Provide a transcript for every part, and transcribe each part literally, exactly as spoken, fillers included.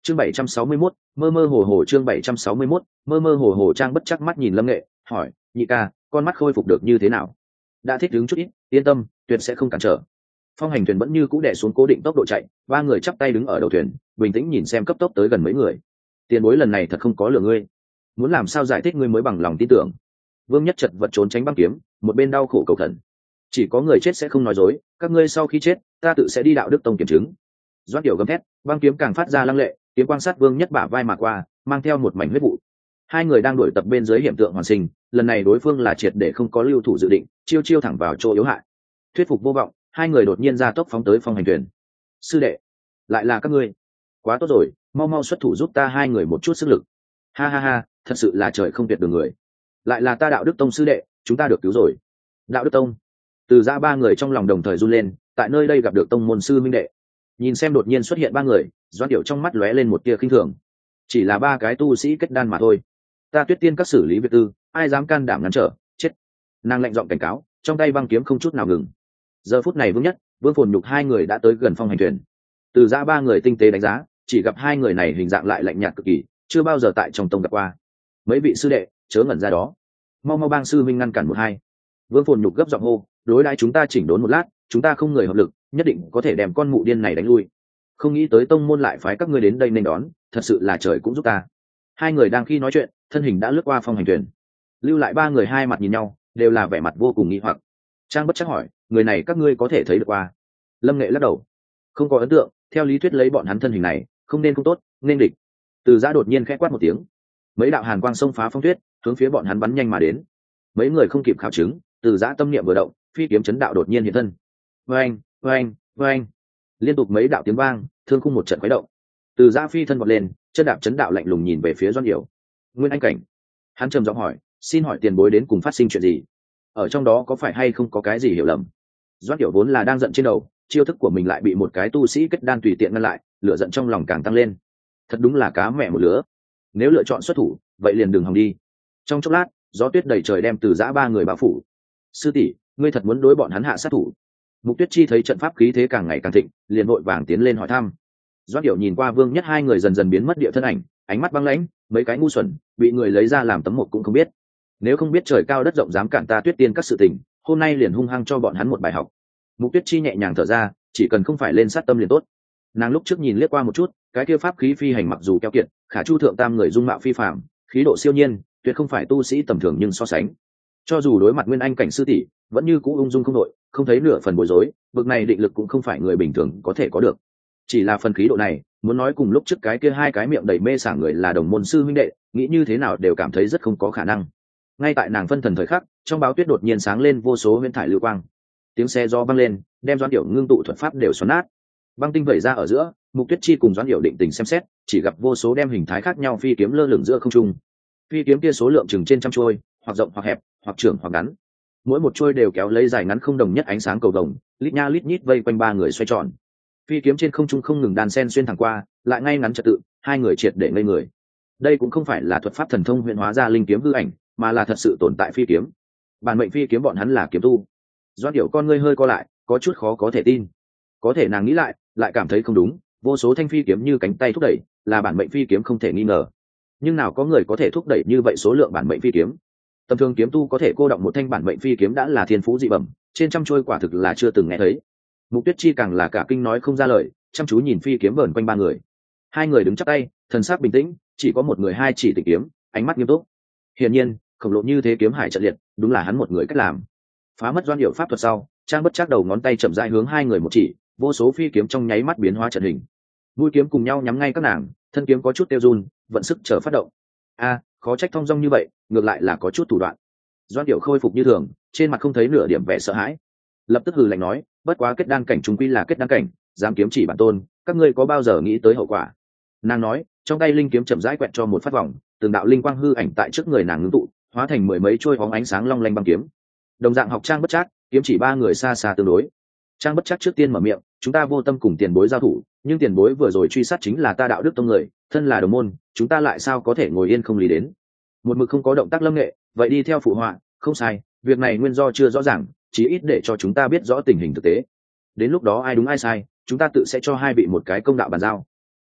chương bảy trăm sáu mươi mốt, mơ mơ hồ hồ. Chương bảy trăm sáu mươi mốt, mơ mơ hồ hồ. Trang bất chắc mắt nhìn Lâm Nghệ, hỏi, nhị ca, con mắt khôi phục được như thế nào? Đã thích đứng chút ít, yên tâm, tuyệt sẽ không cản trở. Phong hành thuyền vẫn như cũ đè xuống cố định tốc độ chạy, ba người chắp tay đứng ở đầu thuyền, bình tĩnh nhìn xem cấp tốc tới gần mấy người. Tiền bối lần này thật không có lừa ngươi, muốn làm sao giải thích ngươi mới bằng lòng tin tưởng. Vương Nhất chật vật trốn tránh băng kiếm, một bên đau khổ cầu khẩn. Chỉ có người chết sẽ không nói dối, các ngươi sau khi chết, ta tự sẽ đi đạo đức tông kiểm chứng. Doãn Điểu gầm thét, băng kiếm càng phát ra lăng lệ, kiếm quan sát Vương Nhất bả vai mà qua, mang theo một mảnh huyết vụ. Hai người đang đuổi tập bên dưới hiểm tượng hoàn sinh, lần này đối phương là triệt để không có lưu thủ dự định, chiêu chiêu thẳng vào chỗ yếu hại. Thuyết phục vô vọng, hai người đột nhiên ra tốc phóng tới phong hành thuyền. Sư đệ, lại là các ngươi, quá tốt rồi, mau mau xuất thủ giúp ta hai người một chút sức lực. Ha ha ha, thật sự là trời không tuyệt đường người, lại là ta đạo đức tông sư đệ, chúng ta được cứu rồi. Đạo đức tông. Từ ra ba người trong lòng đồng thời run lên, tại nơi đây gặp được tông môn sư minh đệ. Nhìn xem đột nhiên xuất hiện ba người, Doãn Điểu trong mắt lóe lên một tia khinh thường. Chỉ là ba cái tu sĩ kết đan mà thôi, ta Tuyết Tiên các xử lý việc tư, ai dám can đảm ngăn trở, chết. Nàng lạnh giọng cảnh cáo, trong tay băng kiếm không chút nào ngừng. Giờ phút này Vương Nhất, Vương Phồn Nhục hai người đã tới gần phong hành thuyền. Từ ra ba người tinh tế đánh giá, chỉ gặp hai người này hình dạng lại lạnh nhạt cực kỳ, chưa bao giờ tại trong tông gặp qua. Mấy vị sư đệ, chớ ngẩn ra đó, mau mau bang sư minh ngăn cản một hai. Vương Phồn Nhục gấp giọng hô, đối đãi chúng ta chỉnh đốn một lát, chúng ta không người hợp lực, nhất định có thể đem con mụ điên này đánh lui. Không nghĩ tới tông môn lại phái các ngươi đến đây nên đón, thật sự là trời cũng giúp ta. Hai người đang khi nói chuyện, thân hình đã lướt qua phong hành thuyền, lưu lại ba người hai mặt nhìn nhau, đều là vẻ mặt vô cùng nghi hoặc. Trang bất chắc hỏi, người này các ngươi có thể thấy được qua? Lâm Nghệ lắc đầu, không có ấn tượng, theo lý thuyết lấy bọn hắn thân hình này, không nên không tốt, nên địch. Từ Giã đột nhiên khẽ quát một tiếng, mấy đạo hàn quang xông phá phong tuyết, hướng phía bọn hắn bắn nhanh mà đến. Mấy người không kịp khảo chứng, Từ Giã tâm niệm vừa động, phi kiếm chấn đạo đột nhiên hiện thân. Oeng, oeng, oeng, liên tục mấy đạo tiếng vang, thương khung một trận khuấy động. Từ Giã phi thân vọt lên, chân đạp chấn đạo lạnh lùng nhìn về phía Doãn Điểu. Nguyên Anh cảnh. Hắn trầm giọng hỏi, xin hỏi tiền bối đến cùng phát sinh chuyện gì? Ở trong đó có phải hay không có cái gì hiểu lầm? Doãn Điểu vốn là đang giận trên đầu, chiêu thức của mình lại bị một cái tu sĩ kết đan tùy tiện ngăn lại, lửa giận trong lòng càng tăng lên. Thật đúng là cá mẹ một lứa. Nếu lựa chọn xuất thủ, vậy liền đừng hòng đi. Trong chốc lát, gió tuyết đầy trời đem Từ Giã ba người bao phủ. Sư tỷ, ngươi thật muốn đối bọn hắn hạ sát thủ? Mục Tuyết Chi thấy trận pháp khí thế càng ngày càng thịnh, liền vội vàng tiến lên hỏi thăm. Doãn Điểu nhìn qua Vương Nhất hai người dần dần biến mất địa thân ảnh, ánh mắt băng lãnh, mấy cái ngu xuẩn, bị người lấy ra làm tấm mộc cũng không biết. Nếu không biết trời cao đất rộng dám cản ta Tuyết Tiên các sự tình, hôm nay liền hung hăng cho bọn hắn một bài học. Mục Tuyết Chi nhẹ nhàng thở ra, chỉ cần không phải lên sát tâm liền tốt. Nàng lúc trước nhìn liếc qua một chút, cái kia pháp khí phi hành mặc dù keo kiệt, khả chu thượng tam người dung mạo phi phàm, khí độ siêu nhiên, tuyệt không phải tu sĩ tầm thường nhưng so sánh. Cho dù đối mặt Nguyên Anh cảnh sư tỷ, vẫn như cũ ung dung không đội, không thấy nửa phần bối rối, bực này định lực cũng không phải người bình thường có thể có được. Chỉ là phần khí độ này, muốn nói cùng lúc trước cái kia hai cái miệng đầy mê sảng người là đồng môn sư huynh đệ, nghĩ như thế nào đều cảm thấy rất không có khả năng. Ngay tại nàng phân thần thời khắc, trong báo tuyết đột nhiên sáng lên vô số huyễn thải lưu quang, tiếng xe gió vang lên, đem Doãn Điểu ngưng tụ thuật pháp đều xoắn nát. Băng tinh vẩy ra ở giữa, Mục Tuyết Chi cùng Doãn Điểu định tình xem xét, chỉ gặp vô số đem hình thái khác nhau phi kiếm lơ lửng giữa không trung. Phi kiếm kia số lượng chừng trên trăm trôi, hoặc rộng hoặc hẹp, hoặc trưởng hoặc ngắn. Mỗi một trôi đều kéo lấy dài ngắn không đồng nhất ánh sáng cầu vồng, lít nha lít nhít vây quanh ba người xoay tròn. Phi kiếm trên không trung không ngừng đan sen xuyên thẳng qua, lại ngay ngắn trật tự, hai người triệt để ngây người. Đây cũng không phải là thuật pháp thần thông huyễn hóa ra linh kiếm hư ảnh, mà là thật sự tồn tại phi kiếm. Bản mệnh phi kiếm bọn hắn là kiếm tu. Doãn Điểu con ngươi hơi co lại, có chút khó có thể tin. Có thể nàng nghĩ lại, lại cảm thấy không đúng, vô số thanh phi kiếm như cánh tay thúc đẩy, là bản mệnh phi kiếm không thể nghi ngờ. Nhưng nào có người có thể thúc đẩy như vậy số lượng bản mệnh phi kiếm? Tầm thường kiếm tu có thể cô động một thanh bản mệnh phi kiếm đã là thiên phú dị bẩm, trên trăm trôi quả thực là chưa từng nghe thấy. Mục Tuyết Chi càng là cả kinh nói không ra lời, chăm chú nhìn phi kiếm vờn quanh ba người. Hai người đứng chắp tay, thần sắc bình tĩnh, chỉ có một người hai chỉ tịch kiếm, ánh mắt nghiêm túc. Hiển nhiên, khổng lồ như thế kiếm hải trận liệt, đúng là hắn một người cách làm. Phá mất Doãn Điểu pháp thuật sau, Trang bất chắc đầu ngón tay chậm rãi hướng hai người một chỉ, vô số phi kiếm trong nháy mắt biến hóa trận hình. Mũi kiếm cùng nhau nhắm ngay các nàng, thân kiếm có chút tiêu run, vận sức chờ phát động. A, khó trách thông dong như vậy, ngược lại là có chút thủ đoạn. Doãn Điểu khôi phục như thường, trên mặt không thấy nửa điểm vẻ sợ hãi, lập tức hừ lạnh nói, bất quá kết đan cảnh trung quy là kết đan cảnh, dám kiếm chỉ bản tôn, các ngươi có bao giờ nghĩ tới hậu quả? Nàng nói, trong tay linh kiếm chậm rãi quẹt cho một phát vòng, từng đạo linh quang hư ảnh tại trước người nàng ngưng tụ, hóa thành mười mấy trôi hóng ánh sáng long lanh băng kiếm. Đồng dạng học Trang bất trắc, kiếm chỉ ba người xa xa tương đối. Trang bất trắc trước tiên mở miệng, chúng ta vô tâm cùng tiền bối giao thủ, nhưng tiền bối vừa rồi truy sát chính là ta đạo đức tông người, thân là đồng môn, chúng ta lại sao có thể ngồi yên không lý đến? Một mực không có động tác Lâm Nghệ, vậy đi theo phụ họa, không sai, việc này nguyên do chưa rõ ràng, chí ít để cho chúng ta biết rõ tình hình thực tế. Đến lúc đó ai đúng ai sai, chúng ta tự sẽ cho hai vị một cái công đạo bàn giao.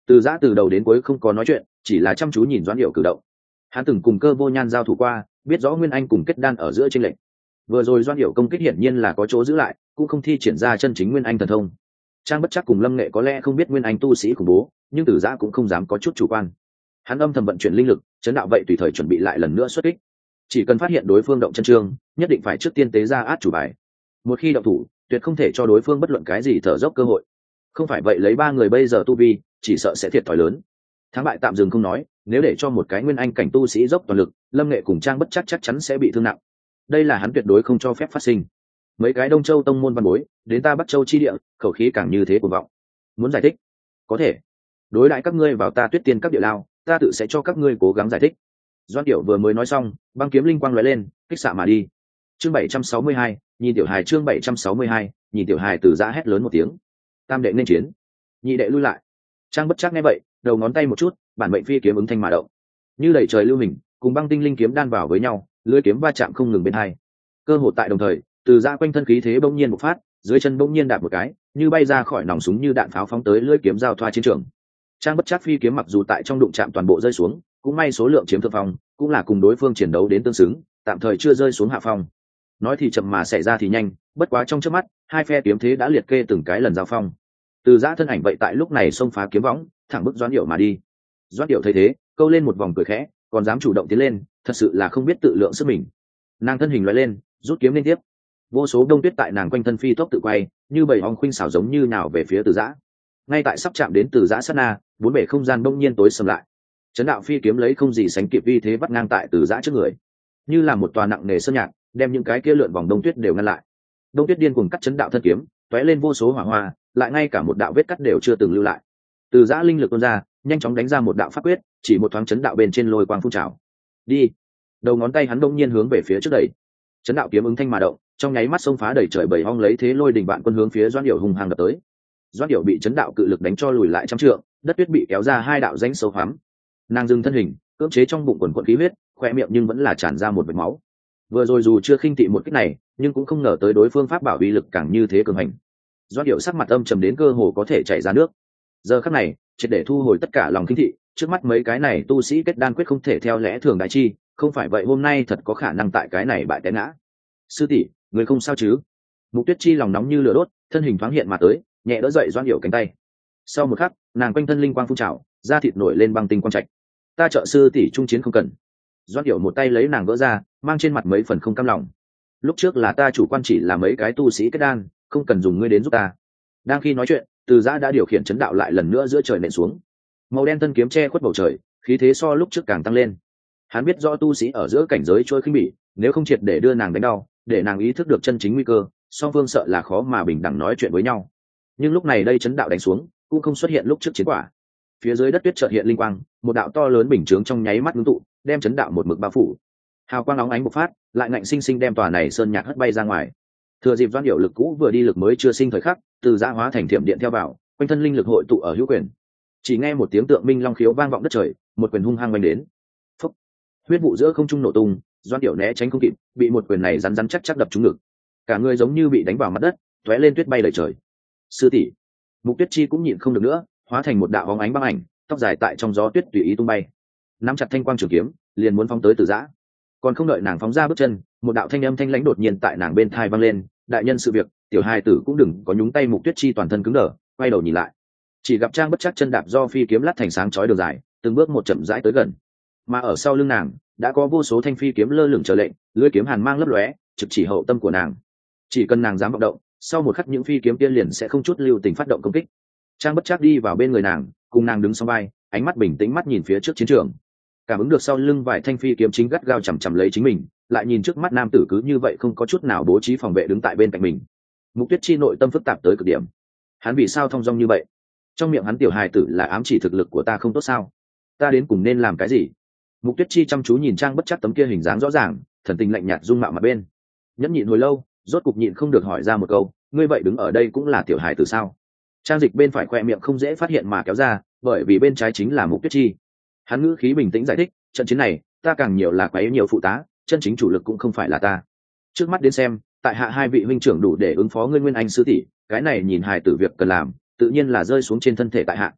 Từ Giã từ đầu đến cuối không có nói chuyện, chỉ là chăm chú nhìn Doãn Điệu cử động. Hắn từng cùng Cơ Vô Nhan giao thủ qua, biết rõ Nguyên Anh cùng kết đan ở giữa chênh lệch. Vừa rồi Doãn Điệu công kích hiển nhiên là có chỗ giữ lại, cũng không thi triển ra chân chính Nguyên Anh thần thông. Trang Bất Trắc cùng Lâm Nghệ có lẽ không biết Nguyên Anh tu sĩ khủng bố, nhưng Từ Giã cũng không dám có chút chủ quan. Hắn âm thầm vận chuyển linh lực, chấn đạo vậy tùy thời chuẩn bị lại lần nữa xuất kích. Chỉ cần phát hiện đối phương động chân trương, nhất định phải trước tiên tế ra át chủ bài. Một khi động thủ, tuyệt không thể cho đối phương bất luận cái gì thở dốc cơ hội. Không phải vậy lấy ba người bây giờ tu vi, chỉ sợ sẽ thiệt thòi lớn. Thắng bại tạm dừng không nói, nếu để cho một cái Nguyên Anh cảnh tu sĩ dốc toàn lực, Lâm Nghệ cùng Trang Bất Trắc chắc chắn sẽ bị thương nặng. Đây là hắn tuyệt đối không cho phép phát sinh. Mấy cái Đông Châu tông môn văn bối, đến ta Bắc Châu chi địa, khẩu khí càng như thế cuồng vọng. Muốn giải thích? Có thể. Đối đãi các ngươi vào ta Tuyết Tiên các địa lao, ta tự sẽ cho các ngươi cố gắng giải thích. Doãn Điệu vừa mới nói xong, băng kiếm linh quang lóe lên, kích xạ mà đi. Chương bảy trăm sáu mươi hai, nhìn tiểu hài chương bảy trăm sáu mươi hai, nhìn tiểu hài. Từ Giã hét lớn một tiếng. Tam đệ nên chiến, nhị đệ lui lại. Trang Bất Trắc nghe vậy, đầu ngón tay một chút, bản mệnh phi kiếm ứng thanh mà động. Như đẩy trời lưu hình, cùng băng tinh linh kiếm đan vào với nhau, lưỡi kiếm va chạm không ngừng bên hai. Cơ hội tại đồng thời, Từ Giã quanh thân khí thế bỗng nhiên bộc phát, dưới chân bỗng nhiên đạp một cái, như bay ra khỏi nòng súng như đạn pháo phóng tới lưỡi kiếm giao thoa chiến trường. Trang Bất Trắc phi kiếm mặc dù tại trong đụng chạm toàn bộ rơi xuống, cũng may số lượng chiếm thượng phong, cũng là cùng đối phương chiến đấu đến tương xứng, tạm thời chưa rơi xuống hạ phong. Nói thì chậm mà xảy ra thì nhanh, bất quá trong chớp mắt, hai phe kiếm thế đã liệt kê từng cái lần giao phong. Từ Giã thân ảnh vậy tại lúc này xông phá kiếm võng, thẳng bức Doãn Điệu mà đi. Doãn Điệu thấy thế, câu lên một vòng cười khẽ, còn dám chủ động tiến lên, thật sự là không biết tự lượng sức mình. Nàng thân hình lóe lên, rút kiếm liên tiếp. Vô số đông tuyết tại nàng quanh thân phi tốc tự quay, như bầy ong khuynh xảo giống như nào về phía Từ Giã. Ngay tại sắp chạm đến Từ Giã sát na, bốn bể không gian bỗng nhiên tối sầm lại. Chấn đạo phi kiếm lấy không gì sánh kịp uy thế vắt ngang tại Từ Giã trước người, như là một tòa nặng nề sơn nhạc, đem những cái kia lượn vòng đông tuyết đều ngăn lại. Đông tuyết điên cuồng cắt chấn đạo thân kiếm, tóe lên vô số hỏa hoa, lại ngay cả một đạo vết cắt đều chưa từng lưu lại. Từ Giã linh lực tuôn ra, nhanh chóng đánh ra một đạo pháp quyết, chỉ một thoáng chấn đạo bên trên lôi quang phun trào. Đi. Đầu ngón tay hắn đông nhiên hướng về phía trước đẩy. Chấn đạo kiếm ứng thanh mà động, trong nháy mắt xông phá đầy trời bầy ong lấy thế lôi đình vạn quân hướng phía Doãn Điệu hung hăng đập tới. Doãn Điệu bị chấn đạo cự lực đánh cho lùi lại trăm trượng, đất tuyết bị kéo ra hai đạo rãnh sâu hoắm. Nàng dừng thân hình, cưỡng chế trong bụng quần quần khí huyết, khoe miệng nhưng vẫn là tràn ra một vệt máu. Vừa rồi dù chưa khinh thị một kích này, nhưng cũng không ngờ tới đối phương pháp bảo uy lực càng như thế cường hành. Doãn Điệu sắc mặt âm trầm đến cơ hồ có thể chảy ra nước. Giờ khắc này, triệt để thu hồi tất cả lòng khinh thị, trước mắt mấy cái này tu sĩ kết đan quyết không thể theo lẽ thường đại chi, không phải vậy hôm nay thật có khả năng tại cái này bại té ngã. Sư tỷ, người không sao chứ? Mục Tuyết Chi lòng nóng như lửa đốt, thân hình thoáng hiện mà tới, nhẹ đỡ dậy Doãn Điệu cánh tay. Sau một khắc, nàng quanh thân linh quang phun trào, da thịt nổi lên băng tinh quang trạch. Ta trợ sư tỷ trung chiến không cần. Doãn Điệu một tay lấy nàng gỡ ra, mang trên mặt mấy phần không cam lòng. Lúc trước là ta chủ quan chỉ là mấy cái tu sĩ kết đan, không cần dùng ngươi đến giúp ta. Đang khi nói chuyện, Từ Giã đã điều khiển chấn đạo lại lần nữa giữa trời nện xuống. Màu đen thân kiếm che khuất bầu trời, khí thế so lúc trước càng tăng lên. Hắn biết rõ tu sĩ ở giữa cảnh giới trôi khinh bỉ, nếu không triệt để đưa nàng đánh đau, để nàng ý thức được chân chính nguy cơ, song phương sợ là khó mà bình đẳng nói chuyện với nhau. Nhưng lúc này đây chấn đạo đánh xuống, cũng không xuất hiện lúc trước chiến quả. Phía dưới đất tuyết chợt hiện linh quang, một đạo to lớn bình chướng trong nháy mắt ngưng tụ, đem chấn đạo một mực bao phủ. Hào quang óng ánh bộc phát, lại ngạnh sinh sinh đem tòa này sơn nhạc hất bay ra ngoài. Thừa dịp Doãn Điệu lực cũ vừa đi lực mới chưa sinh thời khắc, Từ Giã hóa thành thiểm điện theo vào, quanh thân linh lực hội tụ ở hữu quyền. Chỉ nghe một tiếng tượng minh long khiếu vang vọng đất trời, một quyền hung hăng vang đến. Phốc. Huyết vụ giữa không trung nổ tung, Doãn Điệu né tránh không kịp, bị một quyền này rắn rắn chắc chắc đập trúng ngực. Cả người giống như bị đánh vào mặt đất, tóe lên tuyết bay đầy trời. Sư tỷ. Mục Tuyết Chi cũng nhịn không được nữa, hóa thành một đạo bóng ánh băng ảnh, tóc dài tại trong gió tuyết tùy ý tung bay. Nắm chặt thanh quang trường kiếm, liền muốn phóng tới Từ Giã. Còn không đợi nàng phóng ra bước chân, một đạo thanh âm thanh lãnh đột nhiên tại nàng bên thai vang lên, đại nhân sự việc, tiểu hài tử cũng đừng có nhúng tay. Mục Tuyết Chi toàn thân cứng đờ, quay đầu nhìn lại, chỉ gặp Trang Bất Trắc chân đạp do phi kiếm lát thành sáng chói đường dài, từng bước một chậm rãi tới gần. Mà ở sau lưng nàng đã có vô số thanh phi kiếm lơ lửng chờ lệnh, lưỡi kiếm hàn mang lấp lóe, trực chỉ hậu tâm của nàng. Chỉ cần nàng dám vọng động, sau một khắc những phi kiếm tiên liền sẽ không chút lưu tình phát động công kích. Trang Bất Trắc đi vào bên người nàng, cùng nàng đứng song vai, ánh mắt bình tĩnh mắt nhìn phía trước chiến trường. Cảm ứng được sau lưng vài thanh phi kiếm chính gắt gao chằm chằm lấy chính mình, lại nhìn trước mắt nam tử cứ như vậy không có chút nào bố trí phòng vệ đứng tại bên cạnh mình. Mục Tuyết Chi nội tâm phức tạp tới cực điểm. Hắn vì sao thong dong như vậy? Trong miệng hắn tiểu hài tử là ám chỉ thực lực của ta không tốt sao? Ta đến cùng nên làm cái gì? Mục Tuyết Chi chăm chú nhìn Trang Bất Trắc tấm kia hình dáng rõ ràng, thần tình lạnh nhạt dung mạo mặt bên. Nhẫn nhịn hồi lâu, rốt cục nhịn không được hỏi ra một câu, ngươi vậy đứng ở đây cũng là tiểu hài tử sao? Trang Dịch bên phải khoe miệng không dễ phát hiện mà kéo ra, bởi vì bên trái chính là Mục Tuyết Chi. Hắn ngữ khí bình tĩnh giải thích, trận chiến này ta càng nhiều là quá yếu nhiều phụ tá, chân chính chủ lực cũng không phải là ta. Trước mắt đến xem, tại hạ hai vị huynh trưởng đủ để ứng phó ngươi Nguyên Anh sư tỷ, cái này nhìn hài tử việc cần làm, tự nhiên là rơi xuống trên thân thể tại hạ.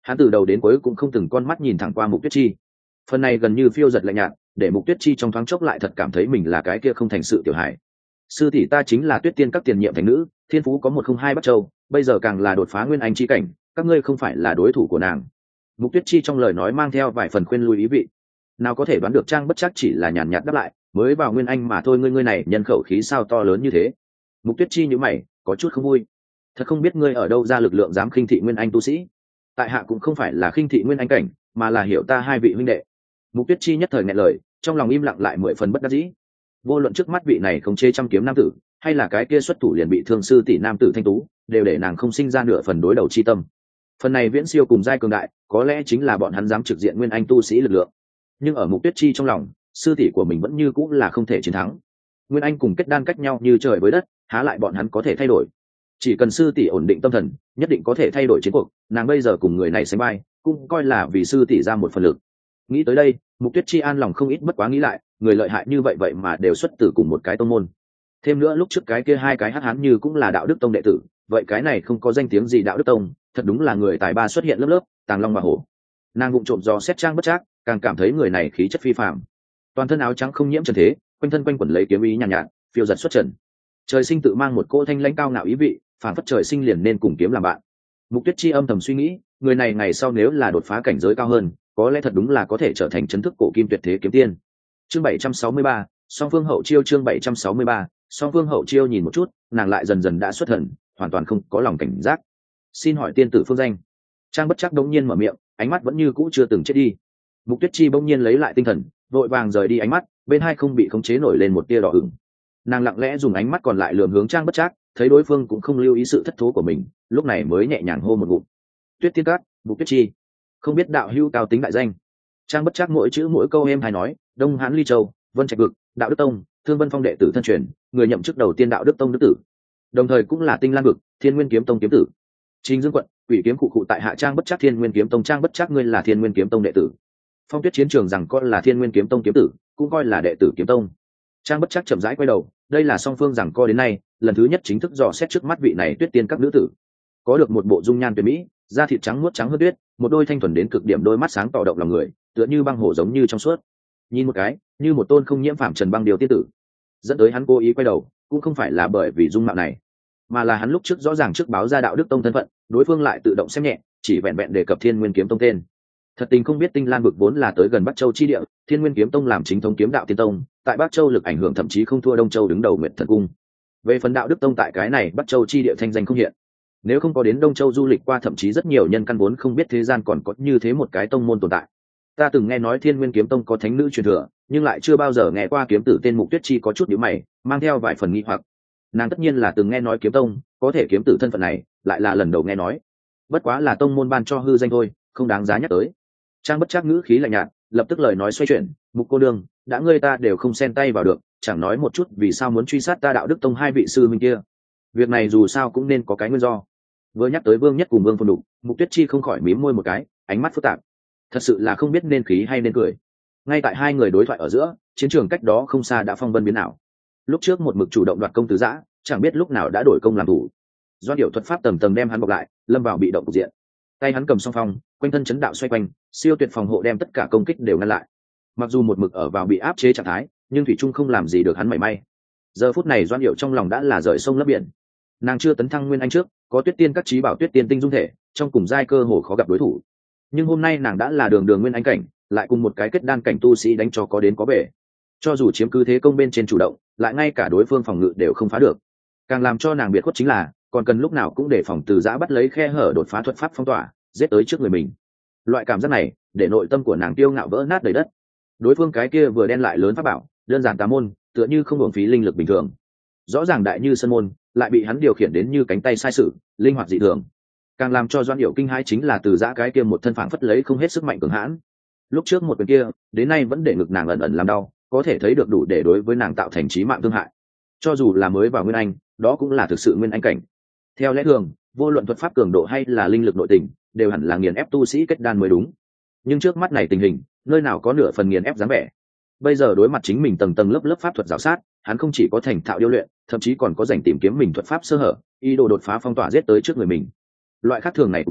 Hắn từ đầu đến cuối cũng không từng con mắt nhìn thẳng qua Mục Tuyết Chi. Phần này gần như phiêu giật lạnh nhạt, để Mục Tuyết Chi trong thoáng chốc lại thật cảm thấy mình là cái kia không thành sự tiểu hài. Sư tỷ ta chính là Tuyết Tiên các tiền nhiệm thành nữ, thiên phú có một không hai Bắc Châu, bây giờ càng là đột phá nguyên anh chi cảnh, các ngươi không phải là đối thủ của nàng. Mục Tuyết Chi trong lời nói mang theo vài phần khuyên lui ý vị. Nào có thể đoán được Trang Bất Trắc chỉ là nhàn nhạt đáp lại, mới vào nguyên anh mà thôi, ngươi ngươi này nhân khẩu khí sao to lớn như thế. Mục Tuyết Chi nhíu mày, có chút không vui. Thật không biết ngươi ở đâu ra lực lượng dám khinh thị nguyên anh tu sĩ. Tại hạ cũng không phải là khinh thị nguyên anh cảnh, mà là hiểu ta hai vị huynh đệ. Mục Tuyết Chi nhất thời nghẹn lời, trong lòng im lặng lại mười phần bất đắc dĩ. Vô luận trước mắt vị này không chế trăm kiếm nam tử, hay là cái kia xuất thủ liền bị thương sư tỷ nam tử Thanh Tú, đều để nàng không sinh ra nửa phần đối đầu chi tâm. Phần này viễn siêu cùng giai cường đại, có lẽ chính là bọn hắn dám trực diện nguyên anh tu sĩ lực lượng. Nhưng ở Mục Tuyết Chi trong lòng, sư tỷ của mình vẫn như cũng là không thể chiến thắng. Nguyên anh cùng kết đan cách nhau như trời với đất, há lại bọn hắn có thể thay đổi. Chỉ cần sư tỷ ổn định tâm thần, nhất định có thể thay đổi chiến cuộc. Nàng bây giờ cùng người này sánh vai, cũng coi là vì sư tỷ ra một phần lực. Nghĩ tới đây, Mục Tuyết Chi an lòng không ít, bất quá nghĩ lại, người lợi hại như vậy vậy mà đều xuất từ cùng một cái tông môn. Thêm nữa lúc trước cái kia hai cái hắc hán như cũng là đạo đức tông đệ tử, vậy cái này không có danh tiếng gì đạo đức tông, thật đúng là người tài ba xuất hiện lớp lớp, tàng long mà hổ. Nàng vụng trộm dò xét Trang Bất Trắc, càng cảm thấy người này khí chất phi phàm. Toàn thân áo trắng không nhiễm trần thế, quanh thân quanh quẩn lấy kiếm ý nhàn nhạt, nhạt, phiêu giật xuất trần. Trời sinh tự mang một cỗ thanh lãnh cao ngạo ý vị, phản phất trời sinh liền nên cùng kiếm làm bạn. Mục Tuyết Chi âm thầm suy nghĩ, người này ngày sau nếu là đột phá cảnh giới cao hơn, có lẽ thật đúng là có thể trở thành chấn thức cổ kim tuyệt thế kiếm tiên. Chương bảy trăm sáu mươi ba, Song Phương Hậu Chiêu. Chương bảy trăm sáu mươi ba, Song Phương Hậu Chiêu. Nhìn một chút, nàng lại dần dần đã xuất thần, hoàn toàn không có lòng cảnh giác. Xin hỏi tiên tử phương danh? Trang Bất Trắc đống nhiên mở miệng, ánh mắt vẫn như cũ chưa từng chết đi. Mục Tuyết Chi bỗng nhiên lấy lại tinh thần, vội vàng rời đi ánh mắt, bên hai không bị khống chế nổi lên một tia đỏ ửng. Nàng lặng lẽ dùng ánh mắt còn lại lườm hướng Trang Bất Trắc, thấy đối phương cũng không lưu ý sự thất thố của mình, lúc này mới nhẹ nhàng hô một ngụm. Tuyết Tiên Các, Mục Tuyết Chi. Không biết đạo hữu cao tính đại danh. Trang Bất Trắc mỗi chữ mỗi câu êm hay nói, Đông Hán Ly Châu, Vân Trạch Vực, Đạo Đức Tông, Thương Vân Phong đệ tử thân truyền, người nhậm chức đầu tiên Đạo Đức Tông đức tử, đồng thời cũng là Tinh Lan Vực, Thiên Nguyên Kiếm Tông kiếm tử. Trình Dương quận, Quỷ kiếm cụ cụ tại hạ Trang Bất Trắc, Thiên Nguyên Kiếm Tông. Trang Bất Trắc, ngươi là Thiên Nguyên Kiếm Tông đệ tử. Phong Tuyết chiến trường rằng con là Thiên Nguyên Kiếm Tông kiếm tử, cũng coi là đệ tử kiếm tông. Trang Bất Trắc chậm rãi quay đầu, đây là song phương rằng co đến nay, lần thứ nhất chính thức dò xét trước mắt vị này Tuyết Tiên các nữ tử. Có được một bộ dung nhan tuyệt mỹ, da thịt trắng muốt trắng hơn tuyết, một đôi thanh thuần đến cực điểm đôi mắt sáng tỏ động lòng người, tựa như băng hồ giống như trong suốt. Nhìn một cái, như một tôn không nhiễm phạm trần băng điều tiên tử. Dẫn tới hắn cố ý quay đầu, cũng không phải là bởi vì dung mạo này, mà là hắn lúc trước rõ ràng trước báo ra Đạo Đức Tông thân phận, đối phương lại tự động xem nhẹ, chỉ vẹn vẹn đề cập Thiên Nguyên Kiếm Tông tên. Thật tình không biết Tinh Lan Vực vốn là tới gần Bắc Châu chi địa, Thiên Nguyên Kiếm Tông làm chính thống kiếm đạo tiên tông, tại Bắc Châu lực ảnh hưởng thậm chí không thua Đông Châu đứng đầu Nguyệt Thần Cung. Về phần Đạo Đức Tông tại cái này Bắc Châu chi địa thanh danh không hiện. Nếu không có đến Đông Châu du lịch qua, thậm chí rất nhiều nhân căn vốn không biết thế gian còn có như thế một cái tông môn tồn tại. Ta từng nghe nói Thiên Nguyên Kiếm Tông có thánh nữ truyền thừa, nhưng lại chưa bao giờ nghe qua kiếm tử tên Mục Tuyết Chi có chút nhíu mày, mang theo vài phần nghi hoặc. Nàng tất nhiên là từng nghe nói kiếm tông, có thể kiếm tử thân phận này, lại là lần đầu nghe nói. Bất quá là tông môn ban cho hư danh thôi, không đáng giá nhắc tới. Trang Bất Trắc ngữ khí lạnh nhạt, lập tức lời nói xoay chuyển, Mục cô đương, đã ngươi ta đều không xen tay vào được, chẳng nói một chút vì sao muốn truy sát ta Đạo Đức Tông hai vị sư huynh kia. Việc này dù sao cũng nên có cái nguyên do. Vừa nhắc tới Vương Nhất cùng Vương Phồn Đục, Mục Tuyết Chi không khỏi mím môi một cái, ánh mắt phức tạp. Thật sự là không biết nên khí hay nên cười. Ngay tại hai người đối thoại ở giữa, chiến trường cách đó không xa đã phong vân biến ảo. Lúc trước một mực chủ động đoạt công tứ giã, chẳng biết lúc nào đã đổi công làm thủ. Do điều thuật pháp tầm tầm đem hắn bọc lại, lâm vào bị động cục diện. Tay hắn cầm song phong, quanh thân chấn đạo xoay quanh, siêu tuyệt phòng hộ đem tất cả công kích đều ngăn lại. Mặc dù một mực ở vào bị áp chế trạng thái, nhưng thủy trung không làm gì được hắn mảy may. Giờ phút này Doan Điệu trong lòng đã là rời sông lấp biển. Nàng chưa tấn thăng nguyên anh trước, có Tuyết Tiên các trí bảo Tuyết Tiên tinh dung thể, trong cùng giai cơ hồ khó gặp đối thủ. Nhưng hôm nay nàng đã là đường đường nguyên anh cảnh, lại cùng một cái kết đan cảnh tu sĩ đánh cho có đến có về. Cho dù chiếm cứ thế công bên trên chủ động, lại ngay cả đối phương phòng ngự đều không phá được. Càng làm cho nàng biệt khuất chính là, còn cần lúc nào cũng để phòng từ giã bắt lấy khe hở đột phá thuật pháp phong tỏa, giết tới trước người mình. Loại cảm giác này, để nội tâm của nàng tiêu ngạo vỡ nát đầy đất. Đối phương cái kia vừa đen lại lớn pháp bảo, đơn giản tà môn, tựa như không hưởng phí linh lực bình thường. Rõ ràng đại như sân môn, lại bị hắn điều khiển đến như cánh tay sai sự, linh hoạt dị thường. Càng làm cho Doan Điệu kinh hãi chính là từ giã cái kia một thân phảng phất lấy không hết sức mạnh cường hãn. Lúc trước một quyền kia, đến nay vẫn để ngực nàng ẩn ẩn làm đau, có thể thấy được đủ để đối với nàng tạo thành chí mạng thương hại. Cho dù là mới vào nguyên anh, đó cũng là thực sự nguyên anh cảnh. Theo lẽ thường, vô luận thuật pháp cường độ hay là linh lực nội tình, đều hẳn là nghiền ép tu sĩ kết đan mới đúng. Nhưng trước mắt này tình hình, nơi nào có nửa phần nghiền ép dáng vẻ. Bây giờ đối mặt chính mình tầng tầng lớp lớp pháp thuật rào sát, hắn không chỉ có thành thạo điêu luyện, thậm chí còn có rảnh tìm kiếm mình thuật pháp sơ hở, ý đồ đột phá phong tỏa giết tới trước người mình. Loại khác thường này cục diện,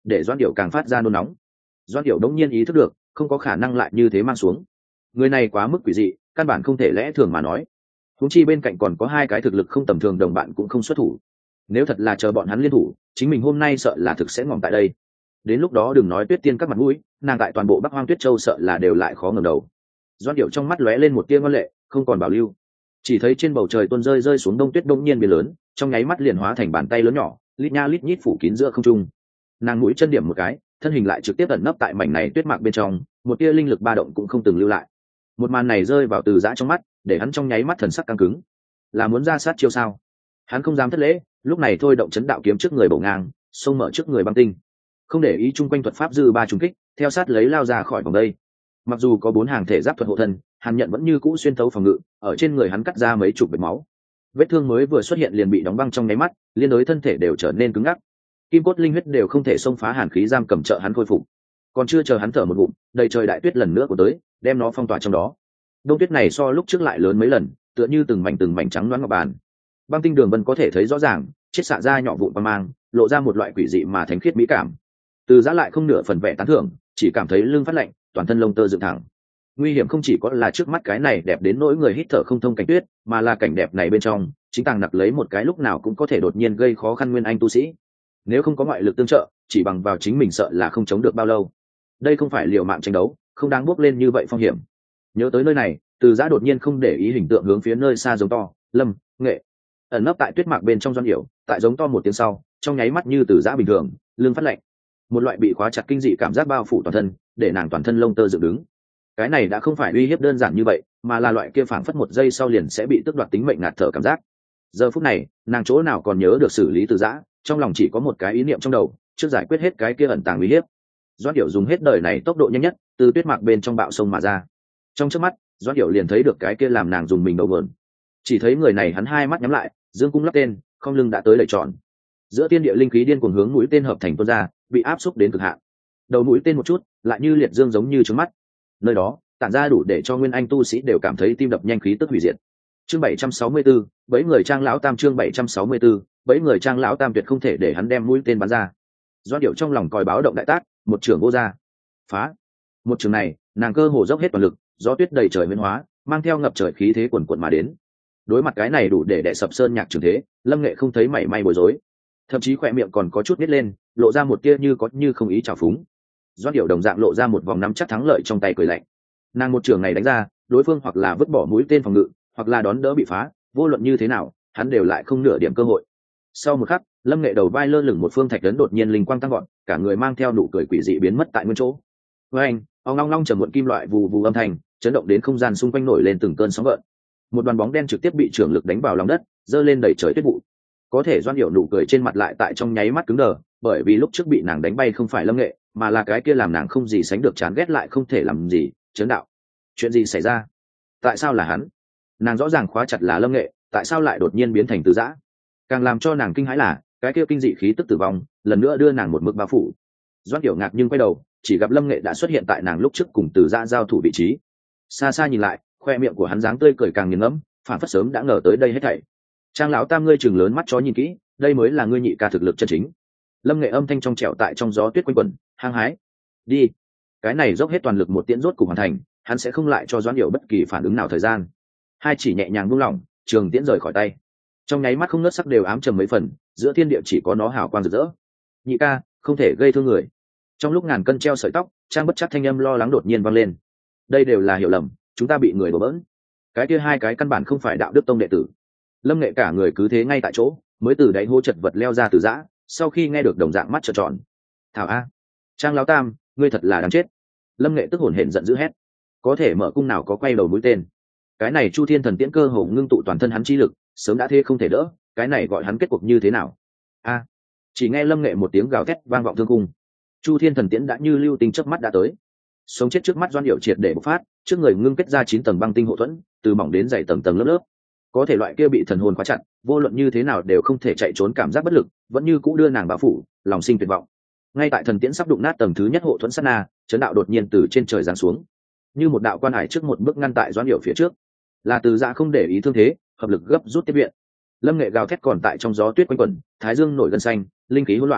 để Doãn Điểu càng phát ra nôn nóng. Doãn Điểu đống nhiên ý thức được không có khả năng lại như thế mang xuống, người này quá mức quỷ dị, căn bản không thể lẽ thường mà nói. Huống chi bên cạnh còn có hai cái thực lực không tầm thường đồng bạn cũng không xuất thủ, nếu thật là chờ bọn hắn liên thủ, chính mình hôm nay sợ là thực sẽ ngỏm tại đây. Đến lúc đó đừng nói Tuyết Tiên các mặt mũi, nàng tại toàn bộ Bắc Hoang Tuyết Châu sợ là đều lại khó ngẩng đầu. Doãn Điểu trong mắt lóe lên một tia ngoan lệ, không còn bảo lưu. Chỉ thấy trên bầu trời tuôn rơi rơi xuống đông tuyết đông nhiên biến lớn, trong nháy mắt liền hóa thành bàn tay lớn nhỏ, lít nha lít nhít phủ kín giữa không trung. Nàng mũi chân điểm một cái, thân hình lại trực tiếp ẩn nấp tại mảnh này tuyết mạc bên trong, một tia linh lực ba động cũng không từng lưu lại. Một màn này rơi vào Từ Dã trong mắt, để hắn trong nháy mắt thần sắc căng cứng. Là muốn ra sát chiêu sao? Hắn không dám thất lễ, lúc này thôi động chấn đạo kiếm trước người bổ ngang, xông mở trước người băng tinh, không để ý chung quanh thuật pháp dư ba trùng kích, theo sát lấy lao ra khỏi vòng đây. Mặc dù có bốn hàng thể giáp thuật hộ thân, Hàn Nhận vẫn như cũ xuyên thấu phòng ngự, ở trên người hắn cắt ra mấy chục vết máu. Vết thương mới vừa xuất hiện liền bị đóng băng trong nháy mắt, liên đối thân thể đều trở nên cứng ngắc. Kim cốt linh huyết đều không thể xông phá hàn khí giam cầm trợ hắn khôi phục. Còn chưa chờ hắn thở một ngụm, đầy trời đại tuyết lần nữa của tới, đem nó phong tỏa trong đó. Đông tuyết này so lúc trước lại lớn mấy lần, tựa như từng mảnh từng mảnh trắng loáng ngọc bàn. Băng tinh đường vân có thể thấy rõ ràng, chiết xạ ra nhỏ vụn qua mang, lộ ra một loại quỷ dị mà thánh khiết mỹ cảm. Từ Dã lại không nửa phần vẻ tán thưởng, chỉ cảm thấy lưng phát lạnh, toàn thân lông tơ dựng thẳng. Nguy hiểm không chỉ có là trước mắt cái này đẹp đến nỗi người hít thở không thông cảnh tuyết, mà là cảnh đẹp này bên trong chính tàng nặc lấy một cái lúc nào cũng có thể đột nhiên gây khó khăn nguyên anh tu sĩ. Nếu không có ngoại lực tương trợ, chỉ bằng vào chính mình sợ là không chống được bao lâu. Đây không phải liều mạng tranh đấu, không đáng bước lên như vậy phong hiểm. Nhớ tới nơi này, Từ Dã đột nhiên không để ý hình tượng hướng phía nơi xa giống to, Lâm Nghệ ẩn nấp tại tuyết mạc bên trong Doãn Điểu, tại giống to một tiếng sau, trong nháy mắt như Từ Dã bình thường, lưng phát lạnh, một loại bị khóa chặt kinh dị cảm giác bao phủ toàn thân, để nàng toàn thân lông tơ dựng đứng. Cái này đã không phải uy hiếp đơn giản như vậy, mà là loại kia phảng phất một giây sau liền sẽ bị tước đoạt tính mệnh ngạt thở cảm giác. Giờ phút này, nàng chỗ nào còn nhớ được xử lý Từ Dã, trong lòng chỉ có một cái ý niệm trong đầu, trước giải quyết hết cái kia ẩn tàng uy hiếp. Doãn Điểu dùng hết đời này tốc độ nhanh nhất, từ tuyết mạc bên trong bạo sông mà ra. Trong chớp mắt, Doãn Điểu liền thấy được cái kia làm nàng dùng mình đầu vờn. Chỉ thấy người này hắn hai mắt nhắm lại, dương cung lắp tên, không lưng đã tới đẩy tròn. Giữa tiên địa linh khí điên cuồng hướng mũi tên hợp thành tuôn ra, bị áp xúc đến cực hạn. Đầu mũi tên một chút, lại như liệt dương giống như trứng mắt. Nơi đó, tản ra đủ để cho nguyên anh tu sĩ đều cảm thấy tim đập nhanh khí tức hủy diệt. Chương bảy trăm sáu mươi tư, bấy người trang lão tam chương bảy trăm sáu mươi tư, bấy người trang lão tam tuyệt không thể để hắn đem mũi tên bắn ra. Doãn Điểu trong lòng còi báo động đại tác, một trường vô ra. Phá. Một trường này, nàng cơ hồ dốc hết toàn lực, gió tuyết đầy trời biến hóa, mang theo ngập trời khí thế quần quần mà đến. Đối mặt cái này đủ để đè sập sơn nhạc trường thế, Lâm Nghệ không thấy mảy may bối rối, thậm chí khỏe miệng còn có chút nít lên, lộ ra một tia như có như không ý trào phúng. Doãn Điểu đồng dạng lộ ra một vòng nắm chắc thắng lợi trong tay cười lạnh. Nàng một trường này đánh ra, đối phương hoặc là vứt bỏ mũi tên phòng ngự, hoặc là đón đỡ bị phá, vô luận như thế nào, hắn đều lại không nửa điểm cơ hội. Sau một khắc, Lâm Nghệ đầu vai lơ lửng một phương thạch lớn đột nhiên linh quang tăng gọn, cả người mang theo nụ cười quỷ dị biến mất tại nguyên chỗ. Với anh, ong long long trầm muộn kim loại vù vù âm thanh, chấn động đến không gian xung quanh nổi lên từng cơn sóng gợn. Một đoàn bóng đen trực tiếp bị trưởng lực đánh vào lòng đất, giơ lên đẩy trời tuyết vụ. Có thể Doãn Điểu nụ cười trên mặt lại tại trong nháy mắt cứng đờ, bởi vì lúc trước bị nàng đánh bay không phải Lâm Nghệ, mà là cái kia làm nàng không gì sánh được chán ghét lại không thể làm gì, Chấn Đạo. Chuyện gì xảy ra? Tại sao là hắn? Nàng rõ ràng khóa chặt là Lâm Nghệ, tại sao lại đột nhiên biến thành Từ Dã? Càng làm cho nàng kinh hãi là cái kia kinh dị khí tức tử vong lần nữa đưa nàng một mực bao phủ. Doãn Điểu ngạc nhưng quay đầu, chỉ gặp Lâm Nghệ đã xuất hiện tại nàng lúc trước cùng Từ Dã giao thủ vị trí. Xa xa nhìn lại, khoe miệng của hắn dáng tươi cười càng nghiền ngẫm, phản phất sớm đã ngờ tới đây hết thảy. Trang lão tam, ngươi chừng lớn mắt chó nhìn kỹ, đây mới là ngươi nhị ca thực lực chân chính. Lâm Nghệ âm thanh trong trẻo tại trong gió tuyết quanh quẩn, hăng hái. Đi. Cái này dốc hết toàn lực một tiễn rốt cục hoàn thành, hắn sẽ không lại cho Doãn Điểu bất kỳ phản ứng nào thời gian. Hai chỉ nhẹ nhàng buông lỏng, trường tiễn rời khỏi tay. Trong nháy mắt không ngớt sắc đều ám trầm mấy phần, giữa thiên địa chỉ có nó hào quang rực rỡ. Nhị ca, không thể gây thương người. Trong lúc ngàn cân treo sợi tóc, Trang bất chắc thanh âm lo lắng đột nhiên vang lên. Đây đều là hiểu lầm, chúng ta bị người đổ bỡn. Cái kia hai cái căn bản không phải đạo đức tông đệ tử. Lâm Nghệ cả người cứ thế ngay tại chỗ, mới từ đáy hố chật vật leo ra Từ Dã, sau khi nghe được đồng dạng mắt trợn tròn. Thảo a, Trang lão tam, ngươi thật là đáng chết. Lâm Nghệ tức hổn hển giận dữ hét. Có thể mở cung nào có quay đầu mũi tên. Cái này Chu Thiên Thần Tiễn cơ hồ ngưng tụ toàn thân hắn chi lực, sớm đã thế không thể đỡ, cái này gọi hắn kết cục như thế nào? A. Chỉ nghe Lâm Nghệ một tiếng gào thét vang vọng thương cung. Chu Thiên Thần Tiễn đã như lưu tinh chớp mắt đã tới. Sống chết trước mắt Doãn Điểu triệt để bộc phát, trước người ngưng kết ra chín tầng băng tinh hộ thuẫn, từ mỏng đến dày tầng tầng lớp lớp. Có thể loại kia bị thần hồn khóa chặt, vô luận như thế nào đều không thể chạy trốn cảm giác bất lực, vẫn như cũ đưa nàng bao phủ, lòng sinh tuyệt vọng. Ngay tại thần tiễn sắp đụng nát tầng thứ nhất hộ thuẫn sát na, Chấn Đạo đột nhiên từ trên trời giáng xuống, như một đạo quan hải trước một bước ngăn tại Doãn Điểu phía trước. Là Từ Dã không để ý thương thế, hợp lực gấp rút tiếp viện. Lâm Nghệ gào thét còn tại trong gió tuyết quanh quẩn, thái dương nổi gân xanh, linh khí hỗn loạn.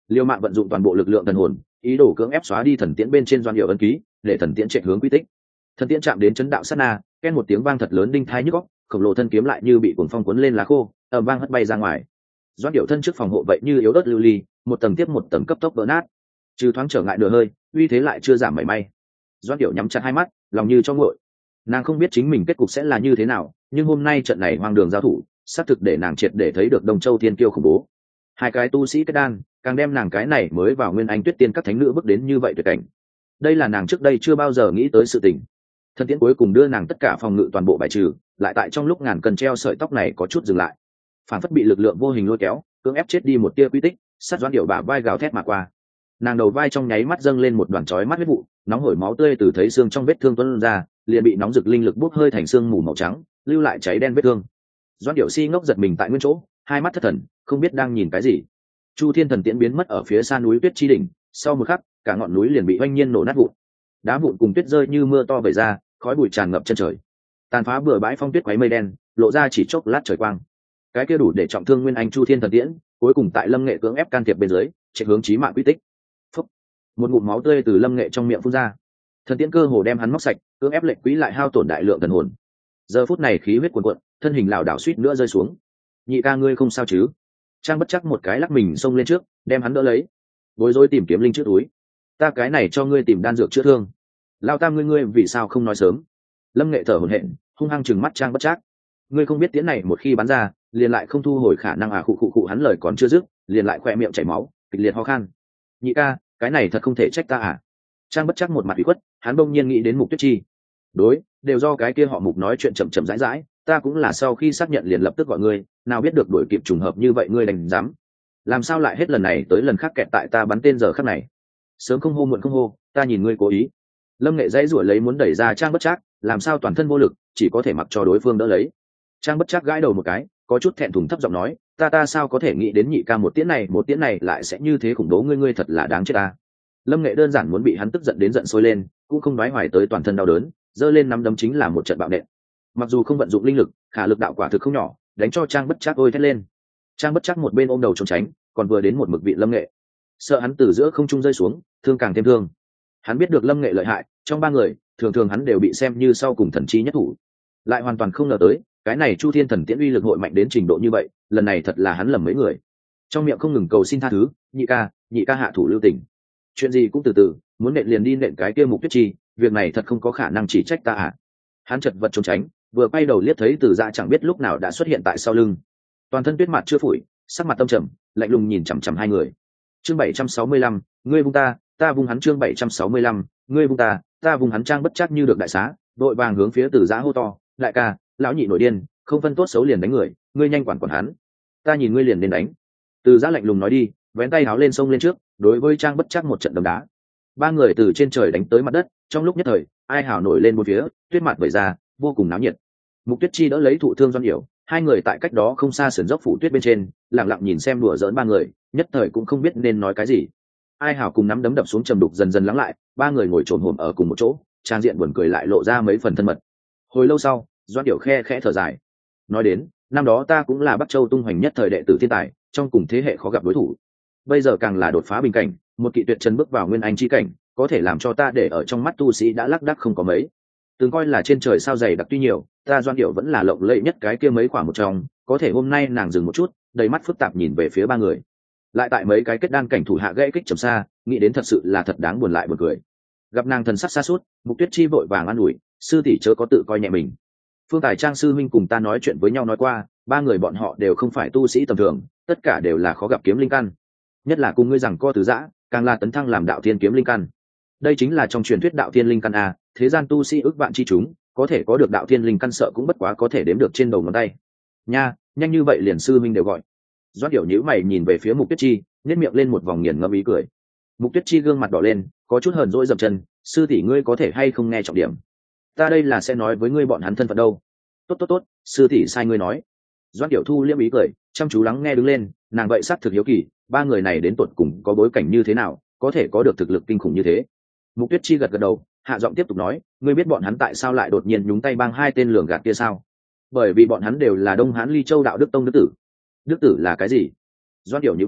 liều mạng vận dụng toàn bộ lực lượng thần hồn, ý đồ cưỡng ép xóa đi thần tiễn bên trên Doan Điệu ấn ký, để thần tiễn chạy hướng quy tích. Thần tiễn chạm đến chấn đạo sát na, ken một tiếng vang thật lớn đinh thai nhức óc, khổng lồ thân kiếm lại như bị cuồng phong cuốn lên lá khô, ầm vang hất bay ra ngoài. Doan Điệu thân trước phòng hộ vậy như yếu ớt lưu ly, một tầng tiếp một tầng cấp tốc vỡ nát. Trừ thoáng trở ngại nửa hơi, uy thế lại chưa giảm mảy may. Doan Điệu nhắm chặt hai mắt, lòng như cho nguội. Nàng không biết chính mình kết cục sẽ là như thế nào, nhưng hôm nay trận này hoang đường giao thủ, xác thực để nàng triệt để thấy được Đông Châu Thiên Kiêu khủng bố. Hai cái tu sĩ kết đan, càng đem nàng cái này mới vào Nguyên Anh Tuyết Tiên các thánh nữ bước đến như vậy tuyệt cảnh. Đây là nàng trước đây chưa bao giờ nghĩ tới sự tình. Thần tiễn cuối cùng đưa nàng tất cả phòng ngự toàn bộ bài trừ, lại tại trong lúc ngàn cân treo sợi tóc này có chút dừng lại. Phản phất bị lực lượng vô hình lôi kéo, cưỡng ép chết đi một tia quy tích, sát Doan Điệu bả vai gào thét mà qua. Nàng đầu vai trong nháy mắt dâng lên một đoàn chói mắt huyết vụ, nóng hổi máu tươi từ thấy xương trong vết thương tuôn ra, liền bị nóng rực linh lực bốc hơi thành xương mù màu trắng, lưu lại cháy đen vết thương. Doan Điệu si ngốc giật mình tại nguyên chỗ, hai mắt thất thần, không biết đang nhìn cái gì. Chu Thiên thần tiễn biến mất ở phía xa núi tuyết chi đỉnh, sau một khắc, cả ngọn núi liền bị oanh nhiên nổ nát vụn. Đá vụn cùng tuyết rơi như mưa to vẩy ra, khói bụi tràn ngập chân trời. Tàn phá bừa bãi phong tuyết quấy mây đen, lộ ra chỉ chốc lát trời quang. Cái kia đủ để trọng thương Nguyên Anh Chu Thiên thần tiễn, cuối cùng tại Lâm Nghệ cưỡng ép can thiệp bên dưới, chạy hướng chí mạng quy tích. Phốc. Một ngụm máu tươi từ Lâm Nghệ trong miệng phun ra. Thần tiễn cơ hồ đem hắn móc sạch, cưỡng ép lệnh quý lại hao tổn đại lượng thần hồn. Giờ phút này khí huyết cuồn cuộn, thân hình lảo đảo suýt nữa rơi xuống. Nhị ca ngươi không sao chứ? Trang bất chắc một cái lắc mình xông lên trước, đem hắn đỡ lấy. Bối rối tìm kiếm linh chữa túi. Ta cái này cho ngươi tìm đan dược chữa thương. Lao tam ngươi ngươi vì sao không nói sớm? Lâm Nghệ thở hổn hển, hung hăng trừng mắt Trang bất chắc. Ngươi không biết tiễn này một khi bắn ra, liền lại không thu hồi khả năng à khụ khụ khụ hắn lời còn chưa dứt, liền lại khỏe miệng chảy máu, kịch liệt ho khan. Nhị ca, cái này thật không thể trách ta à? Trang bất chắc một mặt ủy khuất, hắn bỗng nhiên nghĩ đến Mục Tuyết Chi. Đối, đều do cái kia họ Mục nói chuyện chậm chậm rãi rãi, ta cũng là sau khi xác nhận liền lập tức gọi ngươi, nào biết được đuổi kịp trùng hợp như vậy ngươi đành dám. Làm sao lại hết lần này tới lần khác kẹt tại ta bắn tên giờ khắc này? Sớm không hô muộn không hô, ta nhìn ngươi cố ý. Lâm Nghệ dãy rủa lấy muốn đẩy ra Trang bất chắc, làm sao toàn thân vô lực, chỉ có thể mặc cho đối phương đỡ lấy. Trang bất chắc gãi đầu một cái, có chút thẹn thùng thấp giọng nói, ta ta sao có thể nghĩ đến nhị ca một tiễn này một tiễn này lại sẽ như thế khủng bố, ngươi ngươi thật là đáng chết ta. Lâm Nghệ đơn giản muốn bị hắn tức giận đến giận sôi lên, cũng không nói hoài tới toàn thân đau đớn, giơ lên nắm đấm chính là một trận bạo nện. Mặc dù không vận dụng linh lực, khả lực đạo quả thực không nhỏ, đánh cho Trang bất chắc ôi thét lên. Trang bất chắc một bên ôm đầu trốn tránh, còn vừa đến một mực vị Lâm Nghệ, sợ hắn từ giữa không trung rơi xuống, thương càng thêm thương. Hắn biết được Lâm Nghệ lợi hại, trong ba người, thường thường hắn đều bị xem như sau cùng thần chi nhất thủ, lại hoàn toàn không ngờ tới, cái này Chu Thiên thần tiễn uy lực hội mạnh đến trình độ như vậy, lần này thật là hắn lầm mấy người. Trong miệng không ngừng cầu xin tha thứ, nhị ca, nhị ca hạ thủ lưu tình. Chuyện gì cũng từ từ, muốn nện liền đi nện cái kia Mục Tuyết Chi, việc này thật không có khả năng chỉ trách ta à? Hắn chật vật trốn tránh, vừa quay đầu liếc thấy Từ Dạ chẳng biết lúc nào đã xuất hiện tại sau lưng. Toàn thân tuyết mặt chưa phủi, sắc mặt tâm trầm, lạnh lùng nhìn chằm chằm hai người. Chương bảy trăm sáu mươi lăm, ngươi vung ta, ta vung hắn. Chương bảy trăm sáu mươi lăm, ngươi vung ta, ta vung hắn. Trang bất chắc như được đại xá, đội vàng hướng phía Từ Dạ hô to, đại ca, lão nhị nổi điên, không phân tốt xấu liền đánh người, ngươi nhanh quản quản hắn, ta nhìn ngươi liền nên đánh. Từ Giã lạnh lùng nói đi, vén tay háo lên sông lên trước, đối với Trang bất chắc một trận đấm đá. Ba người từ trên trời đánh tới mặt đất, trong lúc nhất thời, ai hào nổi lên một phía, tuyết mặt vẩy ra, vô cùng náo nhiệt. Mục Tuyết Chi đỡ lấy thụ thương Doan Điểu, hai người tại cách đó không xa sườn dốc phủ tuyết bên trên, lặng lặng nhìn xem đùa giỡn ba người, nhất thời cũng không biết nên nói cái gì. Ai hào cùng nắm đấm đập xuống trầm đục dần dần lắng lại, ba người ngồi trồn hổm ở cùng một chỗ, trang diện buồn cười lại lộ ra mấy phần thân mật. Hồi lâu sau, Doan Điểu khe khẽ thở dài, nói đến, năm đó ta cũng là Bắc Châu tung hoành nhất thời đệ tử thiên tài, trong cùng thế hệ khó gặp đối thủ. Bây giờ càng là đột phá bình cảnh, một kỵ tuyệt chân bước vào nguyên anh chi cảnh, có thể làm cho ta để ở trong mắt tu sĩ đã lác đác không có mấy. Từng coi là trên trời sao dày đặc tuy nhiều, ta Doan Điểu vẫn là lộng lẫy nhất cái kia mấy quả một trong, có thể hôm nay nàng dừng một chút, đầy mắt phức tạp nhìn về phía ba người. Lại tại mấy cái kết đan cảnh thủ hạ gãy kích trầm xa, nghĩ đến thật sự là thật đáng buồn lại buồn cười. Gặp nàng thần sắc xa suốt, Mục Tuyết Chi vội vàng an ủi, sư tỷ chớ có tự coi nhẹ mình. Phương Tài Trang sư huynh cùng ta nói chuyện với nhau nói qua, ba người bọn họ đều không phải tu sĩ tầm thường, tất cả đều là khó gặp kiếm linh căn. Nhất là cùng ngươi rằng co tứ dã, càng là tấn thăng làm đạo thiên kiếm linh căn. Đây chính là trong truyền thuyết đạo thiên linh căn a, thế gian tu sĩ ước vạn chi chúng, có thể có được đạo thiên linh căn sợ cũng bất quá có thể đếm được trên đầu ngón tay. Nha, nhanh như vậy liền sư huynh đều gọi. Doãn Điểu nhíu mày nhìn về phía Mục Tuyết Chi, nhếch miệng lên một vòng nghiền ngẫm ý cười. Mục Tuyết Chi gương mặt đỏ lên, có chút hờn dỗi dậm chân, sư tỷ ngươi có thể hay không nghe trọng điểm. Ta đây là sẽ nói với ngươi bọn hắn thân phận đâu. Tốt tốt tốt, sư tỷ sai ngươi nói. Doãn Điểu thu liễm ý cười, chăm chú lắng nghe đứng lên, nàng vậy xác thực hiếu kỳ, ba người này đến tột cùng có bối cảnh như thế nào, có thể có được thực lực kinh khủng như thế. Mục Tuyết Chi gật gật đầu, hạ giọng tiếp tục nói, ngươi biết bọn hắn tại sao lại đột nhiên nhúng tay bang hai tên lường gạt kia sao? Bởi vì bọn hắn đều là Đông Hán Ly Châu đạo đức tông đức tử. Đức tử là cái gì? Doãn Điểu nhíu mày,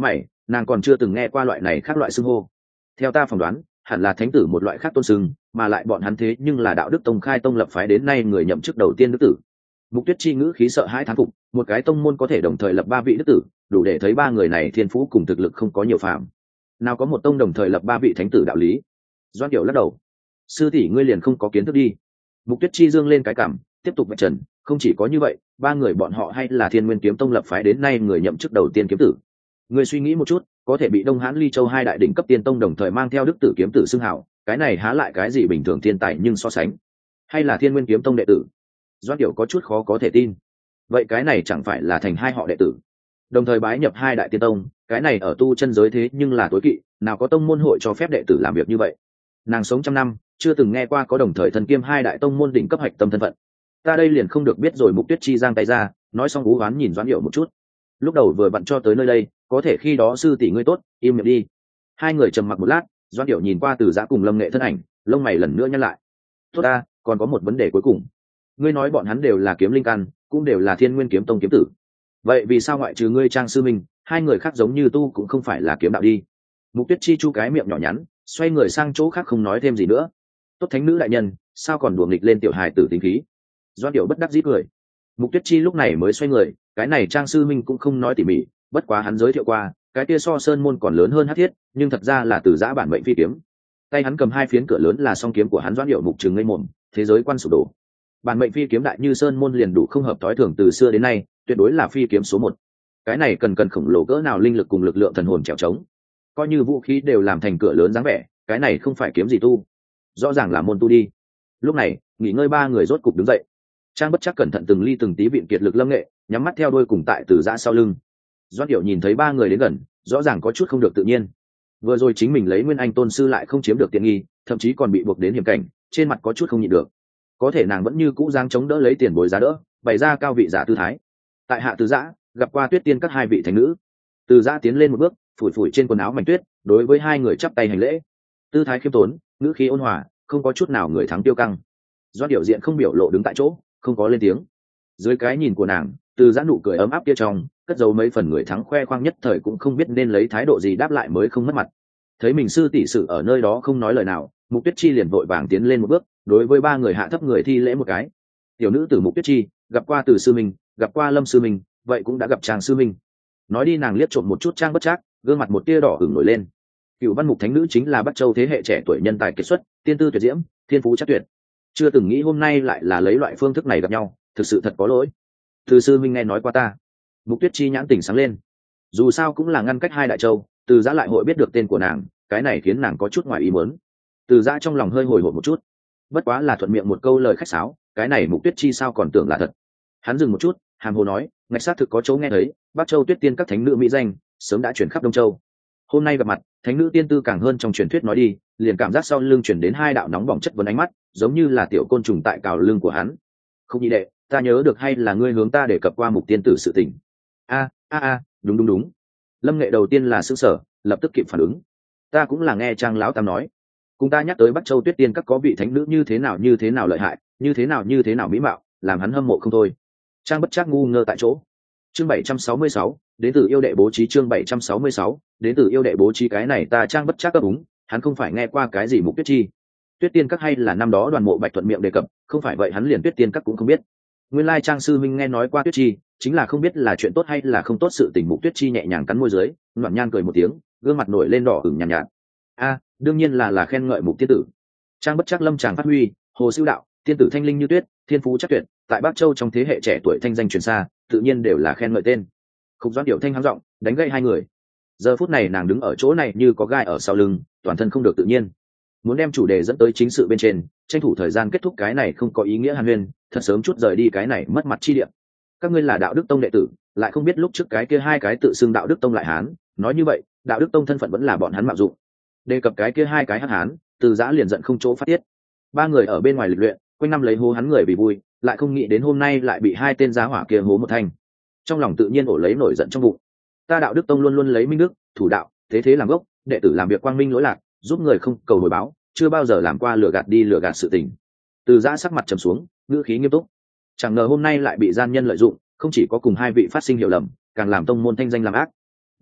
nàng còn chưa từng nghe qua loại này khác loại xưng hô. Theo ta phỏng đoán, hẳn là thánh tử một loại khác tôn xưng, mà lại bọn hắn thế nhưng là đạo đức tông khai tông lập phái đến nay người nhậm chức đầu tiên đức tử. Mục Tuyết Chi ngữ khí sợ hãi thán phục, một cái tông môn có thể đồng thời lập ba vị đức tử, đủ để thấy ba người này thiên phú cùng thực lực không có nhiều phạm. Nào có một tông đồng thời lập ba vị thánh tử đạo lý. Doan Điểu lắc đầu. Sư tỷ ngươi liền không có kiến thức đi. Mục Tuyết Chi dương lên cái cảm, tiếp tục vạch trần, không chỉ có như vậy, ba người bọn họ hay là Thiên Nguyên Kiếm Tông lập phái đến nay người nhậm chức đầu tiên kiếm tử. Ngươi suy nghĩ một chút, có thể bị Đông Hán Ly Châu hai đại đỉnh cấp tiên tông đồng thời mang theo đức tử kiếm tử xưng hào, cái này há lại cái gì bình thường thiên tài nhưng so sánh. Hay là Thiên Nguyên Kiếm Tông đệ tử? Doan Điểu có chút khó có thể tin. Vậy cái này chẳng phải là thành hai họ đệ tử, đồng thời bái nhập hai đại tiên tông, cái này ở tu chân giới thế nhưng là tối kỵ, nào có tông môn hội cho phép đệ tử làm việc như vậy. Nàng sống trăm năm, chưa từng nghe qua có đồng thời thần kiêm hai đại tông môn đỉnh cấp hạch tâm thân phận. Ta đây liền không được biết rồi. Mục Tuyết Chi giang tay ra, nói xong ú oán nhìn Doãn Điểu một chút. Lúc đầu vừa vặn cho tới nơi đây, có thể khi đó sư tỷ ngươi tốt, im miệng đi. Hai người trầm mặc một lát, Doãn Điểu nhìn qua Từ Giã cùng Lâm Nghệ thân ảnh, lông mày lần nữa nhăn lại. Tốt ta, còn có một vấn đề cuối cùng. Ngươi nói bọn hắn đều là kiếm linh căn, cũng đều là Thiên Nguyên Kiếm Tông kiếm tử. Vậy vì sao ngoại trừ ngươi Trang sư minh, hai người khác giống như tu cũng không phải là kiếm đạo đi? Mục Tuyết Chi chu cái miệng nhỏ nhắn, xoay người sang chỗ khác không nói thêm gì nữa. Tốt thánh nữ đại nhân, sao còn đùa nghịch lên tiểu hài tử tính khí? Doan Điểu bất đắc dĩ cười. Mục Tuyết Chi lúc này mới xoay người, cái này Trang sư minh cũng không nói tỉ mỉ, bất quá hắn giới thiệu qua, cái kia so sơn môn còn lớn hơn hắc thiết, nhưng thật ra là Từ Giã bản mệnh phi kiếm. Tay hắn cầm hai phiến cửa lớn là song kiếm của hắn. Doan Điểu mục trừng ngây mồm, thế giới quan sụp đổ. Bản mệnh phi kiếm đại như sơn môn liền đủ không hợp tối thường từ xưa đến nay, tuyệt đối là phi kiếm số một. Cái này cần cần khổng lồ cỡ nào linh lực cùng lực lượng thần hồn trèo trống, coi như vũ khí đều làm thành cửa lớn dáng vẻ, cái này không phải kiếm gì tu, rõ ràng là môn tu đi. Lúc này nghỉ ngơi ba người rốt cục đứng dậy. Trang Bất Trắc cẩn thận từng ly từng tí vịn kiệt lực Lâm Nghệ, nhắm mắt theo đuôi cùng tại Từ Giã sau lưng. Doãn Điểu nhìn thấy ba người đến gần, rõ ràng có chút không được tự nhiên. Vừa rồi chính mình lấy Nguyên Anh tôn sư lại không chiếm được tiện nghi, thậm chí còn bị buộc đến hiểm cảnh, trên mặt có chút không nhịn được. Có thể nàng vẫn như cũ giang chống đỡ lấy tiền bối giá đỡ, bày ra cao vị giả tư thái. Tại hạ Từ Giã gặp qua Tuyết Tiên các hai vị thánh nữ. Từ Giã tiến lên một bước, phủi phủi trên quần áo mảnh tuyết, đối với hai người chắp tay hành lễ. Tư thái khiêm tốn, ngữ khí ôn hòa, không có chút nào người thắng tiêu căng. Doãn Điểu diện không biểu lộ đứng tại chỗ, không có lên tiếng. Dưới cái nhìn của nàng, Từ Giã nụ cười ấm áp kia trong cất giấu mấy phần người thắng khoe khoang, nhất thời cũng không biết nên lấy thái độ gì đáp lại mới không mất mặt. Thấy mình sư tỷ sự ở nơi đó không nói lời nào, Mục Tuyết Chi liền vội vàng tiến lên một bước, đối với ba người hạ thấp người thi lễ một cái. Tiểu nữ tử Mục Tuyết Chi gặp qua Từ sư minh, gặp qua Lâm sư minh, vậy cũng đã gặp Trang sư minh. Nói đi nàng liếc trộm một chút Trang Bất Trắc, gương mặt một tia đỏ ửng nổi lên. Cựu Văn Mục thánh nữ chính là Bắc Châu thế hệ trẻ tuổi nhân tài kiệt xuất, tiên tư tuyệt diễm, thiên phú chắc tuyệt. Chưa từng nghĩ hôm nay lại là lấy loại phương thức này gặp nhau, thực sự thật có lỗi. Từ sư minh nghe nói qua ta. Mục Tuyết Chi nhãn tỉnh sáng lên. Dù sao cũng là ngăn cách hai đại châu, Từ Giã lại hội biết được tên của nàng, cái này khiến nàng có chút ngoài ý muốn. Từ Giã trong lòng hơi hồi hộp một chút, bất quá là thuận miệng một câu lời khách sáo, cái này Mục Tuyết Chi sao còn tưởng là thật. Hắn dừng một chút, hàm hồ nói, ngạch xác thực có chỗ nghe thấy, Bắc Châu Tuyết Tiên các thánh nữ mỹ danh sớm đã chuyển khắp Đông Châu. Hôm nay gặp mặt, thánh nữ tiên tư càng hơn trong truyền thuyết nói đi, liền cảm giác sau lưng chuyển đến hai đạo nóng bỏng chất vấn ánh mắt, giống như là tiểu côn trùng tại cào lưng của hắn. Không nhị đệ, ta nhớ được hay là ngươi hướng ta để cập qua Mục tiên tử sự tình. A a a, đúng đúng đúng. Lâm Nghệ đầu tiên là sững sờ, lập tức kịp phản ứng. Ta cũng là nghe Trang lão tam nói, cùng ta nhắc tới Bắc Châu Tuyết Tiên các có vị thánh nữ như thế nào như thế nào lợi hại, như thế nào như thế nào mỹ mạo, làm hắn hâm mộ không thôi. Trang Bất Trắc ngu ngơ tại chỗ. Chương bảy trăm sáu mươi sáu, đến từ yêu đệ bố trí. Chương bảy trăm sáu mươi sáu, đến từ yêu đệ bố trí. Cái này ta Trang Bất Trắc cấp đúng, hắn không phải nghe qua cái gì Mục Tuyết Chi, Tuyết Tiên các hay là năm đó Đoàn Mộ Bạch thuận miệng đề cập, không phải vậy hắn liền Tuyết Tiên các cũng không biết. Nguyên lai Trang sư minh nghe nói qua Tuyết Chi, chính là không biết là chuyện tốt hay là không tốt sự tình. Mục Tuyết Chi nhẹ nhàng cắn môi dưới, ngoạn nhan cười một tiếng, gương mặt nổi lên đỏ ửng nhàn nhạt, nhạt. A, đương nhiên là là khen ngợi Mục tiên tử. Trang Bất Trắc lâm tràng phát huy, hồ siêu đạo, tiên tử thanh linh như tuyết, thiên phú chắc tuyệt, tại Bắc Châu trong thế hệ trẻ tuổi thanh danh truyền xa, tự nhiên đều là khen ngợi tên. Khúc Doãn Điểu thanh hắng giọng, đánh gậy hai người. Giờ phút này nàng đứng ở chỗ này như có gai ở sau lưng, toàn thân không được tự nhiên. Muốn đem chủ đề dẫn tới chính sự bên trên, tranh thủ thời gian kết thúc cái này không có ý nghĩa hàn huyên, thật sớm chút rời đi cái này mất mặt chi điểm. Các ngươi là Đạo Đức Tông đệ tử, lại không biết lúc trước cái kia hai cái tự xưng Đạo Đức Tông lại hán, nói như vậy, Đạo Đức Tông thân phận vẫn là bọn hắn mạo dụng. Đề cập cái kia hai cái hắc hán, Từ Giã liền giận không chỗ phát tiết. Ba người ở bên ngoài lịch luyện, quanh năm lấy hô hắn người vì vui, lại không nghĩ đến hôm nay lại bị hai tên giá hỏa kia hố một thanh. Trong lòng tự nhiên ổ lấy nổi giận trong bụng. Ta Đạo Đức Tông luôn luôn lấy minh đức, thủ đạo, thế thế làm gốc, đệ tử làm việc quang minh lỗi lạc, giúp người không cầu hồi báo, chưa bao giờ làm qua lừa gạt đi lừa gạt sự tình. Từ Giã sắc mặt trầm xuống, ngữ khí nghiêm túc. Chẳng ngờ hôm nay lại bị gian nhân lợi dụng, không chỉ có cùng hai vị phát sinh hiểu lầm, càng làm tông môn thanh danh làm ác.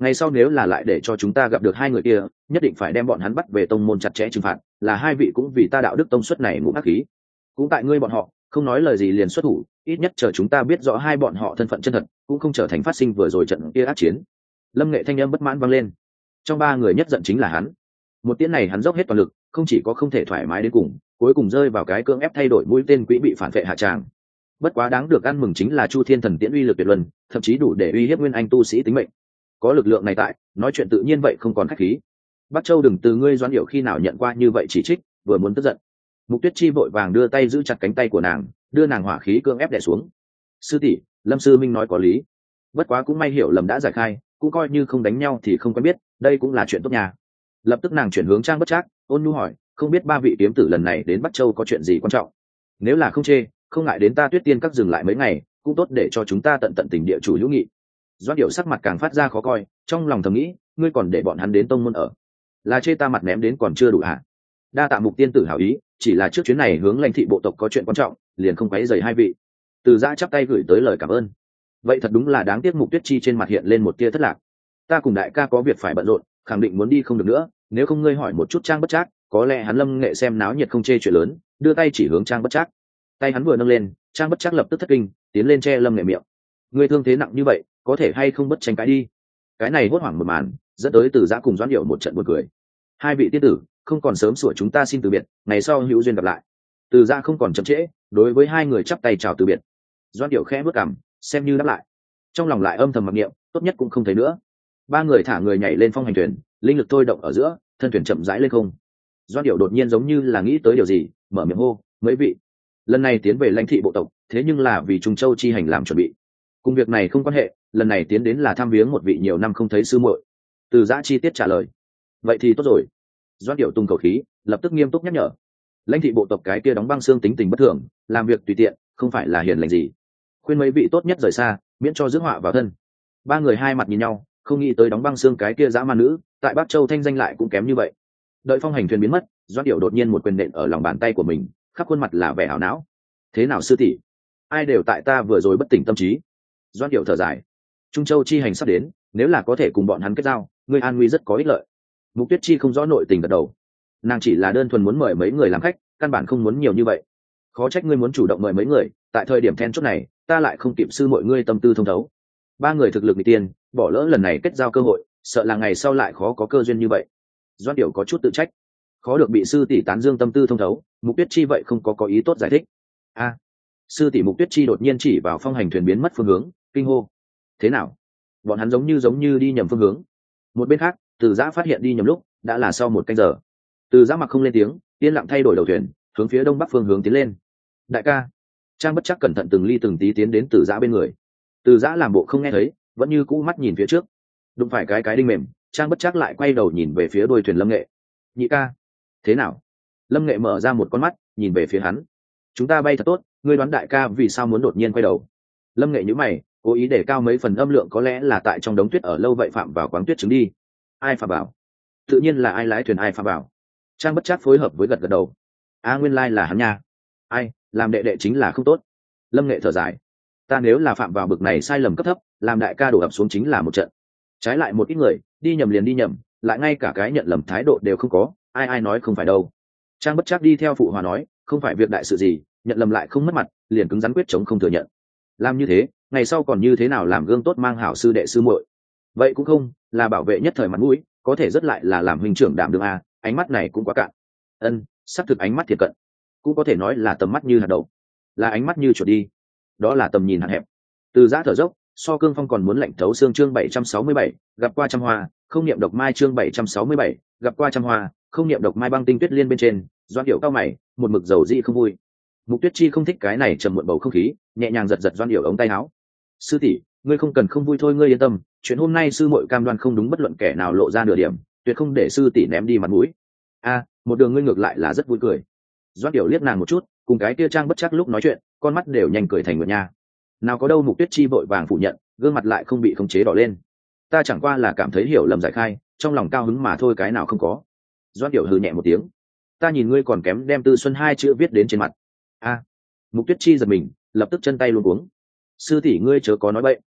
ngày sau nếu là lại để cho chúng ta gặp được hai người kia, nhất định phải đem bọn hắn bắt về tông môn chặt chẽ trừng phạt, là hai vị cũng vì ta đạo đức tông suất này ngũ ác khí. Cũng tại ngươi bọn họ không nói lời gì liền xuất thủ, ít nhất chờ chúng ta biết rõ hai bọn họ thân phận chân thật, cũng không trở thành phát sinh vừa rồi trận kia ác chiến. Lâm Nghệ thanh âm bất mãn vang lên. Trong ba người nhất giận chính là hắn. Một tiếng này hắn dốc hết toàn lực, không chỉ có không thể thoải mái đến cùng, cuối cùng rơi vào cái cưỡng ép thay đổi mũi tên quỹ bị phản vệ hạ tràng. Bất quá đáng được ăn mừng chính là Chu Thiên Thần Tiễn uy lực tuyệt luân, thậm chí đủ để uy hiếp nguyên anh tu sĩ tính mệnh. Có lực lượng này tại, nói chuyện tự nhiên vậy không còn khách khí. Bắc Châu đừng từ ngươi Doãn Điểu khi nào nhận qua như vậy chỉ trích, vừa muốn tức giận. Mục Tuyết Chi vội vàng đưa tay giữ chặt cánh tay của nàng, đưa nàng hỏa khí cưỡng ép đè xuống. Sư tỷ, Lâm sư minh nói có lý. Bất quá cũng may hiểu lầm đã giải khai, cũng coi như không đánh nhau thì không quen biết, đây cũng là chuyện tốt nhà. Lập tức nàng chuyển hướng Trang Bất Trác, ôn nhu hỏi, không biết ba vị kiếm tử lần này đến Bắc Châu có chuyện gì quan trọng? Nếu là không chê, không ngại đến ta Tuyết Tiên các dừng lại mấy ngày, cũng tốt để cho chúng ta tận tận tình địa chủ hữu nghị. Doãn Điểu sắc mặt càng phát ra khó coi, trong lòng thầm nghĩ, ngươi còn để bọn hắn đến tông môn ở, là chê ta mặt ném đến còn chưa đủ hả? Đa tạ Mục tiên tử hảo ý, chỉ là trước chuyến này hướng lãnh thị bộ tộc có chuyện quan trọng, liền không quấy rầy hai vị. Từ Giã chắp tay gửi tới lời cảm ơn. Vậy thật đúng là đáng tiếc. Mục Tuyết Chi trên mặt hiện lên một tia thất lạc. Ta cùng đại ca có việc phải bận rộn, khẳng định muốn đi không được nữa, nếu không ngươi hỏi một chút Trang Bất Trác, có lẽ hắn Lâm Nghệ xem náo nhiệt không chê chuyện lớn, đưa tay chỉ hướng Trang Bất Trác. Tay hắn vừa nâng lên, Trang Bất Trác lập tức thất kinh, tiến lên che Lâm Nghệ miệng. Ngươi thương thế nặng như vậy, có thể hay không bất tranh cãi đi. Cái này hốt hoảng một màn, dẫn tới Từ Giã cùng Doãn Điểu một trận buồn cười. Hai vị tiên tử, không còn sớm sủa chúng ta xin từ biệt, ngày sau hữu duyên gặp lại. Từ Giã không còn chậm trễ, đối với hai người chắp tay chào từ biệt. Doãn Điểu khẽ bước cằm, xem như đáp lại. Trong lòng lại âm thầm mặc niệm, tốt nhất cũng không thấy nữa. Ba người thả người nhảy lên phong hành thuyền, linh lực thôi động ở giữa, thân thuyền chậm rãi lên không. Doãn Điểu đột nhiên giống như là nghĩ tới điều gì, mở miệng hô, mấy vị, lần này tiến về lãnh thị bộ tộc, thế nhưng là vì Trung Châu chi hành làm chuẩn bị. Cùng việc này không quan hệ, lần này tiến đến là thăm viếng một vị nhiều năm không thấy sư muội. Từ Giã chi tiết trả lời. Vậy thì tốt rồi. Doãn Điểu tung khẩu khí, lập tức nghiêm túc nhắc nhở. Lãnh thị bộ tộc cái kia đóng băng xương tính tình bất thường, làm việc tùy tiện, không phải là hiền lành gì. Khuyên mấy vị tốt nhất rời xa, miễn cho rước họa vào thân. Ba người hai mặt nhìn nhau, không nghĩ tới đóng băng xương cái kia dã man nữ, tại Bắc Châu thanh danh lại cũng kém như vậy. Đợi phong hành thuyền biến mất, Doãn Điểu đột nhiên một quyền nện ở lòng bàn tay của mình, khắp khuôn mặt là vẻ ảo não. Thế nào sư tỷ? Ai đều tại ta vừa rồi bất tỉnh tâm trí. Doãn Điểu thở dài. Trung Châu chi hành sắp đến, nếu là có thể cùng bọn hắn kết giao, ngươi an nguy rất có ích lợi. Mục Tuyết Chi không rõ nội tình gật đầu. Nàng chỉ là đơn thuần muốn mời mấy người làm khách, căn bản không muốn nhiều như vậy. Khó trách ngươi muốn chủ động mời mấy người, tại thời điểm then chốt này, ta lại không kịp sư mọi ngươi tâm tư thông thấu. Ba người thực lực nghịch tiên, bỏ lỡ lần này kết giao cơ hội, sợ là ngày sau lại khó có cơ duyên như vậy. Doãn Điểu có chút tự trách, khó được bị sư tỷ tán dương tâm tư thông thấu. Mục Tuyết Chi vậy không có có ý tốt giải thích. A, sư tỷ. Mục Tuyết Chi đột nhiên chỉ vào phong hành thuyền biến mất phương hướng, kinh hô. Thế nào? Bọn hắn giống như giống như đi nhầm phương hướng. Một bên khác, Từ Giã phát hiện đi nhầm lúc, đã là sau một canh giờ. Từ Giã mặc không lên tiếng, yên lặng thay đổi đầu thuyền, hướng phía đông bắc phương hướng tiến lên. Đại ca. Trang Bất Trác cẩn thận từng ly từng tí tiến đến Từ Giã bên người. Từ Giã làm bộ không nghe thấy, vẫn như cũ mắt nhìn phía trước. Đụng phải cái cái đinh mềm, Trang Bất Trác lại quay đầu nhìn về phía đuôi thuyền Lâm Nghệ. Nhị ca. Thế nào? Lâm Nghệ mở ra một con mắt, nhìn về phía hắn. Chúng ta bay thật tốt, ngươi đoán đại ca vì sao muốn đột nhiên quay đầu? Lâm Nghệ nhíu mày, cố ý để cao mấy phần âm lượng, có lẽ là tại trong đống tuyết ở lâu vậy phạm vào quáng tuyết trứng đi. Ai phạm vào? Tự nhiên là ai lái thuyền ai phạm vào. Trang Bất Trác phối hợp với gật gật đầu. A, nguyên lai là hắn nha. Ai, làm đệ đệ chính là không tốt. Lâm Nghệ thở dài. Ta nếu là phạm vào bực này sai lầm cấp thấp, làm đại ca đổ ập xuống chính là một trận. Trái lại một ít người, đi nhầm liền đi nhầm, lại ngay cả cái nhận lầm thái độ đều không có, ai ai nói không phải đâu. Trang Bất Trác đi theo phụ hòa nói, không phải việc đại sự gì, nhận lầm lại không mất mặt, liền cứng rắn quyết chống không thừa nhận. Làm như thế, ngày sau còn như thế nào làm gương tốt mang hảo sư đệ sư muội. Vậy cũng không, là bảo vệ nhất thời mặt mũi, có thể rất lại là làm huynh trưởng đảm đương a, ánh mắt này cũng quá cạn. Ân, xác thực ánh mắt thiệt cận. Cũng có thể nói là tầm mắt như hạt đậu, là ánh mắt như chuột đi. Đó là tầm nhìn hạn hẹp. Từ Giã thở dốc, so cương phong còn muốn lạnh thấu xương. Chương bảy trăm sáu mươi bảy, gặp qua trăm hoa, không niệm độc mai. Chương bảy trăm sáu mươi bảy, gặp qua trăm hoa, không niệm độc mai. Băng tinh tuyết liên bên trên, Doãn Điểu cao mày, một mực dầu dị không vui. Mục Tuyết Chi không thích cái này trầm muộn bầu không khí, nhẹ nhàng giật giật Doãn Điểu ống tay áo. Sư tỷ, ngươi không cần không vui thôi, ngươi yên tâm, chuyện hôm nay sư muội cam đoan không đúng bất luận kẻ nào lộ ra nửa điểm, tuyệt không để sư tỷ ném đi mặt mũi. A, một đường ngươi ngược lại là rất vui cười. Doãn Điểu liếc nàng một chút, cùng cái kia Trang Bất Trác lúc nói chuyện, con mắt đều nhanh cười thành nguyệt nha. Nào có đâu. Mục Tuyết Chi vội vàng phủ nhận, gương mặt lại không bị khống chế đỏ lên. Ta chẳng qua là cảm thấy hiểu lầm giải khai, trong lòng cao hứng mà thôi, cái nào không có. Doãn Điểu hừ nhẹ một tiếng. Ta nhìn ngươi còn kém đem Tư Xuân hai chữ viết đến trên mặt. A. Mục Tuyết Chi giật mình, lập tức chân tay luống cuống. Sư tỷ ngươi chớ có nói bậy.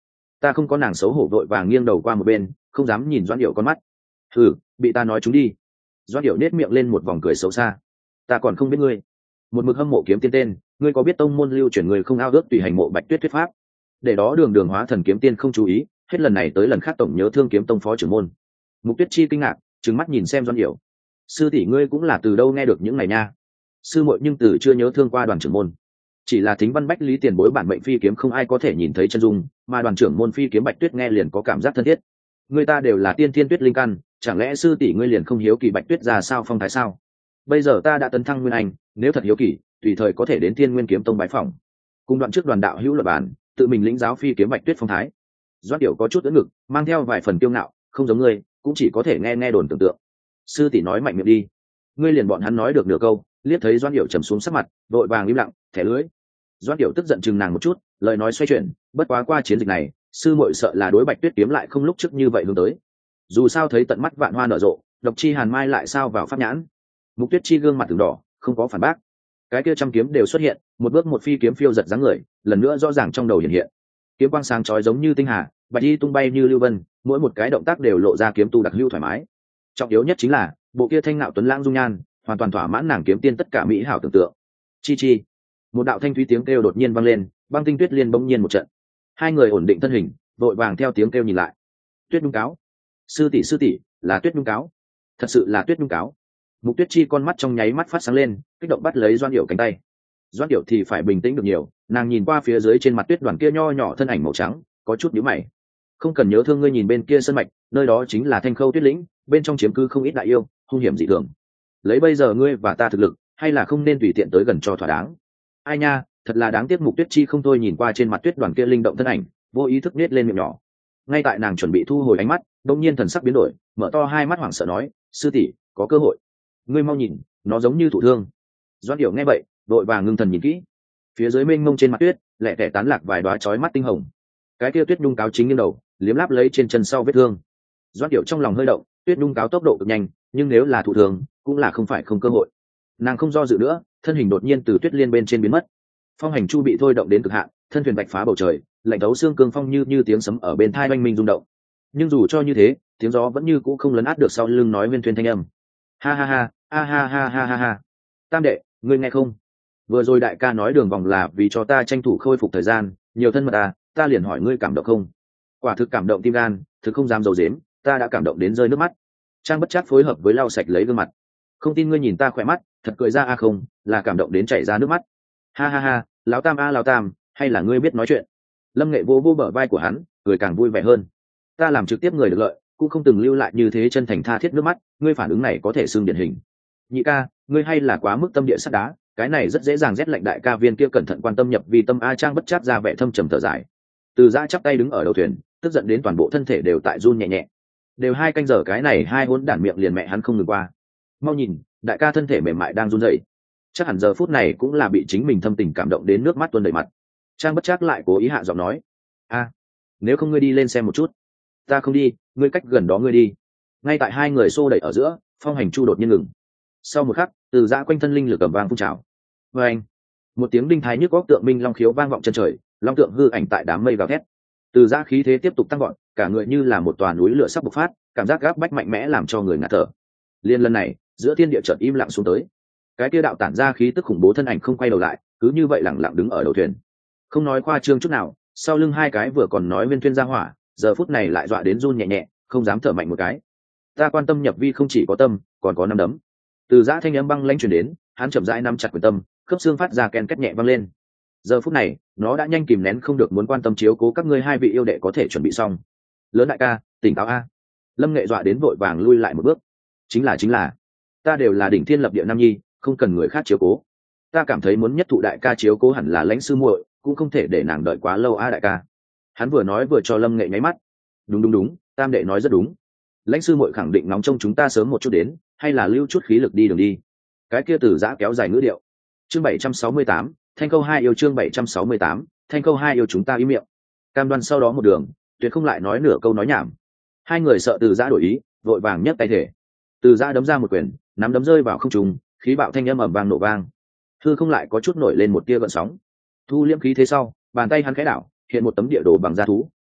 ta không có nàng xấu hổ vội vàng nghiêng đầu qua một bên, không dám nhìn Doãn Điểu con mắt. Hừ, bị ta nói chúng đi. Doãn Điểu nết miệng lên một vòng cười xấu xa. Ta còn không biết ngươi, một mực hâm mộ kiếm tiên tên, ngươi có biết tông môn lưu truyền người không ao ước tùy hành mộ Bạch Tuyết thuyết pháp? Để đó đường đường hóa thần kiếm tiên không chú ý, hết lần này tới lần khác tổng nhớ thương kiếm tông phó trưởng môn. Mục Tuyết Chi kinh ngạc, trừng mắt nhìn xem Doãn Điểu. Sư tỷ ngươi cũng là từ đâu nghe được những này nha? Sư muội nhưng từ chưa nhớ thương qua Đoàn trưởng môn. Chỉ là thính văn bách lý tiền bối bản mệnh phi kiếm không ai có thể nhìn thấy chân dung, mà Đoàn trưởng môn phi kiếm Bạch Tuyết nghe liền có cảm giác thân thiết. Người ta đều là tiên thiên tuyết linh căn, chẳng lẽ sư tỷ ngươi liền không hiếu kỳ Bạch Tuyết ra sao phong thái sao? Bây giờ ta đã tấn thăng nguyên anh, nếu thật hiếu kỳ, tùy thời có thể đến Thiên Nguyên Kiếm Tông bái phỏng. Cùng đoạn trước Đoàn đạo hữu lập bản, tự mình lĩnh giáo phi kiếm Bạch Tuyết phong thái. Doãn Điểu có chút ưỡn ngực, mang theo vài phần kiêu ngạo, không giống ngươi, cũng chỉ có thể nghe nghe đồn tưởng tượng. Sư tỷ nói mạnh miệng đi. Ngươi liền bọn hắn nói được nửa câu, liếc thấy Doãn Điểu trầm xuống sắc mặt, đội vàng im lặng, thẻ lưới. Doãn Điểu tức giận chừng nàng một chút, lời nói xoay chuyển, bất quá qua chiến dịch này, sư muội sợ là đối Bạch Tuyết kiếm lại không lúc trước như vậy hướng tới. Dù sao thấy tận mắt vạn hoa nở rộ, độc chi hàn mai lại sao vào pháp nhãn. Mục Tuyết Chi gương mặt từng đỏ, không có phản bác. Cái kia trăm kiếm đều xuất hiện, một bước một phi kiếm phiêu giật dáng người, lần nữa rõ ràng trong đầu hiện hiện. Kiếm quang sáng chói giống như tinh hà, bạch y tung bay như lưu vân, mỗi một cái động tác đều lộ ra kiếm tu đặc hữu thoải mái. Trọng yếu nhất chính là bộ kia thanh nạo tuấn lãng dung nhan, hoàn toàn thỏa mãn nàng kiếm tiên tất cả mỹ hảo tưởng tượng. Chi chi, một đạo thanh thúy tiếng kêu đột nhiên vang lên, Băng Tinh Tuyết Liên bỗng nhiên một trận. Hai người ổn định thân hình, vội vàng theo tiếng kêu nhìn lại. Tuyết Nhung cáo, sư tỷ sư tỷ, là Tuyết Nhung cáo, thật sự là Tuyết Nhung cáo. Mục Tuyết Chi con mắt trong nháy mắt phát sáng lên, kích động bắt lấy Doãn Điểu cánh tay. Doãn Điểu thì phải bình tĩnh được nhiều, nàng nhìn qua phía dưới trên mặt tuyết đoàn kia nho nhỏ thân ảnh màu trắng, có chút nhíu mày. Không cần nhớ thương, ngươi nhìn bên kia sân mạch, nơi đó chính là Thanh Khâu Tuyết lĩnh, bên trong chiếm cư không ít đại yêu, hung hiểm dị thường. Lấy bây giờ ngươi và ta thực lực, hay là không nên tùy tiện tới gần cho thỏa đáng. Ai nha, thật là đáng tiếc. Mục Tuyết Chi không thôi nhìn qua trên mặt tuyết đoàn kia linh động thân ảnh, vô ý thức nết lên miệng nhỏ. Ngay tại nàng chuẩn bị thu hồi ánh mắt, đột nhiên thần sắc biến đổi, mở to hai mắt hoảng sợ nói, sư tỷ, có cơ hội. Ngươi mau nhìn, nó giống như thụ thương. Doãn Điểu nghe vậy, đội vàng ngưng thần nhìn kỹ. Phía dưới mênh mông trên mặt tuyết, lẻ tẻ tán lạc vài đóa chói mắt tinh hồng. Cái kia Tuyết Nhung cáo chính nghiêng đầu, liếm láp lấy trên chân sau vết thương. Doãn Điểu trong lòng hơi động, Tuyết Nhung cáo tốc độ cực nhanh, nhưng nếu là thụ thương, cũng là không phải không cơ hội. Nàng không do dự nữa, thân hình đột nhiên từ tuyết liên bên trên biến mất. Phong hành chu bị thôi động đến cực hạn, thân thuyền bạch phá bầu trời, lạnh thấu xương cương phong như như tiếng sấm ở bên thai oanh minh rung động. Nhưng dù cho như thế, tiếng gió vẫn như cũ không lấn át được sau lưng nói Nguyên Thuyền thanh âm. Ha ha ha, a ha ha ha ha ha. Tam đệ, ngươi nghe không? Vừa rồi đại ca nói đường vòng là vì cho ta tranh thủ khôi phục thời gian, nhiều thân mật à, ta liền hỏi ngươi cảm động không? Quả thực cảm động tim gan, thực không dám giấu giếm, ta đã cảm động đến rơi nước mắt. Trang Bất Trác phối hợp với lau sạch lấy gương mặt. Không tin ngươi nhìn ta khỏe mắt, thật cười ra a à không, là cảm động đến chảy ra nước mắt. Ha ha ha, lão tam a à, lão tam, hay là ngươi biết nói chuyện? Lâm Nghệ vô vô bờ vai của hắn, cười càng vui vẻ hơn. Ta làm trực tiếp người được lợi, cũng không từng lưu lại như thế chân thành tha thiết nước mắt, ngươi phản ứng này có thể xưng điển hình. Nhị ca, ngươi hay là quá mức tâm địa sắt đá, cái này rất dễ dàng rét lạnh. Đại ca viên kia cẩn thận quan tâm nhập vì tâm a. Trang Bất Trác ra vẻ thâm trầm thở dài. Từ Giã chắp tay đứng ở đầu thuyền, tức giận đến toàn bộ thân thể đều tại run nhẹ nhẹ. Đều hai canh giờ cái này hai hỗn đản miệng liền mẹ hắn không ngừng qua. Mau nhìn, đại ca thân thể mềm mại đang run rẩy. Chắc hẳn giờ phút này cũng là bị chính mình thâm tình cảm động đến nước mắt tuôn đầy mặt. Trang Bất Trác lại cố ý hạ giọng nói, a, nếu không ngươi đi lên xem một chút. Ta không đi, ngươi cách gần đó ngươi đi. Ngay tại hai người xô đẩy ở giữa, Phong hành chu đột nhiên ngừng. Sau một khắc, Từ Giã quanh thân linh lực cầm vang phun trào. Và anh, một tiếng đinh thái nhức góc tượng minh long khiếu vang vọng chân trời, long tượng hư ảnh tại đám mây gào thét. Từ Giã khí thế tiếp tục tăng vọt, cả người như là một tòa núi lửa sắp bộc phát, cảm giác gáp bách mạnh mẽ làm cho người ngạt thở. Liên lần này, giữa thiên địa chợt im lặng xuống tới. Cái kia đạo tản ra khí tức khủng bố thân ảnh không quay đầu lại, cứ như vậy lẳng lặng đứng ở đầu thuyền. Không nói khoa trương chút nào, sau lưng hai cái vừa còn nói Nguyên Thuyên ra hỏa, giờ phút này lại dọa đến run nhẹ nhẹ, không dám thở mạnh một cái. Ta quan tâm nhập vi không chỉ có tâm, còn có năm đấm. Từ Giã thanh âm băng lãnh truyền đến, hắn chậm rãi nắm chặt quyền tâm, khớp xương phát ra ken két nhẹ vang lên. Giờ phút này, nó đã nhanh kìm nén không được muốn quan tâm chiếu cố các ngươi hai vị yêu đệ có thể chuẩn bị xong. Lớn đại ca, tỉnh táo a. Lâm Nghệ dọa đến vội vàng lui lại một bước. Chính là chính là, ta đều là đỉnh thiên lập địa nam nhi, không cần người khác chiếu cố. Ta cảm thấy muốn nhất thụ đại ca chiếu cố hẳn là Lãnh sư muội, cũng không thể để nàng đợi quá lâu a đại ca. Hắn vừa nói vừa cho Lâm Nghệ nháy mắt. Đúng đúng đúng, tam đệ nói rất đúng. Lãnh sư muội khẳng định nóng trông chúng ta sớm một chút đến, hay là lưu chút khí lực đi đường đi. Cái kia Từ Giã kéo dài ngữ điệu. Chương bảy trăm sáu mươi tám, Thanh Câu hai yêu. Chương bảy trăm sáu mươi tám, Thanh Câu hai yêu. Chúng ta im miệng. Cam đoan sau đó một đường, tuyệt không lại nói nửa câu nói nhảm. Hai người sợ Từ Giã đổi ý, vội vàng nhấc tay thể. Từ Giã đấm ra một quyền, nắm đấm rơi vào không trung, khí bạo thanh âm ầm vang nổ vang. Hư không lại có chút nổi lên một tia gợn sóng. Thu liễm khí thế sau, bàn tay hắn khẽ đảo, hiện một tấm địa đồ bằng da thú,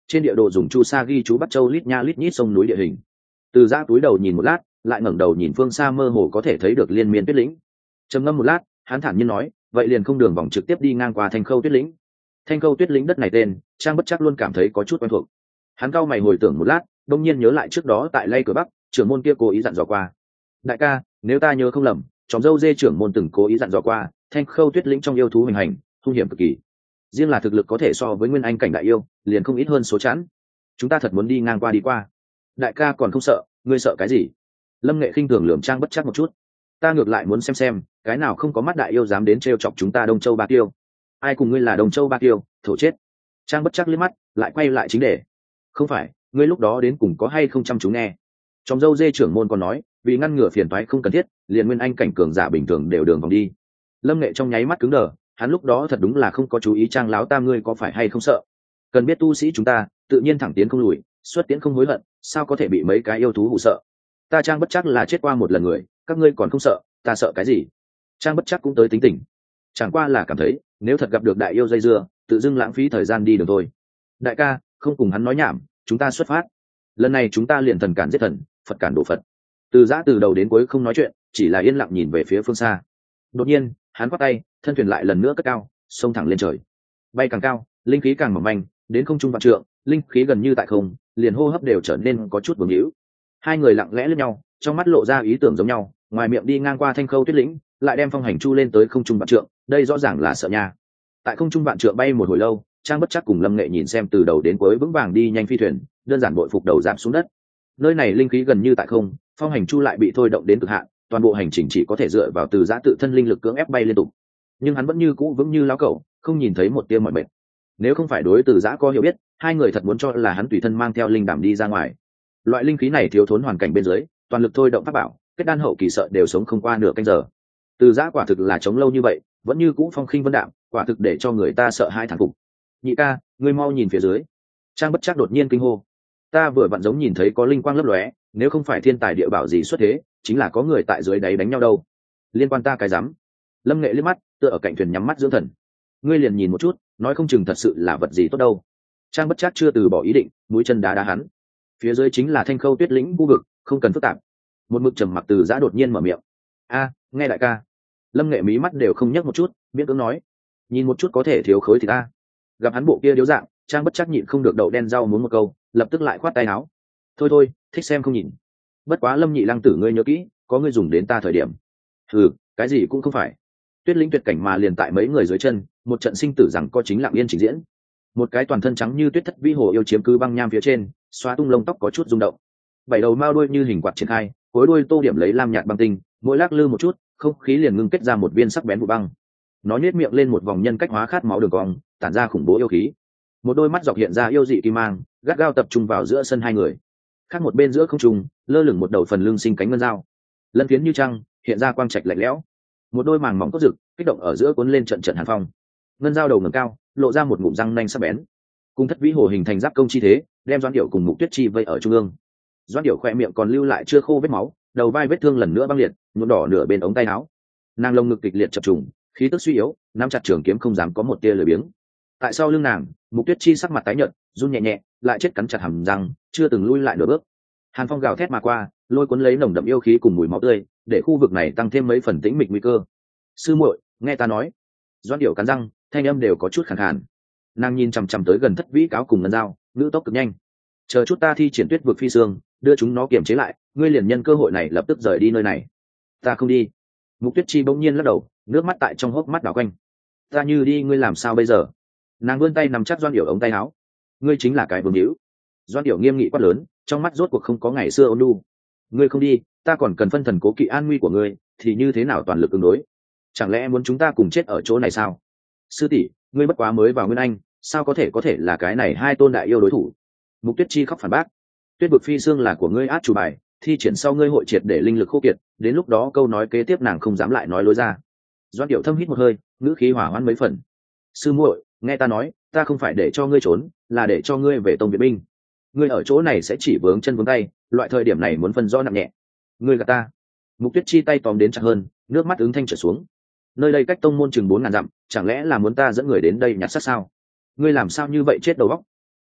trên địa đồ dùng chu sa ghi chú Bắc Châu lít nha lít nhít sông núi địa hình. Từ Giã túi đầu nhìn một lát, lại ngẩng đầu nhìn phương xa mơ hồ có thể thấy được liên miên tuyết lĩnh. Trầm ngâm một lát, hắn thản nhiên nói, vậy liền không đường vòng trực tiếp đi ngang qua Thanh Khâu tuyết lĩnh. Thanh Khâu tuyết lĩnh đất này tên, Trang Bất Trắc luôn cảm thấy có chút quen thuộc. Hắn cau mày hồi tưởng một lát, đông nhiên nhớ lại trước đó tại Lay Cửa Bắc, trưởng môn kia cố ý dặn dò qua. Đại ca, nếu ta nhớ không lầm, chòm dâu dê trưởng môn từng cố ý dặn dò qua, Thanh Khâu tuyết lĩnh trong yêu thú hình hành, hung hiểm cực kỳ. Riêng là thực lực có thể so với nguyên anh cảnh đại yêu, liền không ít hơn số chẵn. Chúng ta thật muốn đi ngang qua đi qua. Đại ca còn không sợ, ngươi sợ cái gì? Lâm Nghệ khinh thường lườm Trang Bất Trắc một chút. Ta ngược lại muốn xem xem, cái nào không có mắt đại yêu dám đến trêu chọc chúng ta Đông Châu Ba Kiêu. Ai cùng ngươi là Đông Châu Ba Kiêu, thổ chết. Trang Bất Trắc liếc mắt, lại quay lại chính đề. Không phải, ngươi lúc đó đến cùng có hay không chăm chú nghe? Trong dâu dê trưởng môn còn nói, vì ngăn ngừa phiền toái không cần thiết, liền nguyên anh cảnh cường giả bình thường đều đường vòng đi. Lâm Nghệ trong nháy mắt cứng đờ, hắn lúc đó thật đúng là không có chú ý Trang láo tam ngươi có phải hay không sợ. Cần biết tu sĩ chúng ta, tự nhiên thẳng tiến không lùi, xuất tiến không hối hận, sao có thể bị mấy cái yêu thú hù sợ? Ta Trang Bất Trắc là chết qua một lần người, các ngươi còn không sợ, ta sợ cái gì? Trang Bất Trắc cũng tới tính tình, chẳng qua là cảm thấy nếu thật gặp được đại yêu dây dưa, tự dưng lãng phí thời gian đi đường thôi. Đại ca, không cùng hắn nói nhảm, chúng ta xuất phát. Lần này chúng ta liền thần cản giết thần, Phật cản đổ Phật. Từ Giã từ đầu đến cuối không nói chuyện, chỉ là yên lặng nhìn về phía phương xa. Đột nhiên, hắn quát tay, thân thuyền lại lần nữa cất cao, xông thẳng lên trời. Bay càng cao, linh khí càng mỏng manh, đến không trung vạn trượng, linh khí gần như tại không, liền hô hấp đều trở nên có chút vương hữu. Hai người lặng lẽ lướt nhau, trong mắt lộ ra ý tưởng giống nhau, ngoài miệng đi ngang qua Thanh Khâu tuyết lĩnh, lại đem phong hành chu lên tới không trung vạn trượng, đây rõ ràng là sợ nha. Tại không trung vạn trượng bay một hồi lâu, Trang Bất Trắc cùng Lâm Nghệ nhìn xem từ đầu đến cuối vững vàng đi nhanh phi thuyền, đơn giản bội phục đầu giảm xuống đất. Nơi này linh khí gần như tại không, phong hành chu lại bị thôi động đến cực hạn, toàn bộ hành trình chỉ có thể dựa vào Từ Giã tự thân linh lực cưỡng ép bay liên tục. Nhưng hắn vẫn như cũ vững như lão cẩu, không nhìn thấy một tia mỏi mệt. Nếu không phải đối Từ Giã có hiểu biết, hai người thật muốn cho là hắn tùy thân mang theo linh đảm đi ra ngoài. Loại linh khí này thiếu thốn hoàn cảnh bên dưới, toàn lực thôi động pháp bảo, kết đan hậu kỳ sợ đều sống không qua nửa canh giờ. Từ Giã quả thực là chống lâu như vậy, vẫn như cũ phong khinh vân đạm, quả thực để cho người ta sợ hai thán phục. Nhị ca, ngươi mau nhìn phía dưới. Trang Bất Trắc đột nhiên kinh hô. Ta vừa vặn giống nhìn thấy có linh quang lấp lóe, nếu không phải thiên tài địa bảo gì xuất thế, chính là có người tại dưới đáy đánh nhau đâu. Liên quan ta cái rắm. Lâm Nghệ liếc mắt, tựa ở cạnh thuyền nhắm mắt dưỡng thần. Ngươi liền nhìn một chút, nói không chừng thật sự là vật gì tốt đâu. Trang Bất Trắc chưa từ bỏ ý định, mũi chân đá đá hắn. Phía dưới chính là Thanh Khâu tuyết lĩnh khu vực, không cần phức tạp. Một mực trầm mặc Từ Giã đột nhiên mở miệng. A, nghe đại ca. Lâm Nghệ mí mắt đều không nhấc một chút, miễn cưỡng nói, nhìn một chút có thể thiếu khối thì ta. Gặp hắn bộ kia điếu dạng, Trang Bất Trắc nhịn không được đậu đen rau muốn một câu, lập tức lại khoát tay áo. Thôi thôi, thích xem không nhìn. Bất quá Lâm nhị lăng tử ngươi nhớ kỹ, có ngươi dùng đến ta thời điểm. Ừ, cái gì cũng không phải. Tuyết lĩnh tuyệt cảnh mà liền tại mấy người dưới chân, một trận sinh tử rằng có chính lặng yên trình diễn. Một cái toàn thân trắng như tuyết thất vĩ hồ yêu chiếm cứ băng nham phía trên, xóa tung lông tóc có chút rung động. Bảy đầu mao đuôi như hình quạt triển khai, cuối đuôi tô điểm lấy lam nhạt băng tinh, mỗi lắc lư một chút, không khí liền ngưng kết ra một viên sắc bén vụ băng. Nó nhếch miệng lên một vòng nhân cách hóa khát máu đường cong, tản ra khủng bố yêu khí. Một đôi mắt dọc hiện ra yêu dị kim mang, gắt gao tập trung vào giữa sân hai người. Khác một bên giữa không trung, lơ lửng một đầu phần lưng sinh cánh ngân dao, lân phiến như trăng, hiện ra quang trạch lạnh lẽo. Một đôi màng mỏng cốt rực, kích động ở giữa cuốn lên trận trận hàn phong. Ngân dao đầu ngẩng cao, lộ ra một ngụm răng nanh sắc bén. Cùng thất vĩ hồ hình thành giáp công chi thế, đem Doãn Điểu cùng Mục Tuyết Chi vây ở trung ương. Doãn Điểu khoe miệng còn lưu lại chưa khô vết máu, đầu vai vết thương lần nữa băng liệt, nhuộm đỏ nửa bên ống tay áo. Nàng lồng ngực kịch liệt chập trùng, khí tức suy yếu, nắm chặt trường kiếm không dám có một tia lười biếng. Tại sau lưng nàng, Mục Tuyết Chi sắc mặt tái nhợt, run nhẹ nhẹ, lại chết cắn chặt hàm răng, chưa từng lui lại nửa bước. Hàn phong gào thét mà qua, lôi cuốn lấy nồng đậm yêu khí cùng mùi máu tươi, để khu vực này tăng thêm mấy phần tĩnh mịch nguy cơ. Sư muội, nghe ta nói. Doãn Điểu cắn răng, thanh âm đều có chút khàn khàn. Nàng nhìn chằm chằm tới gần thất vĩ cáo cùng ngân dao, ngữ tốc cực nhanh. Chờ chút ta thi triển tuyết vực phi sương, đưa chúng nó kiềm chế lại, ngươi liền nhân cơ hội này lập tức rời đi nơi này. Ta không đi. Mục Tuyết Chi bỗng nhiên lắc đầu, nước mắt tại trong hốc mắt đảo quanh. Ta như đi ngươi làm sao bây giờ? Nàng vươn tay nắm chắc Doãn Điểu ống tay áo. Ngươi chính là cái vương hữu. Doãn Điểu nghiêm nghị quát lớn, trong mắt rốt cuộc không có ngày xưa ôn nhu. Ngươi không đi, ta còn cần phân thần cố kỵ an nguy của ngươi, thì như thế nào toàn lực ứng đối? Chẳng lẽ muốn chúng ta cùng chết ở chỗ này sao? Sư tỷ, ngươi bất quá mới vào Nguyên Anh, sao có thể có thể là cái này hai tôn đại yêu đối thủ? Mục Tuyết Chi khóc phản bác. Tuyết vực phi xương là của ngươi át chủ bài, thi triển sau ngươi hội triệt để linh lực khô kiệt, đến lúc đó câu nói kế tiếp nàng không dám lại nói lối ra. Doãn Điểu thâm hít một hơi, ngữ khí hỏa hoãn mấy phần. Sư muội, nghe ta nói, ta không phải để cho ngươi trốn, là để cho ngươi về tông viện binh. Ngươi ở chỗ này sẽ chỉ vướng chân vướng tay, loại thời điểm này muốn phân rõ nặng nhẹ. Ngươi gạt ta. Mục Tuyết Chi tay tóm đến chặt hơn, nước mắt ứng thanh trở xuống. Nơi đây cách tông môn chừng bốn ngàn dặm, chẳng lẽ là muốn ta dẫn người đến đây nhặt xác sao? Ngươi làm sao như vậy chết đầu óc?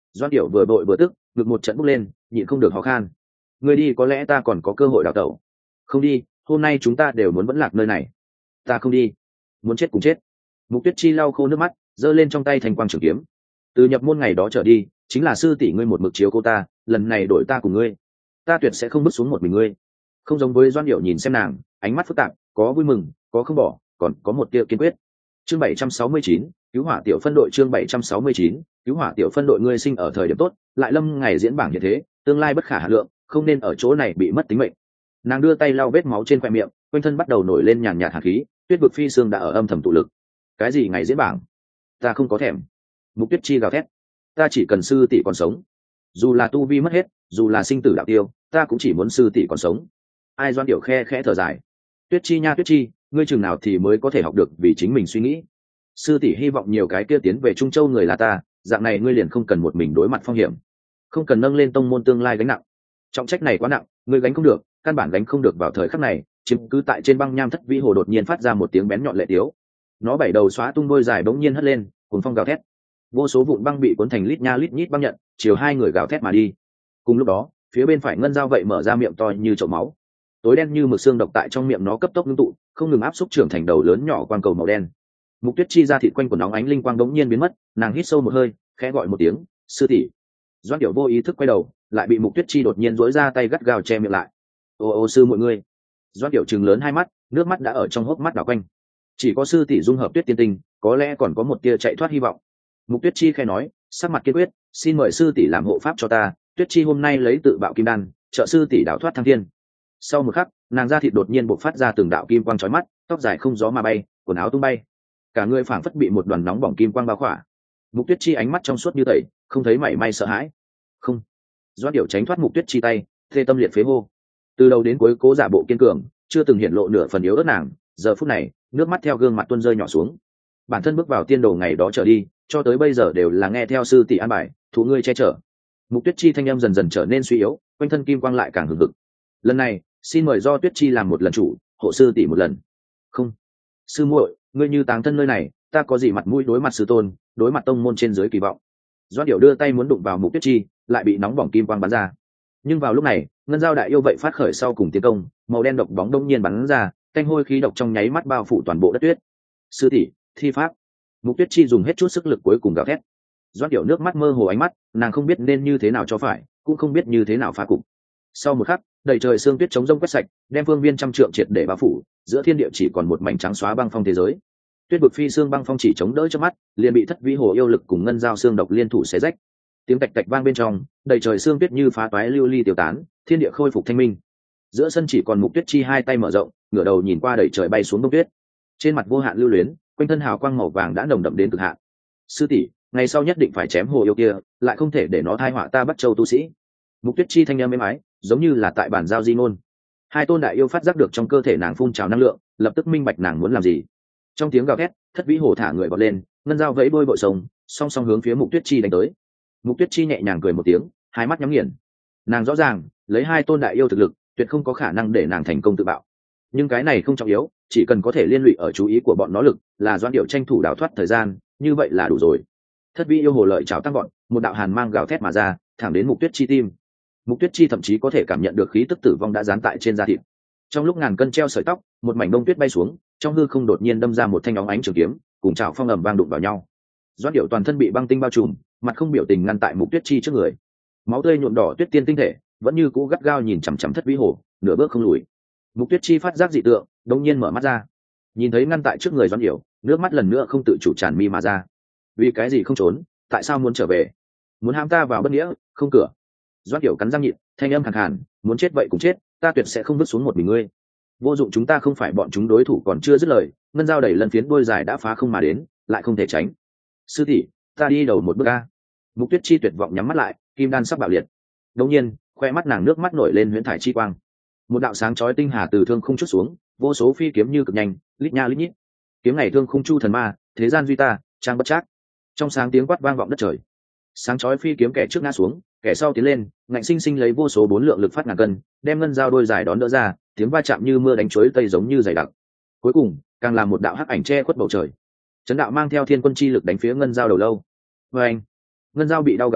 Doan Điểu vừa bội vừa tức, ngực một trận bốc lên, nhịn không được ho khan. Ngươi đi có lẽ ta còn có cơ hội đào tẩu. Không đi, hôm nay chúng ta đều muốn vẫn lạc nơi này. Ta không đi, muốn chết cùng chết. Mục Tuyết Chi lau khô nước mắt, giơ lên trong tay thành quang trường kiếm. Từ nhập môn ngày đó trở đi, chính là sư tỷ ngươi một mực chiếu cô ta, lần này đổi ta cùng ngươi, ta tuyệt sẽ không bước xuống một mình ngươi. Không giống với Doan Điểu nhìn xem nàng, ánh mắt phức tạp, có vui mừng, có không bỏ, còn có một tia kiên quyết. Chương bảy trăm sáu mươi chín, cứu hỏa tiểu phân đội. Chương bảy trăm sáu mươi chín, cứu hỏa tiểu phân đội. Ngươi sinh ở thời điểm tốt, lại lâm ngày diễn bảng như thế, tương lai bất khả hà lượng, không nên ở chỗ này bị mất tính mệnh. Nàng đưa tay lau vết máu trên khoe miệng, quanh thân bắt đầu nổi lên nhàn nhạt hàn khí. Tuyết vực phi xương đã ở âm thầm tụ lực. Cái gì ngày diễn bảng? Ta không có thèm. Mục Tuyết Chi gào thét. Ta chỉ cần sư tỷ còn sống, dù là tu vi mất hết, dù là sinh tử đạo tiêu, ta cũng chỉ muốn sư tỷ còn sống. Ai? Doan Điểu khe khẽ thở dài. Tuyết Chi nha Tuyết Chi, ngươi chừng nào thì mới có thể học được vì chính mình suy nghĩ. Sư tỷ hy vọng nhiều cái kia tiến về Trung Châu người là ta, dạng này ngươi liền không cần một mình đối mặt phong hiểm, không cần nâng lên tông môn tương lai gánh nặng. Trọng trách này quá nặng, ngươi gánh không được, căn bản gánh không được. Vào thời khắc này, chiếm cứ tại trên băng nham thất vĩ hồ đột nhiên phát ra một tiếng bén nhọn lệ tiếu. Nó bảy đầu xóa tung đôi dài bỗng nhiên hất lên, cùng phong gào thét. Vô số vụn băng bị cuốn thành lít nha lít nhít băng nhận, chiều hai người gào thét mà đi. Cùng lúc đó, phía bên phải ngân dao vậy mở ra miệng to như chậu máu, tối đen như mực xương độc tại trong miệng nó cấp tốc ngưng tụ, không ngừng áp xúc trưởng thành đầu lớn nhỏ quang cầu màu đen. Mục Tuyết Chi ra thịt quanh quần nóng ánh linh quang đống nhiên biến mất, nàng hít sâu một hơi, khẽ gọi một tiếng, sư tỷ. Doan Điểu vô ý thức quay đầu, lại bị Mục Tuyết Chi đột nhiên duỗi ra tay gắt gao che miệng lại. Ô ô sư mọi người. Doan Điểu trừng lớn hai mắt, nước mắt đã ở trong hốc mắt đảo quanh. Chỉ có sư tỷ dung hợp Tuyết tiên tinh, có lẽ còn có một tia chạy thoát hy vọng. Mục Tuyết Chi khẽ nói, sắc mặt kiên quyết, xin mời sư tỷ làm hộ pháp cho ta. Tuyết Chi hôm nay lấy tự bạo kim đan, trợ sư tỷ đào thoát thăng thiên. Sau một khắc, nàng da thịt đột nhiên bộc phát ra từng đạo kim quang chói mắt, tóc dài không gió mà bay, quần áo tung bay, cả người phảng phất bị một đoàn nóng bỏng kim quang bao khỏa. Mục Tuyết Chi ánh mắt trong suốt như tẩy, không thấy mảy may sợ hãi. Không. Doan Điểu tránh thoát Mục Tuyết Chi tay, thê tâm liệt phế hô. Từ đầu đến cuối cố giả bộ kiên cường, chưa từng hiện lộ nửa phần yếu ớt nàng, giờ phút này, nước mắt theo gương mặt tuôn rơi nhỏ xuống. Bản thân bước vào tiên đồ ngày đó trở đi, cho tới bây giờ đều là nghe theo sư tỷ an bài, thụ ngươi che chở. Mục Tuyết Chi thanh âm dần dần trở nên suy yếu, quanh thân kim quang lại càng hừng hực. Lần này, xin mời do Tuyết Chi làm một lần chủ, hộ sư tỷ một lần. Không. Sư muội, ngươi như táng thân nơi này, ta có gì mặt mũi đối mặt sư tôn, đối mặt tông môn trên dưới kỳ vọng. Doan Điểu đưa tay muốn đụng vào Mục Tuyết Chi, lại bị nóng bỏng kim quang bắn ra. Nhưng vào lúc này, ngân dao đại yêu vậy phát khởi sau cùng tiến công, màu đen độc bóng đông nhiên bắn ra, canh hôi khí độc trong nháy mắt bao phủ toàn bộ đất tuyết. Sư tỷ, thi pháp. Mục Tuyết Chi dùng hết chút sức lực cuối cùng gào thét. Doan Điểu nước mắt mơ hồ ánh mắt, nàng không biết nên như thế nào cho phải, cũng không biết như thế nào phá cục. Sau một khắc, đầy trời sương tuyết chống rông quét sạch, đem phương viên trăm trượng triệt để bao phủ, giữa thiên địa chỉ còn một mảnh trắng xóa băng phong thế giới. Tuyết vực phi xương băng phong chỉ chống đỡ cho mắt, liền bị thất vĩ hồ yêu lực cùng ngân giao xương độc liên thủ xé rách. Tiếng tạch tạch vang bên trong, đầy trời sương tuyết như phá toái lưu ly tiêu tán, thiên địa khôi phục thanh minh. Giữa sân chỉ còn Mục Tuyết Chi hai tay mở rộng, ngửa đầu nhìn qua đầy trời bay xuống bông tuyết. Trên mặt vô hạn lưu luyến, quanh thân hào quang màu vàng đã nồng đậm đến cực hạn. Sư tỷ, ngày sau nhất định phải chém hồ yêu kia, lại không thể để nó thai họa ta Bắc Châu tu sĩ. Mục Tuyết Chi thanh âm êm ái, giống như là tại bản giao di ngôn. Hai tôn đại yêu phát giác được trong cơ thể nàng phun trào năng lượng, lập tức minh bạch nàng muốn làm gì. Trong tiếng gào thét, thất vĩ hồ thả người vọt lên, ngân dao vẫy đôi bội sông, song song hướng phía Mục Tuyết Chi đánh tới. Mục Tuyết Chi nhẹ nhàng cười một tiếng, hai mắt nhắm nghiền. Nàng rõ ràng, lấy hai tôn đại yêu thực lực, tuyệt không có khả năng để nàng thành công tự bạo. Nhưng cái này không trọng yếu, chỉ cần có thể liên lụy ở chú ý của bọn nó lực, là Doan Điểu tranh thủ đào thoát thời gian, như vậy là đủ rồi. Thất vĩ yêu hồ lợi chảo tăng gọn, một đạo hàn mang gào thét mà ra, thẳng đến Mục Tuyết Chi tim. Mục Tuyết Chi thậm chí có thể cảm nhận được khí tức tử vong đã dán tại trên da thịt. Trong lúc ngàn cân treo sợi tóc, một mảnh bông tuyết bay xuống, trong hư không đột nhiên đâm ra một thanh óng ánh trường kiếm, cùng chảo phong ầm vang đụng vào nhau. Doãn Điểu toàn thân bị băng tinh bao trùm, mặt không biểu tình ngăn tại Mục Tuyết Chi trước người. Máu tươi nhuộm đỏ tuyết tiên tinh thể, vẫn như cũ gắt gao nhìn chằm chằm thất vĩ hổ, nửa bước không lùi. Mục Tuyết Chi phát giác dị tượng, đột nhiên mở mắt ra, nhìn thấy ngăn tại trước người Doãn Điểu, nước mắt lần nữa không tự chủ tràn mi mà ra. Vì cái gì không trốn, tại sao muốn trở về? Muốn hãm ta vào bất nghĩa, không cửa. Doãn Điểu cắn răng nhịn, thanh âm khàn khàn, muốn chết vậy cũng chết, ta tuyệt sẽ không vứt xuống một mình ngươi. Vô dụng, chúng ta không phải bọn chúng đối thủ. Còn chưa dứt lời, ngân dao đẩy lần phiến đuôi dài đã phá không mà đến, lại không thể tránh. Sư tỷ, ta đi đầu một bước a. Mục Tuyết Chi tuyệt vọng nhắm mắt lại, kim đan sắp bạo liệt. Đột nhiên, khoe mắt nàng nước mắt nổi lên huyễn thải chi quang. Một đạo sáng chói tinh hà từ thương khung chút xuống, vô số phi kiếm như cực nhanh, lít nha lít nhít. Kiếm ngày thương khung chu thần ma, thế gian duy ta, trang bất trác. Trong sáng tiếng quát vang vọng đất trời. Sáng chói phi kiếm kẻ trước ngã xuống, kẻ sau tiến lên, ngạnh sinh sinh lấy vô số bốn lượng lực phát ngàn cân, đem ngân dao đôi dài đón đỡ ra, tiếng va chạm như mưa đánh chuối tây giống như dày đặc. Cuối cùng, càng làm một đạo hắc ảnh che khuất bầu trời. Chấn đạo mang theo thiên quân chi lực đánh phía ngân dao đầu lâu. Và anh, ngân dao bị đau gào thét,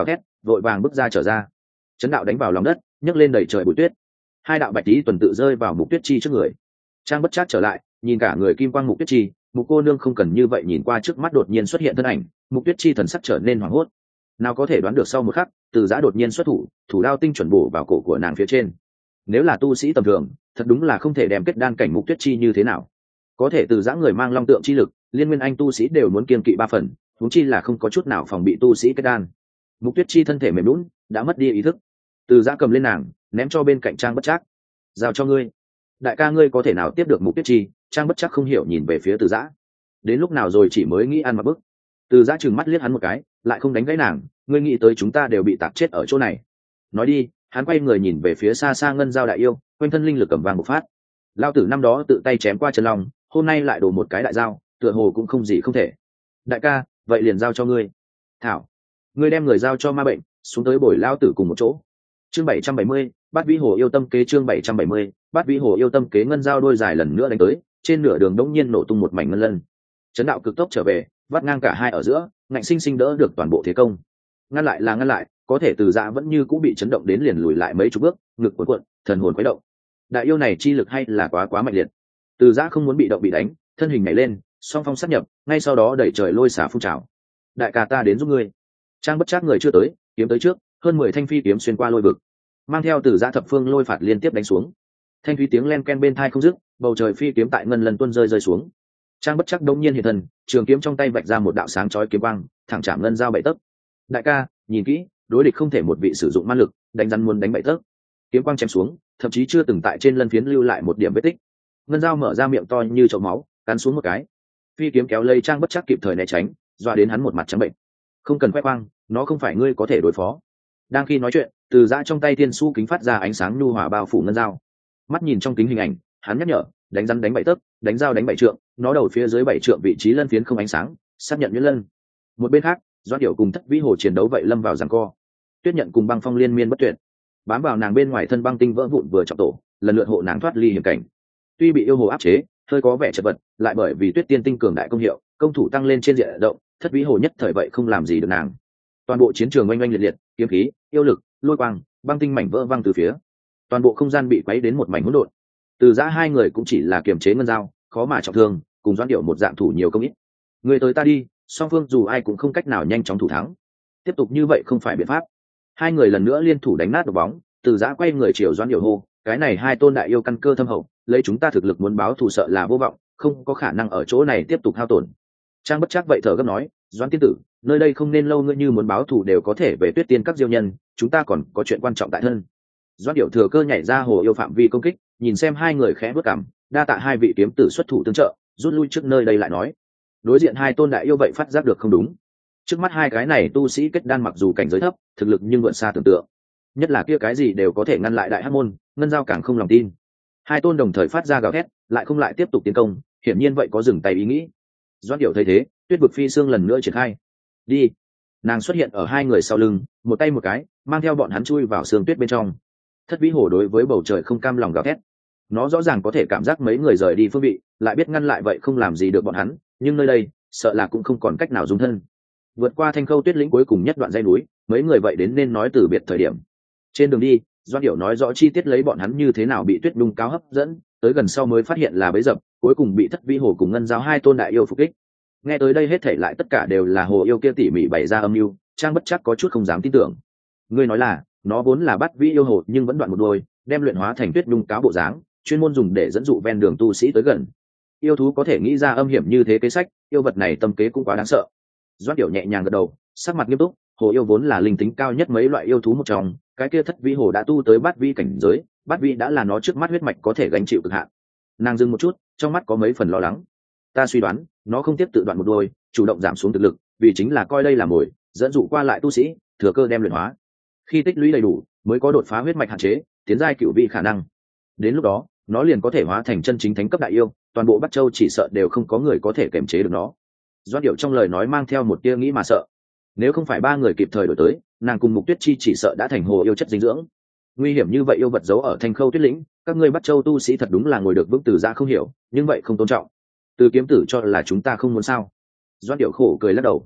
vội vàng bước ra trở ra. Chấn đạo đánh vào lòng đất, nhấc lên đầy trời bụi tuyết. Hai đạo bạch tí tuần tự rơi vào Mục Tuyết Chi trước người. Trang Bất Trác trở lại, nhìn cả người kim quang Mục Tuyết Chi, Mục cô nương không cần như vậy nhìn qua trước mắt đột nhiên xuất hiện thân ảnh, Mục Tuyết Chi thần sắc trở nên hoảng hốt. Nào có thể đoán được sau một khắc, Từ Giã đột nhiên xuất thủ, thủ đao tinh chuẩn bổ vào cổ của nàng phía trên. Nếu là tu sĩ tầm thường, thật đúng là không thể đem kết đan cảnh Mục Tuyết Chi như thế nào. Có thể Từ Giã người mang long tượng chi lực, liên nguyên anh tu sĩ đều muốn kiêng kỵ ba phần, huống chi là không có chút nào phòng bị tu sĩ kết đan. Mục Tuyết Chi thân thể mềm nhũn, đã mất đi ý thức. Từ Giã cầm lên nàng, ném cho bên cạnh Trang Bất Trác. Giao cho ngươi. Đại ca ngươi có thể nào tiếp được Mục Tuyết Chi? Trang Bất Trác không hiểu nhìn về phía Từ Giã. Đến lúc nào rồi chỉ mới nghĩ ăn mặc bức. Từ Giã trừng mắt liếc hắn một cái, lại không đánh gãy nàng. Ngươi nghĩ tới chúng ta đều bị tạc chết ở chỗ này. Nói đi. Hắn quay người nhìn về phía xa xa ngân giao đại yêu, quanh thân linh lực cầm vàng một phát. Lao tử năm đó tự tay chém qua chân long, hôm nay lại đổ một cái đại dao, tựa hồ cũng không gì không thể. Đại ca, vậy liền giao cho ngươi. Thảo, ngươi đem người giao cho ma bệnh, xuống tới bồi lao tử cùng một chỗ. Chương bảy trăm bảy mươi, Bát Vĩ Hồ yêu tâm kế. Chương bảy trăm bảy mươi, Bát Vĩ Hồ yêu tâm kế. Ngân giao đôi dài lần nữa đánh tới, trên nửa đường đống nhiên nổ tung một mảnh ngân lân. Chấn đạo cực tốc trở về, vắt ngang cả hai ở giữa, ngạnh sinh sinh đỡ được toàn bộ thế công. Ngăn lại là ngăn lại, có thể Từ Giã vẫn như cũng bị chấn động đến liền lùi lại mấy chục bước, ngực cuộn cuộn, thần hồn khuấy động. Đại yêu này chi lực hay là quá quá mạnh liệt. Từ Giã không muốn bị động bị đánh, thân hình nhảy lên, song phong sát nhập, ngay sau đó đẩy trời lôi xả phun trào. Đại ca ta đến giúp ngươi. Trang Bất Trác người chưa tới, kiếm tới trước, hơn mười thanh phi kiếm xuyên qua lôi vực, mang theo Từ Giã thập phương lôi phạt liên tiếp đánh xuống. Thanh thúy tiếng len ken bên tai không dứt, bầu trời phi kiếm tại ngân lần tuôn rơi rơi xuống. Trang Bất Trác đống nhiên hiện thân, trường kiếm trong tay vạch ra một đạo sáng chói kiếm quang, thẳng chạm ngân giao bảy tấc. Đại ca, nhìn kỹ, đối địch không thể một vị sử dụng ma lực, đánh rắn muốn đánh bảy tấc. Kiếm quang chém xuống, thậm chí chưa từng tại trên lân phiến lưu lại một điểm vết tích. Ngân giao mở ra miệng to như chậu máu, cắn xuống một cái. Phi kiếm kéo lây Trang Bất Trác kịp thời né tránh, dọa đến hắn một mặt trắng bệnh. Không cần khoe khoang, nó không phải ngươi có thể đối phó. Đang khi nói chuyện, Từ Giã trong tay tiên su kính phát ra ánh sáng nhu hòa bao phủ ngân giao. Mắt nhìn trong kính hình ảnh, hắn nhắc nhở, đánh rắn đánh bảy tấc, đánh dao đánh bảy trượng, nó đầu phía dưới bảy trượng vị trí lân phiến không ánh sáng, xác nhận nhuyễn lân. Một bên khác, Doãn Điểu cùng Thất Vĩ Hồ chiến đấu vậy lâm vào giằng co. Tuyết Nhận cùng Băng Phong liên miên bất tuyệt, bám vào nàng bên ngoài thân băng tinh vỡ vụn vừa trọng tổ, lần lượt hộ nàng thoát ly hiểm cảnh. Tuy bị yêu hồ áp chế, hơi có vẻ chật vật, lại bởi vì Tuyết Tiên tinh cường đại công hiệu, công thủ tăng lên trên diện rộng, Thất Vĩ Hồ nhất thời vậy không làm gì được nàng. Toàn bộ chiến trường oanh oanh liệt liệt, kiếm khí, yêu lực, lôi quang, băng tinh mảnh vỡ văng từ phía. Toàn bộ không gian bị quấy đến một mảnh hỗn độn. Từ Giã hai người cũng chỉ là kiềm chế ngân giao, khó mà trọng thương, cùng Doãn Điểu một dạng thủ nhiều công ít. Người tới ta đi, song phương dù ai cũng không cách nào nhanh chóng thủ thắng. Tiếp tục như vậy không phải biện pháp. Hai người lần nữa liên thủ đánh nát độc bóng, Từ Giã quay người chiều Doãn Điểu hô, cái này hai tôn đại yêu căn cơ thâm hậu, lấy chúng ta thực lực muốn báo thù sợ là vô vọng, không có khả năng ở chỗ này tiếp tục hao tổn. Trang Bất Trác vậy thở gấp nói, Doãn tiên tử, nơi đây không nên lâu, ngươi như muốn báo thù đều có thể về Tuyết Tiên các diêu nhân, chúng ta còn có chuyện quan trọng tại thân. Doãn Điểu thừa cơ nhảy ra hồ yêu phạm vi công kích, nhìn xem hai người khẽ bước cằm, đa tạ hai vị kiếm tử xuất thủ tương trợ, rút lui trước nơi đây lại nói. Đối diện hai tôn đại yêu vậy phát giác được không đúng. Trước mắt hai cái này tu sĩ kết đan mặc dù cảnh giới thấp, thực lực nhưng vượt xa tưởng tượng. Nhất là kia cái gì đều có thể ngăn lại đại hắc môn, ngân giao càng không lòng tin. Hai tôn đồng thời phát ra gào thét, lại không lại tiếp tục tiến công, hiển nhiên vậy có dừng tay ý nghĩ. Doãn Điểu thấy thế, Tuyết vực phi xương lần nữa triển khai. Đi. Nàng xuất hiện ở hai người sau lưng, một tay một cái, mang theo bọn hắn chui vào sương tuyết bên trong. Thất Vĩ Hồ đối với bầu trời không cam lòng gào thét. Nó rõ ràng có thể cảm giác mấy người rời đi phương vị, lại biết ngăn lại vậy không làm gì được bọn hắn, nhưng nơi đây, sợ là cũng không còn cách nào dung thân. Vượt qua Thanh Khâu Tuyết lĩnh cuối cùng nhất đoạn dãy núi, mấy người vậy đến nên nói từ biệt thời điểm. Trên đường đi, Doãn Điểu nói rõ chi tiết lấy bọn hắn như thế nào bị Tuyết Nhung cáo hấp dẫn, tới gần sau mới phát hiện là bẫy dập, cuối cùng bị Thất Vĩ Hồ cùng Ngân Giao hai tôn đại yêu phục kích. Nghe tới đây hết thảy lại tất cả đều là hồ yêu kia tỉ mỉ bày ra âm mưu, Trang Bất Trác có chút không dám tin tưởng. Ngươi nói là, nó vốn là Bát Vĩ yêu hồ nhưng vẫn đoạn một đuôi, đem luyện hóa thành Tuyết Nhung cáo bộ dáng, chuyên môn dùng để dẫn dụ ven đường tu sĩ tới gần. Yêu thú có thể nghĩ ra âm hiểm như thế kế sách, yêu vật này tâm kế cũng quá đáng sợ. Doãn Điểu nhẹ nhàng gật đầu, sắc mặt nghiêm túc, hồ yêu vốn là linh tính cao nhất mấy loại yêu thú một trong, cái kia Thất Vĩ Hồ đã tu tới Bát Vĩ cảnh giới, Bát Vĩ đã là nó trước mắt huyết mạch có thể gánh chịu cực hạn. Nàng dừng một chút, trong mắt có mấy phần lo lắng. Ta suy đoán, nó không tiếp tự đoạn một đôi, chủ động giảm xuống thực lực, vì chính là coi đây là mồi, dẫn dụ qua lại tu sĩ, thừa cơ đem luyện hóa. Khi tích lũy đầy đủ, mới có đột phá huyết mạch hạn chế, tiến giai cửu vị khả năng. Đến lúc đó, nó liền có thể hóa thành chân chính thánh cấp đại yêu, toàn bộ Bắc Châu chỉ sợ đều không có người có thể kiềm chế được nó. Doãn Điểu trong lời nói mang theo một tia nghĩ mà sợ. Nếu không phải ba người kịp thời đổi tới, nàng cùng Mục Tuyết Chi chỉ sợ đã thành hồ yêu chất dinh dưỡng. Nguy hiểm như vậy yêu vật giấu ở Thanh Khâu Tuyết lĩnh, các ngươi Bắc Châu tu sĩ thật đúng là ngồi được vững. Từ Giã không hiểu, nhưng vậy không tôn trọng. Từ kiếm tử cho là chúng ta không muốn sao? Doãn Điểu khổ cười lắc đầu.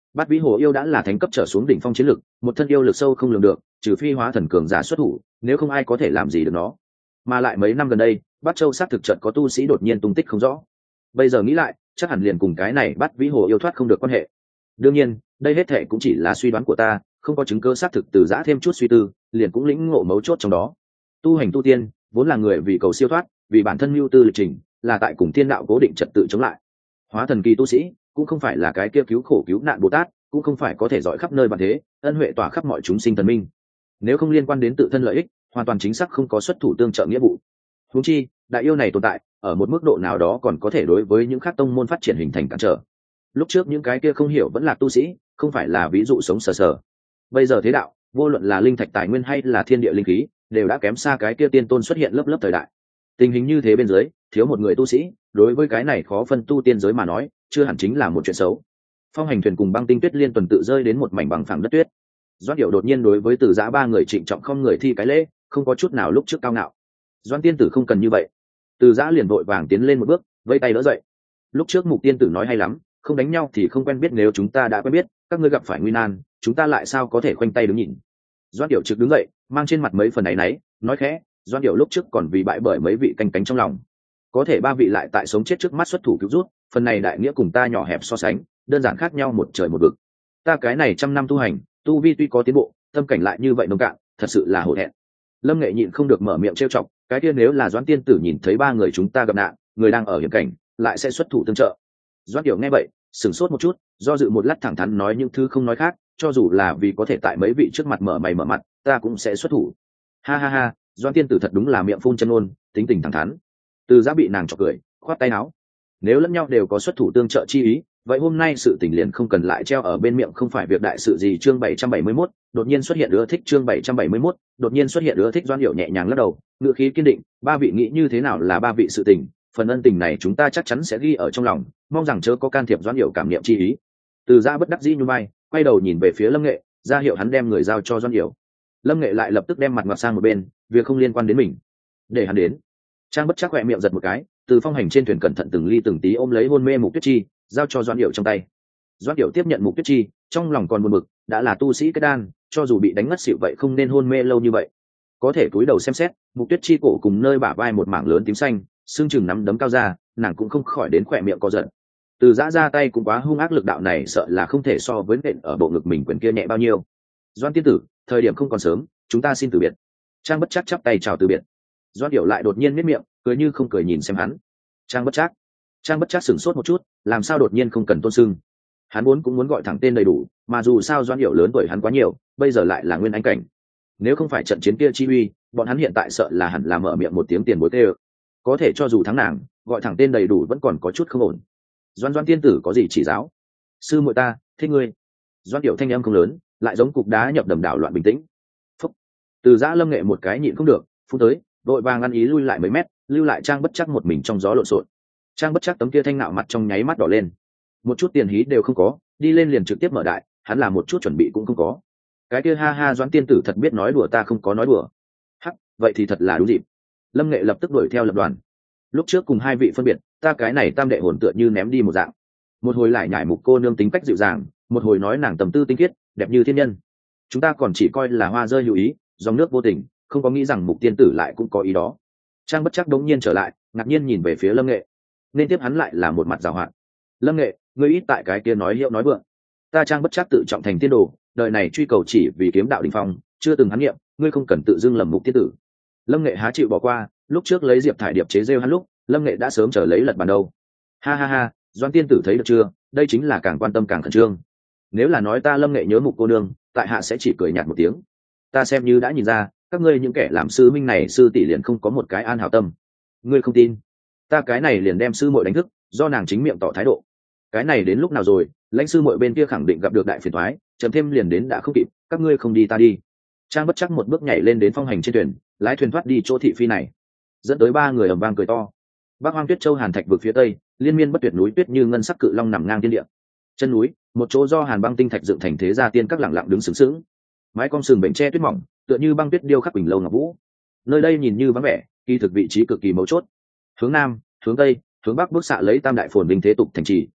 Bát vĩ hồ yêu đã là thánh cấp trở xuống đỉnh phong chiến lực, một thân yêu lực sâu không lường được, trừ phi hóa thần cường giả xuất thủ, nếu không ai có thể làm gì được nó. Mà lại mấy năm gần đây, Bát Châu xác thực trận có tu sĩ đột nhiên tung tích không rõ. Bây giờ nghĩ lại, chắc hẳn liền cùng cái này Bát vĩ hồ yêu thoát không được quan hệ. Đương nhiên, đây hết thệ cũng chỉ là suy đoán của ta, không có chứng cứ xác thực. Từ Giã thêm chút suy tư, liền cũng lĩnh ngộ mấu chốt trong đó. Tu hành tu tiên, vốn là người vì cầu siêu thoát, vì bản thân mưu tư lịch trình, là tại cùng thiên đạo cố định trật tự chống lại. Hóa thần kỳ tu sĩ, cũng không phải là cái kia cứu khổ cứu nạn Bồ Tát, cũng không phải có thể dõi khắp nơi bằng thế, ân huệ tỏa khắp mọi chúng sinh thần minh. Nếu không liên quan đến tự thân lợi ích, hoàn toàn chính xác không có xuất thủ tương trợ nghĩa vụ. Huống chi, đại yêu này tồn tại, ở một mức độ nào đó còn có thể đối với những khác tông môn phát triển hình thành cản trở. Lúc trước những cái kia không hiểu vẫn là tu sĩ, không phải là ví dụ sống sờ sờ. Bây giờ thế đạo, vô luận là linh thạch tài nguyên hay là thiên địa linh khí, đều đã kém xa cái kia tiên tôn xuất hiện lớp lớp thời đại. Tình hình như thế bên dưới, thiếu một người tu sĩ, đối với cái này khó phân tu tiên giới mà nói, chưa hẳn chính là một chuyện xấu. Phong hành thuyền cùng băng tinh tuyết liên tuần tự rơi đến một mảnh bằng phẳng đất tuyết. Doãn Điểu đột nhiên đối với Từ Giã ba người trịnh trọng không người thi cái lễ, không có chút nào lúc trước cao ngạo. Doãn tiên tử không cần như vậy. Từ Giã liền vội vàng tiến lên một bước, vây tay đỡ dậy. Lúc trước Mục tiên tử nói hay lắm, không đánh nhau thì không quen biết, nếu chúng ta đã quen biết, các ngươi gặp phải nguy nan, chúng ta lại sao có thể khoanh tay đứng nhìn. Doãn Điểu trực đứng dậy, mang trên mặt mấy phần áy náy, nói khẽ, Doãn Điểu lúc trước còn vì bại bởi mấy vị canh cánh trong lòng, có thể ba vị lại tại sống chết trước mắt xuất thủ cứu rút, phần này đại nghĩa cùng ta nhỏ hẹp so sánh, đơn giản khác nhau một trời một vực. Ta cái này trăm năm tu hành, tu vi tuy có tiến bộ, tâm cảnh lại như vậy nông cạn, thật sự là hổ thẹn. Lâm Nghệ nhịn không được mở miệng trêu chọc, cái kia nếu là Doãn tiên tử nhìn thấy ba người chúng ta gặp nạn, người đang ở hiểm cảnh, lại sẽ xuất thủ tương trợ. Doãn Điểu nghe vậy, sửng sốt một chút, do dự một lát thẳng thắn nói những thứ không nói khác, cho dù là vì có thể tại mấy vị trước mặt mở mày mở mặt, ta cũng sẽ xuất thủ. Ha ha ha, Doãn tiên tử thật đúng là miệng phun chân ngôn, tính tình thẳng thắn. Từ Giã bị nàng chọc cười, khoát tay áo. Nếu lẫn nhau đều có xuất thủ tương trợ chi ý, vậy hôm nay sự tình liền không cần lại treo ở bên miệng, không phải việc đại sự gì. Chương bảy trăm bảy mươi mốt, đột nhiên xuất hiện ưa thích. Chương bảy trăm bảy mươi mốt, đột nhiên xuất hiện ưa thích. Doãn Điểu nhẹ nhàng lắc đầu, ngữ khí kiên định, ba vị nghĩ như thế nào là ba vị sự tình, phần ân tình này chúng ta chắc chắn sẽ ghi ở trong lòng, mong rằng chớ có can thiệp Doãn Điểu cảm niệm chi ý. Từ Giã bất đắc dĩ nhún vai, quay đầu nhìn về phía Lâm Nghệ, ra hiệu hắn đem người giao cho Doãn Điểu. Lâm Nghệ lại lập tức đem mặt ngoặt sang một bên, việc không liên quan đến mình, để hắn đến. Trang Bất Trắc khẽ miệng giật một cái, từ phong hành trên thuyền cẩn thận từng ly từng tí ôm lấy hôn mê Mục Tuyết Chi, giao cho Doãn Điểu trong tay. Doãn Điểu tiếp nhận Mục Tuyết Chi, trong lòng còn buồn bực, đã là tu sĩ kết đan, cho dù bị đánh ngất xỉu vậy không nên hôn mê lâu như vậy. Có thể cúi đầu xem xét, Mục Tuyết Chi cổ cùng nơi bả vai một mảng lớn tím xanh, xương chừng nắm đấm cao ra, nàng cũng không khỏi đến khỏe miệng co giật. Từ Giã ra tay cũng quá hung ác, lực đạo này sợ là không thể so với nện ở bộ ngực mình quyền kia nhẹ bao nhiêu. Doãn tiên tử, thời điểm không còn sớm, chúng ta xin từ biệt. Trang Bất Trắc chắp tay chào từ biệt. Doãn Điểu lại đột nhiên miết miệng, cười như không cười nhìn xem hắn. Trang Bất Trắc. Trang Bất Trắc sửng sốt một chút, làm sao đột nhiên không cần tôn xưng. Hắn muốn cũng muốn gọi thẳng tên đầy đủ, mà dù sao Doãn Điểu lớn tuổi hắn quá nhiều, bây giờ lại là nguyên anh cảnh. Nếu không phải trận chiến kia chi uy, bọn hắn hiện tại sợ là hẳn là mở miệng một tiếng tiền bối tê ơ. Có thể cho dù thắng nàng, gọi thẳng tên đầy đủ vẫn còn có chút không ổn. Doãn Doãn tiên tử có gì chỉ giáo? Sư muội ta thích ngươi. Doãn Điểu thanh âm không lớn, lại giống cục đá nhập đầm đảo loạn bình tĩnh. Phúc. Từ Giã Lâm Nghệ một cái nhịn không được, phun tới, đội vàng ăn ý lui lại mấy mét, lưu lại Trang Bất Trắc một mình trong gió lộn xộn. Trang Bất Trắc tấm kia thanh nạo mặt trong nháy mắt đỏ lên, một chút tiền hí đều không có, đi lên liền trực tiếp mở đại, hắn là một chút chuẩn bị cũng không có. Cái kia ha ha, Doãn tiên tử thật biết nói đùa, ta không có nói đùa. Hắc, vậy thì thật là đúng dịp. Lâm Nghệ lập tức đuổi theo lập đoàn. Lúc trước cùng hai vị phân biệt, ta cái này tam đệ hồn tựa như ném đi một dạng. Một hồi lại nhải Mục cô nương tính cách dịu dàng, một hồi nói nàng tầm tư tinh khiết, đẹp như thiên nhân. Chúng ta còn chỉ coi là hoa rơi hữu ý, dòng nước vô tình, không có nghĩ rằng Mục tiên tử lại cũng có ý đó. Trang Bất Trắc đống nhiên trở lại, ngạc nhiên nhìn về phía Lâm Nghệ, nên tiếp hắn lại là một mặt giàu hạn. Lâm Nghệ, ngươi ít tại cái kia nói hiệu nói vượng. Ta Trang Bất Trắc tự trọng thành tiên đồ, đời này truy cầu chỉ vì kiếm đạo đỉnh phong, chưa từng hắn nghiệm, ngươi không cần tự dưng lầm Mục tiên tử. Lâm Nghệ há chịu bỏ qua, lúc trước lấy Diệp Thải Điệp chế rêu hắn lúc, Lâm Nghệ đã sớm trở lấy lật bàn đâu. Ha ha ha, Doãn tiên tử thấy được chưa, đây chính là càng quan tâm càng khẩn trương. Nếu là nói ta Lâm Nghệ nhớ Mục cô nương, tại hạ sẽ chỉ cười nhạt một tiếng. Ta xem như đã nhìn ra, các ngươi những kẻ làm sư minh này sư tỷ liền không có một cái an hảo tâm. Ngươi không tin, ta cái này liền đem sư muội đánh thức, do nàng chính miệng tỏ thái độ. Cái này đến lúc nào rồi, lãnh sư muội bên kia khẳng định gặp được đại phiền toái, chấm thêm liền đến đã không kịp, các ngươi không đi ta đi. Trang Bất Trắc một bước nhảy lên đến phong hành trên thuyền, lái thuyền thoát đi chỗ thị phi này, dẫn tới ba người ầm vang cười to. Bắc Hoang Tuyết Châu Hàn Thạch vực phía tây, liên miên bất tuyệt núi tuyết như ngân sắc cự long nằm ngang thiên địa. Chân núi, một chỗ do Hàn Băng tinh thạch dựng thành thế gia tiên các lẳng lặng đứng sướng sướng. Mái cong sừng bệnh tre tuyết mỏng, tựa như băng tuyết điêu khắc bình lâu ngọc vũ. Nơi đây nhìn như vắng vẻ, kỳ thực vị trí cực kỳ mấu chốt. Hướng nam, hướng tây, hướng bắc bức xạ lấy tam đại phồn vinh thế tục thành trì.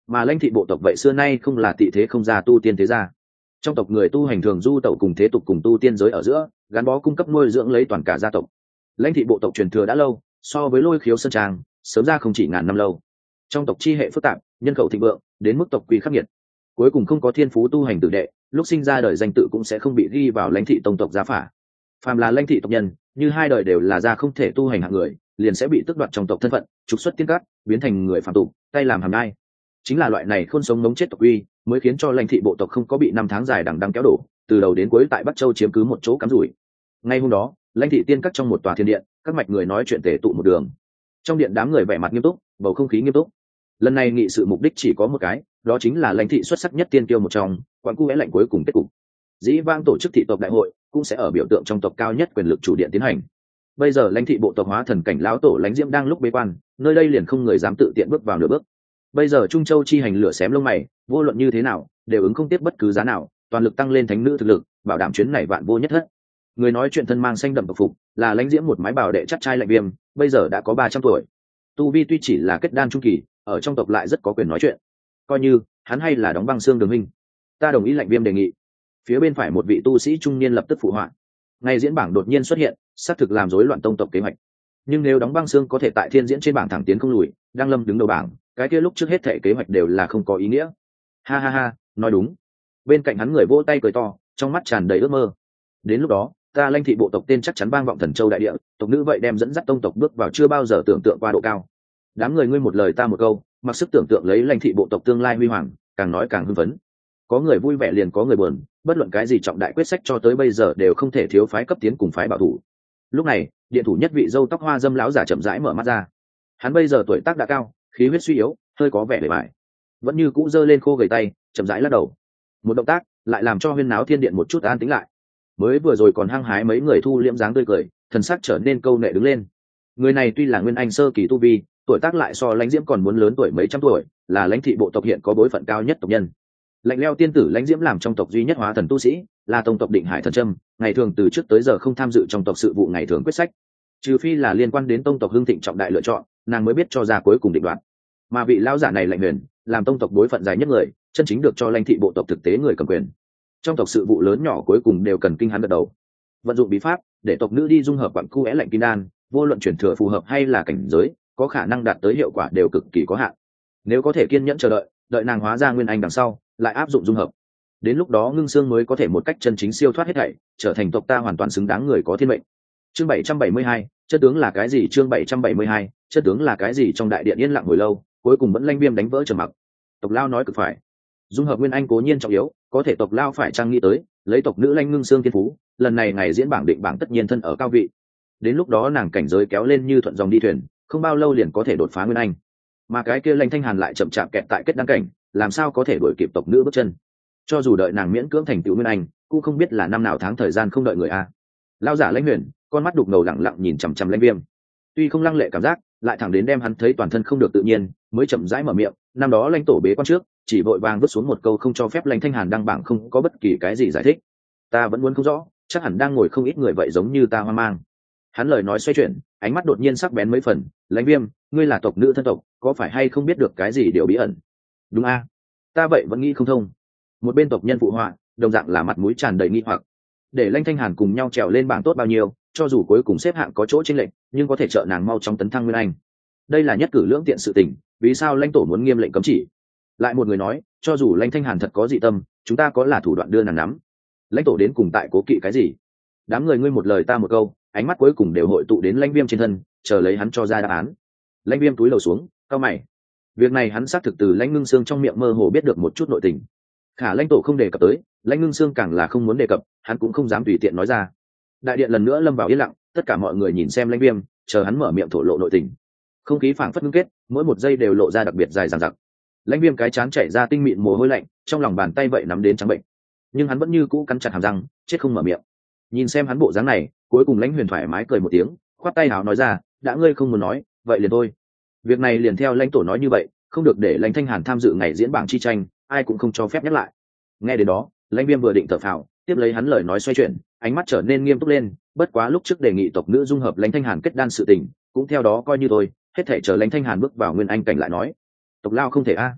mà lãnh thị bộ tộc vậy xưa nay không là tị thế không gia tu tiên thế gia. Trong tộc người tu hành thường du tẩu cùng thế tục cùng tu tiên giới ở giữa, gắn bó cung cấp nuôi dưỡng lấy toàn cả gia tộc. Lãnh thị bộ tộc truyền thừa đã lâu, so với Lôi Khiếu Sơn Trang sớm ra không chỉ ngàn năm lâu. Trong tộc chi hệ phức tạp, nhân khẩu thịnh vượng, đến mức tộc quy khắc nghiệt. Cuối cùng không có thiên phú tu hành tử đệ, lúc sinh ra đời danh tự cũng sẽ không bị ghi vào lãnh thị tông tộc gia phả. Phàm là lãnh thị tộc nhân, như hai đời đều là gia không thể tu hành hạng người, liền sẽ bị tước đoạt trong tộc thân phận, trục xuất tiên cát, biến thành người phạm tục, tay làm hàm nhai. Chính là loại này khôn sống ngống chết tộc quy, mới khiến cho lãnh thị bộ tộc không có bị năm tháng dài đằng đẵng kéo đổ, từ đầu đến cuối tại Bắc Châu chiếm cứ một chỗ cắm rủi. Ngay hôm đó, lãnh thị tiên cát trong một tòa thiên điện, các mạch người nói chuyện tề tụ một đường. Trong điện đám người vẻ mặt nghiêm túc, bầu không khí nghiêm túc. Lần này nghị sự mục đích chỉ có một cái, đó chính là lãnh thị xuất sắc nhất tiên kiêu một trong, quán cu é lệnh cuối cùng kết cục. Dĩ vang tổ chức thị tộc đại hội cũng sẽ ở biểu tượng trong tộc cao nhất quyền lực chủ điện tiến hành. Bây giờ lãnh thị bộ tộc hóa thần cảnh lão tổ lãnh diễm đang lúc bế quan, nơi đây liền không người dám tự tiện bước vào nửa bước. Bây giờ Trung Châu chi hành lửa xém lông mày, vô luận như thế nào đều ứng không tiếp bất cứ giá nào, toàn lực tăng lên thánh nữ thực lực, bảo đảm chuyến này vạn vô nhất thất. Người nói chuyện thân mang xanh đậm tộc phục, là lãnh diễm một mái bảo đệ chắc trai lạnh viêm, bây giờ đã có ba trăm tuổi. Tu vi tuy chỉ là kết đan trung kỳ, ở trong tộc lại rất có quyền nói chuyện. Coi như hắn hay là đóng băng xương đường huynh, ta đồng ý lạnh viêm đề nghị. Phía bên phải một vị tu sĩ trung niên lập tức phụ họa. Ngày diễn bảng đột nhiên xuất hiện, xác thực làm rối loạn tông tộc kế hoạch. Nhưng nếu đóng băng xương có thể tại thiên diễn trên bảng thẳng tiến không lùi, đang lâm đứng đầu bảng, cái kia lúc trước hết thể kế hoạch đều là không có ý nghĩa. Ha ha ha, nói đúng. Bên cạnh hắn người vỗ tay cười to, trong mắt tràn đầy ước mơ. Đến lúc đó, ta lãnh thị bộ tộc tên chắc chắn vang vọng thần châu đại địa, tộc nữ vậy đem dẫn dắt tông tộc bước vào chưa bao giờ tưởng tượng qua độ cao. Đám người ngươi một lời ta một câu, mặc sức tưởng tượng lấy lãnh thị bộ tộc tương lai huy hoàng, càng nói càng hưng phấn. Có người vui vẻ liền có người buồn, bất luận cái gì trọng đại quyết sách cho tới bây giờ đều không thể thiếu phái cấp tiến cùng phái bảo thủ. Lúc này, điện thủ nhất vị dâu tóc hoa dâm lão giả chậm rãi mở mắt ra. Hắn bây giờ tuổi tác đã cao, khí huyết suy yếu, hơi có vẻ bề bại, vẫn như cũ giơ lên khô gầy tay, chậm rãi lắc đầu. Một động tác lại làm cho huyên náo thiên điện một chút an tĩnh lại. Mới vừa rồi còn hăng hái mấy người thu liễm dáng tươi cười, thần sắc trở nên câu nệ đứng lên. Người này tuy là nguyên anh sơ kỳ tu vi, tuổi tác lại so lãnh diễm còn muốn lớn tuổi mấy trăm tuổi, là lãnh thị bộ tộc hiện có bối phận cao nhất tộc nhân. Lạnh leo tiên tử lãnh diễm làm trong tộc duy nhất hóa thần tu sĩ, là tông tộc định hải thần trâm, ngày thường từ trước tới giờ không tham dự trong tộc sự vụ ngày thường quyết sách, trừ phi là liên quan đến tông tộc hưng thịnh trọng đại lựa chọn, nàng mới biết cho ra cuối cùng định đoạt. Mà vị lão giả này lạnh huyền, làm tông tộc bối phận dài nhất người, chân chính được cho lãnh thị bộ tộc thực tế người cầm quyền. Trong tộc sự vụ lớn nhỏ cuối cùng đều cần kinh hắn gật đầu. Vận dụng bí pháp để tộc nữ đi dung hợp quặng cu é lạnh kim đan, vô luận chuyển thừa phù hợp hay là cảnh giới, có khả năng đạt tới hiệu quả đều cực kỳ có hạn. Nếu có thể kiên nhẫn chờ đợi, đợi nàng hóa ra nguyên anh đằng sau, lại áp dụng dung hợp, đến lúc đó ngưng xương mới có thể một cách chân chính siêu thoát hết thảy, trở thành tộc ta hoàn toàn xứng đáng người có thiên mệnh. Chương bảy trăm bảy mươi hai, chất tướng là cái gì? Chương bảy trăm bảy mươi hai, chất tướng là cái gì? Trong đại điện yên lặng hồi lâu, cuối cùng vẫn lanh viêm đánh vỡ trầm mặc. Tộc lao nói cực phải, dung hợp nguyên anh cố nhiên trọng yếu, có thể tộc lao phải trang nghĩ tới, lấy tộc nữ lanh ngưng xương thiên phú, lần này ngày diễn bảng định bảng tất nhiên thân ở cao vị. Đến lúc đó nàng cảnh giới kéo lên như thuận dòng đi thuyền, không bao lâu liền có thể đột phá nguyên anh. Mà cái kia Lanh Thanh Hàn lại chậm chạp kẹt tại kết đăng cảnh, làm sao có thể đuổi kịp tộc nữ bước chân? Cho dù đợi nàng miễn cưỡng thành tựu nguyên anh, cũng không biết là năm nào tháng thời gian không đợi người a. Lao giả Lãnh Huyền, con mắt đục ngầu lặng lặng nhìn chằm chằm Lãnh Viêm. Tuy không lăng lệ cảm giác, lại thẳng đến đem hắn thấy toàn thân không được tự nhiên, mới chậm rãi mở miệng. Năm đó Lãnh tổ bế quan trước, chỉ vội vàng vứt xuống một câu không cho phép Lanh Thanh Hàn đăng bảng, không có bất kỳ cái gì giải thích. Ta vẫn muốn không rõ, chắc hẳn đang ngồi không ít người vậy giống như ta hoang mang. Hắn lời nói xoay chuyển, ánh mắt đột nhiên sắc bén mấy phần. Lãnh Viêm, ngươi là tộc nữ thân tộc, có phải hay không biết được cái gì điều bí ẩn? Đúng a, ta vậy vẫn nghĩ không thông. Một bên tộc nhân phụ họa, đồng dạng là mặt mũi tràn đầy nghi hoặc. Để Lanh Thanh Hàn cùng nhau trèo lên bảng tốt bao nhiêu, cho dù cuối cùng xếp hạng có chỗ chênh lệch, nhưng có thể trợ nàng mau chóng tấn thăng nguyên anh. Đây là nhất cử lưỡng tiện sự tình, vì sao Lãnh tổ muốn nghiêm lệnh cấm chỉ? Lại một người nói, cho dù Lanh Thanh Hàn thật có dị tâm, chúng ta có là thủ đoạn đưa nàng nắm. Lãnh tổ đến cùng tại cố kỵ cái gì? Đám người ngươi một lời ta một câu, ánh mắt cuối cùng đều hội tụ đến Lãnh Viêm trên thân, chờ lấy hắn cho ra đáp án. Lãnh Viêm túi lầu xuống, cau mày. Việc này hắn xác thực từ Lãnh Ngưng Xương trong miệng mơ hồ biết được một chút nội tình. Khả Lãnh tổ không đề cập tới, Lãnh Ngưng Xương càng là không muốn đề cập, hắn cũng không dám tùy tiện nói ra. Đại điện lần nữa lâm vào yên lặng, tất cả mọi người nhìn xem Lãnh Viêm, chờ hắn mở miệng thổ lộ nội tình. Không khí phảng phất ngưng kết, mỗi một giây đều lộ ra đặc biệt dài dằng dặc. Lãnh Viêm cái chán chảy ra tinh mịn mồ hôi lạnh, trong lòng bàn tay vậy nắm đến trắng bệnh. Nhưng hắn vẫn như cũ cắn chặt hàm răng, chết không mở miệng. Nhìn xem hắn bộ dáng này, cuối cùng Lãnh Huyền thoải mái cười một tiếng, khoát tay áo nói ra, đã ngươi không muốn nói, vậy liền thôi. Việc này liền theo Lãnh tổ nói như vậy, không được để Lãnh Thanh Hàn tham dự ngày diễn bảng chi tranh, ai cũng không cho phép nhắc lại. Nghe đến đó, Lãnh Viêm vừa định thở phào, tiếp lấy hắn lời nói xoay chuyển, ánh mắt trở nên nghiêm túc lên. Bất quá lúc trước đề nghị tộc nữ dung hợp Lãnh Thanh Hàn kết đan sự tình, cũng theo đó coi như thôi, hết thảy chờ Lãnh Thanh Hàn bước vào nguyên anh cảnh lại nói. Tộc lao không thể a.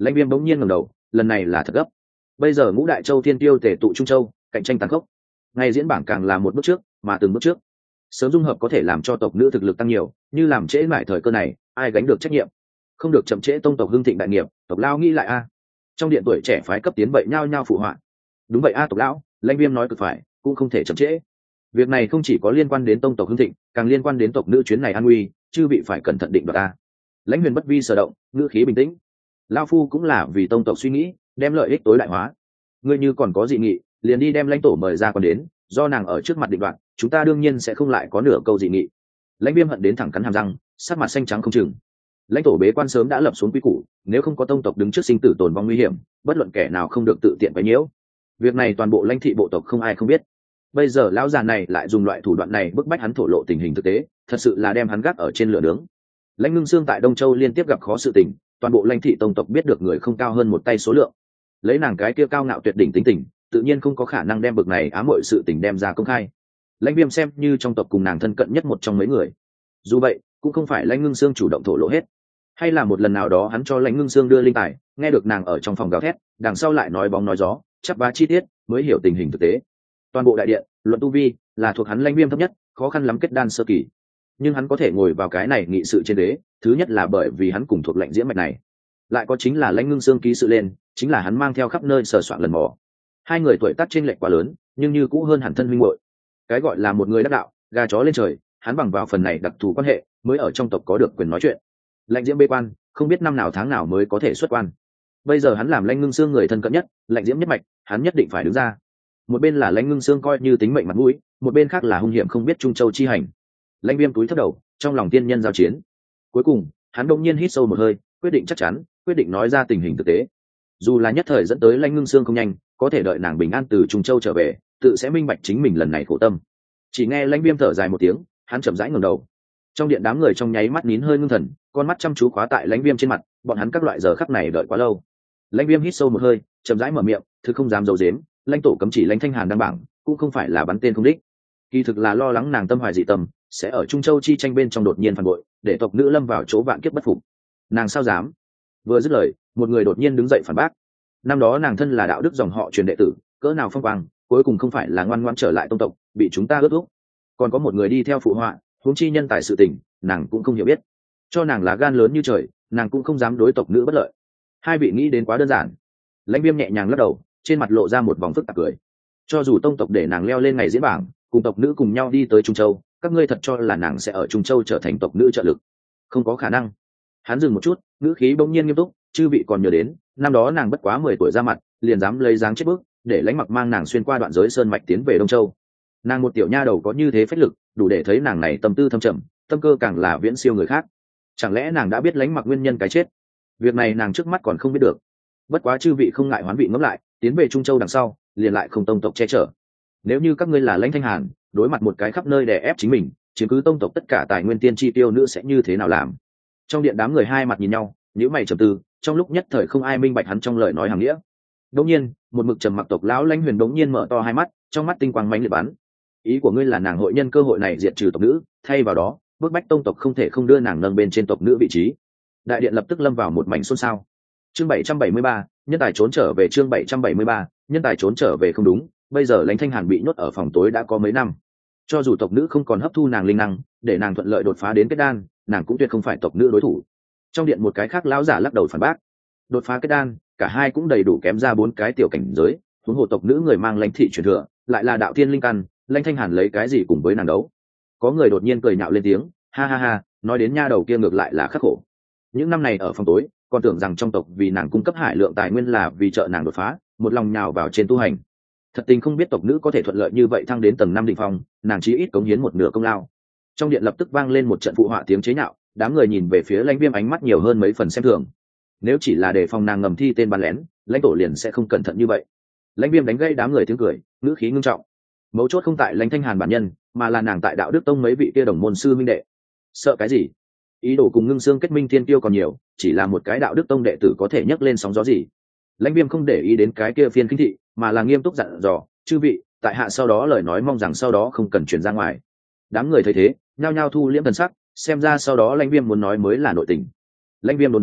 Lãnh Viêm bỗng nhiên ngẩng đầu, lần này là thật gấp. Bây giờ ngũ đại châu thiên tiêu tề tụ Trung Châu, cạnh tranh tàn khốc. Ngay diễn bảng càng là một bước trước, mà từng bước trước. Sớm dung hợp có thể làm cho tộc nữ thực lực tăng nhiều, như làm trễ mãi thời cơ này, ai gánh được trách nhiệm? Không được chậm trễ tông tộc hưng thịnh đại nghiệp, tộc lão nghĩ lại a. Trong điện tuổi trẻ phái cấp tiến vậy nhao nhao phụ họa. Đúng vậy a tộc lão, Lãnh Viêm nói cực phải, cũng không thể chậm trễ. Việc này không chỉ có liên quan đến tông tộc hưng thịnh, càng liên quan đến tộc nữ chuyến này an nguy, chư vị phải cẩn thận định đoạt a. Lãnh Huyền bất vi sở động, ngữ khí bình tĩnh. Lão phu cũng là vì tông tộc suy nghĩ, đem lợi ích tối đại hóa. Ngươi như còn có dị nghị, liền đi đem Lãnh tổ mời ra còn đến, do nàng ở trước mặt định đoạt, chúng ta đương nhiên sẽ không lại có nửa câu dị nghị. Lãnh Viêm hận đến thẳng cắn hàm răng, sắc mặt xanh trắng không chừng. Lãnh tổ bế quan sớm đã lập xuống quy củ, nếu không có tông tộc đứng trước sinh tử tồn vong nguy hiểm, bất luận kẻ nào không được tự tiện quấy nhiễu. Việc này toàn bộ Lãnh thị bộ tộc không ai không biết. Bây giờ lão già này lại dùng loại thủ đoạn này bức bách hắn thổ lộ tình hình thực tế, thật sự là đem hắn gác ở trên lửa nướng. Lãnh Ngưng Xương tại Đông Châu liên tiếp gặp khó sự tình, toàn bộ Lãnh thị tông tộc biết được người không cao hơn một tay số lượng. Lấy nàng cái kia cao ngạo tuyệt đỉnh tính tình, tự nhiên không có khả năng đem bực này ám muội sự tình đem ra công khai. Lãnh Viêm xem như trong tộc cùng nàng thân cận nhất một trong mấy người. Dù vậy, cũng không phải Lãnh Ngưng Xương chủ động thổ lộ hết, hay là một lần nào đó hắn cho Lãnh Ngưng Xương đưa linh tài, nghe được nàng ở trong phòng gào thét, đằng sau lại nói bóng nói gió, chắp vá chi tiết, mới hiểu tình hình thực tế. Toàn bộ đại điện, luận tu vi, là thuộc hắn Lãnh Viêm thấp nhất, khó khăn lắm kết đan sơ kỳ. Nhưng hắn có thể ngồi vào cái này nghị sự trên đế, thứ nhất là bởi vì hắn cùng thuộc lệnh diễm mạch này, lại có chính là Lãnh Ngưng Xương ký sự lên, chính là hắn mang theo khắp nơi sờ soạn lần mò. Hai người tuổi tác chênh lệch quá lớn, nhưng như cũ hơn hẳn thân huynh muội. Cái gọi là một người đắc đạo, gà chó lên trời, hắn bằng vào phần này đặc thù quan hệ, mới ở trong tộc có được quyền nói chuyện. Lãnh Diễm bế quan, không biết năm nào tháng nào mới có thể xuất quan. Bây giờ hắn làm Lãnh Ngưng Xương người thân cận nhất, Lãnh Diễm nhất mạch, hắn nhất định phải đứng ra. Một bên là Lãnh Ngưng Xương coi như tính mệnh mặt mũi, một bên khác là hung hiểm không biết Trung Châu chi hành. Lãnh Viêm túi thấp đầu, trong lòng tiên nhân giao chiến. Cuối cùng, hắn đột nhiên hít sâu một hơi, quyết định chắc chắn, quyết định nói ra tình hình thực tế. Dù là nhất thời dẫn tới Lãnh Ngưng Xương không nhanh, có thể đợi nàng bình an từ Trung Châu trở về, tự sẽ minh bạch chính mình lần này khổ tâm. Chỉ nghe Lãnh Viêm thở dài một tiếng, hắn chậm rãi ngẩng đầu. Trong điện đám người trong nháy mắt nín hơi ngưng thần, con mắt chăm chú khóa tại Lãnh Viêm trên mặt, bọn hắn các loại giờ khắc này đợi quá lâu. Lãnh Viêm hít sâu một hơi, chậm rãi mở miệng, thứ không dám giấu giếm, Lãnh tổ cấm chỉ Lãnh Thanh Hàn đăng bảng, cũng không phải là bắn tên không đích. Kỳ thực là lo lắng nàng tâm hoài dị tâm, sẽ ở Trung Châu chi tranh bên trong đột nhiên phản bội, để tộc nữ lâm vào chỗ vạn kiếp bất phục. Nàng sao dám? Vừa dứt lời, một người đột nhiên đứng dậy phản bác. Năm đó nàng thân là đạo đức dòng họ truyền đệ tử, cỡ nào phong quang, cuối cùng không phải là ngoan ngoãn trở lại tông tộc, bị chúng ta ướt úc. Còn có một người đi theo phụ họa, huống chi nhân tài sự tình, nàng cũng không hiểu biết. Cho nàng là gan lớn như trời, nàng cũng không dám đối tộc nữ bất lợi. Hai vị nghĩ đến quá đơn giản. Lãnh Viêm nhẹ nhàng lắc đầu, trên mặt lộ ra một vòng phức tạp cười. Cho dù tông tộc để nàng leo lên ngày diễn bảng, cùng tộc nữ cùng nhau đi tới Trung Châu, các ngươi thật cho là nàng sẽ ở Trung Châu trở thành tộc nữ trợ lực? Không có khả năng. Hắn dừng một chút, ngữ khí bỗng nhiên nghiêm túc, chư vị còn nhớ đến, năm đó nàng bất quá mười tuổi ra mặt, liền dám lấy dáng chết bước, để Lãnh Mặc mang nàng xuyên qua đoạn giới sơn mạch tiến về Đông Châu. Nàng một tiểu nha đầu có như thế phách lực, đủ để thấy nàng này tâm tư thâm trầm, tâm cơ càng là viễn siêu người khác. Chẳng lẽ nàng đã biết Lãnh Mặc nguyên nhân cái chết? Việc này nàng trước mắt còn không biết được. Bất quá chư vị không ngại hoán vị ngẫm lại, tiến về Trung Châu đằng sau, liền lại không tông tộc che chở. Nếu như các ngươi là Lãnh Thanh Hàn, đối mặt một cái khắp nơi đè ép chính mình, chiếm cứ tông tộc tất cả tài nguyên tiên chi tiêu nữ sẽ như thế nào làm? Trong điện đám người hai mặt nhìn nhau, nhíu mày trầm tư, trong lúc nhất thời không ai minh bạch hắn trong lời nói hàng nghĩa. Đống nhiên, một mực trầm mặc tộc lão Lãnh Huyền đống nhiên mở to hai mắt, trong mắt tinh quang mãnh liệt bắn. Ý của ngươi là nàng hội nhân cơ hội này diệt trừ tộc nữ, thay vào đó, bức bách tông tộc không thể không đưa nàng nâng bên trên tộc nữ vị trí. Đại điện lập tức lâm vào một mảnh xôn xao. Chương bảy trăm bảy mươi ba, nhân tài trốn trở về chương bảy trăm bảy mươi ba, nhân tài trốn trở về không đúng, bây giờ Lãnh Thanh Hàn bị nhốt ở phòng tối đã có mấy năm. Cho dù tộc nữ không còn hấp thu nàng linh năng, để nàng thuận lợi đột phá đến kết đan, nàng cũng tuyệt không phải tộc nữ đối thủ. Trong điện một cái khác lão giả lắc đầu phản bác. Đột phá kết đan, cả hai cũng đầy đủ kém ra bốn cái tiểu cảnh giới, huống hồ tộc nữ người mang Lãnh thị truyền thừa, lại là đạo thiên linh căn, Lãnh Thanh Hàn lấy cái gì cùng với nàng đấu? Có người đột nhiên cười nhạo lên tiếng, ha ha ha, nói đến nha đầu kia ngược lại là khắc khổ. Những năm này ở phòng tối, còn tưởng rằng trong tộc vì nàng cung cấp hải lượng tài nguyên là vì trợ nàng đột phá, một lòng nhào vào trên tu hành. Thật tình không biết tộc nữ có thể thuận lợi như vậy thăng đến tầng năm đỉnh phong, nàng chí ít cống hiến một nửa công lao. Trong điện lập tức vang lên một trận phụ họa tiếng chế nhạo, đám người nhìn về phía Lãnh Viêm ánh mắt nhiều hơn mấy phần xem thường. Nếu chỉ là để phòng nàng ngầm thi tên bắn lén, Lãnh tổ liền sẽ không cẩn thận như vậy. Lãnh Viêm đánh gây đám người tiếng cười, ngữ khí ngưng trọng. Mấu chốt không tại Lãnh Thanh Hàn bản nhân, mà là nàng tại Đạo Đức Tông mấy vị kia đồng môn sư minh đệ. Sợ cái gì? Ý đồ cùng Ngưng Xương kết minh thiên tiêu còn nhiều, chỉ là một cái Đạo Đức Tông đệ tử có thể nhấc lên sóng gió gì? Lãnh Viêm không để ý đến cái kia phiên khinh thị, mà là nghiêm túc dặn dò, chư vị, tại hạ sau đó lời nói mong rằng sau đó không cần truyền ra ngoài. Đám người thấy thế, nhao nhao thu liễm thần sắc, xem ra sau đó Lãnh Viêm muốn nói mới là nội tình. Lãnh Viêm đốn đốn,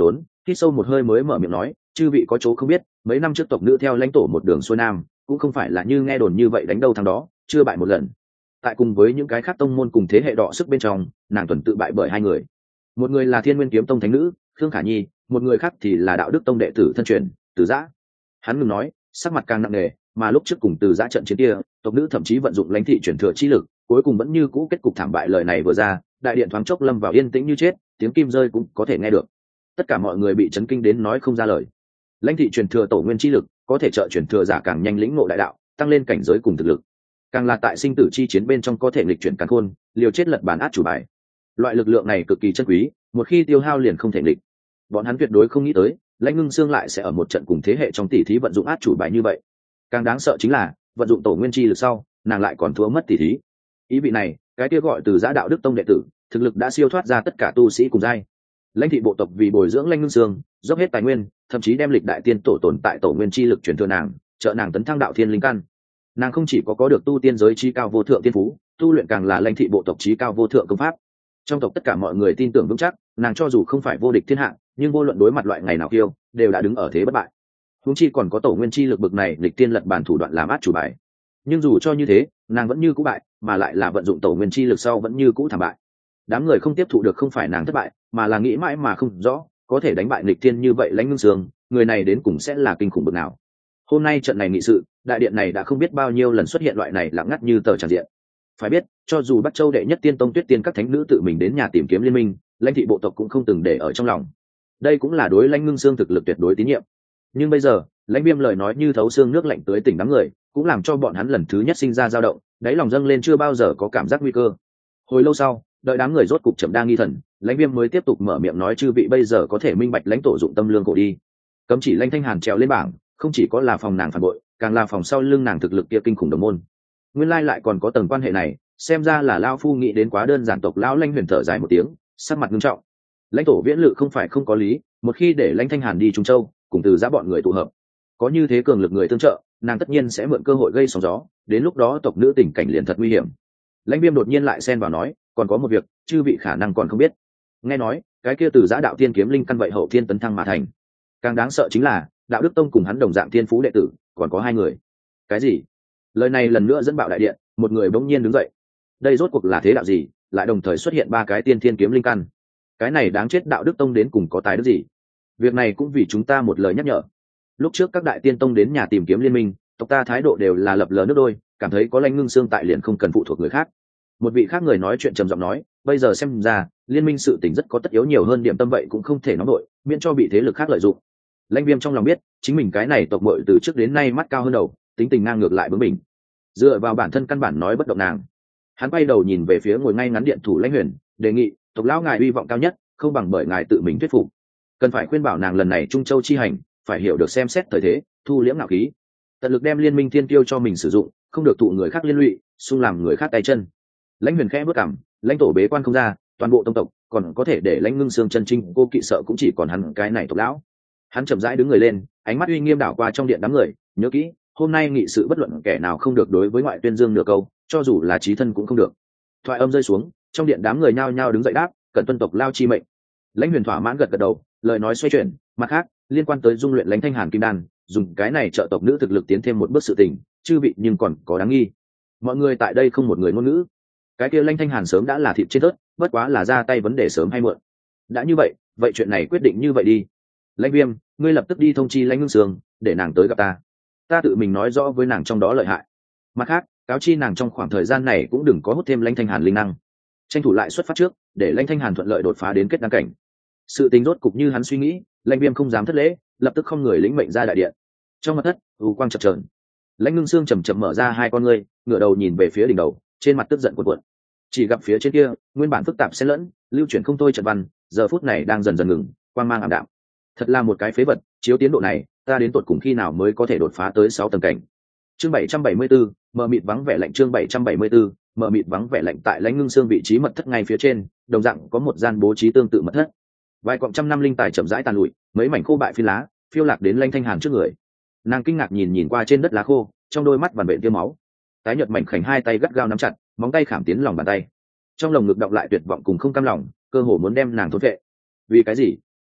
hít sâu một hơi mới mở miệng nói, chư vị có chỗ không biết, mấy năm trước tộc nữ theo lãnh tổ một đường xuôi nam, cũng không phải là như nghe đồn như vậy đánh đâu thằng đó, chưa bại một lần. Tại cùng với những cái khác tông môn cùng thế hệ đọ sức bên trong, nàng tuần tự bại bởi hai người. Một người là Thiên Nguyên Kiếm Tông thánh nữ Khương Khả Nhi, một người khác thì là Đạo Đức Tông đệ tử thân truyền Từ Giã. Hắn ngừng nói, sắc mặt càng nặng nề, mà lúc trước cùng Từ Giã trận chiến kia, tộc nữ thậm chí vận dụng lãnh thị chuyển thừa chi lực, cuối cùng vẫn như cũ kết cục thảm bại. Lời này vừa ra, đại điện thoáng chốc lâm vào yên tĩnh như chết, tiếng kim rơi cũng có thể nghe được. Tất cả mọi người bị chấn kinh đến nói không ra lời. Lãnh thị truyền thừa tổ nguyên chi lực, có thể trợ truyền thừa giả càng nhanh lĩnh ngộ đại đạo, tăng lên cảnh giới cùng thực lực. Càng là tại sinh tử chi chiến bên trong có thể nghịch chuyển càn khôn, liều chết lật bản át chủ bài. Loại lực lượng này cực kỳ chân quý, một khi tiêu hao liền không thể nghịch. Bọn hắn tuyệt đối không nghĩ tới, Lãnh Ngưng Xương lại sẽ ở một trận cùng thế hệ trong tỷ thí vận dụng át chủ bài như vậy. Càng đáng sợ chính là, vận dụng tổ nguyên chi lực sau, nàng lại còn thua mất tỷ thí. Ý vị này, cái kia gọi Từ Giã Đạo Đức Tông đệ tử, thực lực đã siêu thoát ra tất cả tu sĩ cùng giai. Lãnh thị bộ tộc vì bồi dưỡng Lãnh Ngưng Xương, dốc hết tài nguyên, thậm chí đem lịch đại tiên tổ tồn tại tổ nguyên chi lực truyền thừa nàng, trợ nàng tấn thăng đạo thiên linh căn. Nàng không chỉ có có được tu tiên giới chi cao vô thượng tiên phú, tu luyện càng là Lãnh thị bộ tộc chí cao vô thượng công pháp. Trong tộc tất cả mọi người tin tưởng vững chắc, nàng cho dù không phải vô địch thiên hạ, nhưng vô luận đối mặt loại ngày nào kiêu, đều đã đứng ở thế bất bại. Huống chi còn có tổ nguyên chi lực bực này lịch tiên lật bàn thủ đoạn làm át chủ bài. Nhưng dù cho như thế, nàng vẫn như cũ bại, mà lại là vận dụng tổ nguyên chi lực sau vẫn như cũ thảm bại. Đám người không tiếp thụ được không phải nàng thất bại, mà là nghĩ mãi mà không rõ, có thể đánh bại nghịch thiên như vậy Lãnh Ngưng Xương, người này đến cùng sẽ là kinh khủng bậc nào. Hôm nay trận này nghị sự, đại điện này đã không biết bao nhiêu lần xuất hiện loại này lặng ngắt như tờ tràn diện. Phải biết, cho dù Bắc Châu đệ nhất tiên tông Tuyết Tiên các thánh nữ tự mình đến nhà tìm kiếm liên minh, Lãnh thị bộ tộc cũng không từng để ở trong lòng. Đây cũng là đối Lãnh Ngưng Xương thực lực tuyệt đối tín nhiệm. Nhưng bây giờ, Lãnh Viêm lời nói như thấu xương nước lạnh tới tỉnh đám người, cũng làm cho bọn hắn lần thứ nhất sinh ra dao động, đáy lòng dâng lên chưa bao giờ có cảm giác nguy cơ. Hồi lâu sau, đợi đám người rốt cục chậm đang nghi thần, Lãnh Viêm mới tiếp tục mở miệng nói, chư vị bây giờ có thể minh bạch lãnh tổ dụng tâm lương cổ đi. Cấm chỉ Lãnh Thanh Hàn trèo lên bảng, không chỉ có là phòng nàng phản bội, càng là phòng sau lưng nàng thực lực kia kinh khủng đồng môn. Nguyên lai lại còn có tầng quan hệ này, xem ra là lão phu nghĩ đến quá đơn giản. Tộc lão Lãnh Huyền thở dài một tiếng, sắc mặt nghiêm trọng. Lãnh tổ viễn lự không phải không có lý, một khi để Lãnh Thanh Hàn đi Trung Châu, cùng Từ Giã bọn người tụ hợp, có như thế cường lực người tương trợ, nàng tất nhiên sẽ mượn cơ hội gây sóng gió, đến lúc đó tộc nữ tình cảnh liền thật nguy hiểm. Lãnh Viêm đột nhiên lại xen vào nói, còn có một việc, chư vị khả năng còn không biết. Nghe nói, cái kia Từ Giã đạo tiên kiếm linh căn vậy hậu thiên tấn thăng mà thành. Càng đáng sợ chính là, Đạo Đức Tông cùng hắn đồng dạng tiên phú đệ tử, còn có hai người. Cái gì? Lời này lần nữa dẫn bạo đại điện, một người bỗng nhiên đứng dậy. Đây rốt cuộc là thế đạo gì, lại đồng thời xuất hiện ba cái tiên thiên kiếm linh căn? Cái này đáng chết, Đạo Đức Tông đến cùng có tài đức gì? Việc này cũng vì chúng ta một lời nhắc nhở. Lúc trước các đại tiên tông đến nhà tìm kiếm liên minh, tộc ta thái độ đều là lập lờ nước đôi, cảm thấy có Lãnh Ngưng Xương tại liền không cần phụ thuộc người khác. Một vị khác người nói chuyện trầm giọng nói, bây giờ xem ra liên minh sự tình rất có tất yếu nhiều hơn điểm tâm, vậy cũng không thể nóng nổi, miễn cho bị thế lực khác lợi dụng. Lãnh Viêm trong lòng biết, chính mình cái này tộc muội từ trước đến nay mắt cao hơn đầu, tính tình ngang ngược lại bướng bỉnh, dựa vào bản thân căn bản nói bất động nàng. Hắn quay đầu nhìn về phía ngồi ngay ngắn điện thủ Lãnh Huyền, đề nghị, tộc lão ngài uy vọng cao nhất, không bằng bởi ngài tự mình thuyết phục, cần phải khuyên bảo nàng lần này Trung Châu chi hành, phải hiểu được xem xét thời thế, thu liễm ngạo khí, tận lực đem liên minh thiên tiêu cho mình sử dụng, không được thụ người khác liên lụy, xung làm người khác tay chân. Lãnh Huyền khẽ bước cằm, lãnh tổ bế quan không ra, toàn bộ tông tộc còn có thể để Lãnh Ngưng Xương chân trinh cô kỵ sợ cũng chỉ còn hắn cái này tộc lão. Hắn chậm rãi đứng người lên, ánh mắt uy nghiêm đảo qua trong điện đám người, nhớ kỹ, hôm nay nghị sự bất luận kẻ nào không được đối với ngoại tuyên dương nửa câu, cho dù là chí thân cũng không được. Thoại âm rơi xuống, trong điện đám người nhao nhao đứng dậy đáp, cẩn tuân tộc lao chi mệnh. Lãnh Huyền thỏa mãn gật gật đầu, lời nói xoay chuyển, mặt khác, liên quan tới dung luyện Lãnh Thanh Hàn kim đan, dùng cái này trợ tộc nữ thực lực tiến thêm một bước sự tình, chư vị nhưng còn có đáng nghi. Mọi người tại đây không một người ngôn ngữ. Cái kia Lãnh Thanh Hàn sớm đã là thịt trên tớt, bất quá là ra tay vấn đề sớm hay muộn. Đã như vậy, vậy chuyện này quyết định như vậy đi. Lãnh Viêm, ngươi lập tức đi thông chi Lãnh Ngưng Xương, để nàng tới gặp ta. Ta tự mình nói rõ với nàng trong đó lợi hại. Mặt khác, cáo chi nàng trong khoảng thời gian này cũng đừng có hút thêm Lãnh Thanh Hàn linh năng, tranh thủ lại xuất phát trước, để Lãnh Thanh Hàn thuận lợi đột phá đến kết đăng cảnh. Sự tình rốt cục như hắn suy nghĩ, Lãnh Viêm không dám thất lễ, lập tức không người lĩnh mệnh ra đại điện. Trong mật thất, u quang chập chờn. Lãnh Ngưng Xương chậm chậm mở ra hai con ngươi, ngửa đầu nhìn về phía đỉnh đầu, trên mặt tức giận cuộn cuộn. Chỉ gặp phía trên kia, nguyên bản phức tạp xen lẫn, lưu chuyển không thôi trận văn, giờ phút này đang dần dần ngừng, quang mang ảm đạm. Thật là một cái phế vật, chiếu tiến độ này, ta đến tột cùng khi nào mới có thể đột phá tới sáu tầng cảnh. Chương bảy trăm bảy mươi tư, mờ mịt vắng vẻ lạnh. Chương bảy trăm bảy mươi tư, mờ mịt vắng vẻ lạnh. Tại Lãnh Ngưng Xương vị trí mật thất ngay phía trên, đồng dạng có một gian bố trí tương tự mật thất. Vài quặng trăm năm linh tài chậm rãi tàn lụi, mấy mảnh khô bại phi lá phiêu lạc đến Lãnh Thanh Hàn trước người. Nàng kinh ngạc nhìn nhìn qua trên đất lá khô, trong đôi mắt vằn vện tia máu. Tái nhợt mảnh khảnh hai tay gắt gao nắm chặt, móng tay khảm tiến lòng bàn tay. Trong lồng ngực đọng lại tuyệt vọng cùng không cam lòng, cơ hồ muốn đem nàng thôn vệ. Vì cái gì?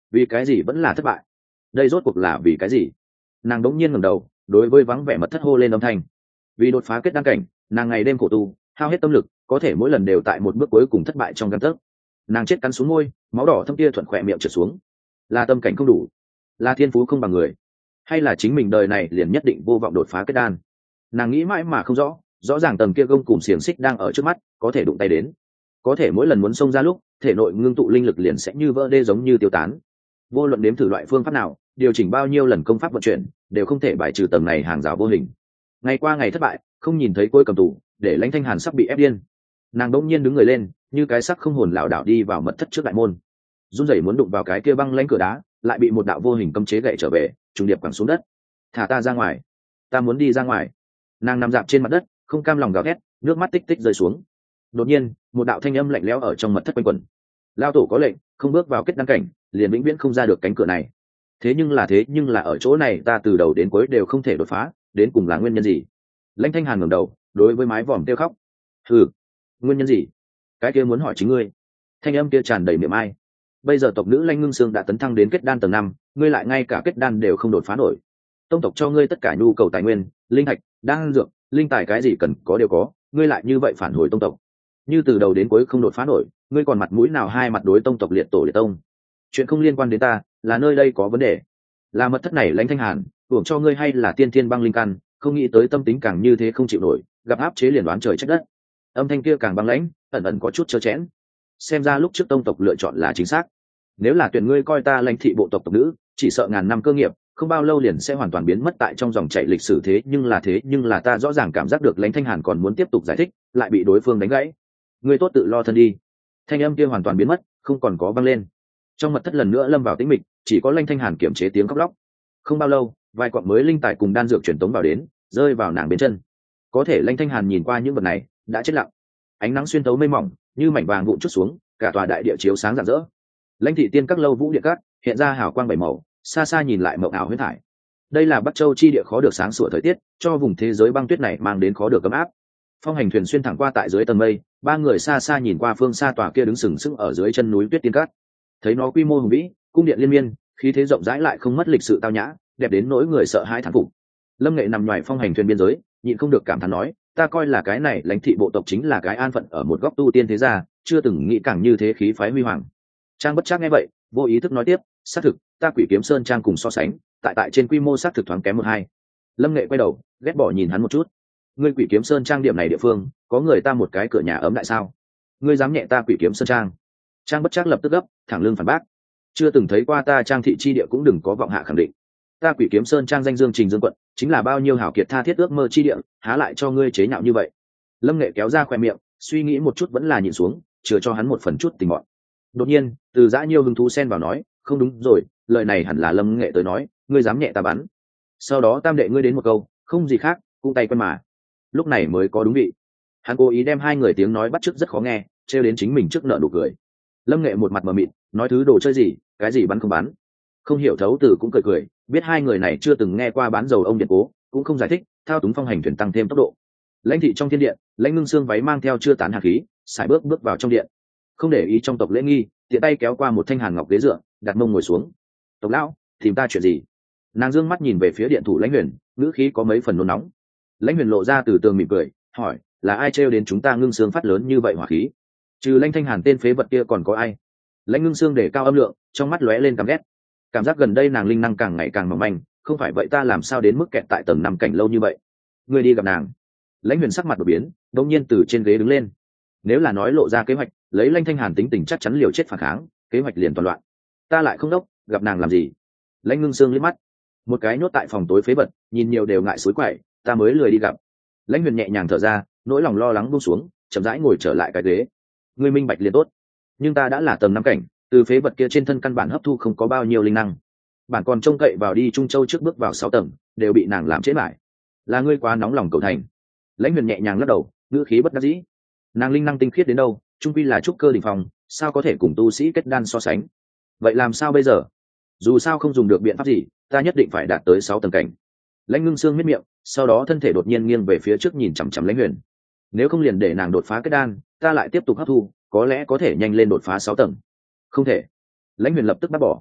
vì cái gì vẫn là thất bại? Đây rốt cuộc là vì cái gì? Nàng đống nhiên ngẩng đầu, đối với vắng vẻ mật thất hô lên âm thanh. Vì đột phá kết đăng cảnh, nàng ngày đêm khổ tu, hao hết tâm lực, có thể mỗi lần đều tại một bước cuối cùng thất bại trong gang tấc. Nàng chết cắn xuống môi, máu đỏ thâm tia thuận khỏe miệng trượt xuống. Là tâm cảnh không đủ, là thiên phú không bằng người, hay là chính mình đời này liền nhất định vô vọng đột phá kết đan? Nàng nghĩ mãi mà không rõ. Rõ ràng tầng kia gông cùng xiềng xích đang ở trước mắt, có thể đụng tay đến, có thể mỗi lần muốn xông ra lúc thể nội ngưng tụ linh lực liền sẽ như vỡ đê giống như tiêu tán. Vô luận đếm thử loại phương pháp nào, điều chỉnh bao nhiêu lần công pháp vận chuyển, đều không thể bài trừ tầng này hàng rào vô hình. Ngày qua ngày thất bại, không nhìn thấy cuối cầm tù, để Lãnh Thanh Hàn sắp bị ép điên. Nàng đỗng nhiên đứng người lên, như cái xác không hồn lảo đảo đi vào mật thất trước đại môn, run rẩy muốn đụng vào cái kia băng lãnh cửa đá, lại bị một đạo vô hình cấm chế gậy trở về, trùng điệp quẳng xuống đất. Thả ta ra ngoài, ta muốn đi ra ngoài. Nàng nằm dạp trên mặt đất, không cam lòng gào thét, nước mắt tích tích rơi xuống. Đột nhiên, một đạo thanh âm lạnh lẽo ở trong mật thất quanh quẩn. Lao tổ có lệnh, không bước vào kết đăng cảnh, liền vĩnh viễn không ra được cánh cửa này. Thế nhưng là thế nhưng là ở chỗ này ta từ đầu đến cuối đều không thể đột phá, đến cùng là nguyên nhân gì? Lãnh Thanh Hàn ngẩng đầu, đối với mái vòm kêu khóc. Ừ, nguyên nhân gì? Cái kia muốn hỏi chính ngươi. Thanh âm kia tràn đầy miệng ai. Bây giờ tộc nữ Lãnh Ngưng Sương đã tấn thăng đến kết đan tầng năm, ngươi lại ngay cả kết đan đều không đột phá nổi. Tông tộc cho ngươi tất cả nhu cầu tài nguyên, linh thạch, đan dược, linh tài cái gì cần có đều có, ngươi lại như vậy phản hồi tông tộc, như từ đầu đến cuối không đột phá nổi, ngươi còn mặt mũi nào hai mặt đối tông tộc liệt tổ liệt tông? Chuyện không liên quan đến ta, là nơi đây có vấn đề, là mật thất này. Lãnh Thanh Hàn, hưởng cho ngươi hay là tiên thiên băng linh căn, không nghĩ tới tâm tính càng như thế không chịu nổi, gặp áp chế liền đoán trời trách đất. Âm thanh kia càng băng lãnh, ẩn ẩn có chút trơ chẽn. Xem ra lúc trước tông tộc lựa chọn là chính xác. Nếu là tuyển ngươi coi ta Lãnh thị bộ tộc tộc nữ, chỉ sợ ngàn năm cơ nghiệp không bao lâu liền sẽ hoàn toàn biến mất tại trong dòng chảy lịch sử. Thế nhưng là thế nhưng là ta rõ ràng cảm giác được Lãnh Thanh Hàn còn muốn tiếp tục giải thích, lại bị đối phương đánh gãy. Ngươi tốt tự lo thân đi. Thanh âm kia hoàn toàn biến mất, không còn có vang lên. Trong mật thất lần nữa lâm vào tĩnh mịch, chỉ có Lãnh Thanh Hàn kiểm chế tiếng khóc lóc. Không bao lâu, vài quặng mới linh tài cùng đan dược truyền tống vào đến, rơi vào nàng bên chân. Có thể Lãnh Thanh Hàn nhìn qua những vật này, đã chết lặng. Ánh nắng xuyên tấu mây mỏng, như mảnh vàng vụn chút xuống, cả tòa đại địa chiếu sáng rạng rỡ. Lãnh thị tiên các lâu vũ điện các hiện ra hào quang bảy màu, xa xa nhìn lại mộng ảo huyễn thải. Đây là Bắc Châu chi địa khó được sáng sủa thời tiết, cho vùng thế giới băng tuyết này mang đến khó được ấm áp. Phong hành thuyền xuyên thẳng qua tại dưới tầng mây, ba người xa xa nhìn qua phương xa tòa kia đứng sừng sững ở dưới chân núi tuyết tiên cát. Thấy nó quy mô hùng vĩ, cung điện liên miên, khí thế rộng rãi lại không mất lịch sự tao nhã, đẹp đến nỗi người sợ hãi thán phục. Lâm Nghệ nằm ngoài phong hành thuyền biên giới, nhịn không được cảm thán nói, ta coi là cái này Lãnh thị bộ tộc chính là cái an phận ở một góc tu tiên thế gia, chưa từng nghĩ càng như thế khí phái huy hoàng. Trang Bất Trác nghe vậy, vô ý thức nói tiếp, xác thực, ta Quỷ Kiếm Sơn trang cùng so sánh, tại tại trên quy mô xác thực thoáng kém một hai. Lâm Nghệ quay đầu, ghét bỏ nhìn hắn một chút. Ngươi Quỷ Kiếm Sơn trang điểm này địa phương, có người ta một cái cửa nhà ấm lại sao? Ngươi dám nhẹ ta Quỷ Kiếm Sơn trang? Trang Bất Trác lập tức gấp, thẳng lưng phản bác. Chưa từng thấy qua ta trang thị chi địa cũng đừng có vọng hạ khẳng định. Ta Quỷ Kiếm Sơn trang danh dương trình dương quận, chính là bao nhiêu hảo kiệt tha thiết ước mơ chi địa, há lại cho ngươi chế nhạo như vậy? Lâm Nghệ kéo ra khóe miệng, suy nghĩ một chút vẫn là nhịn xuống, chừa cho hắn một phần chút tình mọn. Đột nhiên, từ Dã Nhiêu hứng thú xen vào nói, không đúng rồi, lời này hẳn là Lâm Nghệ tới nói, ngươi dám nhẹ ta bắn. Sau đó tam đệ ngươi đến một câu, không gì khác, cũng tay quen mà. Lúc này mới có đúng vị. Hắn cố ý đem hai người tiếng nói bắt chước rất khó nghe, trêu đến chính mình trước nợ nụ cười. Lâm Nghệ một mặt mờ mịt, nói thứ đồ chơi gì, cái gì bắn không bắn. Không hiểu thấu từ cũng cười cười, biết hai người này chưa từng nghe qua bán dầu ông điện cố, cũng không giải thích, thao túng phong hành thuyền tăng thêm tốc độ. Lãnh thị trong thiên điện, Lãnh Ngưng Sương váy mang theo chưa tán hạt khí, sải bước bước vào trong điện. Không để ý trong tộc lễ nghi, tiện tay kéo qua một thanh hàn ngọc ghế dựa, đặt mông ngồi xuống. Tộc lão, tìm ta chuyện gì? Nàng dương mắt nhìn về phía điện thủ Lãnh Huyền, ngữ khí có mấy phần nôn nóng. Lãnh Huyền lộ ra từ tường mỉm cười, hỏi, là ai trêu đến chúng ta Ngưng Sương phát lớn như vậy hỏa khí? Trừ Lãnh Thanh Hàn tên phế vật kia còn có ai? Lãnh Ngưng Sương để cao âm lượng, trong mắt lóe lên căm ghét. Cảm giác gần đây nàng linh năng càng ngày càng mỏng manh, không phải vậy ta làm sao đến mức kẹt tại tầng năm cảnh lâu như vậy? Ngươi đi gặp nàng. Lãnh Huyền sắc mặt đổi biến, đột nhiên từ trên ghế đứng lên. Nếu là nói lộ ra kế hoạch, lấy Lãnh Thanh Hàn tính tình chắc chắn liều chết phản kháng, kế hoạch liền toàn loạn. Ta lại không đốc, gặp nàng làm gì? Lãnh Ngưng Sương liếc mắt, một cái nhốt tại phòng tối phế vật, nhìn nhiều đều ngại suối quậy, ta mới lười đi gặp. Lãnh Huyền nhẹ nhàng thở ra, nỗi lòng lo lắng buông xuống, chậm rãi ngồi trở lại cái ghế. Ngươi minh bạch liền tốt, nhưng ta đã là tầng năm cảnh, từ phế vật kia trên thân căn bản hấp thu không có bao nhiêu linh năng, bản còn trông cậy vào đi Trung Châu trước bước vào sáu tầng, đều bị nàng làm chết lại. Là ngươi quá nóng lòng cầu thành. Lãnh Huyền nhẹ nhàng lắc đầu, ngữ khí bất đắc dĩ. Nàng linh năng tinh khiết đến đâu, trung quy là trúc cơ đỉnh phong, sao có thể cùng tu sĩ kết đan so sánh? Vậy làm sao bây giờ? Dù sao không dùng được biện pháp gì, ta nhất định phải đạt tới sáu tầng cảnh. Lãnh Ngưng Sương miết miệng, sau đó thân thể đột nhiên nghiêng về phía trước nhìn chằm chằm Lãnh Huyền. Nếu không liền để nàng đột phá kết đan, ta lại tiếp tục hấp thu, có lẽ có thể nhanh lên đột phá sáu tầng. Không thể. Lãnh Huyền lập tức bác bỏ.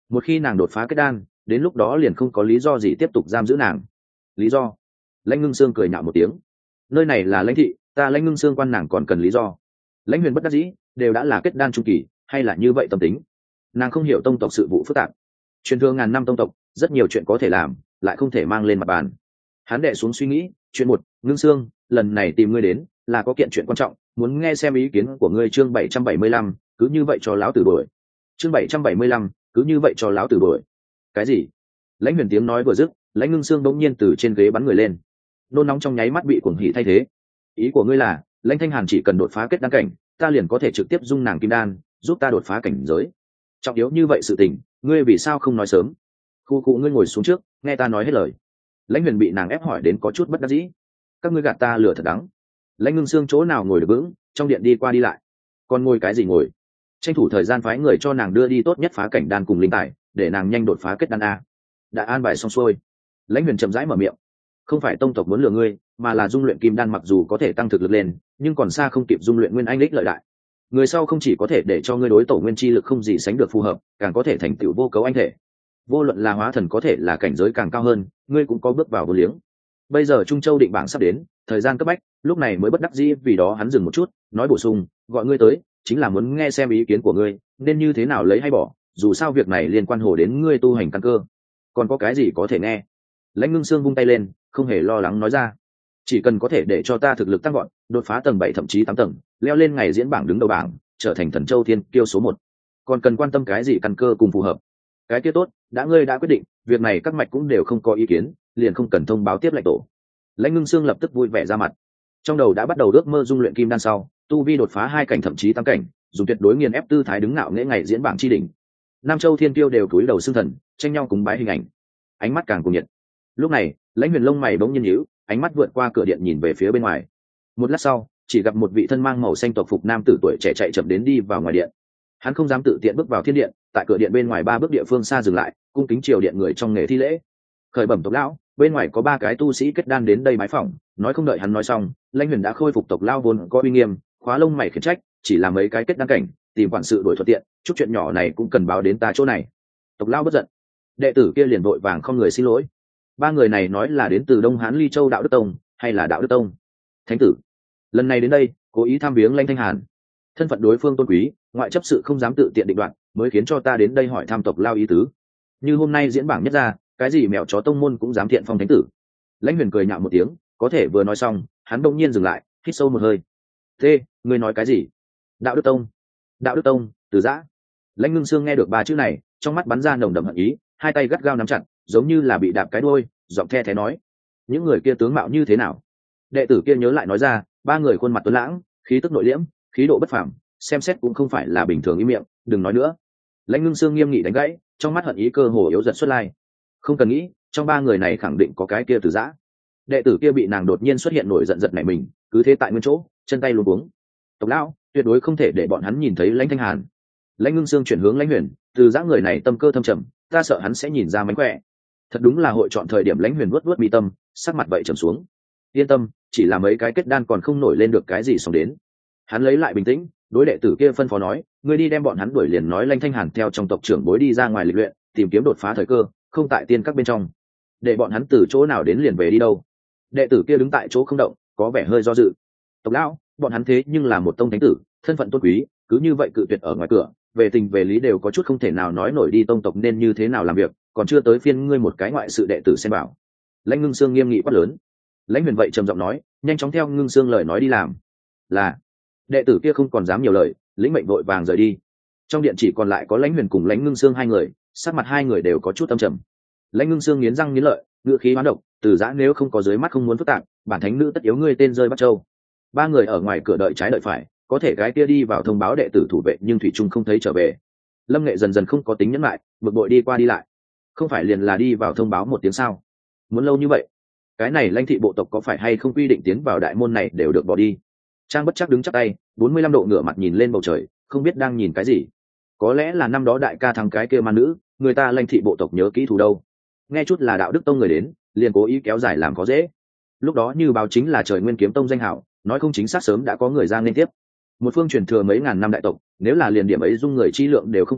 một khi nàng đột phá kết đan, đến lúc đó liền không có lý do gì tiếp tục giam giữ nàng. Lý do? Lãnh Ngưng Sương cười nhạo một tiếng. Nơi này là lãnh thị, ta Lãnh Ngưng Sương quan nàng còn cần lý do? Lãnh Huyền bất đắc dĩ, đều đã là kết đan trung kỳ, hay là như vậy tâm tính? Nàng không hiểu tông tộc sự vụ phức tạp, truyền thừa ngàn năm tông tộc, rất nhiều chuyện có thể làm, lại không thể mang lên mặt bàn. Hắn đệ xuống suy nghĩ, chuyện một, Ngưng Sương, lần này tìm ngươi đến là có kiện chuyện quan trọng, muốn nghe xem ý kiến của ngươi. Chương bảy trăm bảy mươi lăm, cứ như vậy cho lão tử đuổi. Chương bảy trăm bảy mươi lăm, cứ như vậy cho lão tử đuổi. Cái gì? Lãnh Huyền tiếng nói vừa dứt, Lãnh Ngưng Sương bỗng nhiên từ trên ghế bắn người lên, nôn nóng trong nháy mắt bị cuồng hỉ thay thế. Ý của ngươi là, Lãnh Thanh Hàn chỉ cần đột phá kết đan cảnh, ta liền có thể trực tiếp dung nàng kim đan, giúp ta đột phá cảnh giới. Trọng yếu như vậy sự tình, ngươi vì sao không nói sớm? Khu cụ ngươi ngồi xuống trước, nghe ta nói hết lời. Lãnh Huyền bị nàng ép hỏi đến có chút bất đắc dĩ. Các ngươi gạt ta lừa thật đắng. Lãnh Ngưng Sương chỗ nào ngồi được vững, trong điện đi qua đi lại. Còn ngồi cái gì ngồi? Tranh thủ thời gian phái người cho nàng đưa đi tốt nhất phá cảnh đan cùng linh tài, để nàng nhanh đột phá kết đan a. Đã an bài xong xuôi. Lãnh Huyền chậm rãi mở miệng. Không phải tông tộc muốn lừa ngươi, mà là dung luyện kim đan mặc dù có thể tăng thực lực lên, nhưng còn xa không kịp dung luyện nguyên anh đích lợi đại. Người sau không chỉ có thể để cho ngươi đối tổ nguyên chi lực không gì sánh được phù hợp, càng có thể thành tựu vô cấu anh thể. Vô luận là hóa thần có thể là cảnh giới càng cao hơn, ngươi cũng có bước vào vô liếng. Bây giờ Trung Châu định bảng sắp đến, thời gian cấp bách, lúc này mới bất đắc dĩ, vì đó hắn dừng một chút, nói bổ sung, gọi ngươi tới, chính là muốn nghe xem ý kiến của ngươi, nên như thế nào lấy hay bỏ, dù sao việc này liên quan hồ đến ngươi tu hành căn cơ. Còn có cái gì có thể nghe? Lãnh Ngưng Sương vung tay lên, không hề lo lắng nói ra, chỉ cần có thể để cho ta thực lực tăng gọn, đột phá tầng bảy thậm chí tám tầng, leo lên ngày diễn bảng đứng đầu bảng, trở thành Thần Châu Thiên Kiêu số một. Còn cần quan tâm cái gì căn cơ cùng phù hợp? Cái kia tốt, đã ngươi đã quyết định, việc này các mạch cũng đều không có ý kiến, liền không cần thông báo tiếp lãnh tổ. Lãnh Ngưng Sương lập tức vui vẻ ra mặt. Trong đầu đã bắt đầu ước mơ dung luyện kim đan sau, tu vi đột phá hai cảnh thậm chí tam cảnh, dùng tuyệt đối nghiền ép tư thái đứng ngạo nghễ ngày diễn bảng chi đỉnh. Nam Châu Thiên Kiêu đều cúi đầu xưng thần, tranh nhau cúng bái hình ảnh. Ánh mắt càng cuồng nhiệt. Lúc này, Lãnh Huyền lông mày bỗng nhiên nhíu, ánh mắt vượt qua cửa điện nhìn về phía bên ngoài. Một lát sau, chỉ gặp một vị thân mang màu xanh tộc phục nam tử tuổi trẻ chạy chậm đến đi vào ngoài điện. Hắn không dám tự tiện bước vào thiên điện, tại cửa điện bên ngoài ba bước địa phương xa dừng lại, cung kính triều điện người trong nghề thi lễ. Khởi bẩm tộc lão, bên ngoài có ba cái tu sĩ kết đan đến đây bái phỏng. Nói không đợi hắn nói xong, Lãnh Huyền đã khôi phục tộc lão vốn có uy nghiêm, khóa lông mày khiển trách, chỉ là mấy cái kết đan cảnh, tìm quản sự đổi thuận tiện, chút chuyện nhỏ này cũng cần báo đến ta chỗ này. Tộc lão bất giận, đệ tử kia liền vội vàng không người xin lỗi. Ba người này nói là đến từ Đông Hán Ly Châu Đạo Đức Tông, hay là Đạo Đức Tông? Thánh tử, lần này đến đây, cố ý thăm viếng Lãnh Thanh Hàn. Thân phận đối phương tôn quý, ngoại chấp sự không dám tự tiện định đoạt, mới khiến cho ta đến đây hỏi thăm tộc lao ý tứ. Như hôm nay diễn bảng nhất ra, cái gì mèo chó tông môn cũng dám thiện phong thánh tử. Lãnh Huyền cười nhạo một tiếng, có thể vừa nói xong, hắn bỗng nhiên dừng lại, hít sâu một hơi. Thế, ngươi nói cái gì? Đạo Đức Tông? Đạo Đức Tông? Từ Giã. Lãnh Ngưng Sương nghe được ba chữ này, trong mắt bắn ra nồng đậm hận ý, hai tay gắt gao nắm chặt, giống như là bị đạp cái đuôi, giọng the thé nói: những người kia tướng mạo như thế nào? Đệ tử kia nhớ lại nói ra, ba người khuôn mặt tuấn lãng, khí tức nội liễm, khí độ bất phàm, xem xét cũng không phải là bình thường. Ý miệng, đừng nói nữa. Lãnh Ngưng Sương nghiêm nghị đánh gãy, trong mắt hận ý cơ hồ yếu dần xuất lai. Không cần nghĩ, trong ba người này khẳng định có cái kia Từ Giã. Đệ tử kia bị nàng đột nhiên xuất hiện nổi giận giật nảy mình, cứ thế tại nguyên chỗ, chân tay luống cuống. Tộc lão, tuyệt đối không thể để bọn hắn nhìn thấy Lãnh Thanh Hàn. Lãnh Ngưng Sương chuyển hướng Lãnh Huyền, Từ Giã người này tâm cơ thâm trầm, ta sợ hắn sẽ nhìn ra mánh khỏe. Thật đúng là hội chọn thời điểm. Lãnh Huyền vuốt vuốt mi tâm, sắc mặt vậy trầm xuống. Yên tâm, chỉ là mấy cái kết đan còn không nổi lên được cái gì xong đến. Hắn lấy lại bình tĩnh, đối đệ tử kia phân phó nói, ngươi đi đem bọn hắn đuổi, liền nói Lãnh Thanh Hàn theo trong tộc trưởng bối đi ra ngoài lịch luyện, tìm kiếm đột phá thời cơ, không tại tiên các bên trong. Để bọn hắn từ chỗ nào đến liền về đi đâu. Đệ tử kia đứng tại chỗ không động, có vẻ hơi do dự. Tộc lão, bọn hắn thế nhưng là một tông thánh tử, thân phận tôn quý, cứ như vậy cự tuyệt ở ngoài cửa, về tình về lý đều có chút không thể nào nói nổi. Đi tông tộc nên như thế nào làm việc, còn chưa tới phiên ngươi một cái ngoại sự đệ tử xem bảo. Lãnh Ngưng Sương nghiêm nghị quát lớn. Lãnh Huyền vậy trầm giọng nói, nhanh chóng theo Ngưng Sương lời nói đi làm. Là. Đệ tử kia không còn dám nhiều lời, lĩnh mệnh vội vàng rời đi. Trong điện chỉ còn lại có Lãnh Huyền cùng Lãnh Ngưng Sương hai người, sắc mặt hai người đều có chút âm trầm. Lãnh Ngưng Sương nghiến răng nghiến lợi, ngữ khí hoán độc, Từ Giã nếu không có dưới mắt không muốn phức tạp, bản thánh nữ tất yếu ngươi tên rơi bắt châu. Ba người ở ngoài cửa đợi trái đợi phải, có thể gái kia đi vào thông báo đệ tử thủ vệ, nhưng thủy trung không thấy trở về. Lâm Nghệ dần dần không có tính nhẫn lại, bực bội đi qua đi lại. Không phải liền là đi vào thông báo một tiếng sao? Muốn lâu như vậy? Cái này Lãnh thị bộ tộc có phải hay không quy định tiến vào đại môn này đều được bỏ đi? Trang Bất Trắc đứng chắp tay, bốn mươi lăm độ ngửa mặt nhìn lên bầu trời, không biết đang nhìn cái gì. Có lẽ là năm đó đại ca thắng cái kia man nữ, người ta Lãnh thị bộ tộc nhớ kỹ thù đâu. Nghe chút là Đạo Đức Tông người đến, liền cố ý kéo dài làm có dễ. Lúc đó như báo chính là Trời Nguyên Kiếm Tông danh hảo, nói không chính xác sớm đã có người ra nên tiếp. Một phương truyền thừa mấy ngàn năm đại tộc, nếu là liền điểm ấy dung người chi lượng đều không có,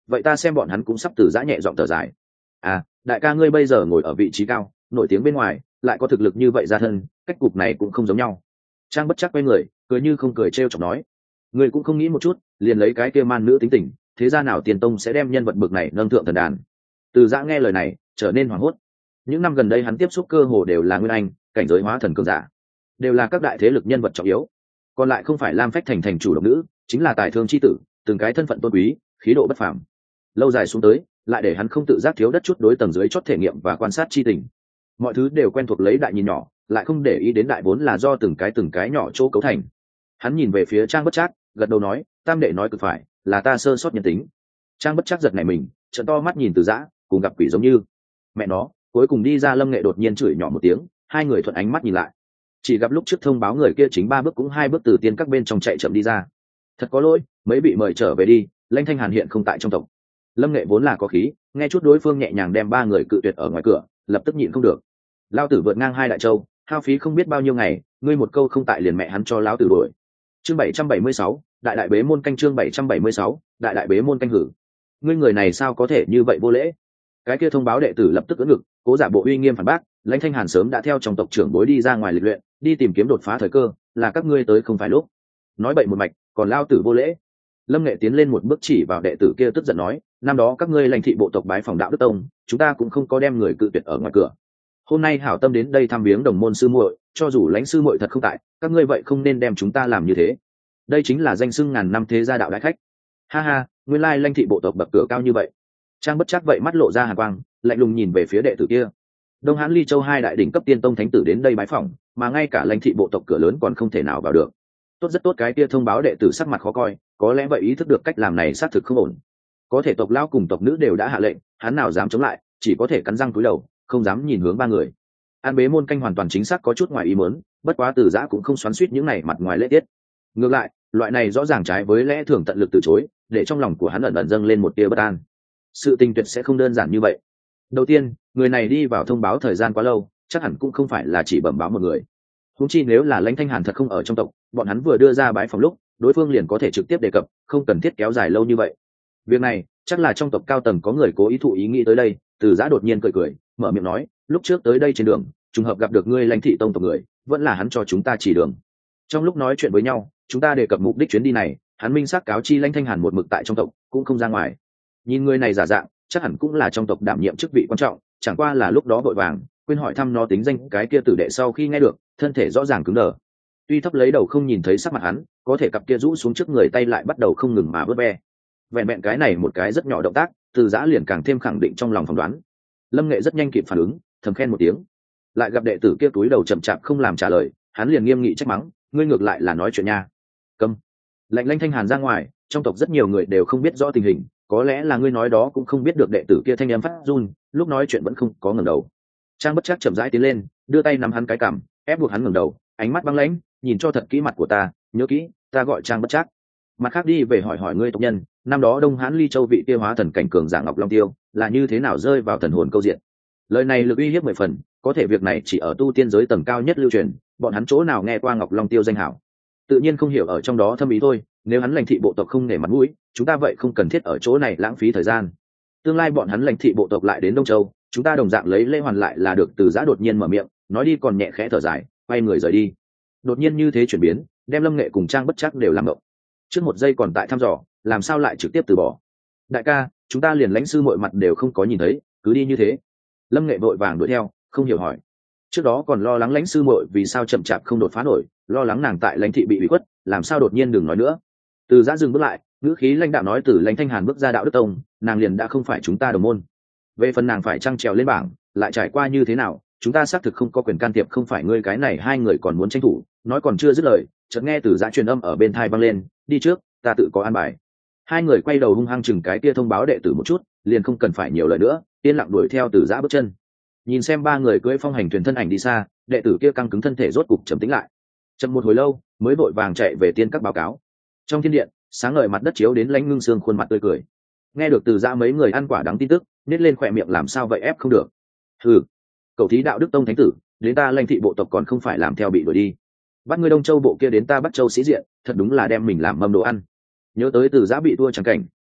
vậy ta xem bọn hắn cũng sắp từ giã nhẹ giọng thở dài. À, đại ca ngươi bây giờ ngồi ở vị trí cao, nổi tiếng bên ngoài, lại có thực lực như vậy ra thân, cách cục này cũng không giống nhau. Trang Bất Trắc quay người, cười như không cười trêu chọc nói, ngươi cũng không nghĩ một chút, liền lấy cái kia man nữ tính tình, thế ra nào tiền tông sẽ đem nhân vật bực này nâng thượng thần đàn. Từ giã nghe lời này, trở nên hoảng hốt. Những năm gần đây hắn tiếp xúc cơ hồ đều là nguyên anh, cảnh giới hóa thần cường giả, đều là các đại thế lực nhân vật trọng yếu. Còn lại không phải Lam Phách thành thành chủ độc nữ, chính là tài thương chi tử, từng cái thân phận tôn quý, khí độ bất phàm. Lâu dài xuống tới, lại để hắn không tự giác thiếu đất chút đối tầng dưới chót thể nghiệm và quan sát chi tình. Mọi thứ đều quen thuộc lấy đại nhìn nhỏ, lại không để ý đến đại vốn là do từng cái từng cái nhỏ chỗ cấu thành. Hắn nhìn về phía Trang Bất Trác, gật đầu nói, tam đệ nói cực phải, là ta sơ sót nhân tính. Trang Bất Trác giật nảy mình, trợn to mắt nhìn Từ Giã, cùng gặp quỷ giống như. Mẹ nó, cuối cùng đi ra Lâm Nghệ đột nhiên chửi nhỏ một tiếng, hai người thuận ánh mắt nhìn lại. Chỉ gặp lúc trước thông báo người kia chính ba bước cũng hai bước từ tiên các bên trong chạy chậm đi ra. Thật có lỗi, mấy bị mời trở về đi, Lãnh Thanh Hàn hiện không tại trong tộc. Lâm Nghệ vốn là có khí, nghe chút đối phương nhẹ nhàng đem ba người cự tuyệt ở ngoài cửa, lập tức nhịn không được. Lao tử vượt ngang hai đại châu, hao phí không biết bao nhiêu ngày, ngươi một câu không tại liền mẹ hắn cho lão tử đuổi. Chương bảy trăm bảy mươi sáu, đại đại bế môn canh chương bảy trăm bảy mươi sáu, đại đại bế môn canh hử. Ngươi người này sao có thể như vậy vô lễ? Cái kia thông báo đệ tử lập tức ưỡn ngực, cố giả bộ uy nghiêm phản bác, Lãnh Thanh Hàn sớm đã theo trong tộc trưởng bối đi ra ngoài lịch luyện, đi tìm kiếm đột phá thời cơ, là các ngươi tới không phải lúc. Nói bậy một mạch, còn lao tử vô lễ. Lâm Nghệ tiến lên một bước chỉ vào đệ tử kia tức giận nói, năm đó các ngươi Lãnh thị bộ tộc bái phòng đạo đức tông, chúng ta cũng không có đem người cự tuyệt ở ngoài cửa. Hôm nay hảo tâm đến đây thăm viếng đồng môn sư muội, cho dù Lãnh sư muội thật không tại, các ngươi vậy không nên đem chúng ta làm như thế. Đây chính là danh xưng ngàn năm thế gia đạo đại khách. Ha ha, nguyên lai Lãnh thị bộ tộc bậc cửa cao như vậy. Trang Bất Trắc vậy mắt lộ ra hàn quang, lạnh lùng nhìn về phía đệ tử kia. Đông Hán Ly Châu hai đại đỉnh cấp tiên tông thánh tử đến đây bái phỏng, mà ngay cả Lãnh thị bộ tộc cửa lớn còn không thể nào vào được. Tốt rất tốt, cái kia thông báo đệ tử sắc mặt khó coi, có lẽ vậy ý thức được cách làm này xác thực không ổn. Có thể tộc lão cùng tộc nữ đều đã hạ lệnh, hắn nào dám chống lại, chỉ có thể cắn răng cúi đầu, không dám nhìn hướng ba người. An bế môn canh hoàn toàn chính xác có chút ngoài ý muốn, bất quá Từ Giã cũng không xoắn xuýt những này mặt ngoài lễ tiết. Ngược lại, loại này rõ ràng trái với lẽ thường tận lực từ chối, để trong lòng của hắn ẩn ẩn dâng lên một tia bất an. Sự tình tuyệt sẽ không đơn giản như vậy. Đầu tiên, người này đi vào thông báo thời gian quá lâu, chắc hẳn cũng không phải là chỉ bẩm báo một người. Huống chi nếu là Lãnh Thanh Hàn thật không ở trong tộc, bọn hắn vừa đưa ra bái phòng lúc, đối phương liền có thể trực tiếp đề cập, không cần thiết kéo dài lâu như vậy. Việc này, chắc là trong tộc cao tầng có người cố ý thụ ý nghĩ tới đây. Từ Giã đột nhiên cười cười, mở miệng nói, lúc trước tới đây trên đường, trùng hợp gặp được ngươi Lãnh thị tông tộc người, vẫn là hắn cho chúng ta chỉ đường. Trong lúc nói chuyện với nhau, chúng ta đề cập mục đích chuyến đi này, hắn minh xác cáo chi Lãnh Thanh Hàn một mực tại trong tộc, cũng không ra ngoài. Nhìn người này giả dạng, chắc hẳn cũng là trong tộc đảm nhiệm chức vị quan trọng, chẳng qua là lúc đó vội vàng quên hỏi thăm nó tính danh cái kia tử đệ. Sau khi nghe được, thân thể rõ ràng cứng đờ, tuy thấp lấy đầu không nhìn thấy sắc mặt hắn, có thể cặp kia rũ xuống trước người tay lại bắt đầu không ngừng mà vớt ve. Vẹn vẹn cái này một cái rất nhỏ động tác, Từ Giã liền càng thêm khẳng định trong lòng phỏng đoán. Lâm Nghệ rất nhanh kịp phản ứng, thầm khen một tiếng. Lại gặp đệ tử kia túi đầu chậm chạp không làm trả lời, hắn liền nghiêm nghị trách mắng, ngươi ngược lại là nói chuyện nha. Câm. Lạnh Lãnh Thanh Hàn ra ngoài, trong tộc rất nhiều người đều không biết rõ tình hình, có lẽ là ngươi nói đó cũng không biết được. Đệ tử kia thanh em phát run, lúc nói chuyện vẫn không có ngẩng đầu. Trang Bất Trắc chậm rãi tiến lên, đưa tay nắm hắn cái cằm, ép buộc hắn ngẩng đầu, ánh mắt băng lãnh, nhìn cho thật kỹ mặt của ta, nhớ kỹ, ta gọi Trang Bất Trắc. Mặt khác đi về hỏi hỏi ngươi tộc nhân, năm đó Đông Hán Ly Châu vị kia hóa thần cảnh cường giả Ngọc Long Tiêu, là như thế nào rơi vào thần hồn câu diện. Lời này lực uy hiếp mười phần, có thể việc này chỉ ở tu tiên giới tầng cao nhất lưu truyền, bọn hắn chỗ nào nghe qua Ngọc Long Tiêu danh hảo, tự nhiên không hiểu ở trong đó thâm ý thôi. Nếu hắn Lãnh thị bộ tộc không nể mặt mũi, chúng ta vậy không cần thiết ở chỗ này lãng phí thời gian. Tương lai bọn hắn Lãnh thị bộ tộc lại đến Đông Châu, chúng ta đồng dạng lấy lễ hoàn lại là được. Từ Giã đột nhiên mở miệng, nói đi còn nhẹ khẽ thở dài, quay người rời đi. Đột nhiên như thế chuyển biến, đem Lâm Nghệ cùng Trang Bất Trắc đều làm ngộng. Trước một giây còn tại thăm dò, làm sao lại trực tiếp từ bỏ. Đại ca, chúng ta liền Lãnh sư mọi mặt đều không có nhìn thấy, cứ đi như thế. Lâm Nghệ vội vàng đuổi theo, không hiểu hỏi. Trước đó còn lo lắng Lãnh sư muội vì sao chậm chạp không đột phá nổi, lo lắng nàng tại Lãnh thị bị ủy khuất, làm sao đột nhiên đừng nói nữa. Từ Giã dừng bước lại, ngữ khí lãnh đạo nói, từ Lãnh Thanh Hàn bước ra đạo đức tông, nàng liền đã không phải chúng ta đồng môn. Về phần nàng phải trăng trèo lên bảng, lại trải qua như thế nào, chúng ta xác thực không có quyền can thiệp. Không phải ngươi cái này hai người còn muốn tranh thủ. Nói còn chưa dứt lời, chợt nghe Từ Giã truyền âm ở bên thai vang lên, đi trước, ta tự có an bài. Hai người quay đầu hung hăng chừng cái kia thông báo đệ tử một chút, liền không cần phải nhiều lời nữa, yên lặng đuổi theo Từ Giã bước chân. Nhìn xem ba người cưỡi phong hành thuyền thân ảnh đi xa, đệ tử kia căng cứng thân thể rốt cục trầm tĩnh lại. Chậm một hồi lâu, mới vội vàng chạy về tiên các báo cáo. Trong thiên điện, sáng ngời mặt đất chiếu đến Lãnh Ngưng Sương khuôn mặt tươi cười. Nghe được Từ Giã mấy người ăn quả đắng tin tức, nết lên khỏe miệng, làm sao vậy ép không được. Hừ, cầu thí đạo đức tông thánh tử, đến ta Lãnh thị bộ tộc còn không phải làm theo bị đuổi đi. Bắt ngươi Đông Châu bộ kia đến ta Bắc Châu sĩ diện, thật đúng là đem mình làm mâm đồ ăn. Nhớ tới Từ Giã bị thua chẳng cảnh,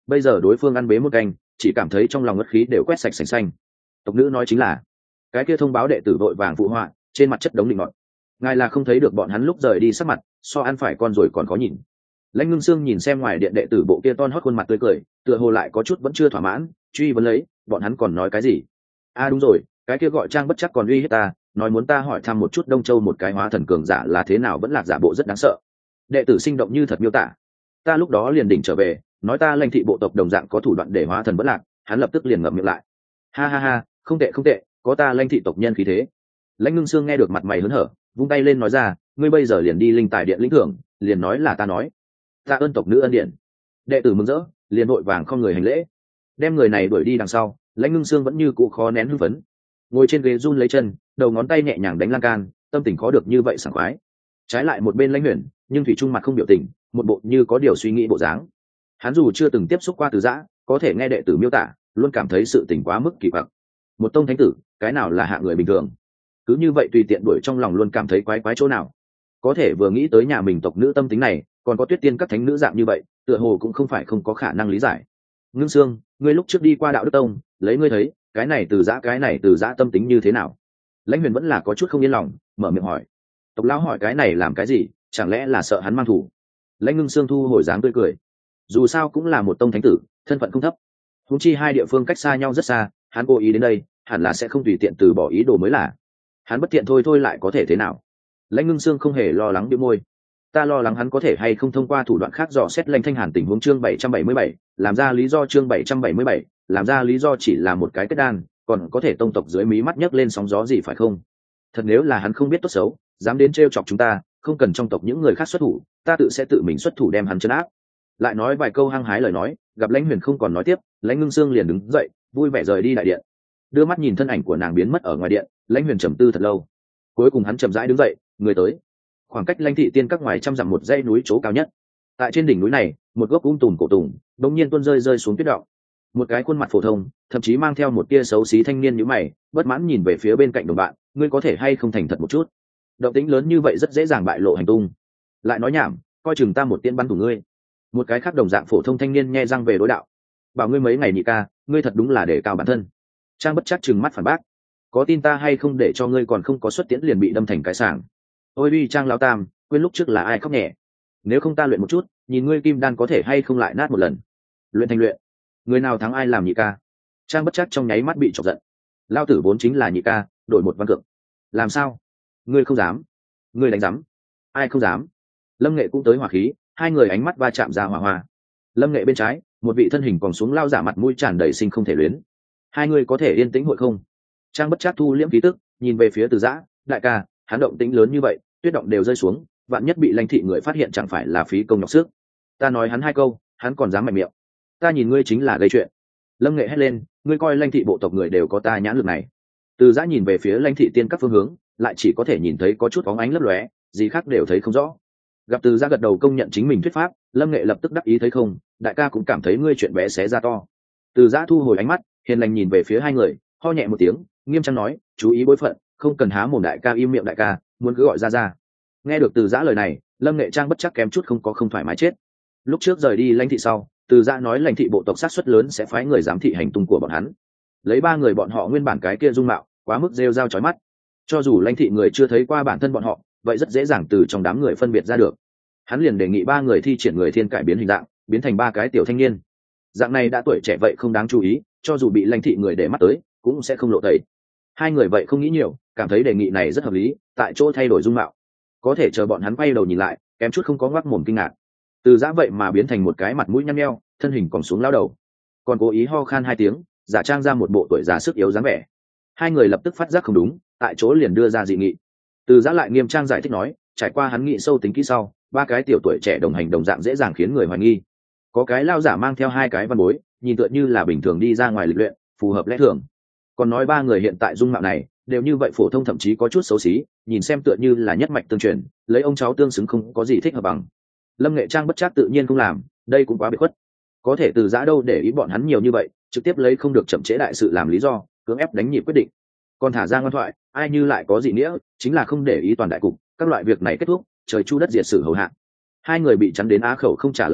bây giờ đối phương ăn bế một canh, chỉ cảm thấy trong lòng ngất khí đều quét sạch sành xanh. Tộc nữ nói chính là cái kia thông báo đệ tử vội vàng phụ họa, trên mặt chất đống định ngọn. Ngài là không thấy được bọn hắn lúc rời đi sắc mặt so ăn phải con rồi còn khó nhìn. Lãnh Ngưng Sương nhìn xem ngoài điện đệ tử bộ kia ton hót khuôn mặt tươi cười, tựa hồ lại có chút vẫn chưa thỏa mãn, truy vấn lấy bọn hắn còn nói cái gì. A à đúng rồi, cái kia gọi Trang Bất Chắc còn uy hiếp ta, nói muốn ta hỏi thăm một chút Đông Châu một cái hóa thần cường giả là thế nào, vẫn lạc giả bộ rất đáng sợ. Đệ tử sinh động như thật miêu tả, ta lúc đó liền đỉnh trở về, nói ta Lãnh thị bộ tộc đồng dạng có thủ đoạn để hóa thần vẫn lạc, hắn lập tức liền ngậm miệng lại. Ha ha ha, không tệ không tệ, có ta Lãnh thị tộc nhân khí thế. Lãnh Ngưng Sương nghe được mặt mày hớn hở, vung tay lên nói ra, ngươi bây giờ liền đi linh tài điện lĩnh thưởng, liền nói là ta nói. Ta ơn tộc nữ ân điện. Đệ tử mừng rỡ, liền vội vàng không người hành lễ. Đem người này đuổi đi đằng sau, Lãnh Ngưng Sương vẫn như cũ khó nén hưng phấn, ngồi trên ghế run lấy chân, đầu ngón tay nhẹ nhàng đánh lan can, tâm tình khó được như vậy sảng khoái. Trái lại một bên Lãnh Huyền, nhưng thủy trung mặt không biểu tình, một bộ như có điều suy nghĩ bộ dáng. Hắn dù chưa từng tiếp xúc qua Từ Giã, có thể nghe đệ tử miêu tả, luôn cảm thấy sự tình quá mức kỳ quặc. Một tông thánh tử, cái nào là hạng người bình thường? Cứ như vậy tùy tiện đuổi, trong lòng luôn cảm thấy quái quái chỗ nào. Có thể vừa nghĩ tới nhà mình tộc nữ tâm tính này, còn có Tuyết Tiên các thánh nữ dạng như vậy, tựa hồ cũng không phải không có khả năng lý giải. Ngưng Sương, ngươi lúc trước đi qua Đạo Đức Tông, lấy ngươi thấy, cái này Từ Giã cái này Từ Giã tâm tính như thế nào? Lãnh Huyền vẫn là có chút không yên lòng, mở miệng hỏi. Tộc lão hỏi cái này làm cái gì, chẳng lẽ là sợ hắn mang thủ? Lãnh Ngưng Sương thu hồi dáng tươi cười. Dù sao cũng là một tông thánh tử, thân phận không thấp. Huống chi hai địa phương cách xa nhau rất xa, hắn cố ý đến đây, hẳn là sẽ không tùy tiện từ bỏ ý đồ mới là. Hắn bất tiện thôi thôi lại có thể thế nào? Lãnh Ngưng Sương không hề lo lắng bĩu môi. Ta lo lắng hắn có thể hay không thông qua thủ đoạn khác dò xét Lãnh Thanh Hàn tình huống. Chương bảy trăm bảy mươi bảy, làm ra lý do. Chương bảy trăm bảy mươi bảy, làm ra lý do chỉ là một cái kết đan, còn có thể tông tộc dưới mí mắt nhấc lên sóng gió gì phải không? Thật nếu là hắn không biết tốt xấu, dám đến trêu chọc chúng ta, không cần trong tộc những người khác xuất thủ, ta tự sẽ tự mình xuất thủ đem hắn trấn áp. Lại nói vài câu hăng hái lời nói, gặp Lãnh Huyền không còn nói tiếp, Lãnh Ngưng Sương liền đứng dậy, vui vẻ rời đi đại điện. Đưa mắt nhìn thân ảnh của nàng biến mất ở ngoài điện, Lãnh Huyền trầm tư thật lâu. Cuối cùng hắn chậm rãi đứng dậy, người tới. Khoảng cách Lãnh thị tiên các ngoài trăm dặm một dãy núi chỗ cao nhất. Tại trên đỉnh núi này, một gốc um tùm cổ tùng, đột nhiên tuôn rơi rơi xuống tuyết động. Một cái khuôn mặt phổ thông, thậm chí mang theo một tia xấu xí thanh niên nhíu mày, bất mãn nhìn về phía bên cạnh đồng bạn, ngươi có thể hay không thành thật một chút? Động tĩnh lớn như vậy rất dễ dàng bại lộ hành tung. Lại nói nhảm, coi chừng ta một tiên bắn thủ ngươi. Một cái khác đồng dạng phổ thông thanh niên nhe răng về đối đạo, bảo ngươi mấy ngày nhị ca, ngươi thật đúng là để cao bản thân. Trang Bất Chắc trừng mắt phản bác, có tin ta hay không để cho ngươi còn không có xuất tiễn liền bị đâm thành cái sàng. Ôi uy Trang lão tam, quên lúc trước là ai khóc nhẹ, nếu không ta luyện một chút, nhìn ngươi kim đan có thể hay không lại nát một lần. Luyện thành luyện, người nào thắng ai làm nhị ca. Trang Bất Chắc trong nháy mắt bị chọc giận, lao tử vốn chính là nhị ca, đổi một văn cược. Làm sao? Ngươi không dám? Ngươi đánh dám? Ai không dám? Lâm Nghệ cũng tới hỏa khí, hai người ánh mắt va chạm ra hỏa hoa. Lâm Nghệ bên trái, một vị thân hình còn xuống lao giả mặt mũi tràn đầy sinh không thể luyến. Hai người có thể yên tĩnh hội không? Trang Bất Chắc thu liễm khí tức, nhìn về phía Từ Giã, đại ca, hắn động tĩnh lớn như vậy, tuyết động đều rơi xuống, vạn nhất bị Lãnh thị người phát hiện chẳng phải là phí công nhọc sức. Ta nói hắn hai câu, hắn còn dám mạnh miệng. Ta nhìn ngươi chính là gây chuyện. Lâm Nghệ hét lên, ngươi coi Lãnh thị bộ tộc người đều có ta nhãn lực này. Từ Giã nhìn về phía Lãnh thị tiên các phương hướng, lại chỉ có thể nhìn thấy có chút bóng ánh lấp lóe, gì khác đều thấy không rõ. Gặp Từ Giã gật đầu công nhận chính mình thuyết pháp, Lâm Nghệ lập tức đắc ý thấy không, đại ca cũng cảm thấy ngươi chuyện bé xé ra to. Từ Giã thu hồi ánh mắt, hiền lành nhìn về phía hai người, ho nhẹ một tiếng, nghiêm trang nói, chú ý bối phận, không cần há mồm đại ca im miệng đại ca, muốn cứ gọi ra ra. Nghe được Từ Giã lời này, Lâm Nghệ Trang bất chắc kém chút không có không thoải mái chết. Lúc trước rời đi Lãnh thị sau, Từ Giã nói Lãnh thị bộ tộc sát suất lớn sẽ phái người giám thị hành tung của bọn hắn. Lấy ba người bọn họ nguyên bản cái kia dung mạo, quá mức rêu rao chói mắt. Cho dù Lãnh thị người chưa thấy qua bản thân bọn họ, vậy rất dễ dàng từ trong đám người phân biệt ra được. Hắn liền đề nghị ba người thi triển người thiên cải biến hình dạng, biến thành ba cái tiểu thanh niên. Dạng này đã tuổi trẻ vậy không đáng chú ý, cho dù bị Lãnh thị người để mắt tới, cũng sẽ không lộ tẩy. Hai người vậy không nghĩ nhiều, cảm thấy đề nghị này rất hợp lý, tại chỗ thay đổi dung mạo. Có thể chờ bọn hắn quay đầu nhìn lại, kém chút không có ngoác mồm kinh ngạc. Từ Giã vậy mà biến thành một cái mặt mũi nhăn nheo, thân hình còn xuống lao đầu, còn cố ý ho khan hai tiếng, giả trang ra một bộ tuổi già sức yếu dáng vẻ. Hai người lập tức phát giác không đúng, tại chỗ liền đưa ra dị nghị. Từ Giã lại nghiêm trang giải thích nói, trải qua hắn nghị sâu tính kỹ sau, ba cái tiểu tuổi trẻ đồng hành đồng dạng dễ dàng khiến người hoài nghi. Có cái lao giả mang theo hai cái văn bối, nhìn tựa như là bình thường đi ra ngoài lịch luyện, phù hợp lẽ thường. Còn nói ba người hiện tại dung mạo này đều như vậy phổ thông, thậm chí có chút xấu xí, nhìn xem tựa như là nhất mạch tương truyền, lấy ông cháu tương xứng, không có gì thích hợp bằng. Lâm Nghệ Trang bất chắc tự nhiên không làm, đây cũng quá biệt khuất. Có thể Từ Giã đâu để ý bọn hắn nhiều như vậy, trực tiếp lấy không được chậm trễ đại sự làm lý do, cưỡng ép đánh nhịp quyết định. Còn thả ra ngoan thoại, ai như lại có gì nghĩa, chính là không để ý toàn đại cục, các loại việc này kết thúc, trời chu đất diệt sử hầu hạ. Hai người bị chắn đến á khẩu không trả lời được,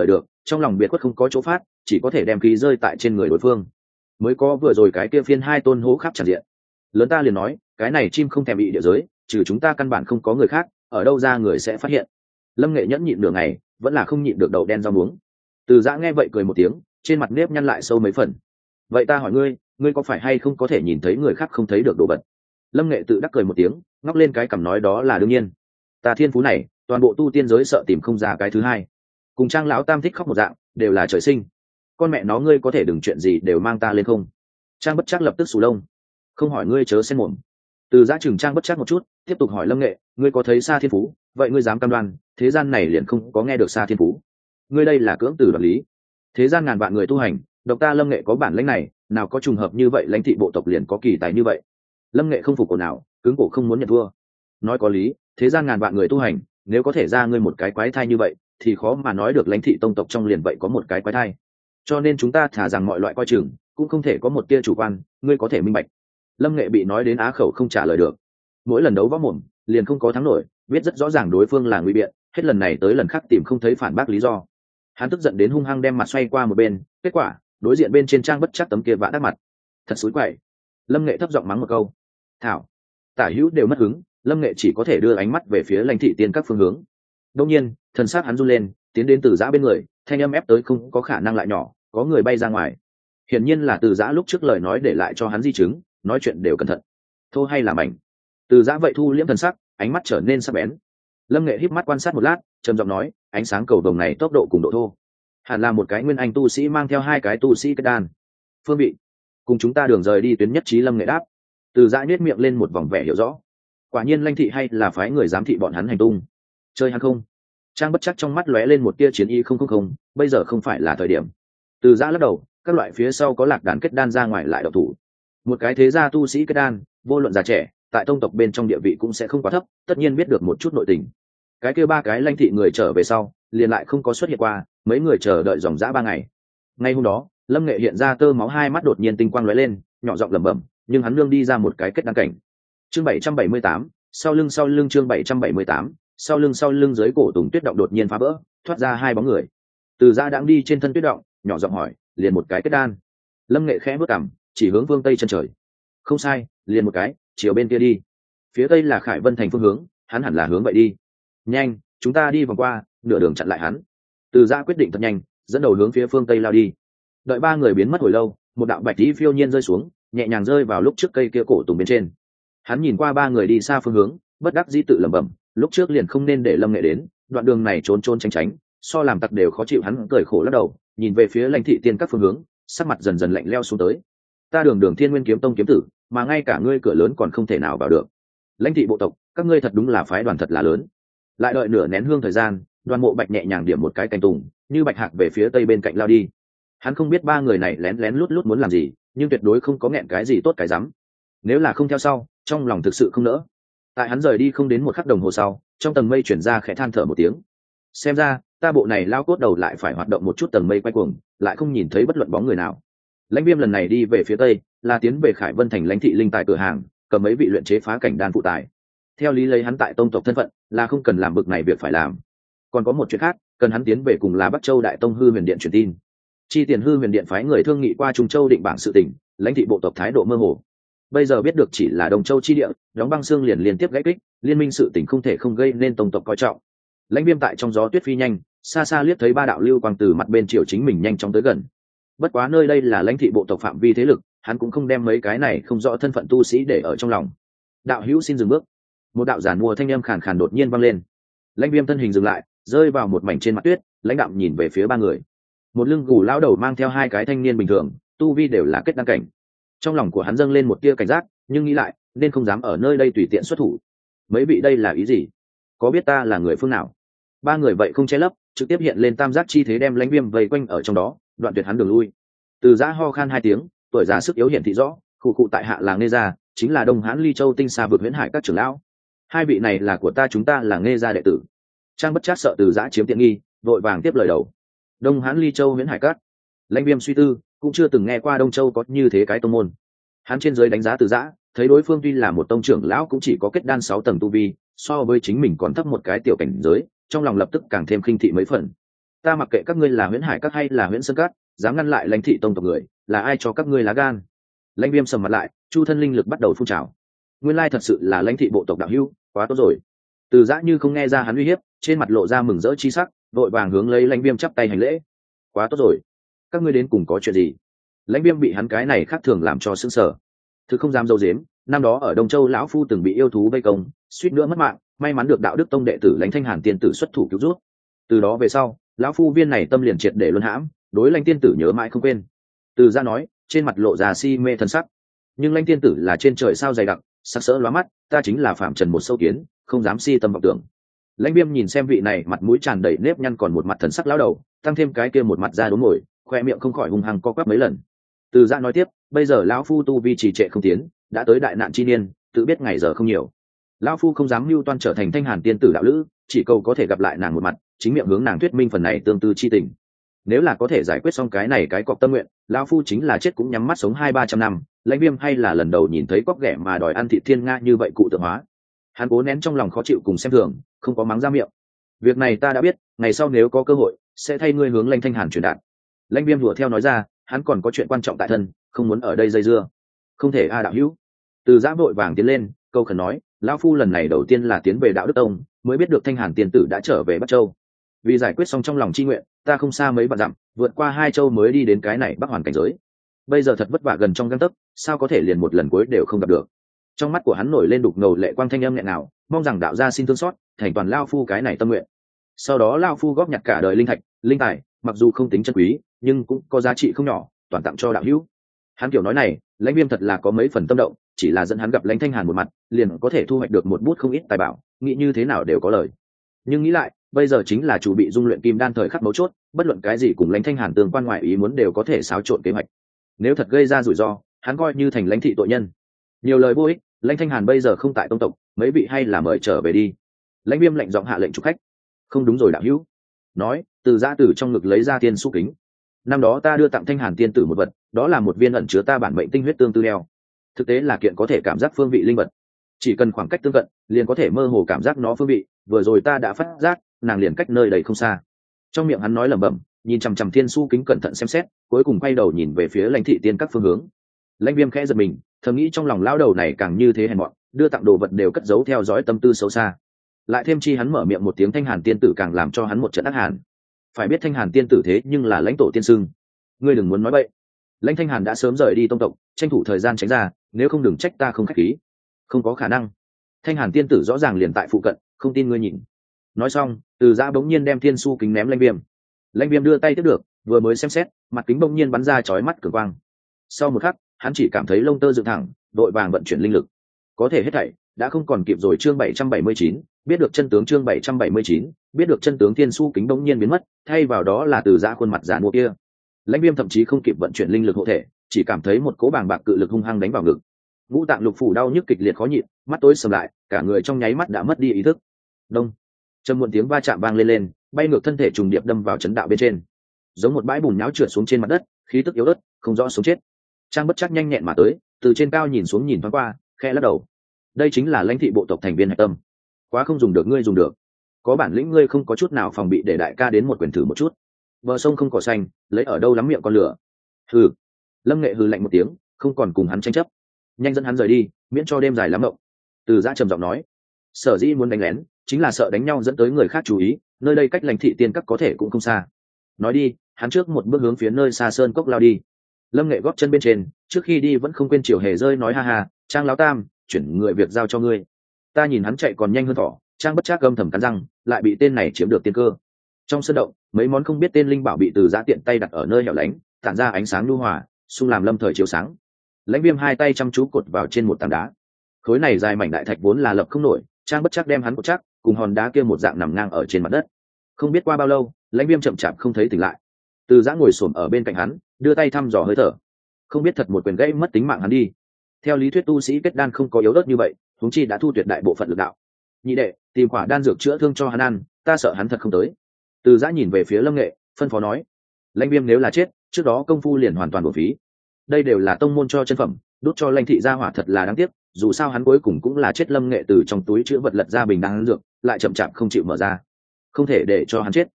trong lòng biệt khuất không có chỗ phát, chỉ có thể đem khí rơi tại trên người đối phương. Mới có vừa rồi cái kia phiên hai tôn hố khắp tràn diện. Lớn ta liền nói, cái này chim không thèm bị địa giới, trừ chúng ta căn bản không có người khác, ở đâu ra người sẽ phát hiện. Lâm Nghệ nhẫn nhịn nửa ngày, vẫn là không nhịn được đầu đen rau muống. Từ Giã nghe vậy cười một tiếng, trên mặt nếp nhăn lại sâu mấy phần. Vậy ta hỏi ngươi, ngươi có phải hay không có thể nhìn thấy người khác không thấy được đồ vật? Lâm Nghệ tự đắc cười một tiếng, ngóc lên cái cằm nói đó là đương nhiên. Ta thiên phú này, toàn bộ tu tiên giới sợ tìm không ra cái thứ hai. Cùng Trang lão tam thích khóc một dạng, đều là trời sinh. Con mẹ nó ngươi có thể đừng chuyện gì đều mang ta lên không? Trang Bất Trắc lập tức sù lông. Không hỏi ngươi chớ xen mồm. Từ Giã chừng Trang Bất Trắc một chút, tiếp tục hỏi Lâm Nghệ, ngươi có thấy Sa Thiên Phú, vậy ngươi dám cam đoan, thế gian này liền không có nghe được Sa Thiên Phú? Ngươi đây là cưỡng từ đoạt lý. Thế gian ngàn vạn người tu hành, độc ta Lâm Nghệ có bản lĩnh này, nào có trùng hợp như vậy lãnh thị bộ tộc liền có kỳ tài như vậy. Lâm Nghệ không phục cổ nào, cứng cổ không muốn nhận thua. Nói có lý, thế gian ngàn vạn người tu hành, nếu có thể ra ngươi một cái quái thai như vậy, thì khó mà nói được lãnh thị tông tộc trong liền vậy có một cái quái thai. Cho nên chúng ta thả rằng mọi loại coi chừng, cũng không thể có một tia chủ quan, ngươi có thể minh bạch. Lâm Nghệ bị nói đến á khẩu không trả lời được. Mỗi lần đấu võ mồm, liền không có thắng nổi, biết rất rõ ràng đối phương là ngụy biện, hết lần này tới lần khác tìm không thấy phản bác lý do. Hắn tức giận đến hung hăng đem mặt xoay qua một bên, kết quả, đối diện bên trên Trang Bất Trắc tấm kia vã đắc mặt. Thật xúi quậy. Lâm Nghệ thấp giọng mắng một câu. Thảo. Tả hữu đều mất hứng, Lâm Nghệ chỉ có thể đưa ánh mắt về phía lãnh thị tiên các phương hướng. Đương nhiên, thần sắc hắn run lên, tiến đến Từ Giã bên người, thanh âm ép tới không có khả năng lại nhỏ, có người bay ra ngoài. Hiển nhiên là Từ Giã lúc trước lời nói để lại cho hắn di chứng, nói chuyện đều cẩn thận. Thô hay là mảnh? Từ Giã vậy thu liễm thần sắc, ánh mắt trở nên sắc bén. Lâm Nghệ híp mắt quan sát một lát, trầm giọng nói, ánh sáng cầu đồng này tốc độ cùng độ thô, hẳn là một cái nguyên anh tu sĩ mang theo hai cái tu sĩ kết đan. Phương vị, cùng chúng ta đường rời đi tuyến nhất trí. Lâm Nghệ đáp. Từ Giã nhếch miệng lên một vòng vẻ hiểu rõ. Quả nhiên lãnh thị hay là phái người giám thị bọn hắn hành tung. Chơi hắn không? Trang Bất Trắc trong mắt lóe lên một tia chiến ý. Không không không, bây giờ không phải là thời điểm. Từ Giã lắc đầu, các loại phía sau có lạc đàn kết đan ra ngoài lại độc thủ. Một cái thế gia tu sĩ kết đan, vô luận già trẻ, tại tông tộc bên trong địa vị cũng sẽ không quá thấp, tất nhiên biết được một chút nội tình. Cái kia ba cái lãnh thị người trở về sau, liền lại không có xuất hiện qua, mấy người chờ đợi dòng dã ba ngày. Ngay hôm đó, Lâm Nghệ hiện ra tơ máu, hai mắt đột nhiên tinh quang lóe lên, nhỏ giọng lẩm bẩm, nhưng hắn nương đi ra một cái kết đan cảnh. Chương bảy trăm bảy mươi tám, sau lưng sau lưng chương bảy trăm bảy mươi tám, sau lưng sau lưng dưới cổ Tùng Tuyết động đột nhiên phá vỡ, thoát ra hai bóng người. Từ Giã đang đi trên thân tuyết động, nhỏ giọng hỏi, liền một cái kết đan? Lâm Nghệ khẽ bước cằm, chỉ hướng phương tây chân trời. Không sai, liền một cái, chiều bên kia đi. Phía tây là Khải Vân thành phương hướng, hắn hẳn là hướng vậy đi. Nhanh, chúng ta đi vòng qua, nửa đường chặn lại hắn. Từ Giã quyết định thật nhanh, dẫn đầu hướng phía phương tây lao đi. Đợi ba người biến mất hồi lâu, một đạo bạch tí phiêu nhiên rơi xuống, nhẹ nhàng rơi vào lúc trước cây kia cổ tùng bên trên. Hắn nhìn qua ba người đi xa phương hướng, bất đắc dĩ tự lẩm bẩm, lúc trước liền không nên để Lâm Nghệ đến, đoạn đường này trốn trốn tránh tránh, so làm tặc đều khó chịu. Hắn cười khổ lắc đầu, nhìn về phía lãnh thị tiên các phương hướng, sắc mặt dần dần lạnh leo xuống tới. Ta Đường Đường Thiên Nguyên Kiếm Tông kiếm tử, mà ngay cả ngươi cửa lớn còn không thể nào vào được. Lãnh thị bộ tộc, các ngươi thật đúng là phái đoàn thật là lớn. Lại đợi nửa nén hương thời gian, Đoàn Mộ Bạch nhẹ nhàng điểm một cái cành tùng, như bạch hạc về phía tây bên cạnh lao đi. Hắn không biết ba người này lén lén lút lút muốn làm gì, nhưng tuyệt đối không có nghẹn cái gì tốt cái rắm. Nếu là không theo sau, trong lòng thực sự không nỡ. Tại hắn rời đi không đến một khắc đồng hồ sau, trong tầng mây chuyển ra khẽ than thở một tiếng. Xem ra, ta bộ này lao cốt đầu lại phải hoạt động một chút. Tầng mây quay cuồng, lại không nhìn thấy bất luận bóng người nào. Lãnh Viêm lần này đi về phía tây, là tiến về Khải Vân thành lãnh thị linh tài cửa hàng, cầm mấy vị luyện chế phá cảnh đan phụ tài. Theo lý lấy hắn tại tông tộc thân phận, là không cần làm bực này việc phải làm. Còn có một chuyện khác, cần hắn tiến về cùng là Bắc Châu Đại Tông Hư Huyền Điện truyền tin. Chi Tiền Hư Huyền Điện phái người thương nghị qua Trung Châu định bảng sự tình, lãnh thị bộ tộc thái độ mơ hồ. Bây giờ biết được chỉ là Đồng Châu chi địa, đóng băng xương liền liên tiếp gãy kích, liên minh sự tình không thể không gây nên tông tộc coi trọng. Lãnh Viêm tại trong gió tuyết phi nhanh, xa xa liếc thấy ba đạo lưu quang từ mặt bên chiều chính mình nhanh chóng tới gần. Bất quá nơi đây là lãnh thị bộ tộc phạm vi thế lực, hắn cũng không đem mấy cái này không rõ thân phận tu sĩ để ở trong lòng. Đạo hữu xin dừng bước. Một đạo giản mua thanh âm khàn khàn đột nhiên vang lên. Lãnh Viêm thân hình dừng lại, rơi vào một mảnh trên mặt tuyết, lãnh đạm nhìn về phía ba người. Một lưng gù lão đầu mang theo hai cái thanh niên bình thường, tu vi đều là kết đăng cảnh. Trong lòng của hắn dâng lên một tia cảnh giác, nhưng nghĩ lại, nên không dám ở nơi đây tùy tiện xuất thủ. Mấy vị đây là ý gì? Có biết ta là người phương nào? Ba người vậy không che lấp, trực tiếp hiện lên tam giác chi thế đem Lãnh Viêm vây quanh ở trong đó, đoạn tuyệt hắn đường lui. Từ Giã ho khan hai tiếng, tuổi già sức yếu hiển thị rõ, khu cụ tại hạ làng Nghe Gia, chính là Đông Hán Ly Châu tinh xa vượt huyễn hải các trưởng lão. Hai vị này là của ta, chúng ta là Nghe Gia đệ tử. Trang Bất Trắc sợ Từ Giã chiếm tiện nghi, vội vàng tiếp lời đầu. Đông Hán Ly Châu huyễn hải các. Lãnh Viêm suy tư, cũng chưa từng nghe qua Đông Châu có như thế cái tông môn. Hắn trên dưới đánh giá Từ Giã, thấy đối phương tuy là một tông trưởng lão cũng chỉ có kết đan sáu tầng tu vi, so với chính mình còn thấp một cái tiểu cảnh giới, trong lòng lập tức càng thêm khinh thị mấy phần. ta mặc kệ các ngươi là huyễn hải các hay là huyễn sơn cát, dám ngăn lại lãnh thị tông tộc người, là ai cho các ngươi lá gan? Lãnh viêm sầm mặt lại, chu thân linh lực bắt đầu phun trào. Nguyên lai thật sự là lãnh thị bộ tộc đạo hữu, quá tốt rồi. Từ Giã như không nghe ra hắn uy hiếp, trên mặt lộ ra mừng rỡ chi sắc, vội vàng hướng lấy lãnh viêm chắp tay hành lễ. Quá tốt rồi, các ngươi đến cùng có chuyện gì? Lãnh viêm bị hắn cái này khác thường làm cho sững sờ. Thứ không dám dâu dếm, năm đó ở Đông Châu lão phu từng bị yêu thú vây công, suýt nữa mất mạng, may mắn được đạo đức tông đệ tử Lãnh Thanh Hàn tiên tử xuất thủ cứu giúp. Từ đó về sau, lão phu viên này tâm liền triệt để luân hãm, đối Lãnh tiên tử nhớ mãi không quên. Từ Giã nói, trên mặt lộ ra si mê thần sắc. Nhưng Lãnh tiên tử là trên trời sao dày đặc, sắc sỡ lóa mắt, ta chính là phạm trần một sâu kiến, không dám si tâm vọng tưởng. Lãnh viêm nhìn xem vị này mặt mũi tràn đầy nếp nhăn còn một mặt thần sắc lão đầu, tăng thêm cái kia một mặt da đốm mồi, khoe miệng không khỏi hung hăng co quắp mấy lần. Từ Giã nói tiếp, bây giờ lão phu tu vi trì trệ không tiến, đã tới đại nạn chi niên, tự biết ngày giờ không nhiều. Lão phu không dám mưu toan trở thành Thanh Hàn tiên tử đạo lữ, chỉ cầu có thể gặp lại nàng một mặt, chính miệng hướng nàng thuyết minh phần này tương tư chi tình. Nếu là có thể giải quyết xong cái này cái cọc tâm nguyện, lão phu chính là chết cũng nhắm mắt sống hai ba trăm năm. Lãnh viêm hay là lần đầu nhìn thấy cóc ghẻ mà đòi ăn thịt thiên nga như vậy cụ tượng hóa. Hắn cố nén trong lòng khó chịu cùng xem thường, không có mắng ra miệng. Việc này ta đã biết, ngày sau nếu có cơ hội sẽ thay ngươi hướng Lãnh Thanh Hàn truyền đạt. Lãnh viêm đùa theo nói ra, hắn còn có chuyện quan trọng tại thân, không muốn ở đây dây dưa. Không thể a đạo hữu. Từ Giã vội vàng tiến lên, câu khẩn nói, lão phu lần này đầu tiên là tiến về đạo đức tông, mới biết được Thanh Hàn tiên tử đã trở về Bắc Châu. Vì giải quyết xong trong lòng chi nguyện, ta không xa mấy vạn dặm, vượt qua hai châu mới đi đến cái này Bắc Hoàn cảnh giới. Bây giờ thật vất vả gần trong gang tấc, sao có thể liền một lần cuối đều không gặp được. Trong mắt của hắn nổi lên đục ngầu lệ quang thanh âm nghẹn nào, mong rằng đạo gia xin thương xót, thành toàn lao phu cái này tâm nguyện. Sau đó lao phu góp nhặt cả đời linh thạch, linh tài, mặc dù không tính chân quý, nhưng cũng có giá trị không nhỏ, toàn tặng cho đạo hữu. Hắn kiểu nói này, Lãnh viêm thật là có mấy phần tâm động, chỉ là dẫn hắn gặp Lãnh Thanh Hàn một mặt, liền có thể thu hoạch được một bút không ít tài bảo, nghĩ như thế nào đều có lời. Nhưng nghĩ lại, bây giờ chính là chủ bị dung luyện kim đan thời khắc mấu chốt, bất luận cái gì cùng Lãnh Thanh Hàn tương quan ngoại ý muốn đều có thể xáo trộn kế hoạch. Nếu thật gây ra rủi ro, hắn coi như thành lãnh thị tội nhân. Nhiều lời vô ích, Lãnh Thanh Hàn bây giờ không tại tông tộc, mấy vị hay là mời trở về đi. Lãnh viêm lệnh giọng hạ lệnh chụp khách. Không đúng rồi đạo hữu. Nói, Từ Giã từ trong ngực lấy ra tiên su kính. Năm đó ta đưa tặng Thanh Hàn tiên tử một vật, đó là một viên ẩn chứa ta bản mệnh tinh huyết tương tư đeo. Thực tế là kiện có thể cảm giác phương vị linh vật, chỉ cần khoảng cách tương cận liền có thể mơ hồ cảm giác nó phương vị. Vừa rồi ta đã phát giác nàng liền cách nơi đây không xa. Trong miệng hắn nói lẩm bẩm, nhìn chằm chằm thiên su kính cẩn thận xem xét, cuối cùng quay đầu nhìn về phía Lãnh thị tiên các phương hướng. Lãnh viêm khẽ giật mình, thầm nghĩ trong lòng lão đầu này càng như thế hèn mọn, đưa tặng đồ vật đều cất giấu theo dõi tâm tư xấu xa. Lại thêm chi hắn mở miệng một tiếng Thanh Hàn tiên tử càng làm cho hắn một trận ác hàn. Phải biết Thanh Hàn tiên tử thế nhưng là lãnh tổ tiên sưng. Ngươi đừng muốn nói bậy. Lãnh Thanh Hàn đã sớm rời đi tông tộc, tranh thủ thời gian tránh ra, nếu không đừng trách ta không khách khí. Không có khả năng. Thanh Hàn tiên tử rõ ràng liền tại phụ cận, không tin ngươi nhìn. Nói xong, Từ Giã bỗng nhiên đem thiên su kính ném Lãnh viêm. Lãnh viêm đưa tay tiếp được, vừa mới xem xét, mặt kính bỗng nhiên bắn ra chói mắt cường quang. Sau một khắc, hắn chỉ cảm thấy lông tơ dựng thẳng, đội vàng vận chuyển linh lực. Có thể hết thảy đã không còn kịp rồi. Chương bảy trăm bảy mươi chín, biết được chân tướng. Chương bảy trăm bảy mươi chín, biết được chân tướng. Thiên su kính bỗng nhiên biến mất, thay vào đó là Từ Giã khuôn mặt già mua kia. Lãnh viêm thậm chí không kịp vận chuyển linh lực hộ thể, chỉ cảm thấy một cỗ bàng bạc cự lực hung hăng đánh vào ngực. Ngũ tạng lục phủ đau nhức kịch liệt khó nhịn, mắt tối sầm lại, cả người trong nháy mắt đã mất đi ý thức. Đông, trầm muộn tiếng va chạm vang lên lên, bay ngược thân thể trùng điệp đâm vào chấn đạo bên trên, giống một bãi bùn nhão trượt xuống trên mặt đất, khí tức yếu ớt, không rõ sống chết. Trang Bất Trắc nhanh nhẹn mà tới, từ trên cao nhìn xuống nhìn thoáng qua, khẽ lắc đầu. Đây chính là lãnh thị bộ tộc thành viên hạch tâm, quá không dùng được ngươi dùng được. Có bản lĩnh ngươi không có chút nào phòng bị để đại ca đến một quyền thử một chút. Bờ sông không cỏ xanh, lấy ở đâu lắm miệng con lửa. Hừ. Lâm Nghệ hừ lạnh một tiếng, không còn cùng hắn tranh chấp, nhanh dẫn hắn rời đi, miễn cho đêm dài lắm mộng. Từ Giã trầm giọng nói, sở dĩ muốn đánh lén chính là sợ đánh nhau dẫn tới người khác chú ý, nơi đây cách lãnh thị tiên các có thể cũng không xa. Nói đi, hắn trước một bước hướng phía nơi xa sơn cốc lao đi. Lâm Nghệ góp chân bên trên, trước khi đi vẫn không quên chiều hề rơi nói ha ha, Trang lão tam, chuyển người việc giao cho ngươi. Ta nhìn hắn chạy còn nhanh hơn thỏ. Trang Bất Trắc âm thầm cắn răng, lại bị tên này chiếm được tiên cơ. Trong sân động, mấy món không biết tên linh bảo bị Từ Giã tiện tay đặt ở nơi hẻo lánh, tản ra ánh sáng nhu hòa, xung làm lâm thời chiếu sáng. Lãnh viêm hai tay chăm chú cột vào trên một tảng đá. Khối này dài mảnh đại thạch vốn là lập không nổi, Trang Bất Trắc đem hắn cột chắc, cùng hòn đá kia một dạng nằm ngang ở trên mặt đất. Không biết qua bao lâu, Lãnh viêm chậm chạp không thấy tỉnh lại. Từ Giã ngồi xổm ở bên cạnh hắn, đưa tay thăm dò hơi thở. Không biết thật một quyền gãy mất tính mạng hắn đi. Theo lý thuyết tu sĩ kết đan không có yếu ớt như vậy, huống chi đã thu tuyệt đại bộ phận lực đạo. Nhị đệ, tìm quả đan dược chữa thương cho hắn ăn, ta sợ hắn thật không tới. Từ Giã nhìn về phía Lâm Nghệ, phân phó nói. Lãnh viêm nếu là chết, trước đó công phu liền hoàn toàn bổ phí. Đây đều là tông môn cho chân phẩm, đốt cho Lãnh thị gia hỏa thật là đáng tiếc, dù sao hắn cuối cùng cũng là chết. Lâm Nghệ từ trong túi chứa vật lật ra bình đan dược, lại chậm chạp không chịu mở ra. Không thể để cho hắn chết.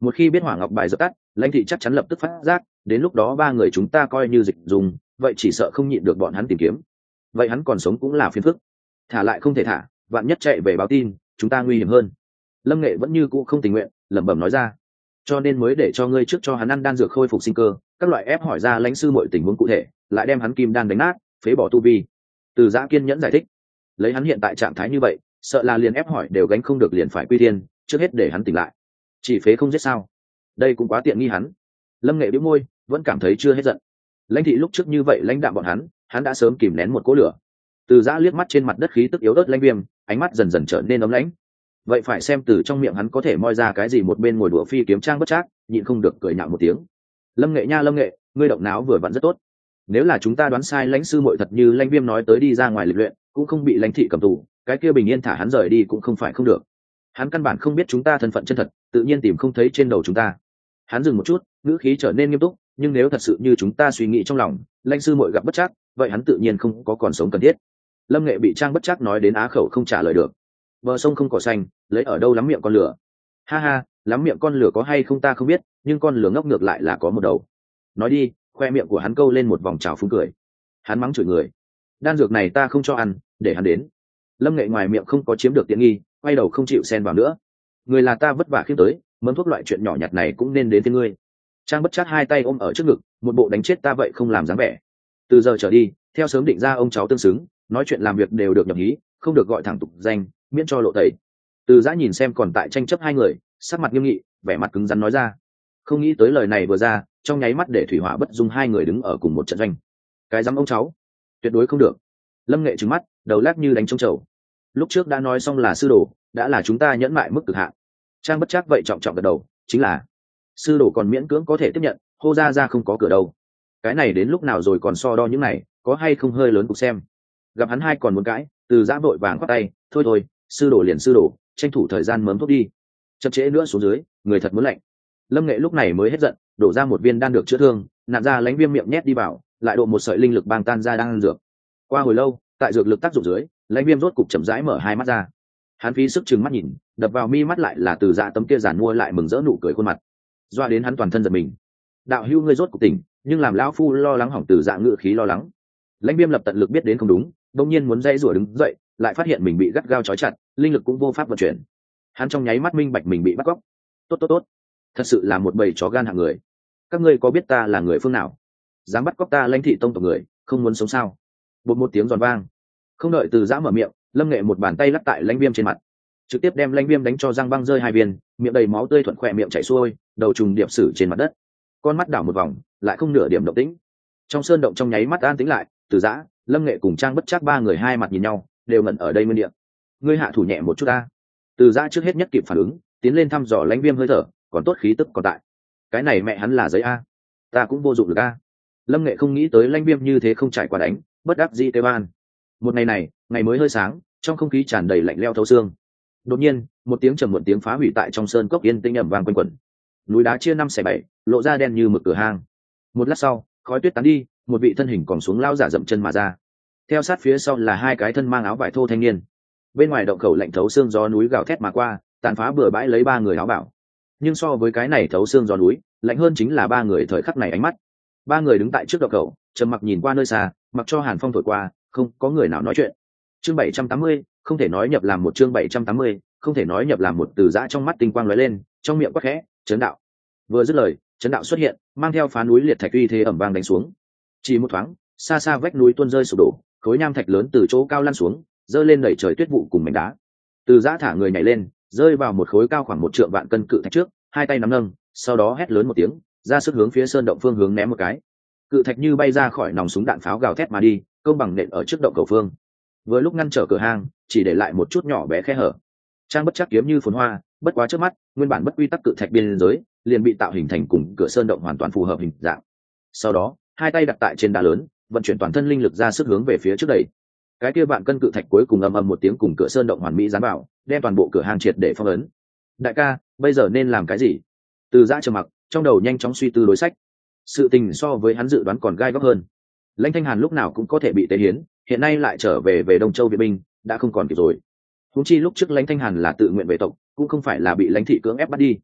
Một khi biết hỏa ngọc bài dập tắt, lãnh thị chắc chắn lập tức phát giác, đến lúc đó ba người chúng ta coi như dịch dùng, vậy chỉ sợ không nhịn được bọn hắn tìm kiếm. Vậy hắn còn sống cũng là phiền phức. Thả lại không thể thả, vạn nhất chạy về báo tin, chúng ta nguy hiểm hơn. Lâm Nghệ vẫn như cũ không tình nguyện, lẩm bẩm nói ra. Cho nên mới để cho ngươi trước cho hắn ăn đan dược khôi phục sinh cơ, các loại ép hỏi ra lãnh sư mọi tình huống cụ thể, lại đem hắn kim đan đánh nát, phế bỏ tu vi. Từ Giã kiên nhẫn giải thích, lấy hắn hiện tại trạng thái như vậy, sợ là liền ép hỏi đều gánh không được liền phải quy tiên, trước hết để hắn tỉnh lại. Chỉ phế không giết sao? Đây cũng quá tiện nghi hắn. Lâm Nghệ bĩu môi, vẫn cảm thấy chưa hết giận. Lãnh thị lúc trước như vậy lãnh đạm bọn hắn, hắn đã sớm kìm nén một cỗ lửa. Từ Giã liếc mắt trên mặt đất khí tức yếu ớt lãnh viêm, ánh mắt dần dần trở nên ấm lãnh. Vậy phải xem từ trong miệng hắn có thể moi ra cái gì. Một bên ngồi đùa phi kiếm trang bất trác, nhịn không được cười nhạo một tiếng. Lâm Nghệ nha Lâm Nghệ, ngươi động não vừa vặn rất tốt. Nếu là chúng ta đoán sai lãnh sư muội thật như lãnh viêm nói tới đi ra ngoài lịch luyện, cũng không bị lãnh thị cầm tù, cái kia bình yên thả hắn rời đi cũng không phải không được. Hắn căn bản không biết chúng ta thân phận chân thật, tự nhiên tìm không thấy trên đầu chúng ta. Hắn dừng một chút, ngữ khí trở nên nghiêm túc, nhưng nếu thật sự như chúng ta suy nghĩ trong lòng, lãnh sư muội gặp bất trắc, vậy hắn tự nhiên không có còn sống cần thiết. Lâm Nghệ bị trang bất trắc nói đến á khẩu không trả lời được. Bờ sông không cỏ xanh, lấy ở đâu lắm miệng con lửa. Ha ha, lắm miệng con lửa có hay không ta không biết, nhưng con lửa ngốc ngược lại là có một đầu. Nói đi, khoe miệng của hắn câu lên một vòng trào phúng cười. Hắn mắng chửi người. Đan dược này ta không cho ăn, để hắn đến. Lâm Nghệ ngoài miệng không có chiếm được tiện nghi, quay đầu không chịu xen vào nữa. Người là ta vất vả khiêm tới, mớm thuốc loại chuyện nhỏ nhặt này cũng nên đến với ngươi. Trang bất chắc hai tay ôm ở trước ngực, một bộ đánh chết ta vậy không làm dáng vẻ. Từ giờ trở đi, theo sớm định ra ông cháu tương xứng, nói chuyện làm việc đều được nhập hí, không được gọi thẳng tục danh, miễn cho lộ tẩy. Từ Giã nhìn xem còn tại tranh chấp hai người, sắc mặt nghiêm nghị, vẻ mặt cứng rắn nói ra. Không nghĩ tới lời này vừa ra, trong nháy mắt để thủy hỏa bất dung hai người đứng ở cùng một trận doanh. Cái dám ông cháu, tuyệt đối không được. Lâm Nghệ trừng mắt, đầu lắc như đánh trống trầu. Lúc trước đã nói xong là sư đồ, đã là chúng ta nhẫn mại mức cực hạn. Trang bất chắc vậy trọng trọng gật đầu, chính là sư đồ còn miễn cưỡng có thể tiếp nhận, hô ra ra không có cửa đâu. Cái này đến lúc nào rồi còn so đo những này, có hay không hơi lớn cục xem. Gặp hắn hai còn muốn cãi, Từ Giã vội vàng quát tay, thôi thôi, sư đồ liền sư đồ, tranh thủ thời gian mớm thuốc đi. Chậm trễ nữa xuống dưới, người thật muốn lạnh. Lâm Nghệ lúc này mới hết giận, đổ ra một viên đan được chữa thương, nạn ra lánh viêm miệng nhét đi vào, lại độ một sợi linh lực bang tan ra đang ăn dược. Qua hồi lâu, tại dược lực tác dụng dưới, lãnh viêm rốt cục chậm rãi mở hai mắt ra. Hắn phí sức chừng mắt nhìn, đập vào mi mắt lại là Từ Dạ tấm kia giàn mua lại mừng rỡ nụ cười khuôn mặt, doa đến hắn toàn thân giật mình. Đạo hữu ngươi rốt cục tỉnh, nhưng làm lão phu lo lắng hỏng. Từ Dạ ngự khí lo lắng. Lãnh viêm lập tận lực biết đến không đúng, đột nhiên muốn dây rủa đứng dậy, lại phát hiện mình bị gắt gao trói chặt, linh lực cũng vô pháp vận chuyển. Hắn trong nháy mắt minh bạch mình bị bắt cóc. Tốt tốt tốt, thật sự là một bầy chó gan hạng người. Các ngươi có biết ta là người phương nào? Dám bắt cóc ta lãnh thị tông tộc người, không muốn sống sao? Bột một tiếng giòn vang, không đợi Từ Giã mở miệng, Lâm Nghệ một bàn tay lắc tại lãnh viêm trên mặt, trực tiếp đem lãnh viêm đánh cho răng băng rơi hai viên, miệng đầy máu tươi thuận khỏe miệng chảy xuôi, đầu trùng điệp sử trên mặt đất, con mắt đảo một vòng, lại không nửa điểm động tĩnh. Trong sơn động trong nháy mắt an tĩnh lại. Từ Giã, Lâm Nghệ cùng Trang bất chắc ba người hai mặt nhìn nhau, đều ngẩn ở đây nguyên địa. Ngươi hạ thủ nhẹ một chút ta. Từ Giã trước hết nhất kịp phản ứng, tiến lên thăm dò lãnh viêm hơi thở, còn tốt khí tức còn tại. Cái này mẹ hắn là giấy a, ta cũng vô dụng được a. Lâm Nghệ không nghĩ tới lãnh viêm như thế không trải qua đánh, bất đắc dĩ tê ban. Một ngày này, ngày mới hơi sáng, trong không khí tràn đầy lạnh leo thấu xương. Đột nhiên, một tiếng trầm muộn tiếng phá hủy tại trong sơn cốc yên tĩnh ầm vang quanh quẩn. Núi đá chia năm xẻ bảy, lộ ra đen như mực cửa hang. Một lát sau, khói tuyết tán đi, một vị thân hình còn xuống lao giả dậm chân mà ra. Theo sát phía sau là hai cái thân mang áo vải thô thanh niên. Bên ngoài động khẩu lạnh thấu xương gió núi gào thét mà qua, tàn phá bừa bãi lấy ba người áo bảo. Nhưng so với cái này thấu xương gió núi, lạnh hơn chính là ba người thời khắc này ánh mắt. Ba người đứng tại trước động khẩu, trầm mặc nhìn qua nơi xa, mặc cho hàn phong thổi qua, không có người nào nói chuyện. Chương bảy trăm tám mươi, không thể nói nhập làm một. Chương bảy trăm tám mươi, không thể nói nhập làm một. Từ Giã trong mắt tinh quang lóe lên, trong miệng quát khẽ, chấn đạo. Vừa dứt lời, chấn đạo xuất hiện, mang theo phá núi liệt thạch uy thế ẩm vang đánh xuống. Chỉ một thoáng, xa xa vách núi tuôn rơi sụp đổ, khối nham thạch lớn từ chỗ cao lăn xuống, rơi lên đẩy trời tuyết vụ cùng mảnh đá. Từ Giã thả người nhảy lên, rơi vào một khối cao khoảng một trượng vạn cân cự thạch trước, hai tay nắm nâng, sau đó hét lớn một tiếng, ra sức hướng phía sơn động phương hướng ném một cái. Cự thạch như bay ra khỏi nòng súng đạn pháo gào thét mà đi, công bằng nện ở trước động cầu phương. Vừa lúc ngăn trở cửa hang, chỉ để lại một chút nhỏ bé khe hở. Trang bất chắc kiếm như phồn hoa, bất quá trước mắt, nguyên bản bất quy tắc cự thạch biên giới liền bị tạo hình thành cùng cửa sơn động hoàn toàn phù hợp hình dạng. Sau đó, hai tay đặt tại trên đá lớn, vận chuyển toàn thân linh lực ra sức hướng về phía trước đẩy. Cái kia vạn cân cự thạch cuối cùng ầm ầm một tiếng cùng cửa sơn động hoàn mỹ dán vào, đem toàn bộ cửa hàng triệt để phong ấn. Đại ca, bây giờ nên làm cái gì? Từ Giã trầm mặc, trong đầu nhanh chóng suy tư đối sách. Sự tình so với hắn dự đoán còn gai góc hơn. Lãnh Thanh Hàn lúc nào cũng có thể bị tế hiến, hiện nay lại trở về về Đông Châu viện binh, đã không còn kịp rồi. Huống chi lúc trước Lãnh Thanh Hàn là tự nguyện về tộc, cũng không phải là bị Lãnh thị cưỡng ép bắt đi.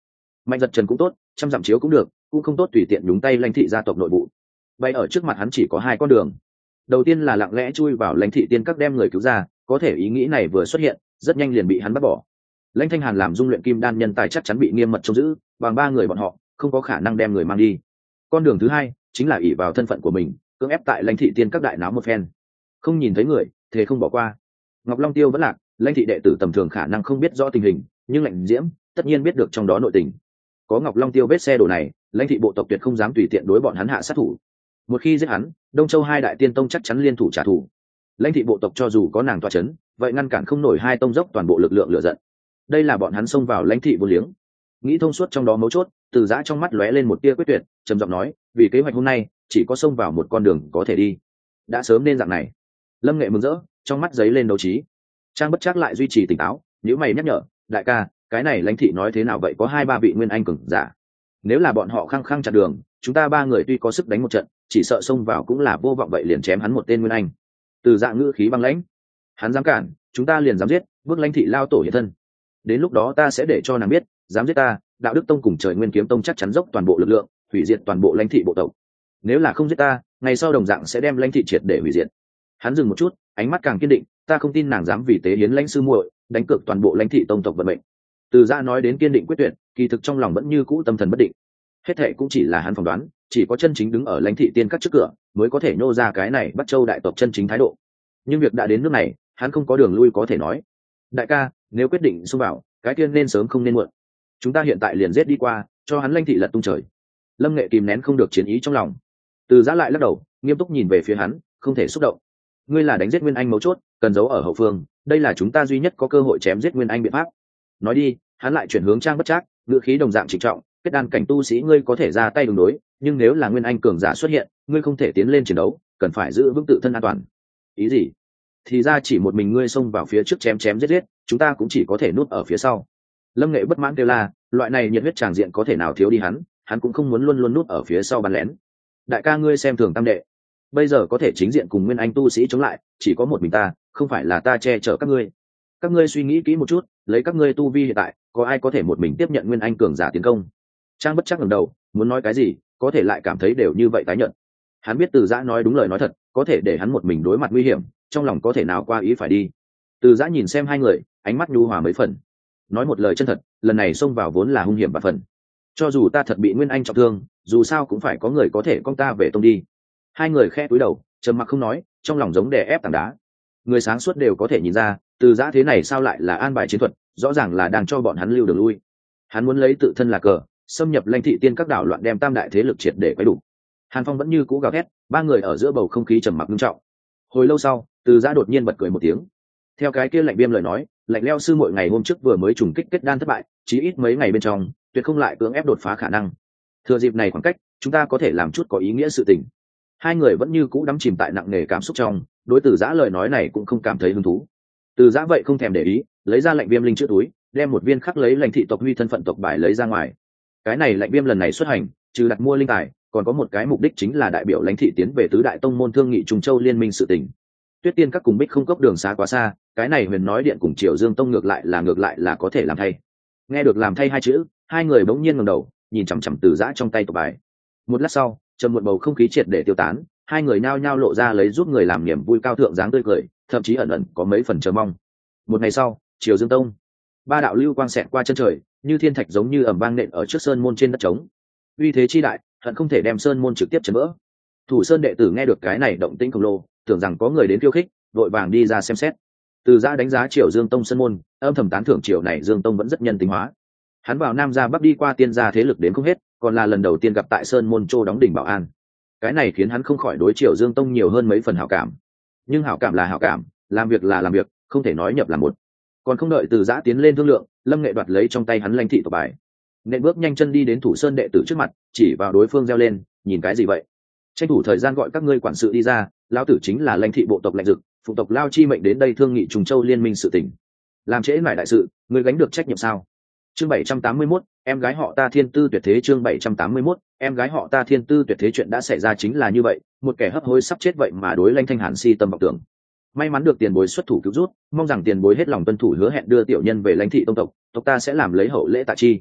Mạnh Giật Trần cũng tốt, trăm dặm chiếu cũng được, cũng không tốt tùy tiện nhúng tay lãnh thị gia tộc nội bộ. Bay ở trước mặt hắn chỉ có hai con đường. Đầu tiên là lặng lẽ chui vào lãnh thị tiên các đem người cứu ra, có thể ý nghĩ này vừa xuất hiện, rất nhanh liền bị hắn bắt bỏ. Lãnh Thanh Hàn làm dung luyện kim đan nhân tài chắc chắn bị nghiêm mật trông giữ, bằng ba người bọn họ không có khả năng đem người mang đi. Con đường thứ hai chính là ỷ vào thân phận của mình, cưỡng ép tại lãnh thị tiên các đại náo một phen. Không nhìn thấy người, thế không bỏ qua. Ngọc Long Tiêu vẫn lạc, lãnh thị đệ tử tầm thường khả năng không biết rõ tình hình, nhưng Lạnh Diễm tất nhiên biết được trong đó nội tình. Có Ngọc Long Tiêu vết xe đổ này, lãnh thị bộ tộc tuyệt không dám tùy tiện đối bọn hắn hạ sát thủ. Một khi giết hắn, Đông Châu hai đại tiên tông chắc chắn liên thủ trả thù. Lãnh thị bộ tộc cho dù có nàng tọa chấn, vậy ngăn cản không nổi hai tông dốc toàn bộ lực lượng lửa giận. Đây là bọn hắn xông vào lãnh thị vô liếng. Nghĩ thông suốt trong đó mấu chốt, Từ Giã trong mắt lóe lên một tia quyết tuyệt, trầm giọng nói, vì kế hoạch hôm nay, chỉ có xông vào một con đường có thể đi. Đã sớm nên dạng này. Lâm Nghệ mừng rỡ, trong mắt giấy lên đấu trí. Trang Bất Trác lại duy trì tỉnh táo, nếu mày nhắc nhở, đại ca, cái này lãnh thị nói thế nào vậy, có hai ba vị nguyên anh cường giả. Nếu là bọn họ khăng khăng chặn đường, chúng ta ba người tuy có sức đánh một trận, chỉ sợ xông vào cũng là vô vọng, vậy liền chém hắn một tên nguyên anh. Từ Dạ ngữ khí băng lãnh, hắn dám cản, chúng ta liền dám giết, bước lãnh thị lao tổ hiện thân. Đến lúc đó ta sẽ để cho nàng biết, dám giết ta, Đạo Đức Tông cùng Trời Nguyên Kiếm Tông chắc chắn dốc toàn bộ lực lượng, hủy diệt toàn bộ lãnh thị bộ tộc. Nếu là không giết ta, ngày sau đồng dạng sẽ đem lãnh thị triệt để hủy diệt. Hắn dừng một chút, ánh mắt càng kiên định, ta không tin nàng dám vì tế hiến lãnh sư muội, đánh cược toàn bộ lãnh thị tông tộc vận mệnh. Từ Dạ nói đến kiên định quyết tuyệt, kỳ thực trong lòng vẫn như cũ tâm thần bất định. Hết thệ cũng chỉ là hắn phỏng đoán, chỉ có chân chính đứng ở lãnh thị tiên các trước cửa, mới có thể nhô ra cái này Bắc Châu đại tộc chân chính thái độ. Nhưng việc đã đến nước này, hắn không có đường lui có thể nói. Đại ca, nếu quyết định xông vào, cái tiên nên sớm không nên muộn. Chúng ta hiện tại liền giết đi qua, cho hắn lãnh thị lật tung trời. Lâm Nghệ kìm nén không được chiến ý trong lòng. Từ Giã lại lắc đầu, nghiêm túc nhìn về phía hắn, không thể xúc động. Ngươi là đánh giết nguyên anh mấu chốt, cần giấu ở hậu phương, đây là chúng ta duy nhất có cơ hội chém giết nguyên anh biện pháp. Nói đi, hắn lại chuyển hướng Trang Bất Trác, ngữ khí đồng dạng trịnh trọng, kết đan cảnh tu sĩ ngươi có thể ra tay đường đối, nhưng nếu là nguyên anh cường giả xuất hiện, ngươi không thể tiến lên chiến đấu, cần phải giữ vững tự thân an toàn. Ý gì? Thì ra chỉ một mình ngươi xông vào phía trước chém chém giết giết, chúng ta cũng chỉ có thể núp ở phía sau. Lâm Nghệ bất mãn kêu la, loại này nhiệt huyết tràng diện có thể nào thiếu đi hắn, hắn cũng không muốn luôn luôn núp ở phía sau bắn lén. Đại ca ngươi xem thường tam đệ, bây giờ có thể chính diện cùng nguyên anh tu sĩ chống lại, chỉ có một mình ta, không phải là ta che chở các ngươi. Các ngươi suy nghĩ kỹ một chút, lấy các ngươi tu vi hiện tại, có ai có thể một mình tiếp nhận nguyên anh cường giả tiến công? Trang Bất Trác ngẩng đầu, muốn nói cái gì, có thể lại cảm thấy đều như vậy tái nhận. Hắn biết Từ Giã nói đúng lời nói thật, có thể để hắn một mình đối mặt nguy hiểm, trong lòng có thể nào qua ý phải đi. Từ Giã nhìn xem hai người, ánh mắt nhu hòa mấy phần. Nói một lời chân thật, lần này xông vào vốn là hung hiểm và phần. Cho dù ta thật bị nguyên anh trọng thương, dù sao cũng phải có người có thể con ta về tông đi. Hai người khẽ cúi đầu, trầm mặc không nói, trong lòng giống đè ép tảng đá. Người sáng suốt đều có thể nhìn ra, Từ Giã thế này sao lại là an bài chiến thuật, rõ ràng là đang cho bọn hắn lưu đường lui. Hắn muốn lấy tự thân là cờ, xâm nhập lãnh thị tiên các đảo loạn, đem tam đại thế lực triệt để quấy đủ. Hàn Phong vẫn như cũ gào thét, ba người ở giữa bầu không khí trầm mặc nghiêm trọng. Hồi lâu sau, Từ Giã đột nhiên bật cười một tiếng. Theo cái kia Lạnh Viêm lời nói, Lạnh Leo sư muội ngày hôm trước vừa mới trùng kích kết đan thất bại, chí ít mấy ngày bên trong, tuyệt không lại cưỡng ép đột phá khả năng. Thừa dịp này khoảng cách, chúng ta có thể làm chút có ý nghĩa sự tình. Hai người vẫn như cũ đắm chìm tại nặng nề cảm xúc trong, đối Từ Giã lời nói này cũng không cảm thấy hứng thú. Từ Giã vậy không thèm để ý, lấy ra Lạnh Viêm linh chữ túi, đem một viên khắc lấy lãnh thị tộc huy thân phận tộc bài lấy ra ngoài. Cái này Lạnh Viêm lần này xuất hành, trừ đặt mua linh tài, còn có một cái mục đích chính là đại biểu lãnh thị tiến về tứ đại tông môn thương nghị Trùng Châu liên minh sự tình. Tuyết Tiên các cùng Bích không cốc đường xá quá xa, cái này Huyền nói điện cùng Triều Dương tông ngược lại là ngược lại là có thể làm thay. Nghe được làm thay hai chữ, hai người bỗng nhiên ngẩng đầu, nhìn chằm chằm Từ Giã trong tay tộc bài. Một lát sau, trầm một bầu không khí triệt để tiêu tán, hai người nhao nhao lộ ra lấy giúp người làm niềm vui cao thượng dáng tươi cười, thậm chí ẩn ẩn có mấy phần chờ mong. Một ngày sau, Triều Dương tông, ba đạo lưu quang xẹt qua chân trời, như thiên thạch giống như ầm vang nện ở trước sơn môn trên đất trống. Uy thế chi đại, hận không thể đem sơn môn trực tiếp chấn vỡ. Thủ sơn đệ tử nghe được cái này động tĩnh khổng lồ, tưởng rằng có người đến khiêu khích, vội vàng đi ra xem xét. Từ Giã đánh giá Triều Dương tông sơn môn, âm thầm tán thưởng Triều này Dương tông vẫn rất nhân tính hóa. Hắn vào Nam ra Bắc đi qua tiên gia thế lực đến không hết, còn là lần đầu tiên gặp tại sơn môn Châu đóng đỉnh bảo an. Cái này khiến hắn không khỏi đối Triều Dương tông nhiều hơn mấy phần hảo cảm. Nhưng hảo cảm là hảo cảm, làm việc là làm việc, không thể nói nhập là một. Còn không đợi Từ Giã tiến lên thương lượng, Lâm Nghệ đoạt lấy trong tay hắn lãnh thị tộc bài, nên bước nhanh chân đi đến Thủ Sơn đệ tử trước mặt, chỉ vào đối phương reo lên, nhìn cái gì vậy? Tranh thủ thời gian gọi các ngươi quản sự đi ra, lão tử chính là lãnh thị bộ tộc Lạnh Dực, phụ tộc Lao chi mệnh đến đây thương nghị Trùng Châu liên minh sự tình. Làm trễ nải đại sự, ngươi gánh được trách nhiệm sao? Chương bảy trăm tám mươi mốt, em gái họ ta thiên tư tuyệt thế. Chương bảy trăm tám mươi mốt, em gái họ ta thiên tư tuyệt thế. Chuyện đã xảy ra chính là như vậy, một kẻ hấp hối sắp chết vậy mà đối Lãnh Thanh Hàn si tâm vọng tưởng. May mắn được tiền bối xuất thủ cứu rút, mong rằng tiền bối hết lòng tuân thủ hứa hẹn đưa tiểu nhân về lãnh thị tông tộc, tộc ta sẽ làm lấy hậu lễ tạ chi.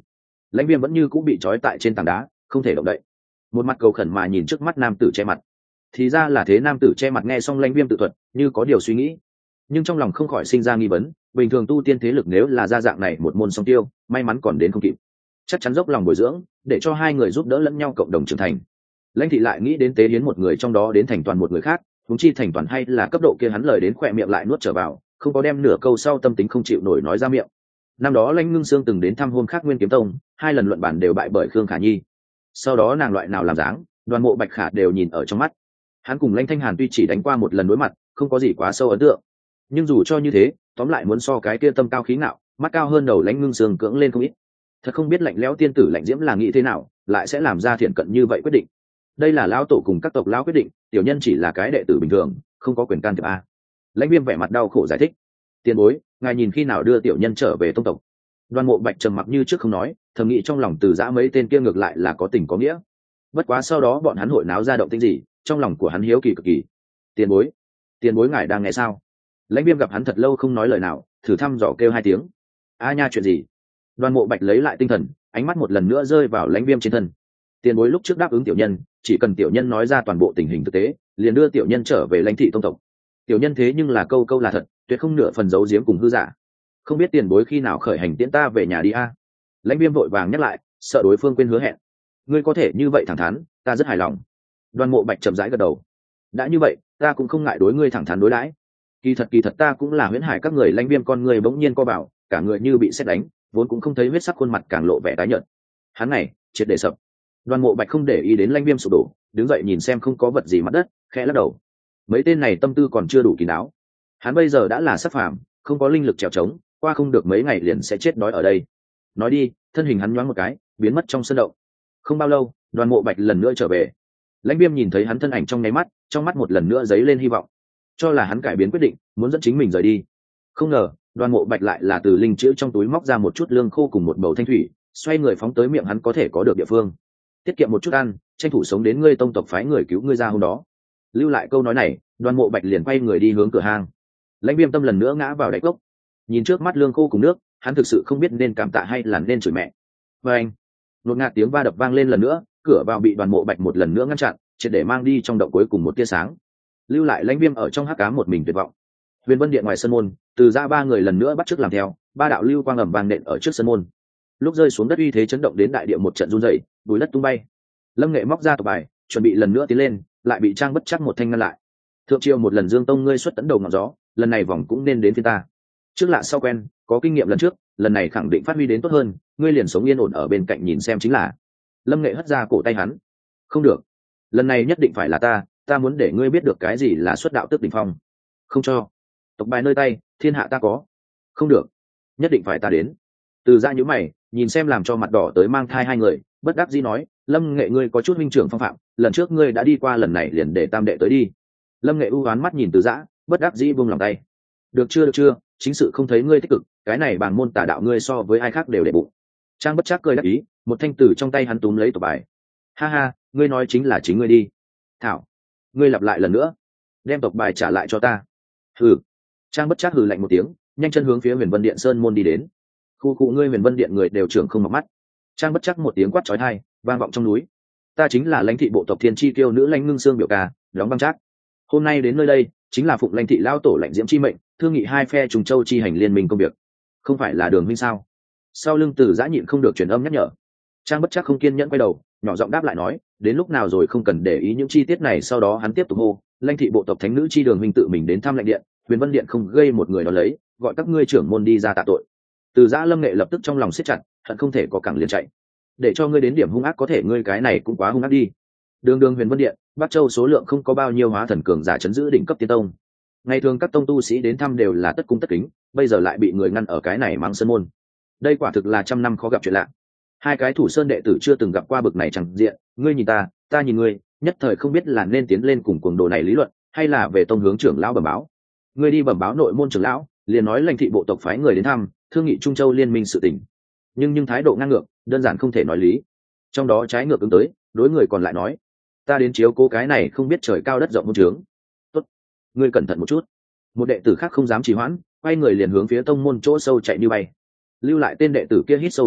Lãnh Viêm vẫn như cũng bị trói tại trên tảng đá, không thể động đậy, một mặt cầu khẩn mà nhìn trước mắt nam tử che mặt. Thì ra là thế. Nam tử che mặt nghe xong Lãnh Viêm tự thuật, như có điều suy nghĩ, nhưng trong lòng không khỏi sinh ra nghi vấn. Bình thường tu tiên thế lực nếu là ra dạng này một môn song tiêu, may mắn còn đến không kịp, chắc chắn dốc lòng bồi dưỡng để cho hai người giúp đỡ lẫn nhau cộng đồng trưởng thành. Lãnh thị lại nghĩ đến tế hiến một người trong đó đến thành toàn một người khác, huống chi thành toàn hay là cấp độ kia, hắn lời đến khỏe miệng lại nuốt trở vào, không có đem nửa câu sau tâm tính không chịu nổi nói ra miệng. Năm đó Lãnh Ngưng Sương từng đến thăm Hôn Khắc Nguyên Kiếm Tông, hai lần luận bản đều bại bởi Khương Khả Nhi. Sau đó nàng loại nào làm dáng, Đoàn Mộ Bạch Khả đều nhìn ở trong mắt. Hắn cùng Lãnh Thanh Hàn tuy chỉ đánh qua một lần đối mặt, không có gì quá sâu ấn tượng, nhưng dù cho như thế, tóm lại muốn so cái kia tâm cao khí ngạo, mắt cao hơn đầu Lãnh Ngưng Sương cưỡng lên không ít. Thật không biết lạnh lẽo tiên tử Lạnh Diễm là nghĩ thế nào, lại sẽ làm ra thiện cận như vậy quyết định. Đây là lão tổ cùng các tộc lão quyết định, tiểu nhân chỉ là cái đệ tử bình thường, không có quyền can thiệp a. Lãnh Viêm vẻ mặt đau khổ giải thích. Tiền bối, ngài nhìn khi nào đưa tiểu nhân trở về tông tộc? Đoan Mộ Bạch trầm mặc như trước không nói, thầm nghĩ trong lòng Từ Giã mấy tên kia ngược lại là có tình có nghĩa. Bất quá sau đó bọn hắn hội náo ra động tĩnh gì, trong lòng của hắn hiếu kỳ cực kỳ. Tiền bối, tiền bối ngài đang nghe sao? Lãnh Viêm gặp hắn thật lâu không nói lời nào, thử thăm dò kêu hai tiếng. A nha, chuyện gì? Đoan Mộ Bạch lấy lại tinh thần, ánh mắt một lần nữa rơi vào Lãnh Viêm trên thân. Tiền bối lúc trước đáp ứng tiểu nhân, chỉ cần tiểu nhân nói ra toàn bộ tình hình thực tế, liền đưa tiểu nhân trở về Lãnh thị tông tộc. Tiểu nhân thế nhưng là câu câu là thật, tuyệt không nửa phần giấu giếm cùng hư giả. Không biết tiền bối khi nào khởi hành tiễn ta về nhà đi a? Lãnh Viêm vội vàng nhắc lại, sợ đối phương quên hứa hẹn. Ngươi có thể như vậy thẳng thắn, ta rất hài lòng. Đoan Mộ Bạch chậm rãi gật đầu. Đã như vậy, ta cũng không ngại đối ngươi thẳng thắn đối đãi. Kỳ thật kỳ thật ta cũng là huyễn hải các người. Lãnh Viêm con người bỗng nhiên co bảo, cả người như bị sét đánh, vốn cũng không thấy huyết sắc khuôn mặt càng lộ vẻ tái nhợt. Hắn này, triệt để sập. Đoan Mộ Bạch không để ý đến Lãnh Viêm sụp đổ, đứng dậy nhìn xem không có vật gì mặt đất, khẽ lắc đầu. Mấy tên này tâm tư còn chưa đủ kín đáo. Hắn bây giờ đã là sắc phàm, không có linh lực trèo trống, qua không được mấy ngày liền sẽ chết đói ở đây. Nói đi, thân hình hắn nhoáng một cái, biến mất trong sân động. Không bao lâu, Đoan Mộ Bạch lần nữa trở về. Lãnh Viêm nhìn thấy hắn thân ảnh trong nháy mắt, trong mắt một lần nữa dấy lên hy vọng, cho là hắn cải biến quyết định, muốn dẫn chính mình rời đi. Không ngờ, Đoan Mộ Bạch lại là từ linh chữ trong túi móc ra một chút lương khô cùng một bầu thanh thủy, xoay người phóng tới miệng hắn có thể có được địa phương. Tiết kiệm một chút ăn, tranh thủ sống đến ngươi tông tộc phái người cứu ngươi ra hôm đó. Lưu lại câu nói này, Đoan Mộ Bạch liền quay người đi hướng cửa hang. Lãnh Viêm tâm lần nữa ngã vào đáy cốc, nhìn trước mắt lương khô cùng nước, hắn thực sự không biết nên cảm tạ hay là nên chửi mẹ. Và anh, đột ngạt tiếng va đập vang lên lần nữa, cửa vào bị Đoàn Mộ Bạch một lần nữa ngăn chặn, triệt để mang đi trong động cuối cùng một tia sáng. Lưu lại Lãnh Viêm ở trong hắc ám một mình tuyệt vọng. Huyền Vân Điện ngoài sân môn, Từ Giã ba người lần nữa bắt chước làm theo, ba đạo lưu quang ầm vang nện ở trước sân môn. Lúc rơi xuống đất uy thế chấn động đến đại địa một trận rung rẩy, bùi đất tung bay. Lâm Nghệ móc ra tộc bài, chuẩn bị lần nữa tiến lên, lại bị Trang Bất Trắc một thanh ngăn lại. Thượng triều một lần Dương Tông ngươi xuất tấn đầu ngọn gió, lần này vòng cũng nên đến phiên ta. Trước lạ sau quen, có kinh nghiệm lần trước, lần này khẳng định phát huy đến tốt hơn, ngươi liền sống yên ổn ở bên cạnh nhìn xem chính là. Lâm Nghệ hất ra cổ tay hắn. Không được, lần này nhất định phải là ta, ta muốn để ngươi biết được cái gì là xuất đạo tước đỉnh phong. Không cho. Tộc bài nơi tay, thiên hạ ta có. Không được, nhất định phải ta đến. Từ Giã nhíu mày, nhìn xem làm cho mặt đỏ tới mang thai hai người, bất đắc dĩ nói, Lâm Nghệ ngươi có chút huynh trưởng phong phạm, lần trước ngươi đã đi qua, lần này liền để tam đệ tới đi. Lâm Nghệ u oán mắt nhìn Từ Giã, bất đắc dĩ buông lòng tay. Được chưa được chưa, chính sự không thấy ngươi tích cực, cái này bảng môn tà đạo ngươi so với ai khác đều để bụng. Trang Bất Trắc cười đắc ý, một thanh tử trong tay hắn túm lấy tộc bài. Ha ha, ngươi nói chính là chính ngươi đi. Thảo, ngươi lặp lại lần nữa, đem tộc bài trả lại cho ta. Hừ. Trang Bất Trắc hừ lạnh một tiếng, nhanh chân hướng phía Huyền Vân Điện sơn môn đi đến. Khu cụ ngươi Huyền Vân Điện người đều trưởng không mặc mắt. Trang Bất Trắc một tiếng quát chói tai vang vọng trong núi. Ta chính là Lãnh thị bộ tộc Thiên Chi Tiêu nữ Lãnh Ngưng Sương biểu ca, đóng băng Trác. Hôm nay đến nơi đây chính là phụng Lãnh thị lao tổ Lãnh Diễm chi mệnh, thương nghị hai phe trùng châu chi hành liên minh công việc. Không phải là Đường huynh sao? Sau lưng Từ Giã nhịn không được truyền âm nhắc nhở. Trang Bất Trắc không kiên nhẫn quay đầu, nhỏ giọng đáp lại nói, đến lúc nào rồi không cần để ý những chi tiết này. Sau đó hắn tiếp tục hô, Lãnh thị bộ tộc thánh nữ chi Đường huynh tự mình đến thăm Lãnh điện, Huyền Vân Điện không gây một người đó lấy, gọi các ngươi trưởng môn đi ra tạ tội. Từ Giã Lâm Nghệ lập tức trong lòng siết chặt, hận không thể có cẳng liền chạy. Để cho ngươi đến điểm hung ác có thể, ngươi cái này cũng quá hung ác đi. Đường đường Huyền Vân Điện, Bắc Châu số lượng không có bao nhiêu hóa thần cường giả chấn giữ đỉnh cấp tiên tông. Ngày thường các tông tu sĩ đến thăm đều là tất cung tất kính, bây giờ lại bị người ngăn ở cái này mắng sơn môn. Đây quả thực là trăm năm khó gặp chuyện lạ. Hai cái thủ sơn đệ tử chưa từng gặp qua bực này chẳng diện, ngươi nhìn ta, ta nhìn ngươi, nhất thời không biết là nên tiến lên cùng cuồng đồ này lý luận, hay là về tông hướng trưởng lão bẩm báo. Ngươi đi bẩm báo nội môn trưởng lão, liền nói Lãnh thị bộ tộc phái người đến thăm, thương nghị Trung Châu liên minh sự tình. Nhưng nhưng thái độ ngang ngược, đơn giản không thể nói lý. Trong đó trái ngược ứng tới, đối người còn lại nói, ta đến chiếu cố cái này không biết trời cao đất rộng môn trướng. Tốt, ngươi cẩn thận một chút. Một đệ tử khác không dám trì hoãn, quay người liền hướng phía tông môn chỗ sâu chạy như bay. Lưu lại tên đệ tử kia hít sâu một hơi,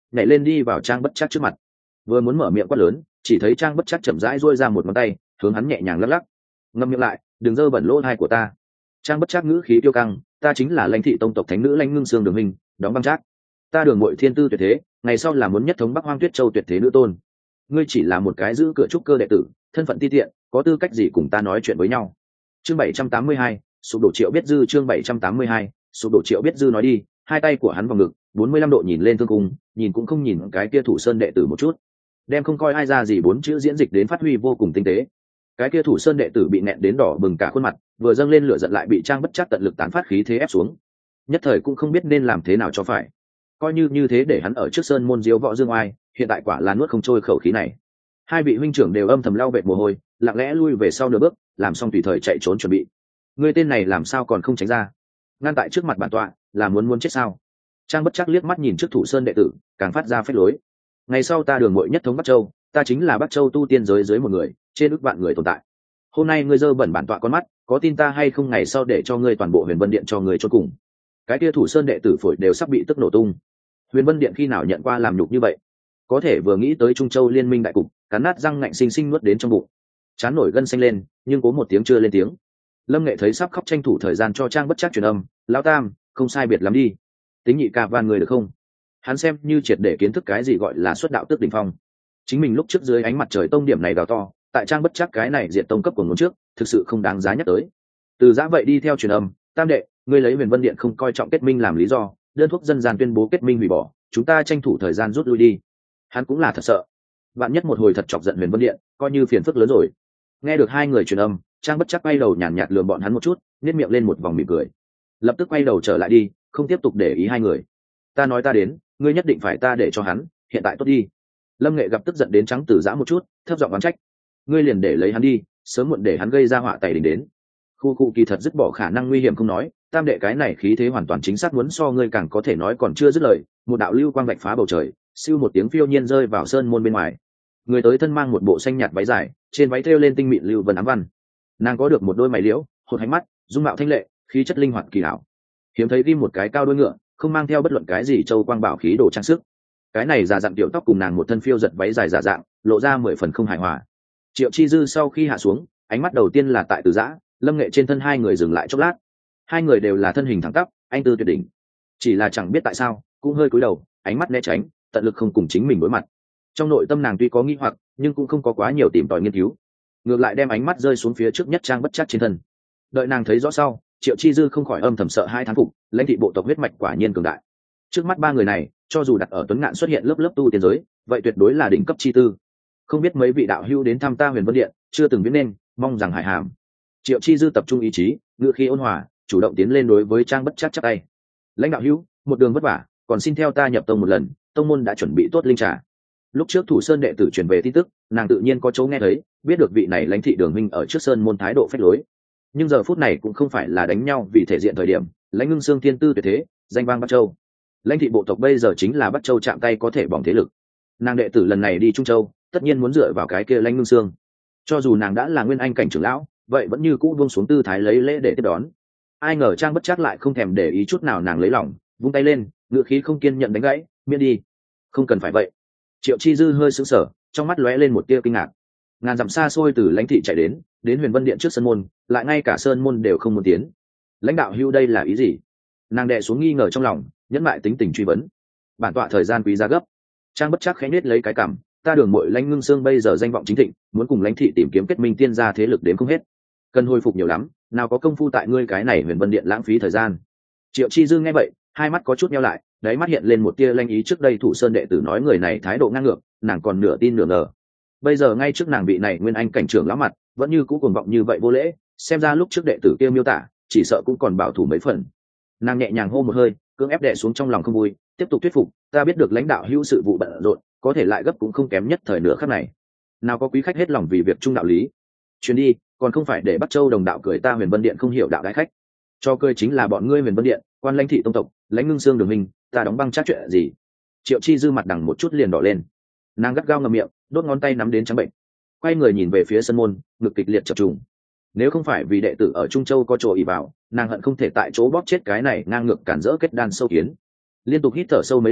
nhảy lên đi vào Trang Bất Trắc trước mặt. Vừa muốn mở miệng quát lớn, chỉ thấy Trang Bất Trắc chậm rãi duỗi ra một ngón tay, hướng hắn nhẹ nhàng lắc lắc. Ngậm miệng lại, đừng dơ bẩn lỗ tai của ta. Trang Bất Trắc ngữ khí kiêu căng, ta chính là Lãnh thị tông tộc thánh nữ Lãnh Ngưng Sương Đường Minh, đóng băng Trác. Ta Đường Mội thiên tư tuyệt thế, ngày sau là muốn nhất thống Bắc Hoang Tuyết Châu tuyệt thế nữ tôn. Ngươi chỉ là một cái giữ cửa trúc cơ đệ tử, thân phận ti tiện, có tư cách gì cùng ta nói chuyện với nhau. Chương bảy trăm tám mươi hai, sụp đổ Triệu Biết Dư. Chương bảy trăm tám mươi hai, sụp đổ Triệu Biết Dư nói đi. Hai tay của hắn vào ngực, bốn mươi lăm độ nhìn lên thương cung, nhìn cũng không nhìn cái kia Thủ Sơn đệ tử một chút, đem không coi ai ra gì bốn chữ diễn dịch đến phát huy vô cùng tinh tế. Cái kia Thủ Sơn đệ tử bị nẹn đến đỏ bừng cả khuôn mặt, vừa dâng lên lửa giận lại bị Trang Bất Trắc tận lực tán phát khí thế ép xuống, nhất thời cũng không biết nên làm thế nào cho phải. Coi như như thế để hắn ở trước sơn môn diếu võ dương oai, hiện tại quả là nuốt không trôi khẩu khí này. Hai vị huynh trưởng đều âm thầm lau vệt mồ hôi, lặng lẽ lui về sau nửa bước, làm xong tùy thời chạy trốn chuẩn bị. Người tên này làm sao còn không tránh ra, ngăn tại trước mặt bản tọa, là muốn muốn chết sao? Trang Bất Trắc liếc mắt nhìn trước Thủ Sơn đệ tử, càng phát ra phách lối. Ngày sau ta Đường Mội nhất thống Bắc Châu, ta chính là Bắc Châu tu tiên giới dưới một người, trên ước vạn người tồn tại. Hôm nay ngươi dơ bẩn bản tọa con mắt, có tin ta hay không ngày sau để cho ngươi toàn bộ Huyền Vân Điện cho ngươi chôn cùng. Cái kia Thủ Sơn đệ tử phổi đều sắp bị tức nổ tung. Huyền Vân Điện khi nào nhận qua làm nhục như vậy? Có thể vừa nghĩ tới Trung Châu liên minh đại cục, cắn nát răng ngạnh sinh sinh nuốt đến trong bụng, chán nổi gân xanh lên, nhưng cố một tiếng chưa lên tiếng. Lâm Nghệ thấy sắp khóc tranh thủ thời gian cho Trang Bất Trắc truyền âm, lão tam, không sai biệt lắm đi, tính nhị ca van người được không? Hắn xem như triệt để kiến thức cái gì gọi là xuất đạo tước đỉnh phong. Chính mình lúc trước dưới ánh mặt trời tông điểm này gào to, tại Trang Bất Trắc cái này diện tông cấp của ngón trước, thực sự không đáng giá nhắc tới. Từ giã vậy đi theo truyền âm, tam đệ, ngươi lấy Huyền Vân Điện không coi trọng kết minh làm lý do, đơn thuốc dân gian tuyên bố kết minh hủy bỏ, chúng ta tranh thủ thời gian rút lui đi. Hắn cũng là thật sợ, bạn nhất một hồi thật chọc giận Huyền Vân Điện, coi như phiền phức lớn rồi. Nghe được hai người truyền âm, Trang Bất Trắc quay đầu nhàn nhạt lườm bọn hắn một chút, nhếch miệng lên một vòng mỉm cười, lập tức quay đầu trở lại đi, không tiếp tục để ý hai người. Ta nói ta đến, ngươi nhất định phải ta để cho hắn, hiện tại tốt đi. Lâm Nghệ gặp tức giận đến trắng từ giã một chút, thấp giọng oán trách, ngươi liền để lấy hắn đi, sớm muộn để hắn gây ra họa tày đình đến. Khu cụ kỳ thật dứt bỏ khả năng nguy hiểm không nói, tam đệ cái này khí thế hoàn toàn chính xác muốn so ngươi càng có thể nói còn chưa dứt lời, một đạo lưu quang vạch phá bầu trời, siêu một tiếng phiêu nhiên rơi vào sơn môn bên ngoài. Người tới thân mang một bộ xanh nhạt váy dài, trên váy thêu lên tinh mịn lưu vân ám văn. Nàng có được một đôi mày liễu, hột ánh mắt, dung mạo thanh lệ, khí chất linh hoạt kỳ hảo. Hiếm thấy ghim một cái cao đuôi ngựa, không mang theo bất luận cái gì châu quang bảo khí đồ trang sức. Cái này giả dạng tiểu tóc cùng nàng một thân phiêu giật váy dài giả dạng, lộ ra mười phần không hài hòa. Triệu Chi Dư sau khi hạ xuống, ánh mắt đầu tiên là tại Từ Giã, Lâm Nghệ trên thân hai người dừng lại chốc lát. Hai người đều là thân hình thẳng tắp, anh tư tuyệt đỉnh. Chỉ là chẳng biết tại sao, cũng hơi cúi đầu, ánh mắt né tránh, tận lực không cùng chính mình đối mặt. Trong nội tâm nàng tuy có nghi hoặc, nhưng cũng không có quá nhiều tìm tòi nghiên cứu, ngược lại đem ánh mắt rơi xuống phía trước nhất Trang Bất Trắc trên thân. Đợi nàng thấy rõ sau, Triệu Chi Dư không khỏi âm thầm sợ hai thán phục, Lãnh thị bộ tộc huyết mạch quả nhiên cường đại. Trước mắt ba người này, cho dù đặt ở Tuấn Ngạn xuất hiện lớp lớp tu tiên giới, vậy tuyệt đối là đỉnh cấp chi tư. Không biết mấy vị đạo hữu đến thăm ta Huyền Vân Điện, chưa từng biết nên, mong rằng hải hàm. Triệu Chi Dư tập trung ý chí, ngựa khí ôn hòa, chủ động tiến lên đối với Trang Bất Trắc chắp tay. Lãnh đạo hữu, một đường vất vả, còn xin theo ta nhập tông một lần, tông môn đã chuẩn bị tốt linh trà. Lúc trước Thủ Sơn đệ tử truyền về tin tức, nàng tự nhiên có chỗ nghe thấy, biết được vị này Lãnh thị Đường huynh ở trước sơn môn thái độ phách lối. Nhưng giờ phút này cũng không phải là đánh nhau vì thể diện thời điểm, Lãnh Ngưng Sương thiên tư tuyệt thế, danh vang Bắc Châu. Lãnh thị bộ tộc bây giờ chính là Bắc Châu chạm tay có thể bỏng thế lực. Nàng đệ tử lần này đi Trung Châu, tất nhiên muốn dựa vào cái kia Lãnh Ngưng Sương. Cho dù nàng đã là nguyên anh cảnh trưởng lão, vậy vẫn như cũ buông xuống tư thái lấy lễ để tiếp đón. Ai ngờ Trang Bất Trắc lại không thèm để ý chút nào nàng lấy lòng, vung tay lên, ngựa khí không kiên nhận đánh gãy, miễn đi. Không cần phải vậy. Triệu Chi Dư hơi sững sờ, trong mắt lóe lên một tia kinh ngạc. Ngàn dặm xa xôi từ Lãnh thị chạy đến, đến Huyền Vân Điện trước sơn môn, lại ngay cả sơn môn đều không muốn tiến. Lãnh đạo hưu đây là ý gì? Nàng đệ xuống nghi ngờ trong lòng, nhẫn lại tính tình truy vấn. Bản tọa thời gian quý giá gấp. Trang Bất Trắc khẽ nhếch lấy cái cằm, ta Đường Mội Lãnh Ngưng Sương bây giờ danh vọng chính thịnh, muốn cùng Lãnh thị tìm kiếm kết minh tiên gia thế lực đến không hết. Cần hồi phục nhiều lắm, nào có công phu tại ngươi cái này Huyền Vân Điện lãng phí thời gian. Triệu Chi Dư nghe vậy, hai mắt có chút nheo lại, đáy mắt hiện lên một tia lanh ý. Trước đây Thủ Sơn đệ tử nói người này thái độ ngang ngược, nàng còn nửa tin nửa ngờ. Bây giờ ngay trước nàng bị này nguyên anh cảnh trưởng lão mặt, vẫn như cũ cuồng vọng như vậy vô lễ, xem ra lúc trước đệ tử kia miêu tả, chỉ sợ cũng còn bảo thủ mấy phần. Nàng nhẹ nhàng hô một hơi, cưỡng ép đè xuống trong lòng không vui, tiếp tục thuyết phục, ta biết được lãnh đạo hữu sự vụ bận rộn, có thể lại gấp cũng không kém nhất thời nửa khắc này. Nào có quý khách hết lòng vì việc trung đạo lý. Chuyến đi, còn không phải để Bắc Châu đồng đạo cười ta Huyền Vân Điện không hiểu đạo đại khách. Cho cười chính là bọn ngươi Huyền Vân Điện, quan Lãnh thị tông tộc, Lãnh Ngưng Sương Đường mình, ta đóng băng chắc chuyện gì? Triệu Chi Dư mặt đằng một chút liền đỏ lên. Nàng gắt gao ngậm miệng, đốt ngón tay nắm đến trắng bệnh, quay người nhìn về phía sân môn, ngực kịch liệt chập trùng. Nếu không phải vì đệ tử ở Trung Châu có chỗ ỷ vào, nàng hận không thể tại chỗ bóp chết cái này ngang ngược cản rỡ kết đan sâu kiến. Liên tục hít thở sâu mấy lần,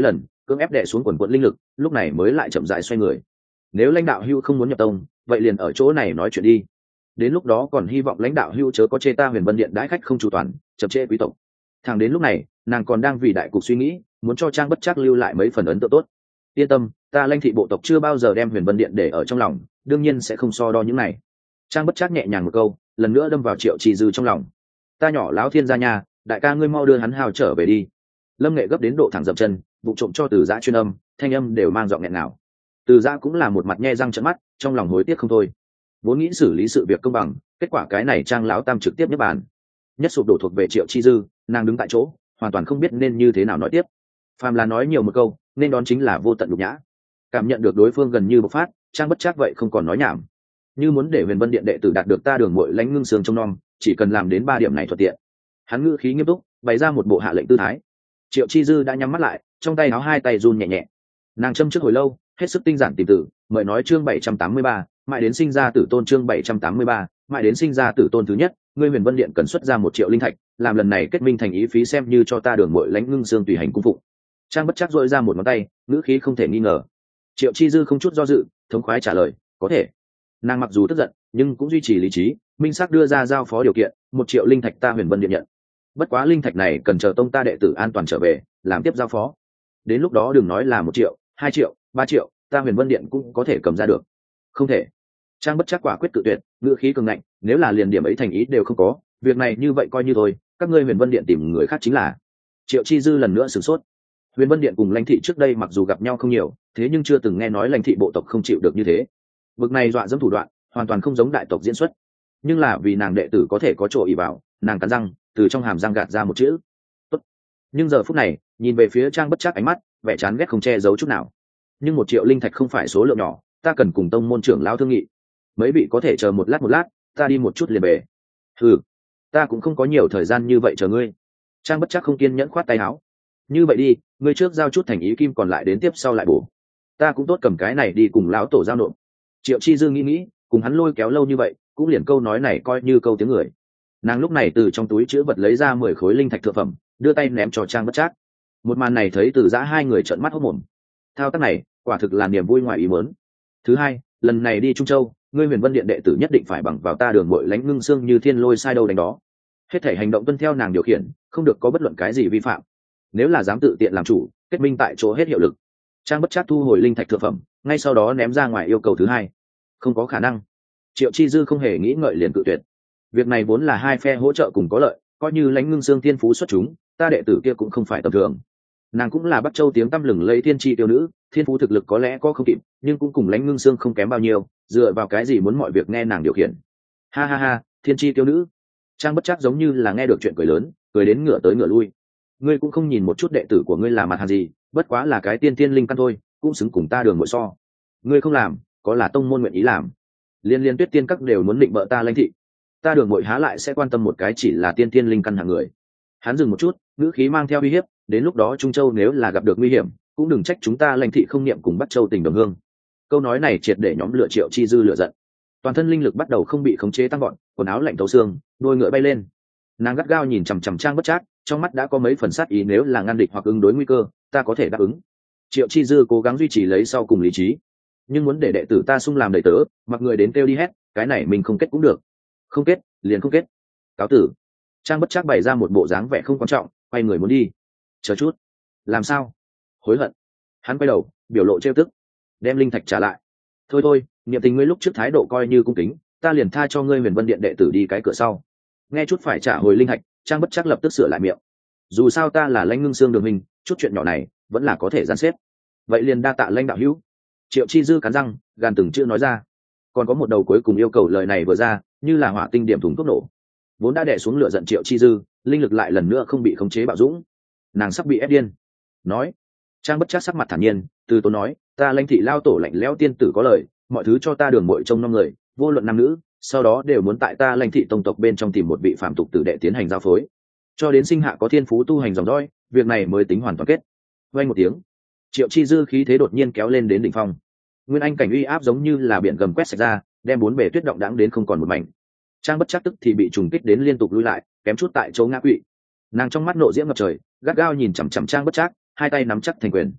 cưỡng ép đè xuống quần quận linh lực, lúc này mới lại chậm rãi xoay người. Nếu lãnh đạo hưu không muốn nhập tông, vậy liền ở chỗ này nói chuyện đi. Đến lúc đó còn hy vọng lãnh đạo hưu chớ có chê ta Huyền Vân Điện đãi khách không chu toàn, chậm trễ quý tộc. Thẳng đến lúc này, nàng còn đang vì đại cục suy nghĩ, muốn cho Trang Bất Trác lưu lại mấy phần ấn tượng tốt. Yên tâm, ta Lãnh thị bộ tộc chưa bao giờ đem Huyền Vân Điện để ở trong lòng, đương nhiên sẽ không so đo những này. Trang Bất Trác nhẹ nhàng một câu, lần nữa đâm vào Triệu Chi Dư trong lòng. Ta nhỏ láo thiên gia nhà, đại ca ngươi mau đưa hắn hào trở về đi. Lâm Nghệ gấp đến độ thẳng dậm chân, vụ trộm cho Từ Dã chuyên âm, thanh âm đều mang giọng nghẹn ngào. Từ Dã cũng là một mặt nhe răng trợn mắt, trong lòng hối tiếc không thôi. Vốn nghĩ xử lý sự việc công bằng, kết quả cái này Trang lão tam trực tiếp nhất bàn. Nhất sụp đổ thuộc về Triệu Chi Dư, nàng đứng tại chỗ, hoàn toàn không biết nên như thế nào nói tiếp. Phàm là nói nhiều một câu, nên đón chính là vô tận nhục nhã. Cảm nhận được đối phương gần như bộc phát, Trang Bất Trác vậy không còn nói nhảm. Như muốn để Huyền Vân Điện đệ tử đạt được ta Đường Muội Lãnh Ngưng Sương trông nom, chỉ cần làm đến ba điểm này thuận tiện. Hắn ngữ khí nghiêm túc, bày ra một bộ hạ lệnh tư thái. Triệu Chi Dư đã nhắm mắt lại, trong tay áo hai tay run nhẹ nhẹ. Nàng châm trước hồi lâu, hết sức tinh giản tìm tử, mời nói chương bảy trăm tám mươi ba, mãi đến sinh ra tử tôn chương bảy trăm tám mươi ba, mãi đến sinh ra tử tôn thứ nhất, ngươi Huyền Vân Điện cần xuất ra một triệu linh thạch, làm lần này kết minh thành ý phí xem như cho ta Đường Muội Lãnh Ngưng Sương tùy hành cung phụng. Trang Bất Trác dội ra một ngón tay, ngữ khí không thể nghi ngờ. Triệu Chi Dư không chút do dự, thống khoái trả lời, có thể. Nàng mặc dù tức giận, nhưng cũng duy trì lý trí, minh xác đưa ra giao phó điều kiện, một triệu linh thạch ta Huyền Vân Điện nhận. Bất quá linh thạch này cần chờ tông ta đệ tử an toàn trở về, làm tiếp giao phó. Đến lúc đó đừng nói là một triệu, hai triệu, ba triệu, ta Huyền Vân Điện cũng có thể cầm ra được. Không thể. Trang Bất Trác quả quyết cự tuyệt, ngữ khí cường ngạnh, nếu là liền điểm ấy thành ý đều không có, việc này như vậy coi như thôi, các ngươi Huyền Vân Điện tìm người khác chính là. Triệu Chi Dư lần nữa sửng sốt. Huyền Vân Điện cùng Lãnh thị trước đây mặc dù gặp nhau không nhiều, thế nhưng chưa từng nghe nói Lãnh thị bộ tộc không chịu được như thế. Bực này dọa dẫm thủ đoạn, hoàn toàn không giống đại tộc diễn xuất. Nhưng là vì nàng đệ tử có thể có chỗ ỷ vào, nàng cắn răng, từ trong hàm răng gạt ra một chữ. Tốt. Nhưng giờ phút này, nhìn về phía Trang Bất Trác ánh mắt, vẻ chán ghét không che giấu chút nào. Nhưng một triệu linh thạch không phải số lượng nhỏ, ta cần cùng tông môn trưởng lão thương nghị. Mấy vị có thể chờ một lát một lát, ta đi một chút liền về. Ừ, ta cũng không có nhiều thời gian như vậy chờ ngươi. Trang Bất Trác không kiên nhẫn khoát tay áo. Như vậy đi, ngươi trước giao chút thành ý kim còn lại đến tiếp sau lại bổ. Ta cũng tốt cầm cái này đi cùng lão tổ giao nộp. Triệu Chi Dư nghĩ nghĩ, cùng hắn lôi kéo lâu như vậy, cũng liền câu nói này coi như câu tiếng người. Nàng lúc này từ trong túi chứa vật lấy ra mười khối linh thạch thượng phẩm, đưa tay ném cho Trang Bất Trác. Một màn này thấy Từ Dã hai người trợn mắt hốt mồm. Thao tác này, quả thực là niềm vui ngoài ý muốn. Thứ hai, lần này đi Trung Châu, ngươi Huyền Vân Điện đệ tử nhất định phải bằng vào ta Đường Muội Lãnh Ngưng Sương như thiên lôi sai đâu đánh đó. Hết thảy hành động tuân theo nàng điều khiển, không được có bất luận cái gì vi phạm. Nếu là dám tự tiện làm chủ, kết minh tại chỗ hết hiệu lực. Trang Bất Trác thu hồi linh thạch thượng phẩm, ngay sau đó ném ra ngoài yêu cầu thứ hai. Không có khả năng. Triệu Chi Dư không hề nghĩ ngợi liền cự tuyệt. Việc này vốn là hai phe hỗ trợ cùng có lợi, coi như Lãnh Ngưng Sương thiên phú xuất chúng, ta đệ tử kia cũng không phải tầm thường. Nàng cũng là Bắc Châu tiếng tăm lừng lẫy thiên chi tiêu nữ, thiên phú thực lực có lẽ có không kịp, nhưng cũng cùng Lãnh Ngưng Sương không kém bao nhiêu, dựa vào cái gì muốn mọi việc nghe nàng điều khiển. Ha ha ha, thiên chi tiêu nữ. Trang Bất Trác giống như là nghe được chuyện cười lớn, cười đến ngửa tới ngửa lui. Ngươi cũng không nhìn một chút đệ tử của ngươi là mặt hàng gì, bất quá là cái tiên tiên linh căn thôi, cũng xứng cùng ta Đường Muội so. Ngươi không làm, có là tông môn nguyện ý làm. Liên liên Tuyết Tiên các đều muốn định bợ ta Lãnh thị, ta Đường Muội há lại sẽ quan tâm một cái chỉ là tiên tiên linh căn hạng người. Hắn dừng một chút, ngữ khí mang theo uy hiếp, đến lúc đó Trung Châu nếu là gặp được nguy hiểm, cũng đừng trách chúng ta Lãnh thị không niệm cùng Bắc Châu tình đồng hương. Câu nói này triệt để nhóm lửa Triệu Chi Dư lửa giận. Toàn thân linh lực bắt đầu không bị khống chế tăng gọn, quần áo lạnh thấu xương, đôi ngựa bay lên. Nàng gắt gao nhìn chằm chằm Trang Bất Trác, trong mắt đã có mấy phần sát ý, nếu là ngăn địch hoặc ứng đối nguy cơ, ta có thể đáp ứng. Triệu Chi Dư cố gắng duy trì lấy sau cùng lý trí, nhưng muốn để đệ tử ta sung làm đầy tớ, mặc người đến kêu đi hết, cái này mình không kết cũng được. Không kết, liền không kết. Cáo tử. Trang Bất Trác bày ra một bộ dáng vẻ không quan trọng, quay người muốn đi. Chờ chút. Làm sao? Hối hận. Hắn quay đầu, biểu lộ trêu tức, đem linh thạch trả lại. Thôi thôi, niệm tình ngươi lúc trước thái độ coi như cung kính, ta liền tha cho ngươi Huyền Vân Điện đệ tử đi cái cửa sau. Nghe chút phải trả hồi linh thạch, Trang Bất Trác lập tức sửa lại miệng. Dù sao ta là Lãnh Ngưng Sương Đường mình, chút chuyện nhỏ này vẫn là có thể gian xếp. Vậy liền đa tạ Lãnh đạo hữu. Triệu Chi Dư cắn răng, gàn từng chữ nói ra. Còn có một đầu cuối cùng yêu cầu, lời này vừa ra, như là hỏa tinh điểm thùng thuốc nổ. Vốn đã đè xuống lửa giận Triệu Chi Dư, linh lực lại lần nữa không bị khống chế bạo dũng. Nàng sắp bị ép điên. Nói. Trang Bất Trác sắc mặt thản nhiên, từ tốn nói, ta Lãnh thị lao tổ lạnh lẽo tiên tử có lời, mọi thứ cho ta Đường Muội trông năm người, vô luận nam nữ, sau đó đều muốn tại ta Lãnh thị tông tộc bên trong tìm một vị phạm tục tử đệ tiến hành giao phối, cho đến sinh hạ có thiên phú tu hành dòng dõi, việc này mới tính hoàn toàn kết. Vang một tiếng, Triệu Chi Dư khí thế đột nhiên kéo lên đến đỉnh phong. Nguyên anh cảnh uy áp giống như là biển gầm quét sạch ra, đem bốn bề tuyết động đãng đến không còn một mảnh. Trang Bất Trác tức thì bị trùng kích đến liên tục lùi lại, kém chút tại chỗ ngã quỵ. Nàng trong mắt nộ diễm ngập trời, gắt gao nhìn chằm chằm Trang Bất Trác, hai tay nắm chắc thành quyền.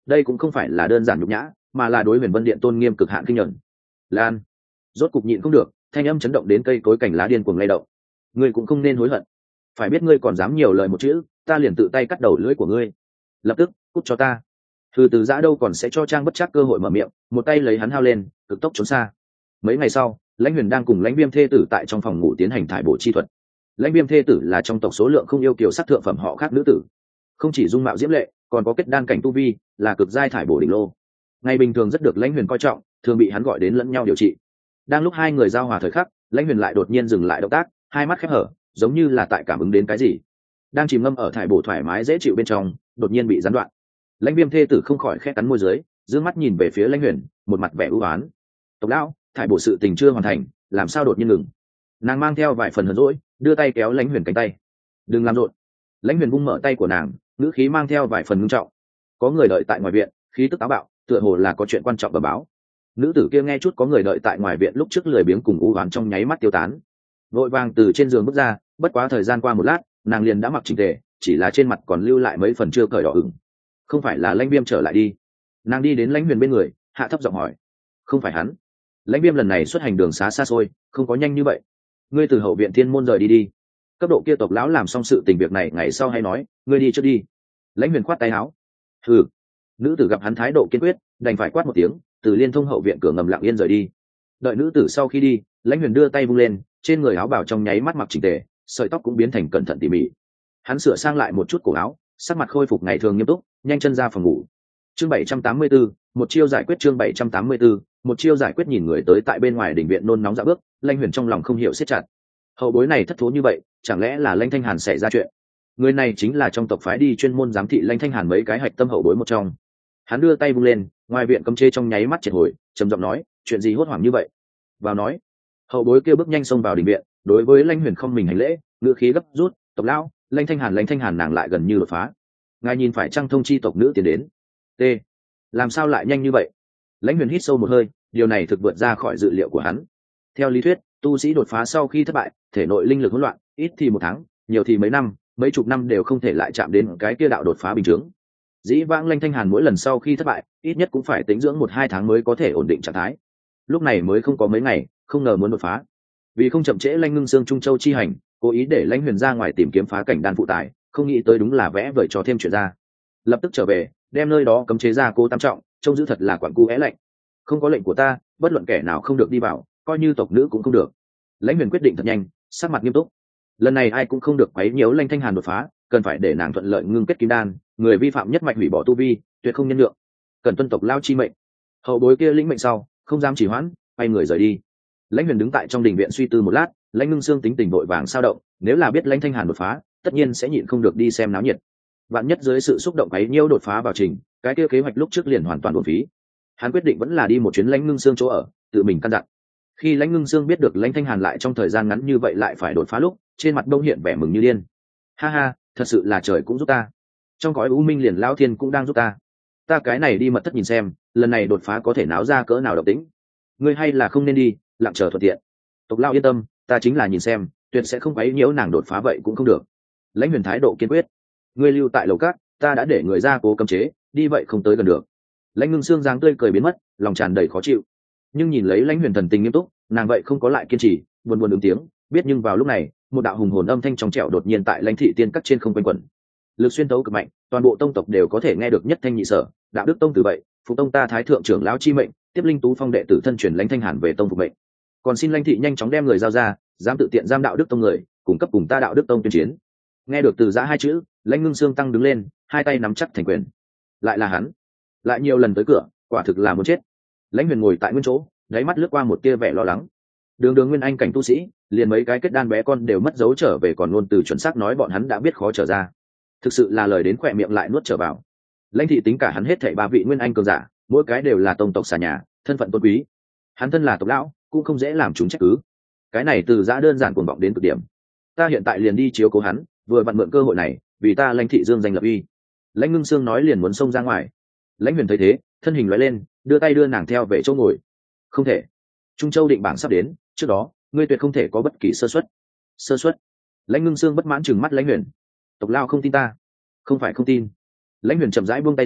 đây cũng không phải là đơn giản nhục nhã, mà là đối huyền vân điện tôn nghiêm cực hạn kinh nhẫn. Lan, rốt cục nhịn không được, thanh âm chấn động đến cây cối cành lá điên cuồng lay động. Ngươi cũng không nên hối hận, phải biết ngươi còn dám nhiều lời một chữ, ta liền tự tay cắt đầu lưỡi của ngươi. Lập tức cút cho ta. Thư từ giã đâu còn sẽ cho Trang Bất Trắc cơ hội mở miệng, một tay lấy hắn hao lên, cực tốc trốn xa. Mấy ngày sau, lãnh huyền đang cùng lãnh viêm thê tử tại trong phòng ngủ tiến hành thải bổ chi thuật. Lãnh viêm thê tử là trong tộc số lượng không yêu kiều sắc thượng phẩm họ khác nữ tử, không chỉ dung mạo diễm lệ, còn có kết đan cảnh tu vi, là cực giai thải bổ đỉnh lô. Ngày bình thường rất được lãnh huyền coi trọng, thường bị hắn gọi đến lẫn nhau điều trị. Đang lúc hai người giao hòa thời khắc, lãnh huyền lại đột nhiên dừng lại động tác, hai mắt khép hở, giống như là tại cảm ứng đến cái gì. Đang chìm ngâm ở thải bổ thoải mái dễ chịu bên trong, đột nhiên bị gián đoạn. Lãnh viêm thê tử không khỏi khẽ cắn môi dưới, dương mắt nhìn về phía lãnh huyền, một mặt vẻ ưu oán. Tộc lão, thải bổ sự tình chưa hoàn thành, làm sao đột nhiên ngừng? Nàng mang theo vài phần hờn dỗi, đưa tay kéo lãnh huyền cánh tay. Đừng làm rộn. Lãnh huyền vung mở tay của nàng, ngữ khí mang theo vài phần ngưng trọng. Có người đợi tại ngoài viện, khí tức táo bạo, tựa hồ là có chuyện quan trọng bẩm báo. Nữ tử kia nghe chút có người đợi tại ngoài viện lúc trước lười biếng cùng u oán trong nháy mắt tiêu tán, vội vàng từ trên giường bước ra. Bất quá thời gian qua một lát, nàng liền đã mặc chỉnh tề, chỉ là trên mặt còn lưu lại mấy phần chưa cởi đỏ ửng. Không phải là lãnh viêm trở lại đi? Nàng đi đến lãnh huyền bên người, hạ thấp giọng hỏi. Không phải hắn. Lãnh viêm lần này xuất hành đường xá xa xôi, không có nhanh như vậy. Ngươi từ hậu viện thiên môn rời đi đi. Cấp độ kia tộc lão làm xong sự tình việc này ngày sau hay nói, ngươi đi trước đi. Lãnh huyền khoát tay áo. Hừ. Nữ tử gặp hắn thái độ kiên quyết, đành phải quát một tiếng, từ liên thông hậu viện cửa ngầm lặng yên rời đi. Đợi nữ tử sau khi đi, lãnh huyền đưa tay vung lên, trên người áo bào trong nháy mắt mặc chỉnh tề, sợi tóc cũng biến thành cẩn thận tỉ mỉ. Hắn sửa sang lại một chút cổ áo, sắc mặt khôi phục ngày thường nghiêm túc, nhanh chân ra phòng ngủ. Chương bảy trăm tám mươi tư, một chiêu giải quyết. Chương bảy trăm tám mươi tư, một chiêu giải quyết. Nhìn người tới tại bên ngoài đỉnh viện nôn nóng dạo bước, lãnh huyền trong lòng không hiểu siết chặt. Hậu bối này thất thố như vậy, chẳng lẽ là Lãnh Thanh Hàn xảy ra chuyện? Người này chính là trong tộc phái đi chuyên môn giám thị Lãnh Thanh Hàn mấy cái hạch tâm hậu bối một trong. Hắn đưa tay vung lên, ngoài viện cấm chế trong nháy mắt triệt hồi, trầm giọng nói, chuyện gì hốt hoảng như vậy? Vào nói. Hậu bối kia bước nhanh xông vào đình viện, đối với Lãnh huyền không mình hành lễ, ngữ khí gấp rút, tộc lão, Lãnh Thanh Hàn. Lãnh Thanh Hàn nàng lại gần như đột phá. Ngài nhìn phải trăng thông chi tộc nữ tiến đến. T. Làm sao lại nhanh như vậy? Lãnh huyền hít sâu một hơi, điều này thực vượt ra khỏi dự liệu của hắn. Theo lý thuyết, tu sĩ đột phá sau khi thất bại, thể nội linh lực hỗn loạn, ít thì một tháng, nhiều thì mấy năm, mấy chục năm đều không thể lại chạm đến cái kia đạo đột phá bình thường. Dĩ vãng Lãnh Thanh Hàn mỗi lần sau khi thất bại, ít nhất cũng phải tính dưỡng một hai tháng mới có thể ổn định trạng thái. Lúc này mới không có mấy ngày, không ngờ muốn đột phá. Vì không chậm trễ Lãnh Ngưng Xương Trung Châu chi hành, cố ý để Lãnh huyền ra ngoài tìm kiếm phá cảnh đan phụ tài, không nghĩ tới đúng là vẽ vời cho thêm chuyện ra. Lập tức trở về, đem nơi đó cấm chế ra cô tam trọng, trông giữ thật là quản cu é lạnh. Không có lệnh của ta, bất luận kẻ nào không được đi vào, coi như tộc nữ cũng không được. Lãnh huyền quyết định thật nhanh, sắc mặt nghiêm túc. Lần này ai cũng không được quấy nhiễu Lãnh Thanh Hàn đột phá, cần phải để nàng thuận lợi ngưng kết kim đan, người vi phạm nhất mạch hủy bỏ tu vi, tuyệt không nhân lượng. Cần tuân tộc lao chi mệnh. Hậu bối kia lĩnh mệnh sau, không dám chỉ hoãn, quay người rời đi. Lãnh huyền đứng tại trong đình viện suy tư một lát, Lãnh Ngưng Xương tính tình vội vàng sao động, nếu là biết Lãnh Thanh Hàn đột phá, tất nhiên sẽ nhịn không được đi xem náo nhiệt. Vạn nhất dưới sự xúc động quấy nhiễu đột phá vào trình, cái kia kế hoạch lúc trước liền hoàn toàn uổng phí. Hắn quyết định vẫn là đi một chuyến Lãnh Ngưng Xương chỗ ở, tự mình căn dặn. Khi Lãnh Ngưng Xương biết được Lãnh Thanh Hàn lại trong thời gian ngắn như vậy lại phải đột phá lúc, trên mặt đông hiện vẻ mừng như điên. Ha ha, thật sự là trời cũng giúp ta. Trong cõi u minh liền lão thiên cũng đang giúp ta. Ta cái này đi mật thất nhìn xem, lần này đột phá có thể náo ra cỡ nào động tĩnh. Ngươi hay là không nên đi, lặng chờ thuận tiện. Tộc lão yên tâm, ta chính là nhìn xem, tuyệt sẽ không quấy nhiễu nàng đột phá vậy cũng không được. Lãnh huyền thái độ kiên quyết. Ngươi lưu tại lầu cát, ta đã để người ra cố cấm chế, đi vậy không tới gần được. Lãnh Ngưng Xương dáng tươi cười biến mất, lòng tràn đầy khó chịu. Nhưng nhìn lấy Lãnh huyền thần tình nghiêm túc, nàng vậy không có lại kiên trì, buồn buồn ứng tiếng, biết. Nhưng vào lúc này, một đạo hùng hồn âm thanh trong trẻo đột nhiên tại Lãnh thị tiên cắt trên không quanh quẩn. Lực xuyên tấu cực mạnh, toàn bộ tông tộc đều có thể nghe được nhất thanh nhị sở. Đạo đức tông từ vậy, phục tông ta thái thượng trưởng lão chi mệnh, tiếp linh tú phong đệ tử thân truyền Lãnh Thanh Hàn về tông phục mệnh. Còn xin Lãnh thị nhanh chóng đem người giao ra, dám tự tiện giam đạo đức tông người, cung cấp cùng ta đạo đức tông tuyên chiến. Nghe được từ giã hai chữ, Lãnh Ngưng Xương tăng đứng lên, hai tay nắm chắc thành quyền. Lại là hắn, lại nhiều lần tới cửa, quả thực là muốn chết. Lãnh huyền ngồi tại nguyên chỗ, đáy mắt lướt qua một tia vẻ lo lắng. Đường đường nguyên anh cảnh tu sĩ, liền mấy cái kết đan bé con đều mất dấu trở về, còn luôn từ chuẩn xác nói bọn hắn đã biết khó trở ra. Thực sự là lời đến khỏe miệng lại nuốt trở vào. Lãnh thị tính cả hắn hết thảy ba vị nguyên anh cường giả, mỗi cái đều là tông tộc xà nhà, thân phận tôn quý. Hắn thân là tộc lão, cũng không dễ làm chúng trách cứ. Cái này từ giã đơn giản cuồng vọng đến cực điểm. Ta hiện tại liền đi chiếu cố hắn, vừa vặn mượn cơ hội này, vì ta Lãnh thị dương danh lập uy. Lãnh Ngưng Xương nói liền muốn xông ra ngoài. Lãnh huyền thấy thế, thân hình lóe lên, đưa tay đưa nàng theo về chỗ ngồi. Không thể, Trung Châu định bảng sắp đến, trước đó ngươi tuyệt không thể có bất kỳ sơ suất. Sơ suất? Lãnh Ngưng Xương bất mãn chừng mắt Lãnh huyền. Tộc lao không tin ta? Không phải không tin. Lãnh huyền chậm rãi buông tay ra,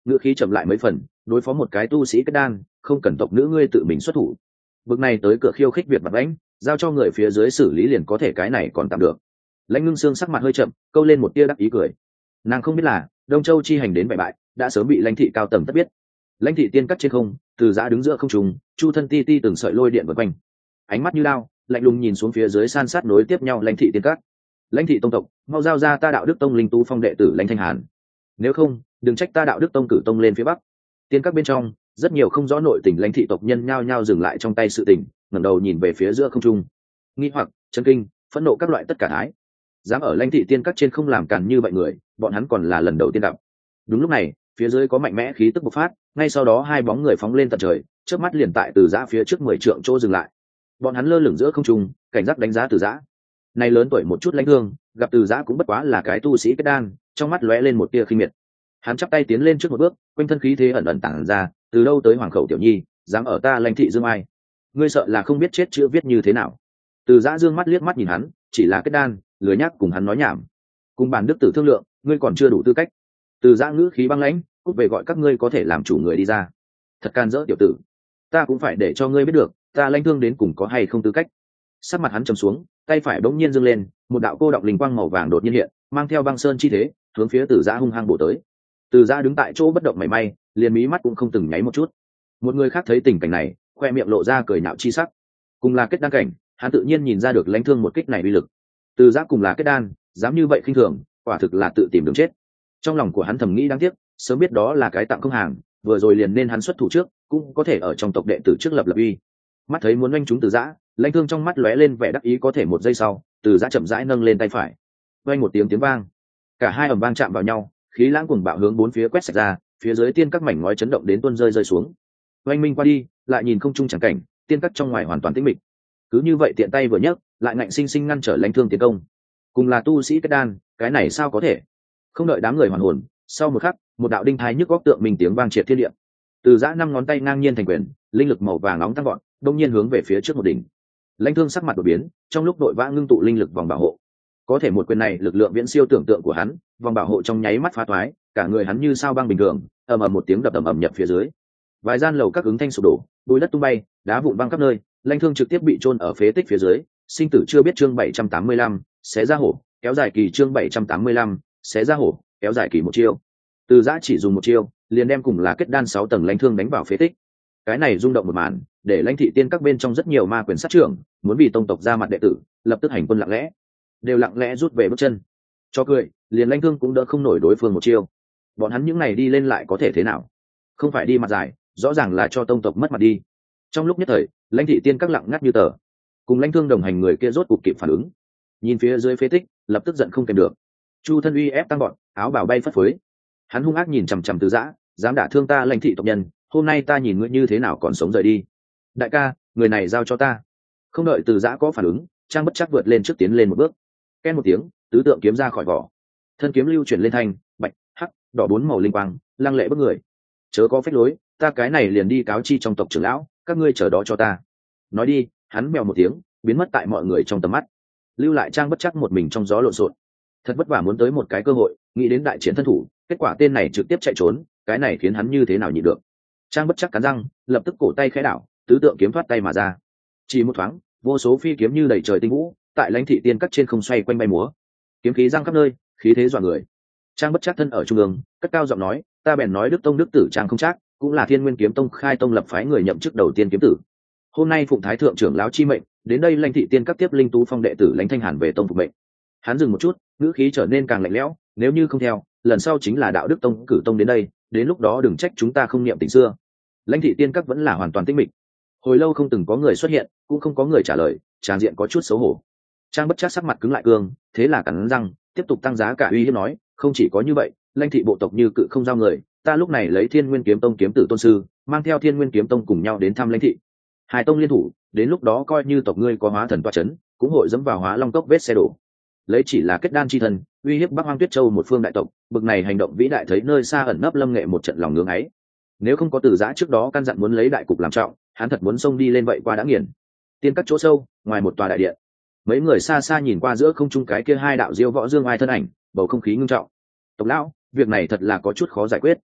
ngữ khí chậm lại mấy phần, đối phó một cái tu sĩ kết đan không cần tộc nữ ngươi tự mình xuất thủ. Bực này tới cửa khiêu khích việc mặt lãnh, giao cho người phía dưới xử lý liền có thể, cái này còn tạm được. Lãnh Ngưng Sương sắc mặt hơi chậm, câu lên một tia đắc ý cười. Nàng không biết là Đông Châu chi hành đến bại bại đã sớm bị lãnh thị cao tầng tất biết. Lãnh thị tiên cắt trên không, Từ Giã đứng giữa không trung, chu thân ti ti từng sợi lôi điện vần quanh, ánh mắt như lao lạnh lùng nhìn xuống phía dưới san sát nối tiếp nhau lãnh thị tiên cắt. Lãnh thị tông tộc, mau giao ra ta Đạo Đức Tông linh tú phong đệ tử Lãnh Thanh Hàn, nếu không đừng trách ta Đạo Đức Tông cử tông lên phía bắc. Tiên các bên trong rất nhiều không rõ nội tình lãnh thị tộc nhân nhao nhao dừng lại trong tay sự tình, ngẩng đầu nhìn về phía giữa không trung, nghi hoặc, chấn kinh, phẫn nộ các loại tất cả thái. Dám ở lãnh thị tiên các trên không làm càn như vậy người, bọn hắn còn là lần đầu tiên gặp. Đúng lúc này, phía dưới có mạnh mẽ khí tức bộc phát, ngay sau đó hai bóng người phóng lên tận trời, trước mắt liền tại Từ Giã phía trước mười trượng chỗ dừng lại. Bọn hắn lơ lửng giữa không trung, cảnh giác đánh giá Từ Giã. Này lớn tuổi một chút lãnh thương, gặp Từ Giã cũng bất quá là cái tu sĩ kết đan, trong mắt lóe lên một tia khinh miệt. Hắn chắp tay tiến lên trước một bước, quanh thân khí thế ẩn ẩn tản ra, từ đâu tới hoàng khẩu tiểu nhi, dám ở ta lãnh thị dương ai? Ngươi sợ là không biết chết chữ viết như thế nào. Từ Giã dương mắt liếc mắt nhìn hắn, chỉ là kết đan, lười nhắc cùng hắn nói nhảm. Cùng bản đức tử thương lượng, ngươi còn chưa đủ tư cách. Từ Giã ngữ khí băng lãnh, cút về gọi các ngươi có thể làm chủ người đi ra. Thật can dỡ tiểu tử, ta cũng phải để cho ngươi biết được, ta lãnh thương đến cùng có hay không tư cách. Sắc mặt hắn trầm xuống, tay phải bỗng nhiên giương lên, một đạo cô đọng linh quang màu vàng đột nhiên hiện, mang theo băng sơn chi thế, hướng phía Từ Giã hung hăng bổ tới. Từ Giã đứng tại chỗ bất động mảy may, liền mí mắt cũng không từng nháy một chút. Một người khác thấy tình cảnh này, khoe miệng lộ ra cười nhạo chi sắc. Cùng là kết đan cảnh, hắn tự nhiên nhìn ra được lãnh thương một kích này uy lực. Từ Giã cùng là kết đan, dám như vậy khinh thường, quả thực là tự tìm đường chết. Trong lòng của hắn thầm nghĩ đáng tiếc, sớm biết đó là cái tặng không hàng, vừa rồi liền nên hắn xuất thủ trước, cũng có thể ở trong tộc đệ tử trước lập lập uy. Mắt thấy muốn oanh chúng Từ Giã, lãnh thương trong mắt lóe lên vẻ đắc ý, có thể một giây sau, Từ Giã chậm rãi nâng lên tay phải, oanh một tiếng tiếng vang, cả hai ầm vang chạm vào nhau, khí lãng cuồng bạo hướng bốn phía quét sạch ra, phía dưới tiên các mảnh ngói chấn động đến tuôn rơi rơi xuống. Oanh minh qua đi, lại nhìn không trung chẳng cảnh, tiên các trong ngoài hoàn toàn tĩnh mịch. Cứ như vậy tiện tay vừa nhấc, lại ngạnh sinh sinh ngăn trở lãnh thương tiến công. Cùng là tu sĩ kết đan, cái này sao có thể? Không đợi đám người hoàn hồn, sau một khắc, một đạo đinh thái nhức góc tượng minh tiếng vang triệt thiên địa. Từ Giã năm ngón tay ngang nhiên thành quyền, linh lực màu vàng nóng tăng vọt, đông nhiên hướng về phía trước một đỉnh. Lãnh thương sắc mặt đổi biến, trong lúc đội vã ngưng tụ linh lực vòng bảo hộ. Có thể một quyền này lực lượng viễn siêu tưởng tượng của hắn, vòng bảo hộ trong nháy mắt phá toái, cả người hắn như sao băng bình thường, ầm ầm một tiếng đập ầm ầm nhập phía dưới. Vài gian lầu các ứng thanh sụp đổ, bụi đất tung bay, đá vụn văng khắp nơi, lãnh thương trực tiếp bị chôn ở phế tích phía dưới. Sinh tử chưa biết chương bảy trăm tám mươi lăm, xé ra hổ, kéo dài kỳ chương bảy trăm tám mươi lăm, xé ra hổ, kéo dài kỳ một chiêu. Từ Giã chỉ dùng một chiêu, liền đem cùng là kết đan sáu tầng lãnh thương đánh vào phế tích. Cái này rung động một màn, để lãnh thị tiên các bên trong rất nhiều ma quyền sát trưởng, muốn vì tông tộc ra mặt đệ tử, lập tức hành quân lặng lẽ, đều lặng lẽ rút về bước chân. Cho cười, liền lãnh thương cũng đỡ không nổi đối phương một chiêu. Bọn hắn những này đi lên lại có thể thế nào? Không phải đi mặt dài, rõ ràng là cho tông tộc mất mặt đi. Trong lúc nhất thời, lãnh thị tiên các lặng ngắt như tờ. Cùng lãnh thương đồng hành người kia rốt cục kịp phản ứng, nhìn phía dưới phế tích, lập tức giận không kèm được. Chu thân uy ép tăng bọn, áo bào bay phất phới. Hắn hung ác nhìn chằm chằm Từ Giã, dám đả thương ta lãnh thị tộc nhân, hôm nay ta nhìn ngươi như thế nào còn sống rời đi. Đại ca, người này giao cho ta. Không đợi Từ Giã có phản ứng, Trang Bất Trắc vượt lên trước tiến lên một bước, ken một tiếng, tứ tượng kiếm ra khỏi vỏ, thân kiếm lưu chuyển lên thanh bạch hắc đỏ bốn màu linh quang, lăng lệ bức người. Chớ có phép lối, ta cái này liền đi cáo chi trong tộc trưởng lão, các ngươi chờ đó cho ta. Nói đi, hắn mèo một tiếng, biến mất tại mọi người trong tầm mắt, lưu lại Trang Bất Trắc một mình trong gió lộn xộn. Thật vất vả muốn tới một cái cơ hội, nghĩ đến đại chiến thân thủ, kết quả tên này trực tiếp chạy trốn, cái này khiến hắn như thế nào nhịn được. Trang Bất Trắc cắn răng, lập tức cổ tay khẽ đảo, tứ tượng kiếm thoát tay mà ra. Chỉ một thoáng, vô số phi kiếm như đầy trời tinh vũ, tại lãnh thị tiên các trên không xoay quanh bay múa, kiếm khí giăng khắp nơi, khí thế dọa người. Trang Bất Trắc thân ở trung ương, cất cao giọng nói, ta bèn nói Đức Tông Đức tử Trang không chắc, cũng là Thiên Nguyên Kiếm Tông khai tông lập phái người nhậm chức đầu tiên kiếm tử. Hôm nay phụng thái thượng trưởng lão chi mệnh, đến đây lãnh thị tiên các tiếp linh tú phong đệ tử Lãnh Thanh Hàn về tông phục mệnh. Hắn dừng một chút, ngữ khí trở nên càng lạnh lẽo, nếu như không theo, lần sau chính là Đạo Đức Tông cử tông đến đây, đến lúc đó đừng trách chúng ta không niệm tình xưa. Lãnh thị tiên các vẫn là hoàn toàn tĩnh mịch, hồi lâu không từng có người xuất hiện, cũng không có người trả lời, tràng diện có chút xấu hổ. Trang Bất Trắc sắc mặt cứng lại cương, thế là cắn răng tiếp tục tăng giá cả uy hiếp nói, không chỉ có như vậy, lãnh thị bộ tộc như cự không giao người, ta lúc này lấy Thiên Nguyên Kiếm Tông kiếm tử tôn sư, mang theo Thiên Nguyên Kiếm Tông cùng nhau đến thăm lãnh thị. Hai tông liên thủ, đến lúc đó coi như tộc ngươi có hóa thần toa chấn, cũng hội dẫm vào Hóa Long cốc vết xe đổ. Lấy chỉ là kết đan chi thần, uy hiếp Bắc Hoang Tuyết Châu một phương đại tộc, bực này hành động vĩ đại thấy nơi xa ẩn nấp Lâm Nghệ một trận lòng ngưỡng ấy. Nếu không có Từ Giã trước đó căn dặn muốn lấy đại cục làm trọng, hắn thật muốn xông đi lên vậy qua đã nghiền. Tiên các chỗ sâu, ngoài một tòa đại điện, mấy người xa xa nhìn qua giữa không trung cái kia hai đạo diêu võ dương ai thân ảnh, bầu không khí ngưng trọng. Tộc lão, việc này thật là có chút khó giải quyết.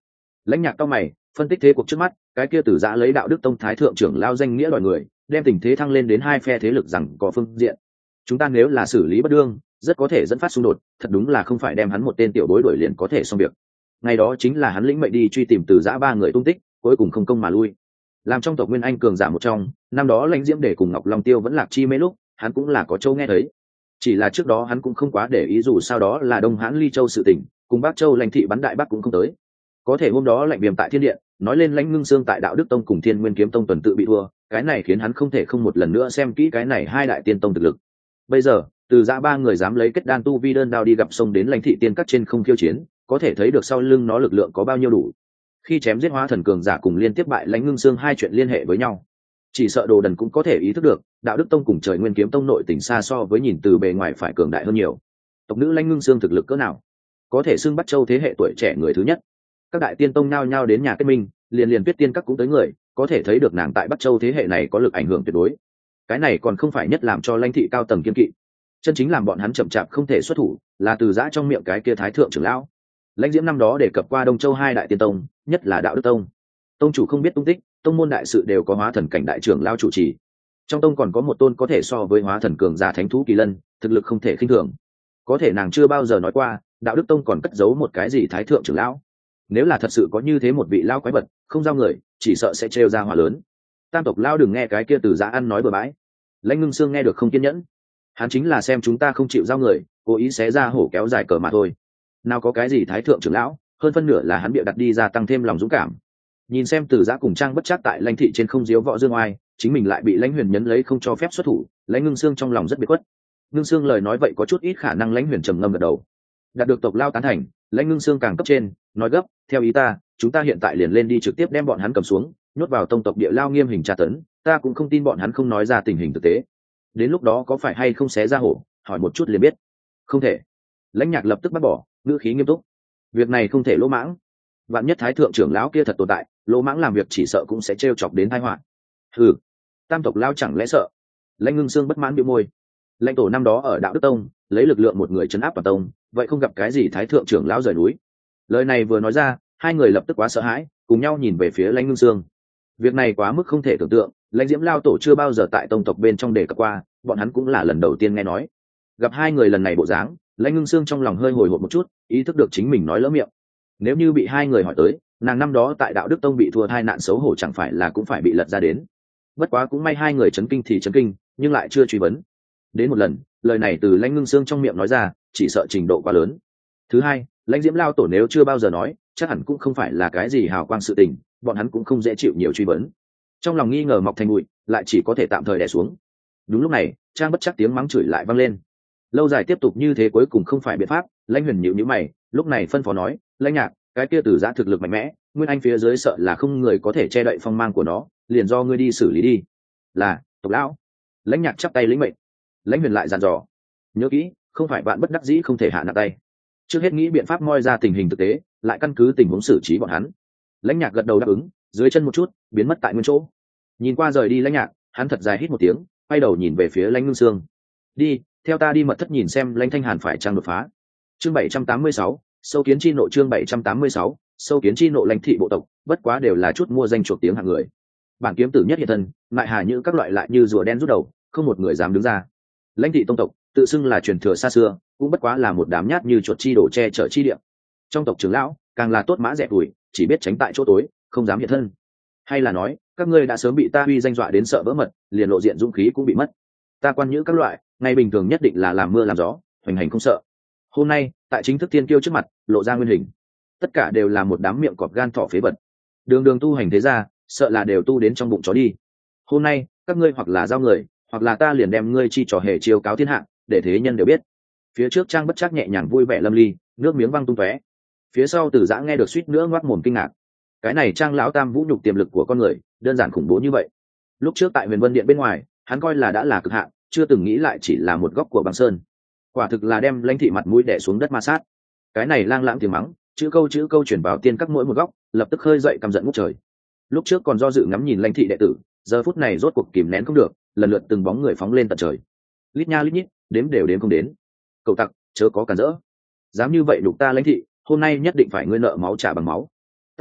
Lãnh Nhạc cao mày phân tích thế cuộc trước mắt, cái kia Tử Giã lấy Đạo Đức Tông thái thượng trưởng lao danh nghĩa đòi người, đem tình thế thăng lên đến hai phe thế lực rằng có phương diện. Chúng ta nếu là xử lý bất đương, rất có thể dẫn phát xung đột, thật đúng là không phải đem hắn một tên tiểu bối đuổi liền có thể xong việc. Ngày đó chính là hắn lĩnh mệnh đi truy tìm Tử Giã ba người tung tích, cuối cùng không công mà lui. Làm trong tộc Nguyên Anh cường giả một trong, năm đó Lãnh Diễm để cùng Ngọc Long Tiêu vẫn lạc chi mấy lúc, hắn cũng là có châu nghe thấy. Chỉ là trước đó hắn cũng không quá để ý, dù sao đó là Đông Hán Ly Châu sự tình, cùng Bắc Châu lãnh thị bắn đại bắc cũng không tới. Có thể hôm đó lạnh viêm tại thiên điện nói lên Lãnh Ngưng Xương tại Đạo Đức Tông cùng Thiên Nguyên Kiếm Tông tuần tự bị thua, cái này khiến hắn không thể không một lần nữa xem kỹ cái này hai đại tiên tông thực lực. Bây giờ Từ Giã ba người dám lấy kết đan tu vi đơn đao đi gặp sông đến lãnh thị tiên các trên không khiêu chiến, có thể thấy được sau lưng nó lực lượng có bao nhiêu đủ. Khi chém giết hóa thần cường giả cùng liên tiếp bại Lãnh Ngưng Xương hai chuyện liên hệ với nhau, chỉ sợ Đồ Đần cũng có thể ý thức được Đạo Đức Tông cùng Trời Nguyên Kiếm Tông nội tình xa so với nhìn từ bề ngoài phải cường đại hơn nhiều. Tộc nữ Lãnh Ngưng Xương thực lực cỡ nào, có thể xưng Bắc Châu thế hệ tuổi trẻ người thứ nhất. Các đại tiên tông nhao nhao đến nhà kết minh, liền liền Tuyết Tiên các cũng tới người, có thể thấy được nàng tại Bắc Châu thế hệ này có lực ảnh hưởng tuyệt đối. Cái này còn không phải nhất làm cho lãnh thị cao tầng kiên kỵ, chân chính làm bọn hắn chậm chạp không thể xuất thủ là Từ Giã trong miệng cái kia thái thượng trưởng lão. Lãnh Diễm năm đó đề cập qua Đông Châu hai đại tiên tông, nhất là Đạo Đức Tông, tông chủ không biết tung tích, tông môn đại sự đều có hóa thần cảnh đại trưởng lão chủ trì. Trong tông còn có một tôn có thể so với hóa thần cường giả thánh thú kỳ lân, thực lực không thể khinh thường. Có thể nàng chưa bao giờ nói qua Đạo Đức Tông còn cất giấu một cái gì thái thượng trưởng lão. Nếu là thật sự có như thế một vị lão quái vật không giao người, chỉ sợ sẽ trêu ra hỏa lớn. Tam tộc lão đừng nghe cái kia Từ Giã ăn nói bừa bãi. Lãnh Ngưng Xương nghe được không kiên nhẫn, hắn chính là xem chúng ta không chịu giao người, cố ý xé ra hổ kéo dài cờ mà thôi. Nào có cái gì thái thượng trưởng lão, hơn phân nửa là hắn bịa đặt đi ra tăng thêm lòng dũng cảm. Nhìn xem Từ Giã cùng Trang bất chắc tại lãnh thị trên không diếu võ dương oai, chính mình lại bị Lãnh Huyền nhấn lấy không cho phép xuất thủ, Lãnh Ngưng Xương trong lòng rất biệt khuất. Ngưng Xương lời nói vậy có chút ít khả năng Lãnh Huyền trầm ngâm gật đầu. Đạt được tộc lao tán thành, Lãnh Ngưng Xương càng cấp trên nói gấp, theo ý ta, chúng ta hiện tại liền lên đi trực tiếp đem bọn hắn cầm xuống, nhốt vào tông tộc địa lao nghiêm hình tra tấn, ta cũng không tin bọn hắn không nói ra tình hình thực tế. Đến lúc đó có phải hay không xé ra hổ, hỏi một chút liền biết. Không thể. Lãnh Nhạc lập tức bác bỏ, ngữ khí nghiêm túc. Việc này không thể lỗ mãng. Vạn nhất thái thượng trưởng lão kia thật tồn tại, lỗ mãng làm việc chỉ sợ cũng sẽ trêu chọc đến tai họa. Hừ, tam tộc lao chẳng lẽ sợ? Lãnh Ngưng Xương bất mãn bĩu môi. Lãnh tổ năm đó ở Đạo Đức Tông lấy lực lượng một người trấn áp vào tông, vậy không gặp cái gì thái thượng trưởng lão rời núi. Lời này vừa nói ra, hai người lập tức quá sợ hãi, cùng nhau nhìn về phía Lãnh Ngưng Xương. Việc này quá mức không thể tưởng tượng, Lãnh Diễm lao tổ chưa bao giờ tại tông tộc bên trong đề cập qua, bọn hắn cũng là lần đầu tiên nghe nói. Gặp hai người lần này bộ dáng, Lãnh Ngưng Xương trong lòng hơi hồi hộp một chút, ý thức được chính mình nói lỡ miệng. Nếu như bị hai người hỏi tới, nàng năm đó tại Đạo Đức Tông bị thua tai nạn xấu hổ chẳng phải là cũng phải bị lật ra đến. Bất quá cũng may hai người chấn kinh thì chấn kinh, nhưng lại chưa truy vấn. Đến một lần, lời này từ Lãnh Ngưng Xương trong miệng nói ra, chỉ sợ trình độ quá lớn. Thứ hai, Lãnh Diễm lao tổ nếu chưa bao giờ nói, chắc hẳn cũng không phải là cái gì hào quang sự tình, bọn hắn cũng không dễ chịu nhiều truy vấn. Trong lòng nghi ngờ mọc thành bụi, lại chỉ có thể tạm thời đè xuống. Đúng lúc này, Trang bất chắc tiếng mắng chửi lại vang lên. Lâu dài tiếp tục như thế cuối cùng không phải biện pháp, Lãnh Huyền nhíu nhíu mày, lúc này phân phó nói, Lãnh Nhạc, cái kia Từ Giã thực lực mạnh mẽ, Nguyên Anh phía dưới sợ là không người có thể che đậy phong mang của nó, liền do ngươi đi xử lý đi. Là, tộc lão. Lãnh Nhạc chắp tay lĩnh mệnh. Lãnh Huyền lại dặn dò, nhớ kỹ, không phải bạn bất đắc dĩ không thể hạ nặng tay. Trước hết nghĩ biện pháp moi ra tình hình thực tế, lại căn cứ tình huống xử trí bọn hắn. Lãnh Nhạc gật đầu đáp ứng, dưới chân một chút, biến mất tại nguyên chỗ. Nhìn qua rời đi Lãnh Nhạc, hắn thật dài hít một tiếng, quay đầu nhìn về phía Lãnh Ngưng Xương. Đi, theo ta đi mật thất nhìn xem Lãnh Thanh Hàn phải trang đột phá. Chương bảy trăm tám mươi sáu, sâu kiến chi nộ. Chương bảy trăm tám mươi sáu, sâu kiến chi nộ. Lãnh thị bộ tộc, bất quá đều là chút mua danh chuộc tiếng hạng người. Bản kiếm tử nhất hiện thân, lại hà như các loại lại như rùa đen rút đầu, không một người dám đứng ra. Lãnh thị tông tộc, tự xưng là truyền thừa xa xưa, cũng bất quá là một đám nhát như chuột chi đổ che chở chi địa. Trong tộc trưởng lão, càng là tốt mã rẻ tuổi, chỉ biết tránh tại chỗ tối, không dám hiện thân. Hay là nói, các ngươi đã sớm bị ta uy danh dọa đến sợ vỡ mật, liền lộ diện dũng khí cũng bị mất. Ta quan nhữ các loại, ngày bình thường nhất định là làm mưa làm gió, hoành hành không sợ. Hôm nay, tại chính thức thiên kiêu trước mặt, lộ ra nguyên hình. Tất cả đều là một đám miệng cọp gan thỏ phế vật. Đường đường tu hành thế ra, sợ là đều tu đến trong bụng chó đi. Hôm nay, các ngươi hoặc là giao người, hoặc là ta liền đem ngươi chi trò hề chiêu cáo thiên hạ, để thế nhân đều biết. Phía trước Trang bất chắc nhẹ nhàng vui vẻ lâm ly, nước miếng văng tung tóe. Phía sau Từ Giã nghe được suýt nữa ngoác mồm kinh ngạc. Cái này Trang lão tam vũ nhục tiềm lực của con người, đơn giản khủng bố như vậy. Lúc trước tại Huyền Vân Điện bên ngoài, hắn coi là đã là cực hạn, chưa từng nghĩ lại chỉ là một góc của băng sơn. Quả thực là đem Lãnh thị mặt mũi đè xuống đất ma sát. Cái này lang lãng tiếng mắng, chữ câu chữ câu chuyển vào tiên các mỗi một góc, lập tức khơi dậy căm giận ngút trời. Lúc trước còn do dự ngắm nhìn Lãnh thị đệ tử, giờ phút này rốt cuộc kìm nén không được, lần lượt từng bóng người phóng lên tận trời. Lít nha lít nhít, đếm đều đếm không đến. Cậu tặc, chớ có cản rỡ. Dám như vậy đục ta Lãnh thị, hôm nay nhất định phải ngươi nợ máu trả bằng máu.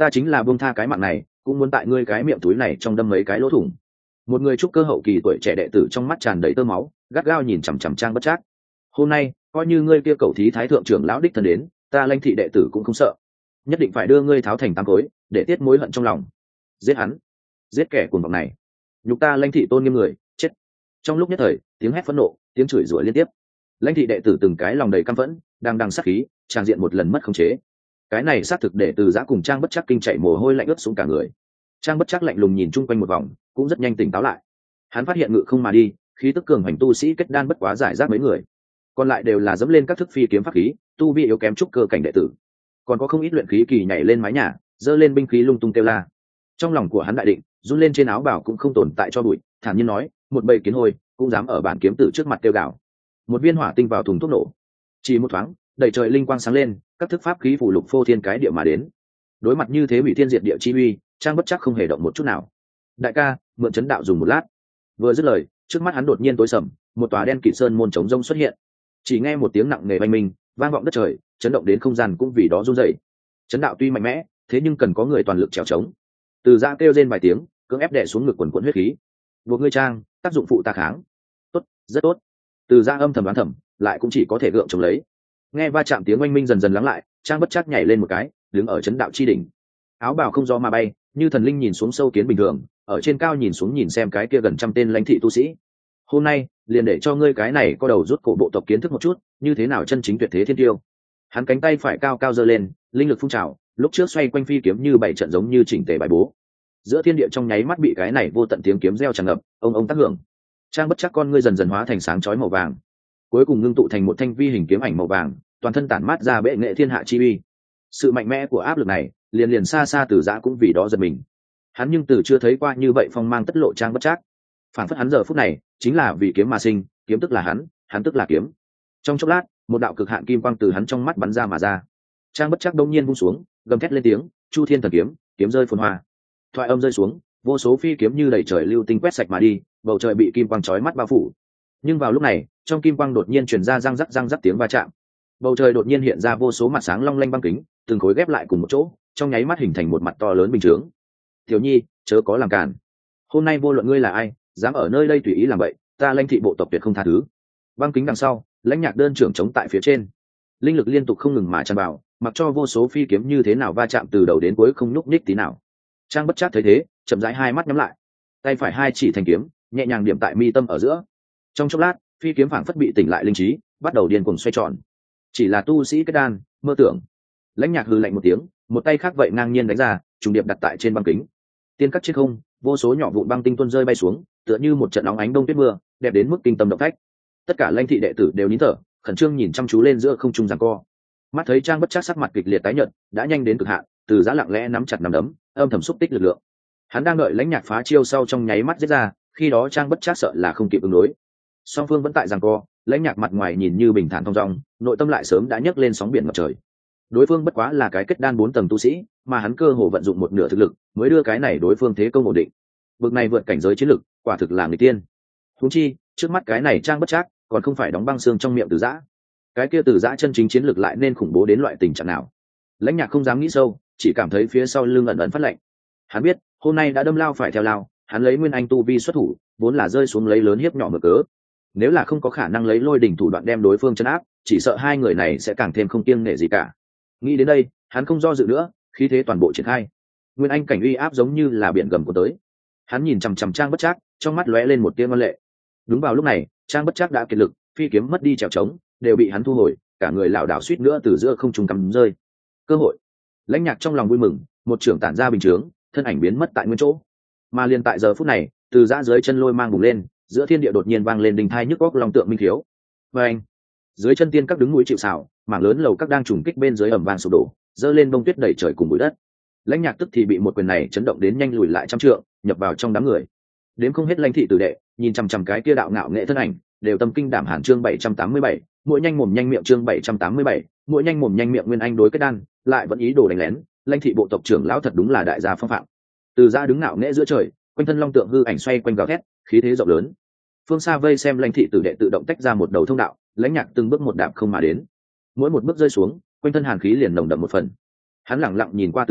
ta chính là buông tha cái mạng này cũng muốn tại ngươi cái miệng túi này trong đâm mấy cái lỗ thủng. Một người trúc cơ hậu kỳ tuổi trẻ đệ tử trong mắt tràn đầy tơ máu, gắt gao nhìn chằm chằm Trang Bất Trác. Hôm nay coi như ngươi kia cầu thí thái thượng trưởng lão đích thân đến, ta Lãnh thị đệ tử cũng không sợ, nhất định phải đưa ngươi tháo thành tám khối để tiết mối hận trong lòng. Giết hắn, giết kẻ cuồng vọng này, nhục ta Lãnh thị tôn nghiêm người, chết. Trong lúc nhất thời, tiếng hét phẫn nộ, tiếng chửi rủa liên tiếp. Lãnh thị đệ tử từng cái lòng đầy căm phẫn, đang đang sát khí, tràn diện một lần mất khống chế. Cái này xác thực để Từ Giã cùng Trang Bất Trác kinh chạy mồ hôi lạnh ướt xuống cả người. Trang Bất Trác lạnh lùng nhìn chung quanh một vòng, cũng rất nhanh tỉnh táo lại. Hắn phát hiện ngự không mà đi, khí tức cường hành tu sĩ kết đan bất quá giải rác mấy người, còn lại đều là dẫm lên các thức phi kiếm pháp khí, tu vi yếu kém trúc cơ cảnh đệ tử. Còn có không ít luyện khí kỳ nhảy lên mái nhà, giơ lên binh khí lung tung kêu la. Trong lòng của hắn đại định, run lên trên áo bào cũng không tồn tại cho bụi, thản nhiên nói, một bầy kiến hôi cũng dám ở bản kiếm tử trước mặt kêu gào. Một viên hỏa tinh vào thùng thuốc nổ, chỉ một thoáng, đầy trời linh quang sáng lên, các thức pháp khí phủ lục phô thiên cái địa mà đến. Đối mặt như thế hủy thiên diệt địa chi uy, Trang Bất Trác không hề động một chút nào. Đại ca, mượn chấn đạo dùng một lát. Vừa dứt lời, trước mắt hắn đột nhiên tối sầm, một tòa đen kịt sơn môn trống rông xuất hiện. Chỉ nghe một tiếng nặng nề oanh minh, vang vọng đất trời, chấn động đến không gian cũng vì đó run rẩy. Chấn đạo tuy mạnh mẽ, thế nhưng cần có người toàn lực trèo trống. Từ Giã kêu rên vài tiếng, cưỡng ép đè xuống ngực quần quần huyết khí. Buộc ngươi Trang, tác dụng phụ ta kháng. Tốt, rất tốt. Từ Giã âm thầm đoán thầm, lại cũng chỉ có thể gượng chống lấy. Nghe va chạm tiếng oanh minh dần dần lắng lại, Trang Bất Trác nhảy lên một cái, đứng ở chấn đạo chi đỉnh. Áo bào không gió mà bay, như thần linh nhìn xuống sâu kiến bình thường, ở trên cao nhìn xuống nhìn xem cái kia gần trăm tên lãnh thị tu sĩ. Hôm nay liền để cho ngươi cái này có đầu rút cổ bộ tộc kiến thức một chút như thế nào chân chính tuyệt thế thiên tiêu. Hắn cánh tay phải cao cao giơ lên, linh lực phun trào, lúc trước xoay quanh phi kiếm như bảy trận giống như chỉnh tề bài bố. Giữa thiên địa trong nháy mắt bị cái này vô tận tiếng kiếm reo tràn ngập, ông ông tác hưởng. Trang Bất Trác con ngươi dần dần hóa thành sáng chói màu vàng, cuối cùng ngưng tụ thành một thanh vi hình kiếm ảnh màu vàng, toàn thân tản mát ra bệ nghệ thiên hạ chi uy. Sự mạnh mẽ của áp lực này, liền liền xa xa Từ Giã cũng vì đó giật mình. Hắn nhưng từ chưa thấy qua như vậy phong mang tất lộ Trang Bất Trác. Phản phất hắn giờ phút này chính là vì kiếm mà sinh, kiếm tức là hắn, hắn tức là kiếm. Trong chốc lát, một đạo cực hạn kim quang từ hắn trong mắt bắn ra mà ra. Trang Bất Trác đông nhiên vung xuống, gầm thét lên tiếng, Chu Thiên Thần Kiếm, kiếm rơi phồn hoa. Thoại âm rơi xuống, vô số phi kiếm như đầy trời lưu tinh quét sạch mà đi, bầu trời bị kim quang chói mắt bao phủ. Nhưng vào lúc này, trong kim quang đột nhiên truyền ra răng rắc răng rắc tiếng va chạm. Bầu trời đột nhiên hiện ra vô số mặt sáng long lanh băng kính, từng khối ghép lại cùng một chỗ, trong nháy mắt hình thành một mặt to lớn bình chướng. Tiểu Nhi, chớ có làm cản. Hôm nay vô luận ngươi là ai, dám ở nơi đây tùy ý làm vậy, ta Lãnh thị bộ tộc tuyệt không tha thứ. Băng kính đằng sau, Lãnh Nhạc đơn trưởng chống tại phía trên, linh lực liên tục không ngừng mà tràn vào, mặc cho vô số phi kiếm như thế nào va chạm từ đầu đến cuối không nhúc nhích tí nào. Trang Bất Trác thấy thế, chậm rãi hai mắt nhắm lại, tay phải hai chỉ thành kiếm, nhẹ nhàng điểm tại mi tâm ở giữa. Trong chốc lát, phi kiếm phảng phất bị tỉnh lại linh trí, bắt đầu điên cuồng xoay tròn. Chỉ là tu sĩ kết đan, mơ tưởng. Lãnh Nhạc hừ lạnh một tiếng, một tay khác vậy ngang nhiên đánh ra, trùng điệp đặt tại trên băng kính. Tiên cắt trên không, vô số nhỏ vụn băng tinh tuôn rơi bay xuống, tựa như một trận óng ánh đông tuyết mưa, đẹp đến mức kinh tâm động phách. Tất cả Lãnh thị đệ tử đều nín thở, khẩn trương nhìn chăm chú lên giữa không trung giằng co. Mắt thấy Trang Bất Trác sắc mặt kịch liệt tái nhợt, đã nhanh đến cực hạn, Từ Giã lặng lẽ nắm chặt nắm đấm, âm thầm xúc tích lực lượng. Hắn đang đợi Lãnh Nhạc phá chiêu sau trong nháy mắt giết ra, khi đó Trang Bất Trác sợ là không kịp ứng đối. Song phương vẫn tại giằng co, Lãnh Nhạc mặt ngoài nhìn như bình thản thong dong, nội tâm lại sớm đã nhấc lên sóng biển ngập trời. Đối phương bất quá là cái kết đan bốn tầng tu sĩ, mà hắn cơ hồ vận dụng một nửa thực lực mới đưa cái này đối phương thế công ổn định. Vực này vượt cảnh giới chiến lực, quả thực là người tiên. Huống chi, trước mắt cái này Trang Bất Trác, còn không phải đóng băng xương trong miệng Từ Giã. Cái kia Từ Giã chân chính chiến lực lại nên khủng bố đến loại tình trạng nào? Lãnh Nhạc không dám nghĩ sâu, chỉ cảm thấy phía sau lưng ẩn ẩn phát lạnh. Hắn biết, hôm nay đã đâm lao phải theo lao, hắn lấy nguyên anh tu vi xuất thủ, vốn là rơi xuống lấy lớn hiếp nhỏ mở cớ. Nếu là không có khả năng lấy lôi đỉnh thủ đoạn đem đối phương trấn áp, chỉ sợ hai người này sẽ càng thêm không kiêng nể gì cả. Nghĩ đến đây, hắn không do dự nữa, khí thế toàn bộ triển khai. Nguyên anh cảnh uy áp giống như là biển gầm của tới. Hắn nhìn chằm chằm Trang Bất Trác, trong mắt lóe lên một tia ngoan lệ. Đúng vào lúc này, Trang Bất Trác đã kiệt lực, phi kiếm mất đi trèo trống, đều bị hắn thu hồi, cả người lảo đảo suýt nữa từ giữa không trung cắm rơi. Cơ hội. Lãnh Nhạc trong lòng vui mừng, một trường tản ra bình chướng, thân ảnh biến mất tại nguyên chỗ. Mà liền tại giờ phút này, Từ Giã dưới chân lôi mang bùng lên, giữa thiên địa đột nhiên vang lên đình thai nhức óc long tượng minh thiếu. Và anh, dưới chân tiên các đứng núi chịu sào, mảng lớn lầu các đang trùng kích bên dưới ẩm vang sụp đổ, dơ lên bông tuyết đầy trời cùng bụi đất. Lãnh Nhạc tức thì bị một quyền này chấn động đến nhanh lùi lại trăm trượng, nhập vào trong đám người. Đến không hết lãnh thị tử đệ, nhìn chằm chằm cái kia đạo ngạo nghệ thân ảnh, đều tâm kinh đảm hàn chương bảy trăm tám mươi bảy, mỗi nhanh mồm nhanh miệng chương bảy trăm tám mươi bảy, mỗi nhanh mồm nhanh miệng nguyên anh đối kết đan, lại vẫn ý đồ đánh lén, lãnh thị bộ tộc trưởng lão thật đúng là đại gia phong phạm. Từ Giã đứng ngạo nghễ giữa trời, quanh thân long tượng hư ảnh xoay quanh gào thét, khí thế rộng lớn. Phương xa vây xem lãnh thị tử đệ tự động tách ra một đầu thông đạo, Lãnh Nhạc từng bước một đạp không mà đến. Mỗi một bước rơi xuống, quanh thân hàn khí liền nồng đậm một phần. Hắn lẳng lặng nhìn qua Từ Giã,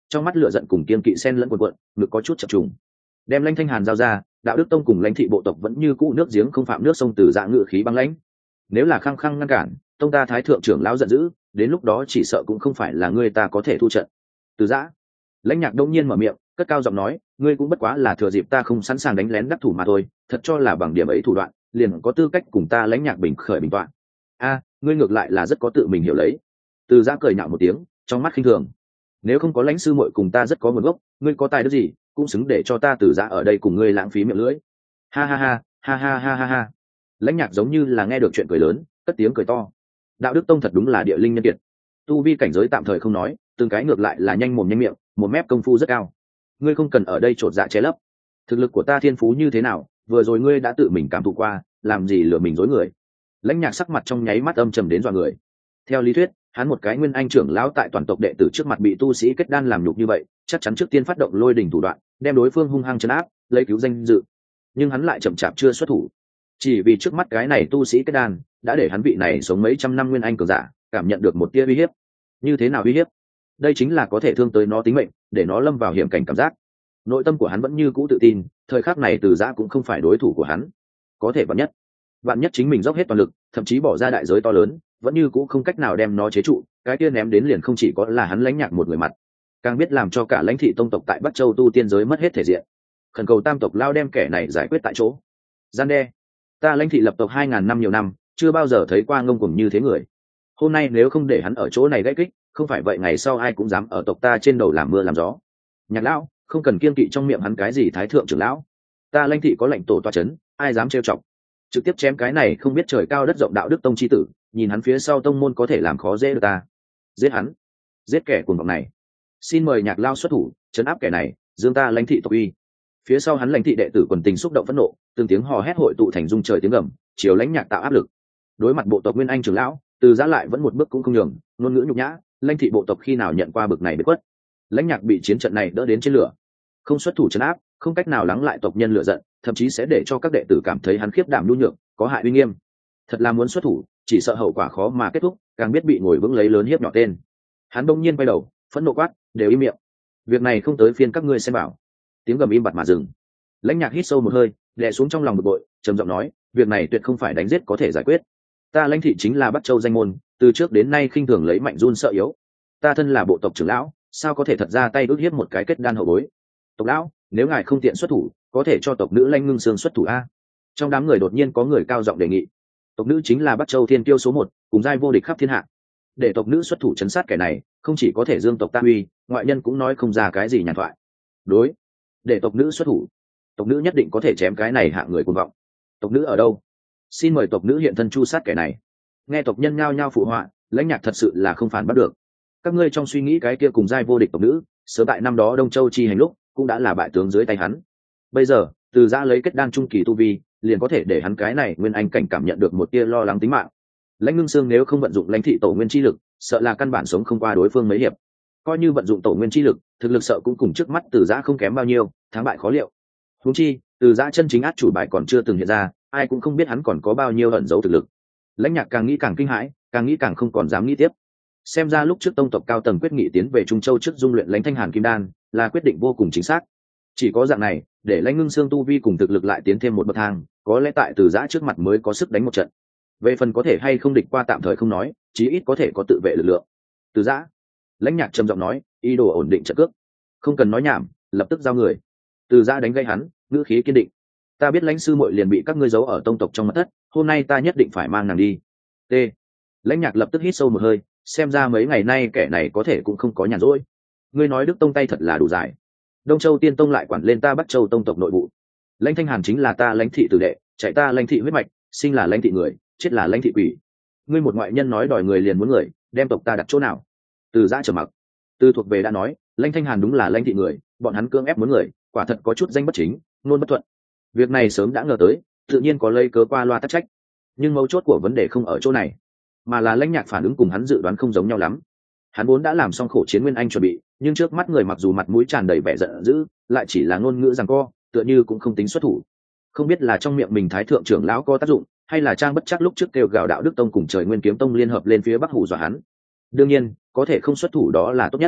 trong mắt lửa giận cùng kiên kỵ xen lẫn quần quận, ngực có chút chập trùng. Đem Lãnh Thanh Hàn giao ra, Đạo Đức Tông cùng Lãnh thị bộ tộc vẫn như cũ nước giếng không phạm nước sông, từ dạ ngự khí băng lãnh. Nếu là khăng khăng ngăn cản, tông ta thái thượng trưởng lão giận dữ, đến lúc đó chỉ sợ cũng không phải là ngươi ta có thể thu trận. Từ dạ, Lãnh Nhạc đông nhiên mở miệng, cất cao giọng nói, ngươi cũng bất quá là thừa dịp ta không sẵn sàng đánh lén đắc thủ mà thôi, thật cho là bằng điểm ấy thủ đoạn, liền có tư cách cùng ta Lãnh Nhạc bình khởi bình tọa. A, ngươi ngược lại là rất có tự mình hiểu lấy. Từ dạ cười nhạo một tiếng, trong mắt khinh thường. Nếu không có Lãnh sư muội cùng ta rất có nguồn gốc, ngươi có tài đức gì, cũng xứng để cho ta Từ dạ ở đây cùng ngươi lãng phí miệng lưỡi. Ha ha ha, ha ha ha ha ha. Lãnh Nhạc giống như là nghe được chuyện cười lớn, cất tiếng cười to. Đạo Đức Tông thật đúng là địa linh nhân kiệt, tu vi cảnh giới tạm thời không nói, từng cái ngược lại là nhanh mồm nhanh miệng, một mép công phu rất cao. Ngươi không cần ở đây trột dạ che lấp, thực lực của ta thiên phú như thế nào, vừa rồi ngươi đã tự mình cảm thụ qua, làm gì lừa mình dối người. Lãnh Nhạc sắc mặt trong nháy mắt âm trầm đến dọa người. Theo lý thuyết, hắn một cái nguyên anh trưởng lão tại toàn tộc đệ tử trước mặt bị tu sĩ kết đan làm nhục như vậy, chắc chắn trước tiên phát động lôi đỉnh thủ đoạn, đem đối phương hung hăng trấn áp, lấy cứu danh dự. Nhưng hắn lại chậm chạp chưa xuất thủ, chỉ vì trước mắt cái này tu sĩ kết đan đã để hắn vị này sống mấy trăm năm nguyên anh cường giả cảm nhận được một tia uy hiếp. Như thế nào uy hiếp? Đây chính là có thể thương tới nó tính mệnh, để nó lâm vào hiểm cảnh cảm giác. Nội tâm của hắn vẫn như cũ tự tin, thời khắc này Từ Giã cũng không phải đối thủ của hắn. Có thể vạn nhất, vạn nhất chính mình dốc hết toàn lực, thậm chí bỏ ra đại giới to lớn, vẫn như cũ không cách nào đem nó chế trụ, cái kia ném đến liền không chỉ có là hắn Lãnh Nhạc một người mặt, càng biết làm cho cả Lãnh thị tông tộc tại Bắc Châu tu tiên giới mất hết thể diện. Khẩn cầu tam tộc lao đem kẻ này giải quyết tại chỗ. Gian đe, ta Lãnh thị lập tộc hai ngàn năm nhiều năm, chưa bao giờ thấy qua ngông cuồng như thế người. Hôm nay nếu không để hắn ở chỗ này gãy kích, không phải vậy ngày sau ai cũng dám ở tộc ta trên đầu làm mưa làm gió. Nhạc lão, không cần kiêng kỵ trong miệng hắn cái gì thái thượng trưởng lão, ta Lãnh thị có lệnh tổ toa chấn, ai dám trêu chọc. Trực tiếp chém cái này không biết trời cao đất rộng Đạo Đức Tông chi tử, nhìn hắn phía sau tông môn có thể làm khó dễ được ta. Giết hắn, giết kẻ cuồng vọng này. Xin mời Nhạc lão xuất thủ, trấn áp kẻ này, dương ta Lãnh thị tộc uy. Phía sau hắn Lãnh thị đệ tử quần tình xúc động phẫn nộ, từng tiếng hò hét hội tụ thành dung trời tiếng gầm, chiều Lãnh Nhạc tạo áp lực. Đối mặt bộ tộc nguyên anh trưởng lão, Từ Giã lại vẫn một bước cũng không nhường, ngôn ngữ nhục nhã, Lãnh thị bộ tộc khi nào nhận qua bực này biệt quất. Lãnh Nhạc bị chiến trận này đỡ đến trên lửa, không xuất thủ trấn áp, không cách nào lắng lại tộc nhân lửa giận, thậm chí sẽ để cho các đệ tử cảm thấy hắn khiếp đảm nhu nhược, có hại uy nghiêm. Thật là muốn xuất thủ, chỉ sợ hậu quả khó mà kết thúc, càng biết bị ngồi vững lấy lớn hiếp nhỏ tên. Hắn đông nhiên quay đầu, phẫn nộ quát, đều im miệng. Việc này không tới phiên các ngươi xem bảo. Tiếng gầm im bặt mà dừng. Lãnh Nhạc hít sâu một hơi, đè xuống trong lòng bực bội, trầm giọng nói, việc này tuyệt không phải đánh giết có thể giải quyết. Ta Lãnh thị chính là Bắc Châu danh môn, từ trước đến nay khinh thường lấy mạnh run sợ yếu. Ta thân là bộ tộc trưởng lão, sao có thể thật ra tay ước hiếp một cái kết đan hậu bối. Tộc lão, nếu ngài không tiện xuất thủ, có thể cho tộc nữ Lãnh Ngưng Sương xuất thủ a. Trong đám người đột nhiên có người cao giọng đề nghị. Tộc nữ chính là Bắc Châu thiên tiêu số một, cùng giai vô địch khắp thiên hạ. Để tộc nữ xuất thủ chấn sát kẻ này, không chỉ có thể dương tộc ta uy, ngoại nhân cũng nói không ra cái gì nhàn thoại. Đối, để tộc nữ xuất thủ, tộc nữ nhất định có thể chém cái này hạ người cuồng vọng. Tộc nữ ở đâu? Xin mời tộc nữ hiện thân chu sát kẻ này. Nghe tộc nhân nhao nhao phụ họa, Lãnh Nhạc thật sự là không phản bắt được. Các ngươi trong suy nghĩ cái kia cùng giai vô địch tộc nữ, sớm tại năm đó Đông Châu chi hành lúc, cũng đã là bại tướng dưới tay hắn. Bây giờ, Từ Giã lấy kết đan trung kỳ tu vi, liền có thể để hắn cái này nguyên anh cảnh cảm nhận được một tia lo lắng tính mạng. Lãnh Ngưng Sương nếu không vận dụng Lãnh thị tổ nguyên chi lực, sợ là căn bản sống không qua đối phương mấy hiệp. Coi như vận dụng tổ nguyên chi lực, thực lực sợ cũng cùng trước mắt Từ Giã không kém bao nhiêu, thắng bại khó liệu. Huống chi, Từ Giã chân chính át chủ bài còn chưa từng hiện ra, ai cũng không biết hắn còn có bao nhiêu ẩn giấu thực lực. Lãnh Nhạc càng nghĩ càng kinh hãi, càng nghĩ càng không còn dám nghĩ tiếp. Xem ra lúc trước tông tộc cao tầng quyết nghị tiến về Trung Châu trước dung luyện Lãnh Thanh Hàn kim đan, là quyết định vô cùng chính xác. Chỉ có dạng này, để Lãnh Ngưng Sương tu vi cùng thực lực lại tiến thêm một bậc thang, có lẽ tại Từ Giã trước mặt mới có sức đánh một trận. Về phần có thể hay không địch qua tạm thời không nói, chí ít có thể có tự vệ lực lượng. Từ Giã, Lãnh Nhạc trầm giọng nói, ý đồ ổn định trận cước. Không cần nói nhảm, lập tức giao người. Từ Giã đánh gây hắn, ngữ khí kiên định. Ta biết Lãnh sư muội liền bị các ngươi giấu ở tông tộc trong mật thất, hôm nay ta nhất định phải mang nàng đi. T. Lãnh Nhạc lập tức hít sâu một hơi, xem ra mấy ngày nay kẻ này có thể cũng không có nhàn rỗi. Ngươi nói Đức Tông tay thật là đủ dài. Đông Châu Tiên Tông lại quản lên ta Bắc Châu tông tộc nội bộ. Lãnh Thanh Hàn chính là ta Lãnh thị tử đệ, chạy ta Lãnh thị huyết mạch, sinh là Lãnh thị người, chết là Lãnh thị quỷ. Ngươi một ngoại nhân nói đòi người liền muốn người, đem tộc ta đặt chỗ nào? Từ Giã trầm mặc. Từ thuộc về đã nói, Lãnh Thanh Hàn đúng là Lãnh thị người, bọn hắn cưỡng ép muốn người, quả thật có chút danh bất chính, luôn bất thuận. Việc này sớm đã ngờ tới, tự nhiên có lây cớ qua loa tắc trách. Nhưng mấu chốt của vấn đề không ở chỗ này, mà là Lãnh Nhạc phản ứng cùng hắn dự đoán không giống nhau lắm. Hắn vốn đã làm xong khổ chiến nguyên anh chuẩn bị, nhưng trước mắt người mặc dù mặt mũi tràn đầy vẻ giận dữ, lại chỉ là ngôn ngữ giằng co, tựa như cũng không tính xuất thủ. Không biết là trong miệng mình thái thượng trưởng lão có tác dụng, hay là Trang bất chắc lúc trước kêu gào Đạo Đức Tông cùng Trời Nguyên Kiếm Tông liên hợp lên phía Bắc hù dọa hắn. Đương nhiên, có thể không xuất thủ đó là tốt nhất.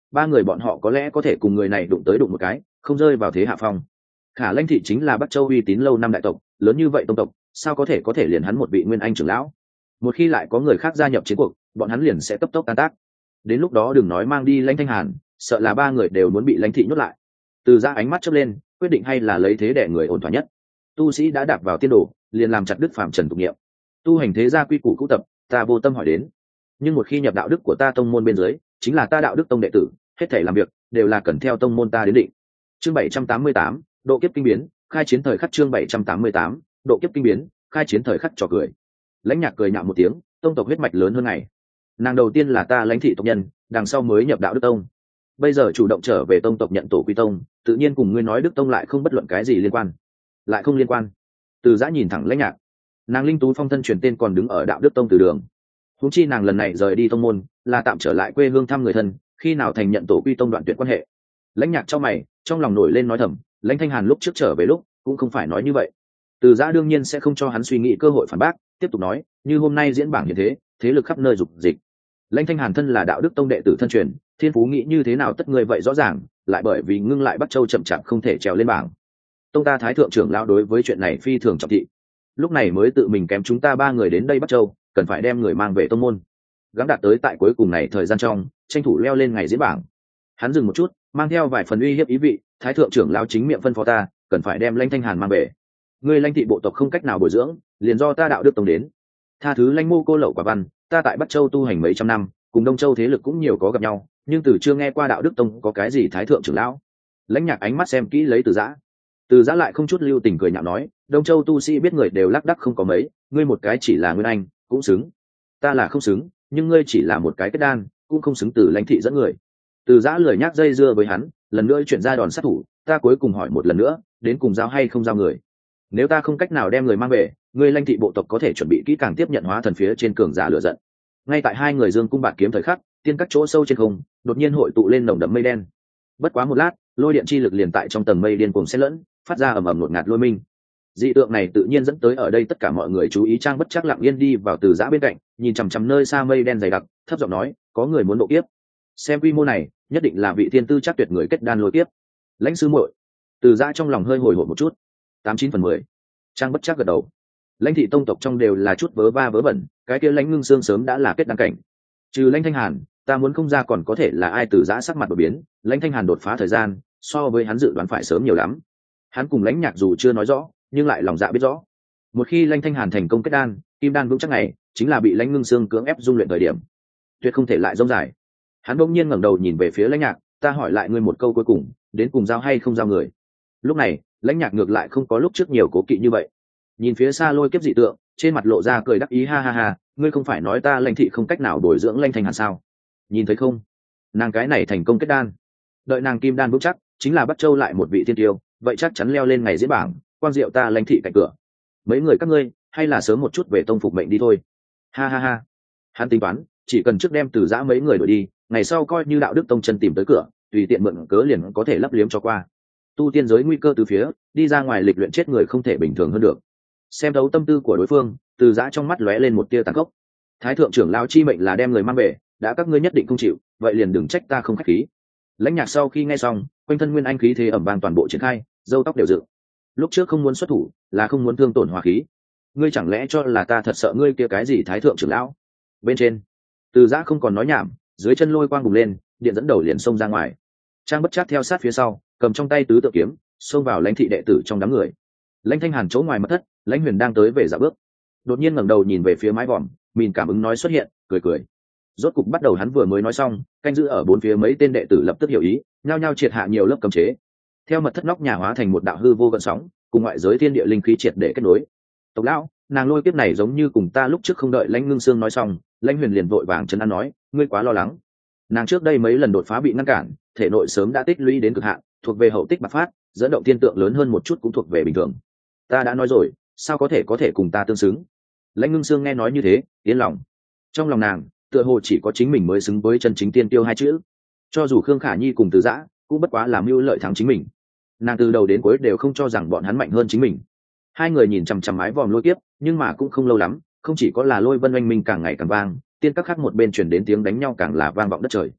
ba người bọn họ có lẽ có thể cùng người này đụng tới đụng một cái, không rơi vào thế hạ phong. Khả Lãnh thị chính là Bắc Châu uy tín lâu năm đại tộc, lớn như vậy tông tộc, sao có thể có thể liền hắn một vị nguyên anh trưởng lão. Một khi lại có người khác gia nhập chiến cuộc, bọn hắn liền sẽ cấp tốc tan tác. Đến lúc đó đừng nói mang đi Lãnh Thanh Hàn, sợ là ba người đều muốn bị Lãnh thị nhốt lại. Từ Giã ánh mắt chớp lên, quyết định hay là lấy thế để người ổn thỏa nhất. Tu sĩ đã đạp vào tiên đồ, liền làm chặt đứt phàm trần tục niệm. Tu hành thế gia quy củ cũ tập, ta vô tâm hỏi đến. Nhưng một khi nhập đạo đức của ta tông môn bên dưới, chính là ta đạo đức tông đệ tử, hết thảy làm việc đều là cần theo tông môn ta đến định. Chương bảy trăm tám mươi tám, độ kiếp kinh biến, khai chiến thời khắc chương bảy trăm tám mươi tám, độ kiếp kinh biến, khai chiến thời khắc trò cười. Lãnh Nhạc cười nhạo một tiếng, tông tộc huyết mạch lớn hơn ngày. Nàng đầu tiên là ta Lãnh thị tộc nhân, đằng sau mới nhập đạo đức tông. Bây giờ chủ động trở về tông tộc nhận tổ quy tông, tự nhiên cùng ngươi nói đức tông lại không bất luận cái gì liên quan. Lại không liên quan. Từ Giã nhìn thẳng Lãnh Nhạc. Nàng Linh Tú Phong thân truyền tên còn đứng ở đạo đức tông từ đường. Huống chi nàng lần này rời đi tông môn, là tạm trở lại quê hương thăm người thân, khi nào thành nhận tổ quy tông đoạn tuyệt quan hệ. Lãnh Nhạc trong mày, trong lòng nổi lên nói thầm, Lãnh Thanh Hàn lúc trước trở về lúc cũng không phải nói như vậy. Từ Giã đương nhiên sẽ không cho hắn suy nghĩ cơ hội phản bác, tiếp tục nói, như hôm nay diễn bảng như thế, thế lực khắp nơi dục dịch. Lãnh Thanh Hàn thân là đạo đức tông đệ tử thân truyền, thiên phú nghĩ như thế nào tất người vậy rõ ràng, lại bởi vì ngưng lại Bắc Châu chậm chạp không thể trèo lên bảng. Tông ta thái thượng trưởng lão đối với chuyện này phi thường trọng thị, lúc này mới tự mình kém chúng ta ba người đến đây Bắc Châu, cần phải đem người mang về tông môn, gắng đạt tới tại cuối cùng này thời gian trong tranh thủ leo lên ngày diễn bảng. Hắn dừng một chút, mang theo vài phần uy hiếp ý vị, thái thượng trưởng lão chính miệng phân phó ta, cần phải đem Lãnh Thanh Hàn mang về. Ngươi Lãnh thị bộ tộc không cách nào bồi dưỡng, liền do ta đạo đức tông đến. Tha thứ Lãnh mô cô lậu quả văn, ta tại Bắc Châu tu hành mấy trăm năm, cùng Đông Châu thế lực cũng nhiều có gặp nhau, nhưng từ chưa nghe qua đạo đức tông có cái gì thái thượng trưởng lão. Lãnh Nhạc ánh mắt xem kỹ lấy Từ Giã. Từ Giã lại không chút lưu tình cười nhạo nói, Đông Châu tu sĩ biết người đều lác đác không có mấy, ngươi một cái chỉ là nguyên anh, cũng xứng. Ta là không xứng, nhưng ngươi chỉ là một cái kết đan, cũng không xứng từ Lãnh thị dẫn người. Từ Giã lười nhác dây dưa với hắn, lần nữa chuyển ra đòn sát thủ, ta cuối cùng hỏi một lần nữa, đến cùng giao hay không giao người. Nếu ta không cách nào đem người mang về, ngươi Lãnh thị bộ tộc có thể chuẩn bị kỹ càng tiếp nhận hóa thần phía trên cường giả lửa giận. Ngay tại hai người dương cung bạt kiếm thời khắc, tiên các chỗ sâu trên không đột nhiên hội tụ lên nồng đậm mây đen. Bất quá một lát, lôi điện chi lực liền tại trong tầng mây điên cuồng xen lẫn, phát ra ầm ầm ngột ngạt lôi minh. Dị tượng này tự nhiên dẫn tới ở đây tất cả mọi người chú ý. Trang Bất Trắc lặng yên đi vào Từ Giã bên cạnh, nhìn chằm chằm nơi xa mây đen dày đặc, thấp giọng nói, có người muốn độ kiếp. Xem quy mô này, nhất định là vị thiên tư chắc tuyệt người kết đan lôi kiếp. Lãnh sư muội. Từ Giã trong lòng hơi hồi hộp một chút. Tám chín phần mười. Trang Bất Trắc gật đầu. Lãnh thị tông tộc trong đều là chút vớ va vớ vẩn, cái kia Lãnh Ngưng Sương sớm đã là kết đan cảnh. Trừ Lãnh Thanh Hàn, ta muốn không ra còn có thể là ai. Từ Giã sắc mặt đổi biến, Lãnh Thanh Hàn đột phá thời gian, so với hắn dự đoán phải sớm nhiều lắm. Hắn cùng Lãnh Nhạc dù chưa nói rõ, nhưng lại lòng dạ biết rõ. Một khi Lãnh Thanh Hàn thành công kết đan, kim đan vững chắc này, chính là bị Lãnh Ngưng Sương cưỡng ép dung luyện thời điểm, tuyệt không thể lại rông dài. Hắn bỗng nhiên ngẩng đầu nhìn về phía Lãnh Nhạc, ta hỏi lại ngươi một câu cuối cùng, đến cùng giao hay không giao người. Lúc này, Lãnh Nhạc ngược lại không có lúc trước nhiều cố kỵ như vậy. Nhìn phía xa lôi kiếp dị tượng, trên mặt lộ ra cười đắc ý, ha ha ha, ngươi không phải nói ta Lãnh thị không cách nào bồi dưỡng Lãnh Thanh Hàn sao? Nhìn thấy không, nàng cái này thành công kết đan, đợi nàng kim đan vững chắc, chính là Bắc Châu lại một vị thiên tiêu, vậy chắc chắn leo lên ngày diễn bảng, quang diệu ta Lãnh thị cạnh cửa. Mấy người các ngươi, hay là sớm một chút về tông phục mệnh đi thôi. Ha ha ha. Hắn tính toán, chỉ cần trước đem Từ Giã mấy người đuổi đi, ngày sau coi như đạo đức tông chân tìm tới cửa, tùy tiện mượn cớ liền có thể lấp liếm cho qua. Tu tiên giới nguy cơ từ phía, đi ra ngoài lịch luyện chết người không thể bình thường hơn được. Xem đấu tâm tư của đối phương, Từ Giã trong mắt lóe lên một tia tàn khốc. Thái thượng trưởng lão chi mệnh là đem người mang về, đã các ngươi nhất định không chịu, vậy liền đừng trách ta không khách khí. Lãnh Nhạc sau khi nghe xong, quanh thân nguyên anh khí thế ẩm vang toàn bộ triển khai, râu tóc đều dựng. Lúc trước không muốn xuất thủ, là không muốn thương tổn hòa khí. Ngươi chẳng lẽ cho là ta thật sợ ngươi kia cái gì thái thượng trưởng lão? Bên trên, Từ Giã không còn nói nhảm, dưới chân lôi quang bùng lên, điện dẫn đầu liền xông ra ngoài. Trang Bất Trắc theo sát phía sau, cầm trong tay tứ tự kiếm, xông vào Lãnh thị đệ tử trong đám người. Lãnh Thanh Hàn chỗ ngoài mật thất, Lãnh Huyền đang tới về dạo bước, đột nhiên ngẩng đầu nhìn về phía mái vòm, mìn cảm ứng nói xuất hiện, cười cười. Rốt cục bắt đầu hắn vừa mới nói xong, canh giữ ở bốn phía mấy tên đệ tử lập tức hiểu ý, nhao nhao triệt hạ nhiều lớp cấm chế. Theo mật thất nóc nhà hóa thành một đạo hư vô gợn sóng, cùng ngoại giới thiên địa linh khí triệt để kết nối. Tộc lão, nàng lôi kiếp này giống như cùng ta lúc trước không đợi Lãnh Ngưng Sương nói xong, Lãnh Huyền liền vội vàng trấn an nói, ngươi quá lo lắng. Nàng trước đây mấy lần đột phá bị ngăn cản, thể nội sớm đã tích lũy đến cực hạn, thuộc về hậu tích bạc phát, dẫn động thiên tượng lớn hơn một chút cũng thuộc về bình thường. Ta đã nói rồi, sao có thể có thể cùng ta tương xứng. Lãnh Ngưng Sương nghe nói như thế, yên lòng. Trong lòng nàng, tựa hồ chỉ có chính mình mới xứng với chân chính tiên tiêu hai chữ. Cho dù Khương Khả Nhi cùng Từ Giã, cũng bất quá làm mưu lợi thắng chính mình. Nàng từ đầu đến cuối đều không cho rằng bọn hắn mạnh hơn chính mình. Hai người nhìn chằm chằm mái vòm lôi kiếp, nhưng mà cũng không lâu lắm, không chỉ có là lôi vân oanh minh càng ngày càng vang, tiên các khác một bên chuyển đến tiếng đánh nhau càng là vang vọng đất trời.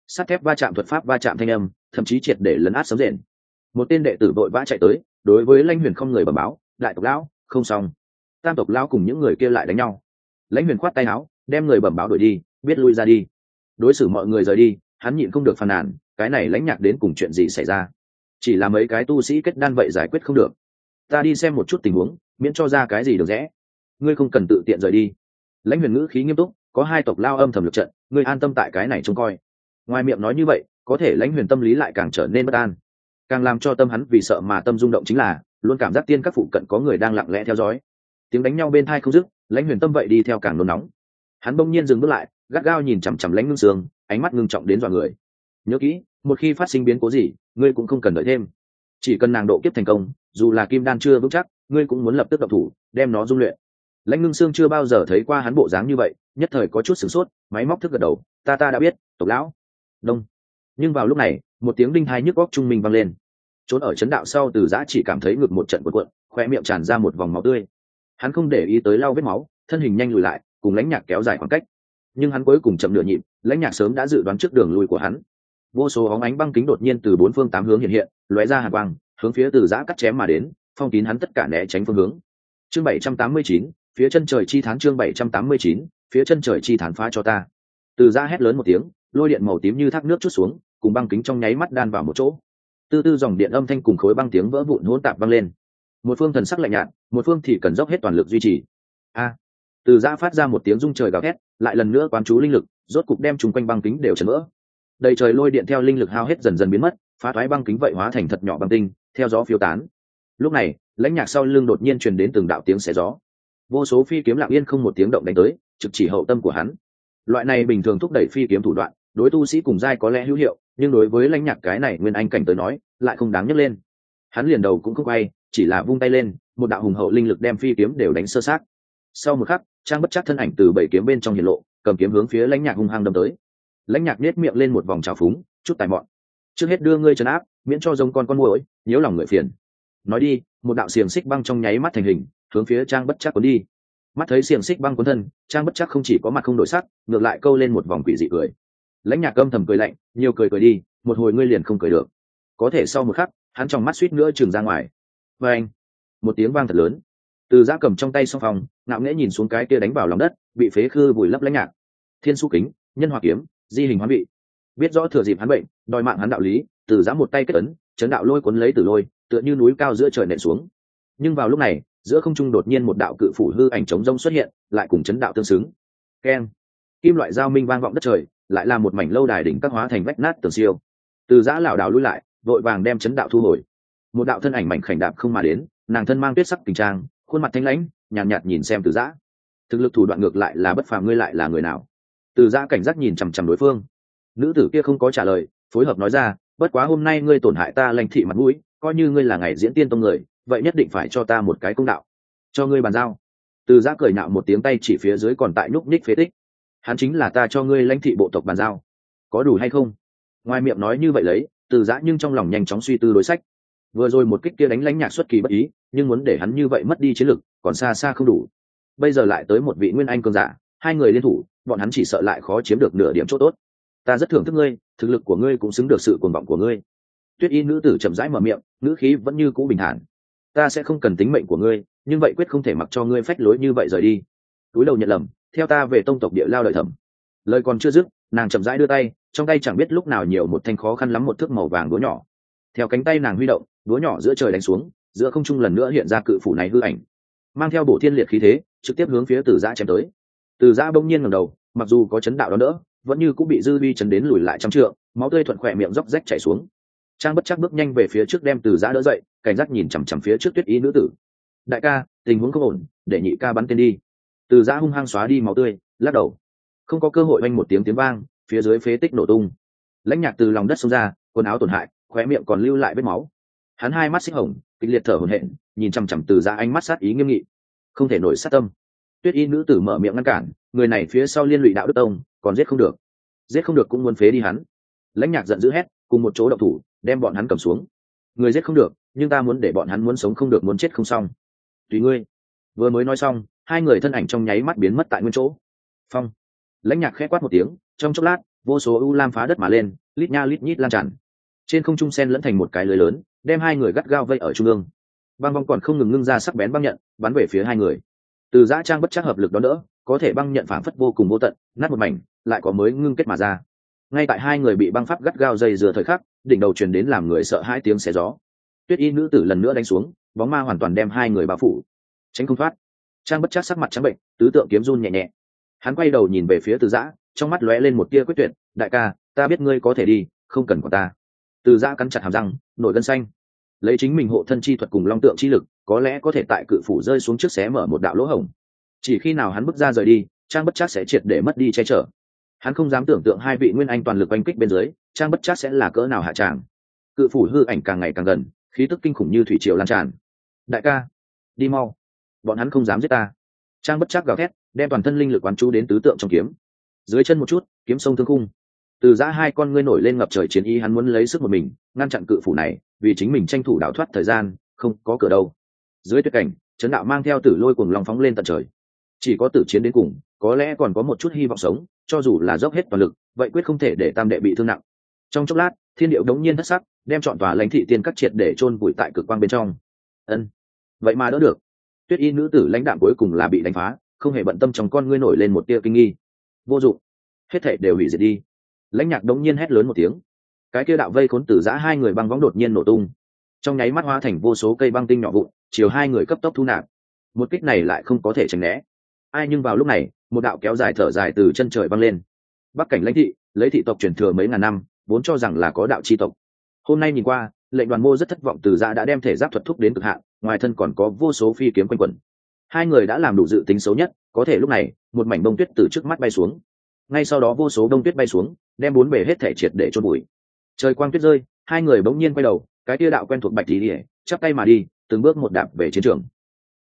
sắt thép va chạm, thuật pháp va chạm thanh âm thậm chí triệt để lấn át sấm rền. Một tên đệ tử vội vã chạy tới, đối với lãnh huyền không người bẩm báo: đại tộc lão, không xong, tam tộc lão cùng những người kia lại đánh nhau. Lãnh huyền khoát tay áo, đem người bẩm báo đuổi đi, biết lui ra đi. Đối xử mọi người rời đi, hắn nhịn không được phàn nàn, cái này lãnh nhạc đến cùng chuyện gì xảy ra? Chỉ là mấy cái tu sĩ kết đan vậy giải quyết không được. Ta đi xem một chút tình huống, miễn cho ra cái gì được rẽ. Ngươi không cần tự tiện rời đi. Lãnh huyền ngữ khí nghiêm túc, có hai tộc lao âm thầm lực trận, ngươi an tâm tại cái này trông coi. Ngoài miệng nói như vậy, có thể lãnh huyền tâm lý lại càng trở nên bất an. Càng làm cho tâm hắn vì sợ mà tâm rung động chính là luôn cảm giác tiên các phụ cận có người đang lặng lẽ theo dõi. Tiếng đánh nhau bên tai không dứt, lãnh huyền tâm vậy đi theo càng nôn nóng. Hắn bỗng nhiên dừng bước lại, gắt gao nhìn chằm chằm lãnh ngưng sương, ánh mắt ngưng trọng đến dọa người. Nhớ kỹ, một khi phát sinh biến cố gì, ngươi cũng không cần đợi thêm, chỉ cần nàng độ kiếp thành công, dù là kim đan chưa vững chắc, ngươi cũng muốn lập tức động thủ đem nó dung luyện. Lãnh ngưng sương chưa bao giờ thấy qua hắn bộ dáng như vậy, nhất thời có chút sửng sốt, máy móc thức gật đầu, ta ta đã biết, tộc lão. Đông. Nhưng vào lúc này, một tiếng đinh hai nhức óc trung minh vang lên. Trốn ở chấn đạo sau Từ Giã chỉ cảm thấy ngực một trận cuộn cuộn, khoe miệng tràn ra một vòng máu tươi. Hắn không để ý tới lau vết máu, thân hình nhanh lùi lại, cùng lãnh nhạc kéo dài khoảng cách. Nhưng hắn cuối cùng chậm nửa nhịp, lãnh nhạc sớm đã dự đoán trước đường lui của hắn. Vô số óng ánh băng kính đột nhiên từ bốn phương tám hướng hiện hiện, lóe ra hàn quang, hướng phía Từ Giã cắt chém mà đến, phong kín hắn tất cả né tránh phương hướng. Chương bảy trăm tám mươi chín, phía chân trời chi thán. Chương bảy trăm tám mươi chín, phía chân trời chi thán, phá cho ta. Từ Giã hét lớn một tiếng, lôi điện màu tím như thác nước chút xuống, cùng băng kính trong nháy mắt đan vào một chỗ. Tư tư dòng điện âm thanh cùng khối băng tiếng vỡ vụn hỗn tạp vang lên. Một phương thần sắc lạnh nhạt, một phương thì cần dốc hết toàn lực duy trì. A! Từ Giã phát ra một tiếng rung trời gào thét, lại lần nữa quán chú linh lực, rốt cục đem chúng quanh băng kính đều chấn vỡ. Đầy trời lôi điện theo linh lực hao hết dần dần biến mất, phá thoái băng kính vậy hóa thành thật nhỏ băng tinh, theo gió phiêu tán. Lúc này, lãnh nhạc sau lưng đột nhiên truyền đến từng đạo tiếng xé gió. Vô số phi kiếm lặng yên không một tiếng động đánh tới, trực chỉ hậu tâm của hắn. Loại này bình thường thúc đẩy phi kiếm thủ đoạn, đối tu sĩ cùng giai có lẽ hữu hiệu, nhưng đối với lãnh nhạc cái này nguyên anh cảnh tới nói, lại không đáng nhắc lên. Hắn liền đầu cũng không quay, chỉ là vung tay lên, một đạo hùng hậu linh lực đem phi kiếm đều đánh sơ sát. Sau một khắc, Trang Bất Trắc thân ảnh từ bảy kiếm bên trong hiện lộ, cầm kiếm hướng phía lãnh nhạc hung hăng đâm tới. Lãnh nhạc nết miệng lên một vòng trào phúng, chút tài mọn, trước hết đưa ngươi trấn áp, miễn cho giống con con muỗi nhiễu lòng người phiền. Nói đi, một đạo xiềng xích băng trong nháy mắt thành hình, hướng phía Trang Bất Trắc cuốn đi. Mắt thấy xiềng xích băng cuốn thân, Trang Bất Trắc không chỉ có mặt không đổi sắc, ngược lại câu lên một vòng quỷ dị cười. Lãnh nhạc âm thầm cười lạnh, nhiều cười cười đi, một hồi ngươi liền không cười được. Có thể sau một khắc, hắn trong mắt suýt nữa trừng ra ngoài. Và anh, một tiếng vang thật lớn. Từ Giã cầm trong tay song phòng, ngạo nghễ nhìn xuống cái kia đánh vào lòng đất, bị phế khư vùi lấp lãnh nhạc. Thiên su kính, nhân hòa kiếm, di hình hoán vị. Biết rõ thừa dịp hắn bệnh, đòi mạng hắn đạo lý, Từ Giã một tay kết ấn, chấn đạo lôi cuốn lấy Tử Lôi, tựa như núi cao giữa trời nện xuống. Nhưng vào lúc này, giữa không trung đột nhiên một đạo cự phủ hư ảnh trống rông xuất hiện, lại cùng chấn đạo tương xứng. Keng, kim loại giao minh vang vọng đất trời, lại là một mảnh lâu đài đỉnh các hóa thành vách nát tường siêu. Từ Giã lảo đảo lui lại, vội vàng đem chấn đạo thu hồi. Một đạo thân ảnh mảnh khảnh đạp không mà đến, nàng thân mang tuyết sắc tình trang, khuôn mặt thanh lãnh, nhàn nhạt, nhạt nhìn xem Từ Giã. Thực lực thủ đoạn ngược lại là bất phàm, ngươi lại là người nào? Từ Giã cảnh giác nhìn chằm chằm đối phương. Nữ tử kia không có trả lời, phối hợp nói ra, bất quá hôm nay ngươi tổn hại ta Lãnh thị mặt mũi, coi như ngươi là ngày diễn tiên tông người, vậy nhất định phải cho ta một cái công đạo. Cho ngươi bàn giao. Từ Giã cười nhạo một tiếng, tay chỉ phía dưới còn tại núp ních phế tích. Hắn chính là ta cho ngươi Lãnh thị bộ tộc bàn giao, có đủ hay không? Ngoài miệng nói như vậy lấy, Từ Giã nhưng trong lòng nhanh chóng suy tư đối sách. Vừa rồi một kích kia đánh lãnh nhạc xuất kỳ bất ý, nhưng muốn để hắn như vậy mất đi chiến lực, còn xa xa không đủ. Bây giờ lại tới một vị nguyên anh cường giả, hai người liên thủ, bọn hắn chỉ sợ lại khó chiếm được nửa điểm chỗ tốt. Ta rất thưởng thức ngươi, thực lực của ngươi cũng xứng được sự cuồng vọng của ngươi. Tuyết y nữ tử chậm rãi mở miệng, ngữ khí vẫn như cũ bình thản. Ta sẽ không cần tính mệnh của ngươi, nhưng vậy quyết không thể mặc cho ngươi phách lối như vậy rời đi. Túi đầu nhận lầm, theo ta về tông tộc địa lao đợi thẩm. Lời còn chưa dứt, nàng chậm rãi đưa tay, trong tay chẳng biết lúc nào nhiều một thanh khó khăn lắm một thước màu vàng đũa nhỏ. Theo cánh tay nàng huy động, đũa nhỏ giữa trời đánh xuống, giữa không trung lần nữa hiện ra cự phủ này hư ảnh, mang theo bổ thiên liệt khí thế, trực tiếp hướng phía Từ Giã chém tới. Từ Giã bỗng nhiên ngẩng đầu, mặc dù có chấn đạo đó đỡ, vẫn như cũng bị dư vi chấn đến lùi lại trăm trượng, máu tươi thuận khỏe miệng róc rách chảy xuống. Trang Bất Trắc bước nhanh về phía trước đem Từ Giã đỡ dậy, cảnh giác nhìn chằm chằm phía trước Tuyết y nữ tử. Đại ca, tình huống không ổn, để nhị ca bắn tên đi. Từ Giã hung hăng xóa đi máu tươi, lắc đầu. Không có cơ hội, oanh một tiếng tiếng vang, phía dưới phế tích nổ tung. Lãnh nhạc từ lòng đất xông ra, quần áo tổn hại, khóe miệng còn lưu lại vết máu. Hắn hai mắt xích hồng, kịch liệt thở hổn hển, nhìn chằm chằm Từ Giã ánh mắt sát ý nghiêm nghị, không thể nổi sát tâm. Tuyết y nữ tử mở miệng ngăn cản, người này phía sau liên lụy đạo đức tông, còn giết không được. Giết không được cũng muốn phế đi hắn. Lãnh nhạc giận dữ hét, cùng một chỗ động thủ, đem bọn hắn cầm xuống. Người giết không được, nhưng ta muốn để bọn hắn muốn sống không được, muốn chết không xong. Tùy ngươi. Vừa mới nói xong, hai người thân ảnh trong nháy mắt biến mất tại nguyên chỗ. Phong. Lãnh nhạc khẽ quát một tiếng, trong chốc lát, vô số u lam phá đất mà lên, lít nha lít nhít lan tràn trên không trung, sen lẫn thành một cái lưới lớn, đem hai người gắt gao vây ở trung ương. Băng vong còn không ngừng ngưng ra sắc bén băng nhận, bắn về phía hai người. Từ Dã Trang bất chắc hợp lực đó đỡ, có thể băng nhận phảng phất vô cùng vô tận, nát một mảnh, lại có mới ngưng kết mà ra. Ngay tại hai người bị băng pháp gắt gao dây dưa thời khắc, đỉnh đầu truyền đến làm người sợ hãi tiếng xé gió. Tuyết y nữ tử lần nữa đánh xuống, bóng ma hoàn toàn đem hai người bao phủ, tránh không thoát. Trang bất chắc sắc mặt trắng bệnh, tứ tượng kiếm run nhẹ nhẹ. Hắn quay đầu nhìn về phía Từ Dã, trong mắt lóe lên một tia quyết tuyệt. Đại ca, ta biết ngươi có thể đi, không cần của ta. Từ Dã cắn chặt hàm răng, nổi gân xanh. Lấy chính mình hộ thân chi thuật cùng long tượng chi lực, có lẽ có thể tại cự phủ rơi xuống trước xé mở một đạo lỗ hổng. Chỉ khi nào hắn bước ra rời đi, Trang bất chắc sẽ triệt để mất đi che chở. Hắn không dám tưởng tượng hai vị nguyên anh toàn lực oanh kích bên dưới, Trang bất chắc sẽ là cỡ nào hạ tràng. Cự phủ hư ảnh càng ngày càng gần, khí tức kinh khủng như thủy triều lan tràn. Đại ca, đi mau, bọn hắn không dám giết ta. Trang bất chắc gào thét, đem toàn thân linh lực quán chú đến tứ tượng trong kiếm. Dưới chân một chút, kiếm sông thương khung. Từ Dã hai con ngươi nổi lên ngập trời chiến ý, hắn muốn lấy sức một mình ngăn chặn cự phủ này, vì chính mình tranh thủ đào thoát thời gian, không có cửa đâu. Dưới tuyệt cảnh, chấn đạo mang theo tử lôi cuồng long phóng lên tận trời. Chỉ có tử chiến đến cùng, có lẽ còn có một chút hy vọng sống, cho dù là dốc hết toàn lực, vậy quyết không thể để tam đệ bị thương nặng. Trong chốc lát, thiên điệu đống nhiên thất sắc, đem trọn tòa lãnh thị tiên các triệt để chôn vùi tại cực quang bên trong. Ân, vậy mà đỡ được. Tuyết y nữ tử lãnh đạm cuối cùng là bị đánh phá, không hề bận tâm, trong con ngươi nổi lên một tia kinh nghi. Vô dụng, hết thảy đều hủy diệt đi. Lãnh Nhạc đống nhiên hét lớn một tiếng, cái kia đạo vây khốn Tử Dã hai người băng võng đột nhiên nổ tung, trong nháy mắt hóa thành vô số cây băng tinh nhỏ vụn, chiều hai người cấp tốc thu nạp. Một kích này lại không có thể tránh né. Ai, nhưng vào lúc này, một đạo kéo dài thở dài từ chân trời văng lên. Bắc cảnh lãnh thị, lấy thị tộc truyền thừa mấy ngàn năm, vốn cho rằng là có đạo chi tộc. Hôm nay nhìn qua, lệnh đoàn mô rất thất vọng. Từ Dã đã đem thể giáp thuật thúc đến cực hạn, ngoài thân còn có vô số phi kiếm quanh quẩn. Hai người đã làm đủ dự tính xấu nhất, có thể lúc này, một mảnh bông tuyết từ trước mắt bay xuống. Ngay sau đó vô số đông tuyết bay xuống, đem bốn bề hết thể triệt để chôn bụi. Trời quang tuyết rơi, hai người bỗng nhiên quay đầu, cái tia đạo quen thuộc bạch tí địa, chắp tay mà đi, từng bước một đạp về chiến trường.